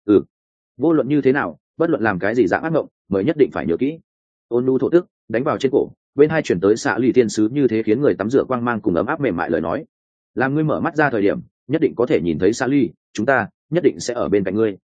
Vô luận như thế nào, bất luận làm cái gì dạng ác mộng, mới nhất định phải nhớ kỹ. Ôn nu thổ tức đánh vào trên cổ, bên hai chuyển tới xạ lì thiên sứ như thế khiến người tắm rửa quang mang cùng ấm áp mềm mại lời nói. Làm ngươi mở mắt ra thời điểm, nhất định có thể nhìn thấy xạ lì, chúng ta nhất định sẽ ở bên cạnh ngươi.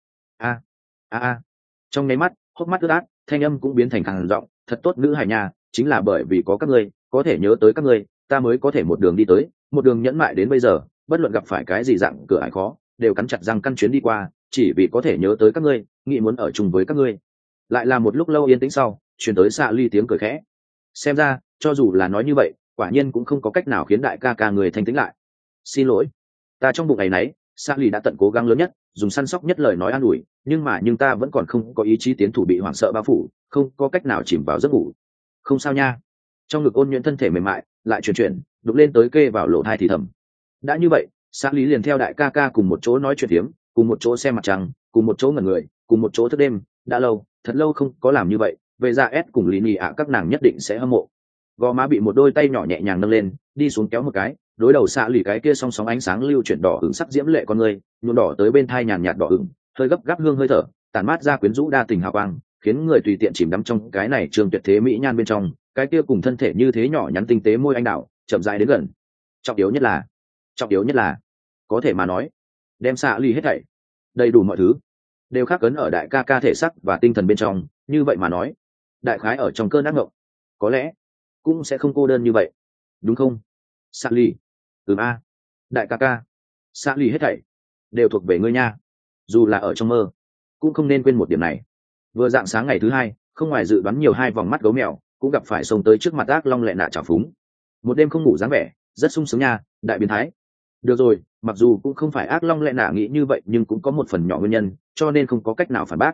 Trong nháy mắt, hốc mắt ướt át, thanh âm cũng biến thành khàn giọng, thật tốt nữ hài nhà, chính là bởi vì có các ngươi, có thể nhớ tới các ngươi, ta mới có thể một đường đi tới, một đường nhẫn mại đến bây giờ, bất luận gặp phải cái gì dạng cửa ải khó, đều cắn chặt răng căn chuyến đi qua, chỉ vì có thể nhớ tới các ngươi, nghĩ muốn ở chung với các ngươi. Lại là một lúc lâu yên tĩnh sau, truyền tới xạ ly tiếng cười khẽ. Xem ra, cho dù là nói như vậy, quả nhiên cũng không có cách nào khiến đại ca ca người thanh tĩnh lại. Xin lỗi, ta trong bụng ngày nấy, xạ ly đã tận cố gắng lớn nhất, dùng săn sóc nhất lời nói an ủi, nhưng ta vẫn còn không có ý chí tiến thủ, bị hoảng sợ bao phủ, không có cách nào chìm vào giấc ngủ. Không sao nha. Trong ngực ôn nhuyễn thân thể mềm mại lại chuyển đục lên tới kê vào lỗ tai thì thầm. Đã như vậy, xạ lý liền theo đại ca ca cùng một chỗ nói chuyện phiếm, cùng một chỗ xem mặt trăng, cùng một chỗ ngẩn người, cùng một chỗ thức đêm. Đã lâu, thật lâu không có làm như vậy, về ra S cùng Lý Nhi ạ các nàng nhất định sẽ hâm mộ. Gò má bị một đôi tay nhỏ nhẹ nhàng nâng lên, đi xuống kéo một cái, đối đầu xạ lì cái kia song sóng ánh sáng lưu chuyển đỏ ửng sắc diễm lệ con người, nhuộm đỏ tới bên thai nhàn nhạt đỏ ửng, hơi gấp gáp hương hơi thở, tản mát ra quyến rũ đa tình hào quang, khiến người tùy tiện chìm đắm trong cái này trường tuyệt thế mỹ nhan bên trong, cái kia cùng thân thể như thế nhỏ nhắn tinh tế môi anh đào, chậm rãi đến gần. Trọng yếu nhất là, có thể mà nói, đem xạ lì hết thảy, đầy đủ mọi thứ, đều khắc cấn ở đại ca ca thể sắc và tinh thần bên trong, như vậy mà nói, đại khái ở trong cơn ác mộng, có lẽ cũng sẽ không cô đơn như vậy, đúng không? Xạ lì, đại ca ca, xạ lì hết thảy đều thuộc về ngươi nha, dù là ở trong mơ cũng không nên quên một điểm này. Vừa dạng sáng ngày thứ hai, không ngoài dự đoán nhiều, hai vòng mắt gấu mèo cũng gặp phải xông tới trước mặt ác long lẹ nạ trào phúng. Một đêm không ngủ dáng vẻ rất sung sướng nha, đại biến thái. Được rồi, mặc dù cũng không phải ác long lẹ nạ nghĩ như vậy, nhưng cũng có một phần nhỏ nguyên nhân, cho nên không có cách nào phản bác.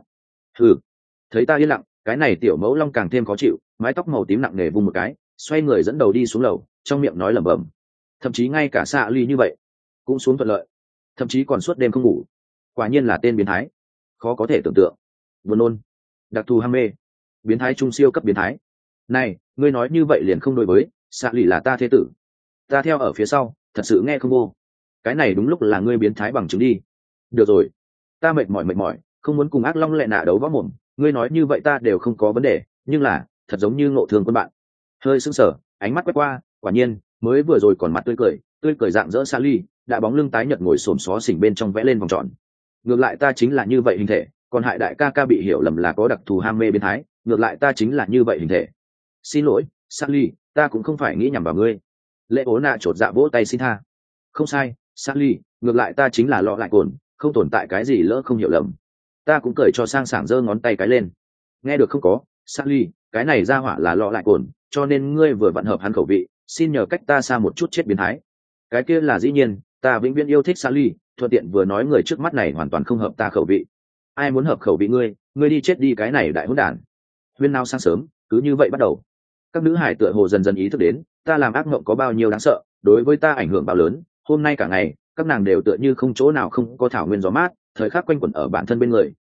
Thấy ta yên lặng, cái này tiểu mẫu long càng thêm khó chịu, mái tóc màu tím nặng nề vung một cái, xoay người dẫn đầu đi xuống lầu, trong miệng nói lẩm bẩm. Thậm chí ngay cả xạ ly như vậy cũng xuống thuận lợi, thậm chí còn suốt đêm không ngủ. Quả nhiên là tên biến thái, khó có thể tưởng tượng. Buồn nôn, đặc thù ham mê, biến thái trung siêu cấp biến thái. Này, ngươi nói như vậy liền không đối với, xạ lì là ta thế tử, ta theo ở phía sau, thật sự nghe không vô. Cái này đúng lúc là ngươi biến thái bằng chứng đi. Được rồi, ta mệt mỏi, không muốn cùng ác long lẹ nạ đấu võ mồm, ngươi nói như vậy ta đều không có vấn đề, nhưng là thật giống như ngộ thương quân bạn. Hơi sững sờ, ánh mắt quét qua, quả nhiên mới vừa rồi còn mặt tươi cười dạng dỡ Sally, đã bóng lưng tái nhợt ngồi xổm xó xỉnh bên trong vẽ lên vòng tròn. Ngược lại ta chính là như vậy hình thể, còn hại đại ca ca bị hiểu lầm là có đặc thù ham mê biến thái, ngược lại ta chính là như vậy hình thể. Xin lỗi, Sally, ta cũng không phải nghĩ nhằm vào ngươi. Lệ ố nạ chột dạ vỗ tay xin tha. Không sai, Sally, ngược lại ta chính là lọ lại cồn, không tồn tại cái gì lỡ không hiểu lầm. Ta cũng cười cho sang sảng giơ ngón tay cái lên. Nghe được không có, Sally, cái này ra hỏa là lọ lại cồn, cho nên ngươi vừa vặn hợp hắn khẩu vị, xin nhờ cách ta xa một chút chết biến thái. Cái kia là dĩ nhiên, ta vĩnh viễn yêu thích Sally, thuận tiện vừa nói người trước mắt này hoàn toàn không hợp ta khẩu vị. Ai muốn hợp khẩu vị ngươi đi chết đi cái này đại hỗn đản. Huyên nao sáng sớm, cứ như vậy bắt đầu. Các nữ hải tựa hồ dần dần ý thức đến, ta làm ác mộng có bao nhiêu đáng sợ, đối với ta ảnh hưởng bao lớn. Hôm nay cả ngày, các nàng đều tựa như không chỗ nào không có thảo nguyên gió mát, thời khắc quanh quẩn ở bản thân bên người,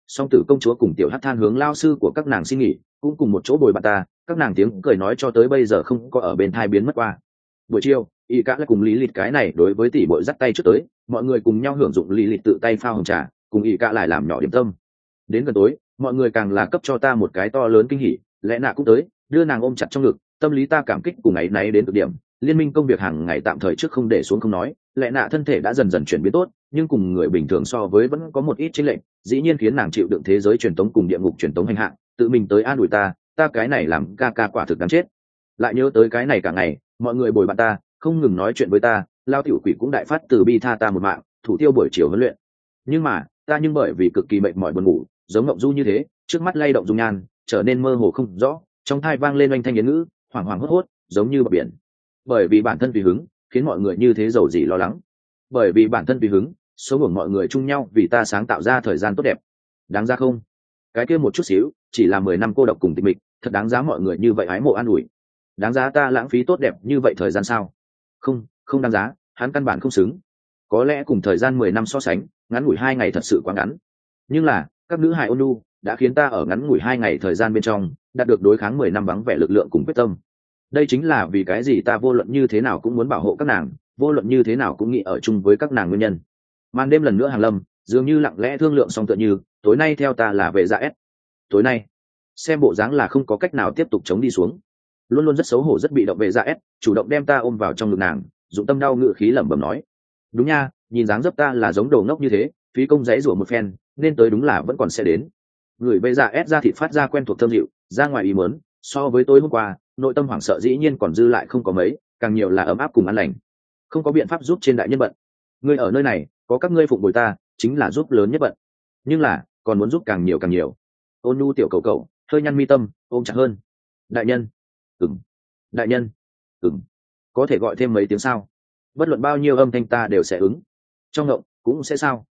song tử công chúa cùng tiểu hắc than hướng lao sư của các nàng xin nghỉ, cũng cùng một chỗ bồi bạn ta, các nàng tiếng cười nói cho tới bây giờ không có ở bên thai biến mất qua. Buổi chiều y cả lại cùng lý lịch cái này đối với tỷ bội dắt tay trước tới, mọi người cùng nhau hưởng dụng lý lịch tự tay pha hồng trà, cùng y cả lại làm nhỏ điểm tâm. Đến gần tối mọi người càng là cấp cho ta một cái to lớn kinh hỉ, lẽ nạ cũng tới, đưa nàng ôm chặt trong ngực, tâm lý ta cảm kích cùng ấy náy đến cực điểm. Liên minh công việc hàng ngày tạm thời trước không để xuống không nói, lẽ nạ thân thể đã dần dần chuyển biến tốt, nhưng cùng người bình thường so với vẫn có một ít chênh lệch, dĩ nhiên khiến nàng chịu đựng thế giới truyền tống cùng địa ngục truyền tống hành hạ, tự mình tới an ủi ta cái này làm ca ca quả thực đáng chết. Lại nhớ tới cái này cả ngày mọi người bồi bạn ta không ngừng nói chuyện với ta, lao tiểu quỷ cũng đại phát từ bi tha ta một mạng, thủ tiêu buổi chiều huấn luyện. Nhưng mà ta nhưng bởi vì cực kỳ mệt mỏi buồn ngủ, giống ngộng du như thế, trước mắt lay động dung nhan trở nên mơ hồ không rõ, trong thai vang lên oanh thanh yến ngữ, hoảng hoảng hốt hốt giống như bờ biển. Bởi vì bản thân tùy hứng khiến mọi người như thế giàu gì lo lắng, bởi vì bản thân tùy hứng số hưởng mọi người chung nhau vì ta sáng tạo ra thời gian tốt đẹp. Đáng ra không? Cái kia một chút xíu chỉ là 10 năm cô độc cùng tịch mịch, thật đáng giá mọi người như vậy ái mộ an ủi. Đáng giá ta lãng phí tốt đẹp như vậy thời gian sao? Không đáng giá, hắn căn bản không xứng. Có lẽ cùng thời gian 10 năm so sánh, ngắn ngủi 2 ngày thật sự quá ngắn. Nhưng là các nữ hài ôn nhu đã khiến ta ở ngắn ngủi 2 ngày thời gian bên trong đạt được đối kháng 10 năm vắng vẻ lực lượng cùng quyết tâm. Đây chính là vì cái gì ta vô luận như thế nào cũng muốn bảo hộ các nàng, vô luận như thế nào cũng nghĩ ở chung với các nàng nguyên nhân. Màn đêm lần nữa hàng lâm, dường như lặng lẽ thương lượng xong tựa như, tối nay theo ta là về dạ S. Tối nay, xem bộ dáng là không có cách nào tiếp tục chống đi xuống. Luôn luôn rất xấu hổ rất bị động về dạ S, chủ động đem ta ôm vào trong ngực nàng, dụng tâm đau ngự khí lẩm bẩm nói: "Đúng nha, nhìn dáng dấp ta là giống đồ ngốc như thế, phí công giãy giụa một phen, nên tới đúng là vẫn còn sẽ đến." Người về dạ S ra thịt phát ra quen thuộc thơm dịu, ra ngoài ý muốn, so với tối hôm qua, nội tâm hoảng sợ dĩ nhiên còn dư lại không có mấy, càng nhiều là ấm áp cùng an lành. Không có biện pháp giúp trên đại nhân bận. Ngươi ở nơi này, có các ngươi phụng bồi ta, chính là giúp lớn nhất bận. Nhưng là, còn muốn giúp càng nhiều càng nhiều. Ôn nhu tiểu cầu cầu, hơi nhăn mi tâm, ôm chặt hơn. Đại nhân. Ừm. Đại nhân. Ừm. Có thể gọi thêm mấy tiếng sao? Bất luận bao nhiêu âm thanh ta đều sẽ ứng. Trong ngộng cũng sẽ sao?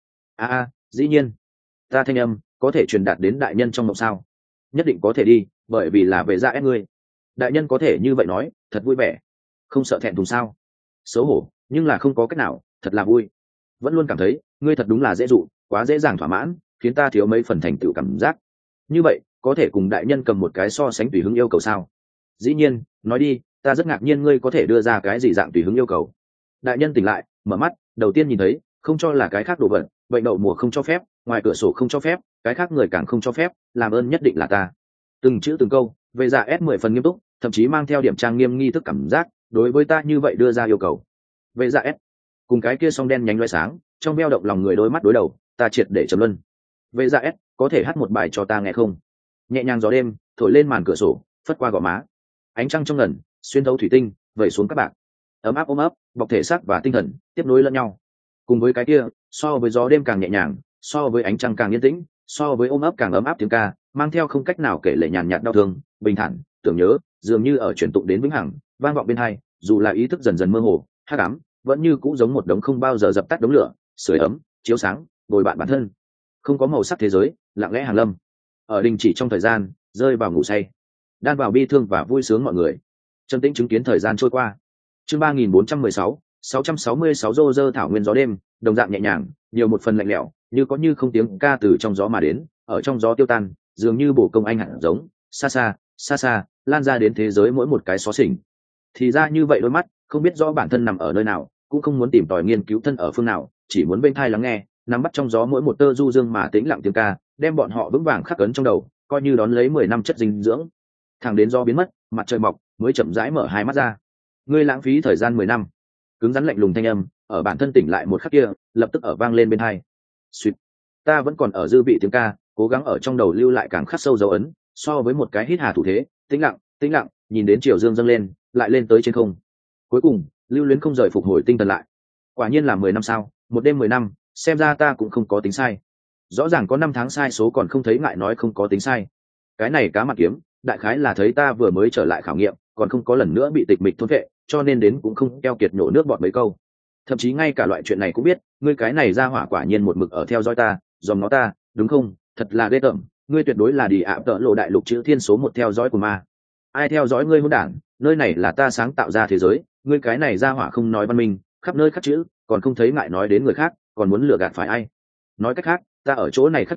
Dĩ nhiên. Ta thanh âm có thể truyền đạt đến đại nhân trong ngộng sao? Nhất định có thể đi, bởi vì là về dạ ép ngươi. Đại nhân có thể như vậy nói, thật vui vẻ. Không sợ thẹn thùng sao? Xấu hổ, nhưng là không có cách nào, thật là vui. Vẫn luôn cảm thấy ngươi thật đúng là dễ dụ, quá dễ dàng thỏa mãn, khiến ta thiếu mấy phần thành tựu cảm giác. Như vậy có thể cùng đại nhân cầm một cái so sánh tùy hứng yêu cầu sao? Dĩ nhiên, nói đi, ta rất ngạc nhiên ngươi có thể đưa ra cái gì dạng tùy hứng yêu cầu. Đại nhân tỉnh lại, mở mắt, đầu tiên nhìn thấy không cho là cái khác đồ vật, bệnh đậu mùa không cho phép, ngoài cửa sổ không cho phép, cái khác người càng không cho phép, làm ơn nhất định là ta. Từng chữ từng câu về dạ S 10 phần nghiêm túc, thậm chí mang theo điểm trang nghiêm nghi thức cảm giác, đối với ta như vậy đưa ra yêu cầu. Về dạ S cùng cái kia song đen nhánh loé sáng, trong veo động lòng người đôi mắt đối đầu, ta triệt để trầm luân. Về dạ S có thể hát một bài cho ta nghe không? Nhẹ nhàng gió đêm thổi lên màn cửa sổ, phất qua gò má, ánh trăng trong ngần xuyên thấu thủy tinh vẩy xuống các bạn, ấm áp ôm ấp bọc thể xác và tinh thần tiếp nối lẫn nhau. Cùng với cái kia, so với gió đêm càng nhẹ nhàng, so với ánh trăng càng yên tĩnh, so với ôm ấp càng ấm áp tiếng ca, mang theo không cách nào kể lể nhàn nhạt đau thương, bình thản, tưởng nhớ, dường như ở truyền tụng đến vĩnh hằng, vang vọng bên tai, dù là ý thức dần dần mơ hồ, hắc ám, vẫn như cũ giống một đống không bao giờ dập tắt đống lửa, sưởi ấm, chiếu sáng, bồi bạn bản thân. Không có màu sắc thế giới, lặng lẽ hàng lâm. Ở đình chỉ trong thời gian, rơi vào ngủ say. Đan vào bi thương và vui sướng mọi người. Trầm tĩnh chứng kiến thời gian trôi qua. Chương 3416, 666 rô rơ thảo nguyên gió đêm, đồng dạng nhẹ nhàng, nhiều một phần lạnh lẽo, như có như không tiếng ca từ trong gió mà đến, ở trong gió tiêu tan, dường như bổ công anh hẳn giống, xa xa, lan ra đến thế giới mỗi một cái xó xỉnh. Thì ra như vậy đôi mắt, không biết rõ bản thân nằm ở nơi nào, cũng không muốn tìm tòi nghiên cứu thân ở phương nào, chỉ muốn bên thai lắng nghe, nắm bắt trong gió mỗi một tơ du dương mà tĩnh lặng tiếng ca, đem bọn họ vững vàng khắc ấn trong đầu, coi như đón lấy 10 năm chất dinh dưỡng. Thẳng đến gió biến mất, mặt trời mọc, mới chậm rãi mở hai mắt ra. Ngươi lãng phí thời gian 10 năm. Cứng rắn lạnh lùng thanh âm, ở bản thân tỉnh lại một khắc kia, lập tức ở vang lên bên tai. Xuyệt. Ta vẫn còn ở dư vị tiếng ca, cố gắng ở trong đầu lưu lại càng khắc sâu dấu ấn, so với một cái hít hà thủ thế, tĩnh lặng, nhìn đến chiều dương dâng lên, lại lên tới trên không. Cuối cùng, lưu luyến không rời phục hồi tinh thần lại. Quả nhiên là 10 năm sao, một đêm 10 năm, xem ra ta cũng không có tính sai. Rõ ràng có 5 tháng sai số còn không thấy ngại nói không có tính sai. Cái này cá mặt kiếm, đại khái là thấy ta vừa mới trở lại khảo nghiệm, còn không có lần nữa bị tịch mịch thôn vệ, cho nên đến cũng không keo kiệt nhổ nước bọt mấy câu. Thậm chí ngay cả loại chuyện này cũng biết, ngươi cái này ra hỏa quả nhiên một mực ở theo dõi ta, dòm ngó ta, đúng không? Thật là ghê tởm, ngươi tuyệt đối là đi ạ tợ lộ đại lục chữ thiên số 1 theo dõi của ma. Ai theo dõi ngươi hỗn đản, nơi này là ta sáng tạo ra thế giới, ngươi cái này ra hỏa không nói văn minh, khắp nơi khắc chữ, còn không thấy ngại nói đến người khác, còn muốn lừa gạt phải ai? Nói cách khác, ta ở chỗ này khắc chữ,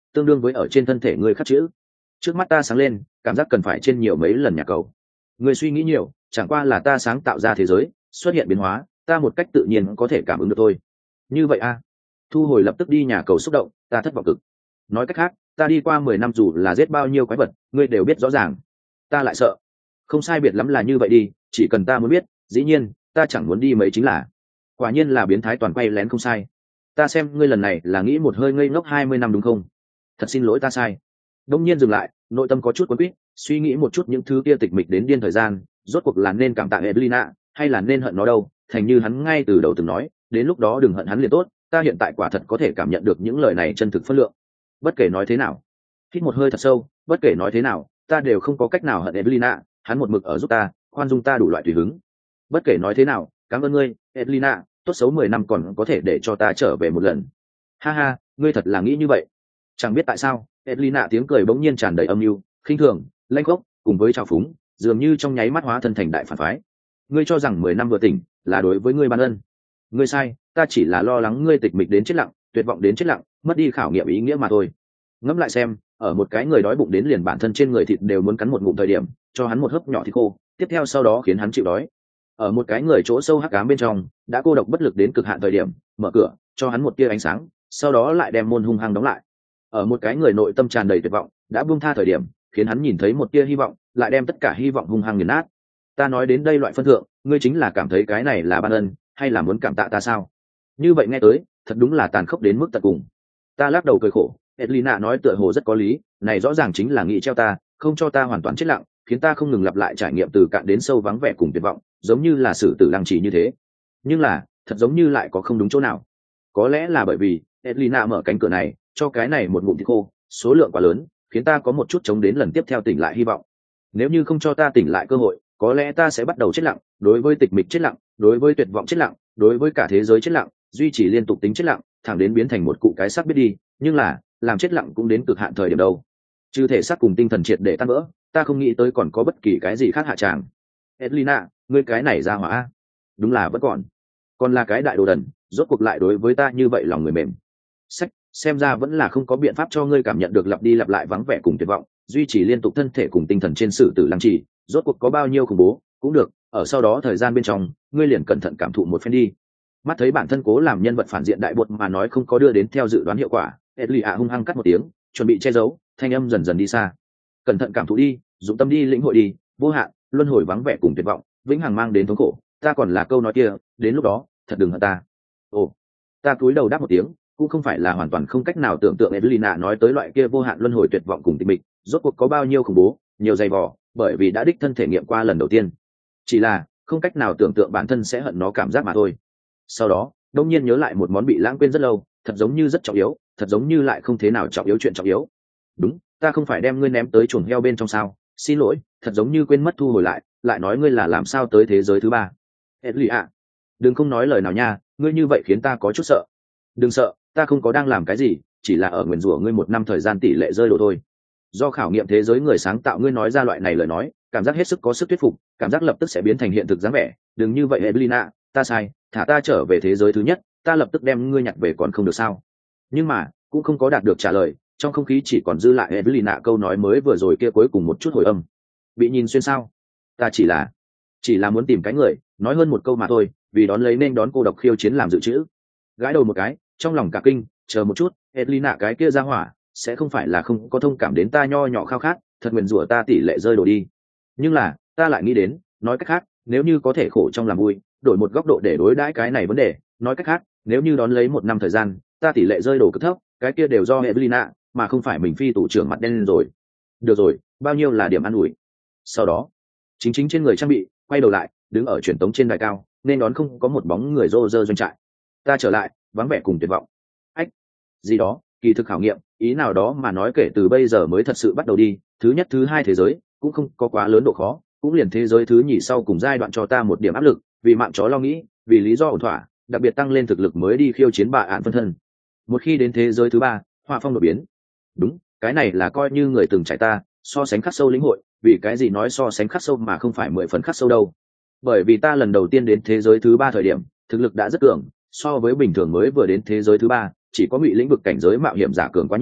tương đương với ở trên thân thể ngươi khắc chữ. Trước mắt ta sáng lên, cảm giác cần phải trên nhiều mấy lần nhà cầu. Ngươi suy nghĩ nhiều, chẳng qua là ta sáng tạo ra thế giới xuất hiện biến hóa, ta một cách tự nhiên có thể cảm ứng được thôi. Như vậy a? Thu hồi lập tức đi nhà cầu xúc động, ta thất vọng cực. Nói cách khác, ta đi qua 10 năm dù là giết bao nhiêu quái vật, ngươi đều biết rõ ràng. Ta lại sợ. Không sai biệt lắm là như vậy đi, chỉ cần ta muốn biết, dĩ nhiên, ta chẳng muốn đi mấy chính là. Quả nhiên là biến thái toàn quay lén không sai. Ta xem ngươi lần này là nghĩ một hơi ngây ngốc 20 năm đúng không? Thật xin lỗi ta sai. Đông nhiên dừng lại, nội tâm có chút quấn quýt, suy nghĩ một chút những thứ kia tịch mịch đến điên thời gian, rốt cuộc là nên cảm tạ Evelina, hay là nên hận nó đâu? Thành như hắn ngay từ đầu từng nói, đến lúc đó đừng hận hắn liền tốt. Ta hiện tại quả thật có thể cảm nhận được những lời này chân thực phân lượng. Bất kể nói thế nào, hít một hơi thật sâu, bất kể nói thế nào, ta đều không có cách nào hận Evelina, hắn một mực ở giúp ta, khoan dung ta đủ loại tùy hứng. Bất kể nói thế nào, cảm ơn ngươi, Evelina, tốt xấu 10 năm còn có thể để cho ta trở về một lần. Ha ha, ngươi thật là nghĩ như vậy. Chẳng biết tại sao, Evelina tiếng cười bỗng nhiên tràn đầy âm mưu, khinh thường, lanh khốc, cùng với trào phúng, dường như trong nháy mắt hóa thân thành đại phản phái. Ngươi cho rằng 10 năm vừa tỉnh là đối với ngươi ban ân. Ngươi sai, ta chỉ là lo lắng ngươi tịch mịch đến chết lặng, tuyệt vọng đến chết lặng, mất đi khảo nghiệm ý nghĩa mà thôi. Ngẫm lại xem, ở một cái người đói bụng đến liền bản thân trên người thịt đều muốn cắn một ngụm thời điểm, cho hắn một hớp nhỏ thịt khô, tiếp theo sau đó khiến hắn chịu đói. Ở một cái người chỗ sâu hắc ám bên trong, đã cô độc bất lực đến cực hạn thời điểm, mở cửa, cho hắn một tia ánh sáng, sau đó lại đem môn hung hăng đóng lại. Ở một cái người nội tâm tràn đầy tuyệt vọng, đã buông tha thời điểm, khiến hắn nhìn thấy một tia hy vọng, lại đem tất cả hy vọng hung hăng nghiền nát. Ta nói đến đây loại phân thượng, ngươi chính là cảm thấy cái này là ban ân, hay là muốn cảm tạ ta sao? Như vậy nghe tới, thật đúng là tàn khốc đến mức tận cùng. Ta lắc đầu cười khổ, Evelina nói tựa hồ rất có lý, này rõ ràng chính là nghĩ treo ta, không cho ta hoàn toàn chết lặng, khiến ta không ngừng lặp lại trải nghiệm từ cạn đến sâu vắng vẻ cùng tuyệt vọng, giống như là xử tử lăng trì như thế. Nhưng là, thật giống như lại có không đúng chỗ nào. Có lẽ là bởi vì Evelina mở cánh cửa này, cho cái này một ngụm thịt khô, số lượng quá lớn, khiến ta có một chút chống đến lần tiếp theo tỉnh lại hy vọng. Nếu như không cho ta tỉnh lại cơ hội, có lẽ ta sẽ bắt đầu chết lặng, đối với tịch mịch chết lặng, đối với tuyệt vọng chết lặng, đối với cả thế giới chết lặng, duy trì liên tục tính chết lặng, thẳng đến biến thành một cụ cái xác biết đi. Nhưng là, làm chết lặng cũng đến cực hạn thời điểm đâu. Trừ thể xác cùng tinh thần triệt để tan vỡ, ta không nghĩ tới còn có bất kỳ cái gì khác hạ tràng. Evelina, ngươi cái này ra hỏa, đúng là vẫn còn là cái đại đồ đần, rốt cuộc lại đối với ta như vậy lòng người mềm. Sách, xem ra vẫn là không có biện pháp cho ngươi cảm nhận được lặp đi lặp lại vắng vẻ cùng tuyệt vọng, duy trì liên tục thân thể cùng tinh thần trên sự tử lăng trì, rốt cuộc có bao nhiêu khủng bố, cũng được, ở sau đó thời gian bên trong, ngươi liền cẩn thận cảm thụ một phen đi. Mắt thấy bản thân cố làm nhân vật phản diện đại bột mà nói không có đưa đến theo dự đoán hiệu quả, Elia hung hăng cắt một tiếng, chuẩn bị che giấu, thanh âm dần dần đi xa. Cẩn thận cảm thụ đi, dụng tâm đi lĩnh hội đi, vô hạn, luân hồi vắng vẻ cùng tuyệt vọng, vĩnh hằng mang đến thống khổ, ta còn là câu nói kia, đến lúc đó, thật đừng hận ta. Ồ, ta cúi đầu đáp một tiếng, cũng không phải là hoàn toàn không cách nào tưởng tượng Evelina nói tới loại kia vô hạn luân hồi tuyệt vọng cùng tịch mịch, rốt cuộc có bao nhiêu khủng bố, nhiều dày vò, bởi vì đã đích thân thể nghiệm qua lần đầu tiên. Chỉ là không cách nào tưởng tượng bản thân sẽ hận nó cảm giác mà thôi. Sau đó, đông nhiên nhớ lại một món bị lãng quên rất lâu, thật giống như rất trọng yếu, thật giống như lại không thế nào trọng yếu chuyện trọng yếu. Đúng, ta không phải đem ngươi ném tới chuồng heo bên trong sao? Xin lỗi, thật giống như quên mất thu hồi lại nói ngươi là làm sao tới thế giới thứ ba. Elia, đừng không nói lời nào nha, ngươi như vậy khiến ta có chút sợ. Đừng sợ, ta không có đang làm cái gì, chỉ là ở nguyền rủa ngươi 1 năm thời gian tỷ lệ rơi đồ thôi. Do khảo nghiệm thế giới người sáng tạo ngươi nói ra loại này lời nói, cảm giác hết sức có sức thuyết phục, cảm giác lập tức sẽ biến thành hiện thực dáng vẻ. Đừng như vậy Evelina, ta sai, thả ta trở về thế giới thứ nhất, ta lập tức đem ngươi nhặt về còn không được sao? Nhưng mà cũng không có đạt được trả lời, trong không khí chỉ còn dư lại Evelina câu nói mới vừa rồi kia cuối cùng một chút hồi âm. Bị nhìn xuyên sao? Ta chỉ là muốn tìm cái người nói hơn một câu mà thôi, vì đón lấy nên đón cô độc khiêu chiến làm dự trữ. Gãi đầu một cái, trong lòng cả kinh, chờ một chút, Evelina cái kia ra hỏa sẽ không phải là không có thông cảm đến ta nho nhỏ khao khát, thật nguyền rủa ta tỷ lệ rơi đổ đi. Nhưng là ta lại nghĩ đến, nói cách khác, nếu như có thể khổ trong làm vui, đổi một góc độ để đối đãi cái này vấn đề, nói cách khác, nếu như đón lấy 1 năm thời gian, ta tỷ lệ rơi đổ cực thấp, cái kia đều do Evelina, mà không phải mình phi tủ trưởng mặt đen lên rồi. Được rồi, bao nhiêu là điểm ăn ủi. Sau đó, chính trên người trang bị, quay đầu lại, đứng ở truyền tống trên đài cao, nên đón không có một bóng người rô rơ doanh trại. Ta trở lại, vắng vẻ cùng tuyệt vọng. Ách, gì đó, kỳ thực khảo nghiệm, ý nào đó mà nói kể từ bây giờ mới thật sự bắt đầu đi, thứ nhất thứ hai thế giới, cũng không có quá lớn độ khó, cũng liền thế giới thứ nhì sau cùng giai đoạn cho ta một điểm áp lực, vì mạng chó lo nghĩ, vì lý do ổn thỏa, đặc biệt tăng lên thực lực mới đi khiêu chiến bà ạn phân thân. Một khi đến thế giới thứ ba, họa phong đột biến. Đúng, cái này là coi như người từng trải ta, so sánh khắc sâu lĩnh hội, vì cái gì nói so sánh khắc sâu mà không phải 10 phần khắc sâu đâu. Bởi vì ta lần đầu tiên đến thế giới thứ ba thời điểm, thực lực đã rất cường, so với bình thường mới vừa đến thế giới thứ ba, chỉ có ngụy lĩnh vực cảnh giới mạo hiểm giả cường quá nhiều,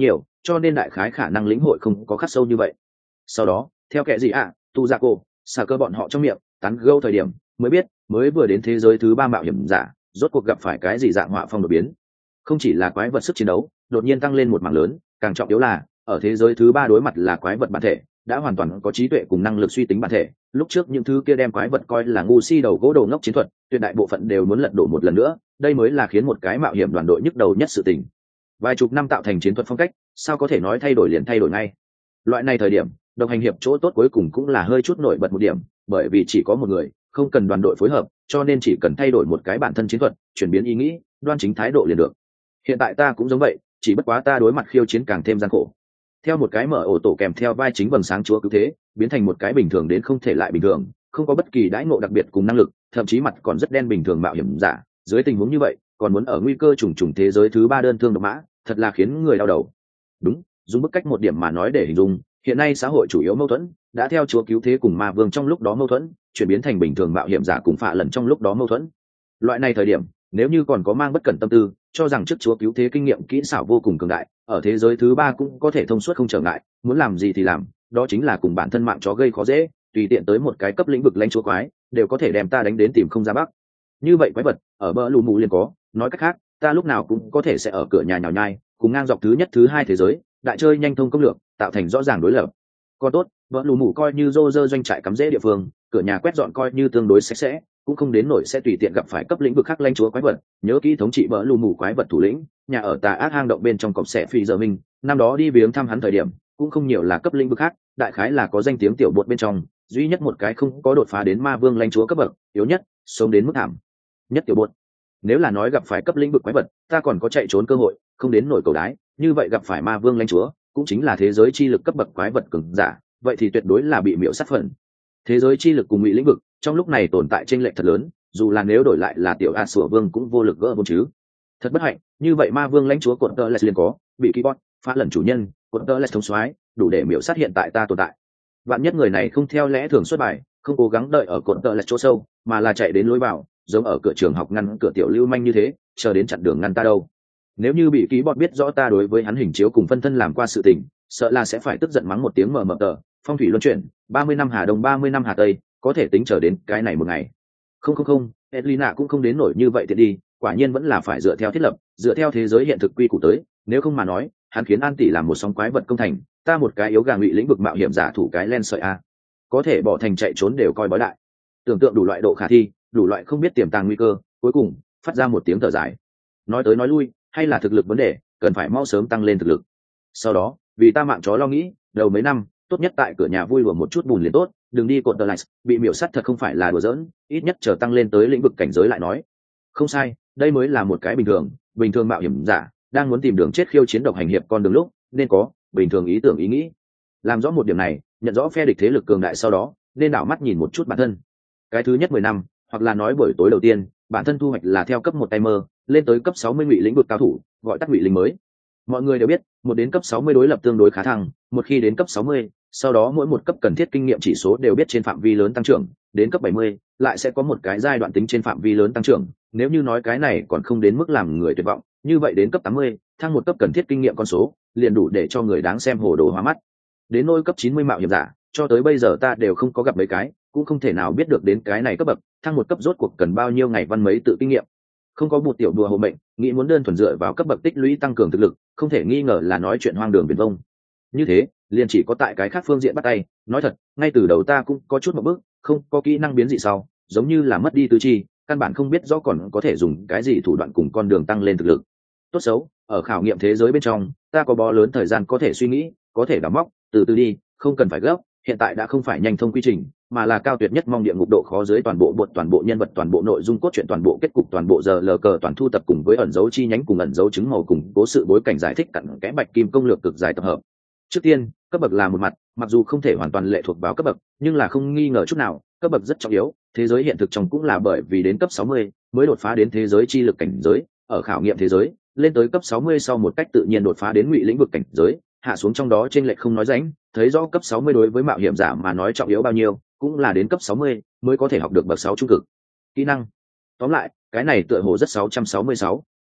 cho nên đại khái khả năng lĩnh hội không có khắc sâu như vậy. Sau đó theo kệ gì tu ra cô xà cơ bọn họ trong miệng tán gẫu thời điểm mới biết mới vừa đến thế giới thứ 3 mạo hiểm giả rốt cuộc gặp phải cái gì dạng họa phong đột biến. Không chỉ là quái vật sức chiến đấu đột nhiên tăng lên một mảng lớn, càng trọng yếu là ở thế giới thứ 3 đối mặt là quái vật bản thể đã hoàn toàn có trí tuệ cùng năng lực suy tính bản thể. Lúc trước những thứ kia đem quái vật coi là ngu si đầu gỗ đồ ngốc chiến thuật tuyệt đại bộ phận đều muốn lật đổ một lần nữa, đây mới là khiến một cái mạo hiểm đoàn đội nhức đầu nhất sự tình. Vài chục năm tạo thành chiến thuật phong cách sao có thể nói thay đổi liền thay đổi ngay. Loại này thời điểm độc hành hiệp chỗ tốt cuối cùng cũng là hơi chút nổi bật một điểm, bởi vì chỉ có một người, không cần đoàn đội phối hợp, cho nên chỉ cần thay đổi một cái bản thân chiến thuật, chuyển biến ý nghĩ, đoan chính thái độ liền được. Hiện tại ta cũng giống vậy, chỉ bất quá ta đối mặt khiêu chiến càng thêm gian khổ. Theo một cái mở ổ tổ kèm theo vai chính vầng sáng chúa cứu thế, biến thành một cái bình thường đến không thể lại bình thường, không có bất kỳ đãi ngộ đặc biệt cùng năng lực, thậm chí mặt còn rất đen bình thường mạo hiểm giả, dưới tình huống như vậy, còn muốn ở nguy cơ trùng trùng thế giới thứ 3 đơn thương độc mã, thật là khiến người đau đầu. Đúng, dùng bức cách một điểm mà nói để hình dung, hiện nay xã hội chủ yếu mâu thuẫn đã theo chúa cứu thế cùng ma vương trong lúc đó mâu thuẫn chuyển biến thành bình thường mạo hiểm giả cùng phạ lần trong lúc đó mâu thuẫn. Loại này thời điểm nếu như còn có mang bất cẩn tâm tư cho rằng trước chúa cứu thế kinh nghiệm kỹ xảo vô cùng cường đại, ở thế giới thứ 3 cũng có thể thông suốt không trở ngại, muốn làm gì thì làm, đó chính là cùng bản thân mạng chó gây khó dễ, tùy tiện tới một cái cấp lĩnh vực lãnh chúa quái đều có thể đem ta đánh đến tìm không ra bắc. Như vậy quái vật ở bờ lù mù liền có, nói cách khác ta lúc nào cũng có thể sẽ ở cửa nhà nhào nhai cùng ngang dọc thứ nhất thứ 2 thế giới đại chơi nhanh thông công lược, tạo thành rõ ràng đối lập. Còn tốt vợ lù mù coi như rô rơ doanh trại cắm rễ địa phương, cửa nhà quét dọn coi như tương đối sạch sẽ, cũng không đến nổi sẽ tùy tiện gặp phải cấp lĩnh vực khác lãnh chúa quái vật. Nhớ kỹ thống trị vợ lù mù quái vật thủ lĩnh, nhà ở tà ác hang động bên trong cọp xẻ phi giờ mình, năm đó đi viếng thăm hắn thời điểm cũng không nhiều là cấp lĩnh vực khác, đại khái là có danh tiếng tiểu bột bên trong duy nhất một cái không có đột phá đến ma vương lãnh chúa cấp bậc, yếu nhất sống đến mức thảm nhất tiểu bột. Nếu là nói gặp phải cấp lĩnh vực quái vật ta còn có chạy trốn cơ hội, không đến nổi cầu đái, như vậy gặp phải ma vương lãnh chúa cũng chính là thế giới chi lực cấp bậc quái vật cường giả, vậy thì tuyệt đối là bị miễu sát phần. Thế giới chi lực cùng ngụy lĩnh vực trong lúc này tồn tại chênh lệch thật lớn, dù là nếu đổi lại là tiểu a sủa vương cũng vô lực gỡ vốn chứ. Thật bất hạnh, như vậy ma vương lãnh chúa cột tơ lẹt liền có bị keyboard phá lần chủ nhân cột tơ lẹt thống soái đủ để miễu sát hiện tại ta tồn tại. Vạn nhất người này không theo lẽ thường xuất bài, không cố gắng đợi ở cột tơ lẹt chỗ sâu mà là chạy đến lối vào, giống ở cửa trường học ngăn cửa tiểu lưu manh như thế, chờ đến chặn đường ngăn ta đâu. Nếu như bị ký bọt biết rõ ta đối với hắn hình chiếu cùng phân thân làm qua sự tình, sợ là sẽ phải tức giận mắng một tiếng mờ mờ tờ phong thủy luân chuyển 30 năm hà đông 30 năm hà tây, có thể tính chờ đến cái này một ngày. Không, Edlina cũng không đến nổi như vậy tiện đi, quả nhiên vẫn là phải dựa theo thiết lập, dựa theo thế giới hiện thực quy củ tới, nếu không mà nói hắn khiến An tỷ làm một sóng quái vật công thành, ta một cái yếu gà ngụy lĩnh vực mạo hiểm giả thủ cái len sợi a, có thể bỏ thành chạy trốn đều coi bói đại. Tưởng tượng đủ loại độ khả thi, đủ loại không biết tiềm tàng nguy cơ, cuối cùng phát ra một tiếng thở dài. Nói tới nói lui hay là thực lực vấn đề, cần phải mau sớm tăng lên thực lực. Sau đó vì ta mạng chó lo nghĩ, đầu mấy năm tốt nhất tại cửa nhà vui lùa một chút bùn liền tốt, đừng đi cột tờ lại, bị miểu sát thật không phải là đùa giỡn, ít nhất chờ tăng lên tới lĩnh vực cảnh giới lại nói. Không sai, đây mới là một cái bình thường mạo hiểm giả đang muốn tìm đường chết khiêu chiến độc hành hiệp con đường lúc nên có bình thường ý tưởng ý nghĩ. Làm rõ một điểm này, nhận rõ phe địch thế lực cường đại sau đó nên đảo mắt nhìn một chút bản thân. Cái thứ nhất 10 năm, hoặc là nói buổi tối đầu tiên, bản thân thu hoạch là theo cấp 1 timer lên tới cấp 60 ngụy lĩnh vực cao thủ, gọi tắt ngụy linh mới. Mọi người đều biết, một đến cấp 60 đối lập tương đối khá thăng, một khi đến cấp 60, sau đó mỗi một cấp cần thiết kinh nghiệm chỉ số đều biết trên phạm vi lớn tăng trưởng, đến cấp 70 lại sẽ có một cái giai đoạn tính trên phạm vi lớn tăng trưởng, nếu như nói cái này còn không đến mức làm người tuyệt vọng, như vậy đến cấp 80, thăng một cấp cần thiết kinh nghiệm con số, liền đủ để cho người đáng xem hồ đồ hóa mắt. Đến nôi cấp 90 mạo hiểm giả, cho tới bây giờ ta đều không có gặp mấy cái, cũng không thể nào biết được đến cái này cấp bậc, thăng một cấp rốt cuộc cần bao nhiêu ngày văn mấy tự kinh nghiệm. Không có một tiểu đùa hộ mệnh, nghĩ muốn đơn thuần dựa vào cấp bậc tích lũy tăng cường thực lực, không thể nghi ngờ là nói chuyện hoang đường viển vông. Như thế, liền chỉ có tại cái khác phương diện bắt tay, nói thật, ngay từ đầu ta cũng có chút một bước, không có kỹ năng biến dị sau, giống như là mất đi tứ chi, căn bản không biết rõ còn có thể dùng cái gì thủ đoạn cùng con đường tăng lên thực lực. Tốt xấu, ở khảo nghiệm thế giới bên trong, ta có bó lớn thời gian có thể suy nghĩ, có thể đào móc, từ từ đi, không cần phải gấp, hiện tại đã không phải nhanh thông quy trình, mà là cao tuyệt nhất mong địa ngục độ khó dưới toàn bộ bột, toàn bộ nhân vật, toàn bộ nội dung cốt truyện, toàn bộ kết cục, toàn bộ giờ lờ cờ toàn thu tập cùng với ẩn dấu chi nhánh cùng ẩn dấu chứng màu cùng cố sự bối cảnh giải thích cặn kẽ bạch kim công lược cực dài tập hợp. Trước tiên, cấp bậc là một mặt, mặc dù không thể hoàn toàn lệ thuộc vào cấp bậc, nhưng là không nghi ngờ chút nào, cấp bậc rất trọng yếu, thế giới hiện thực trong cũng là bởi vì đến cấp 60 mới đột phá đến thế giới chi lực cảnh giới, ở khảo nghiệm thế giới, lên tới cấp 60 sau một cách tự nhiên đột phá đến ngụy lĩnh vực cảnh giới, hạ xuống trong đó trên lệch không nói rãnh, thấy rõ cấp 60 đối với mạo hiểm giả mà nói trọng yếu bao nhiêu, cũng là đến cấp 60 mới có thể học được bậc 6 trung cực. Kỹ năng. Tóm lại, cái này tựa hồ rất 666.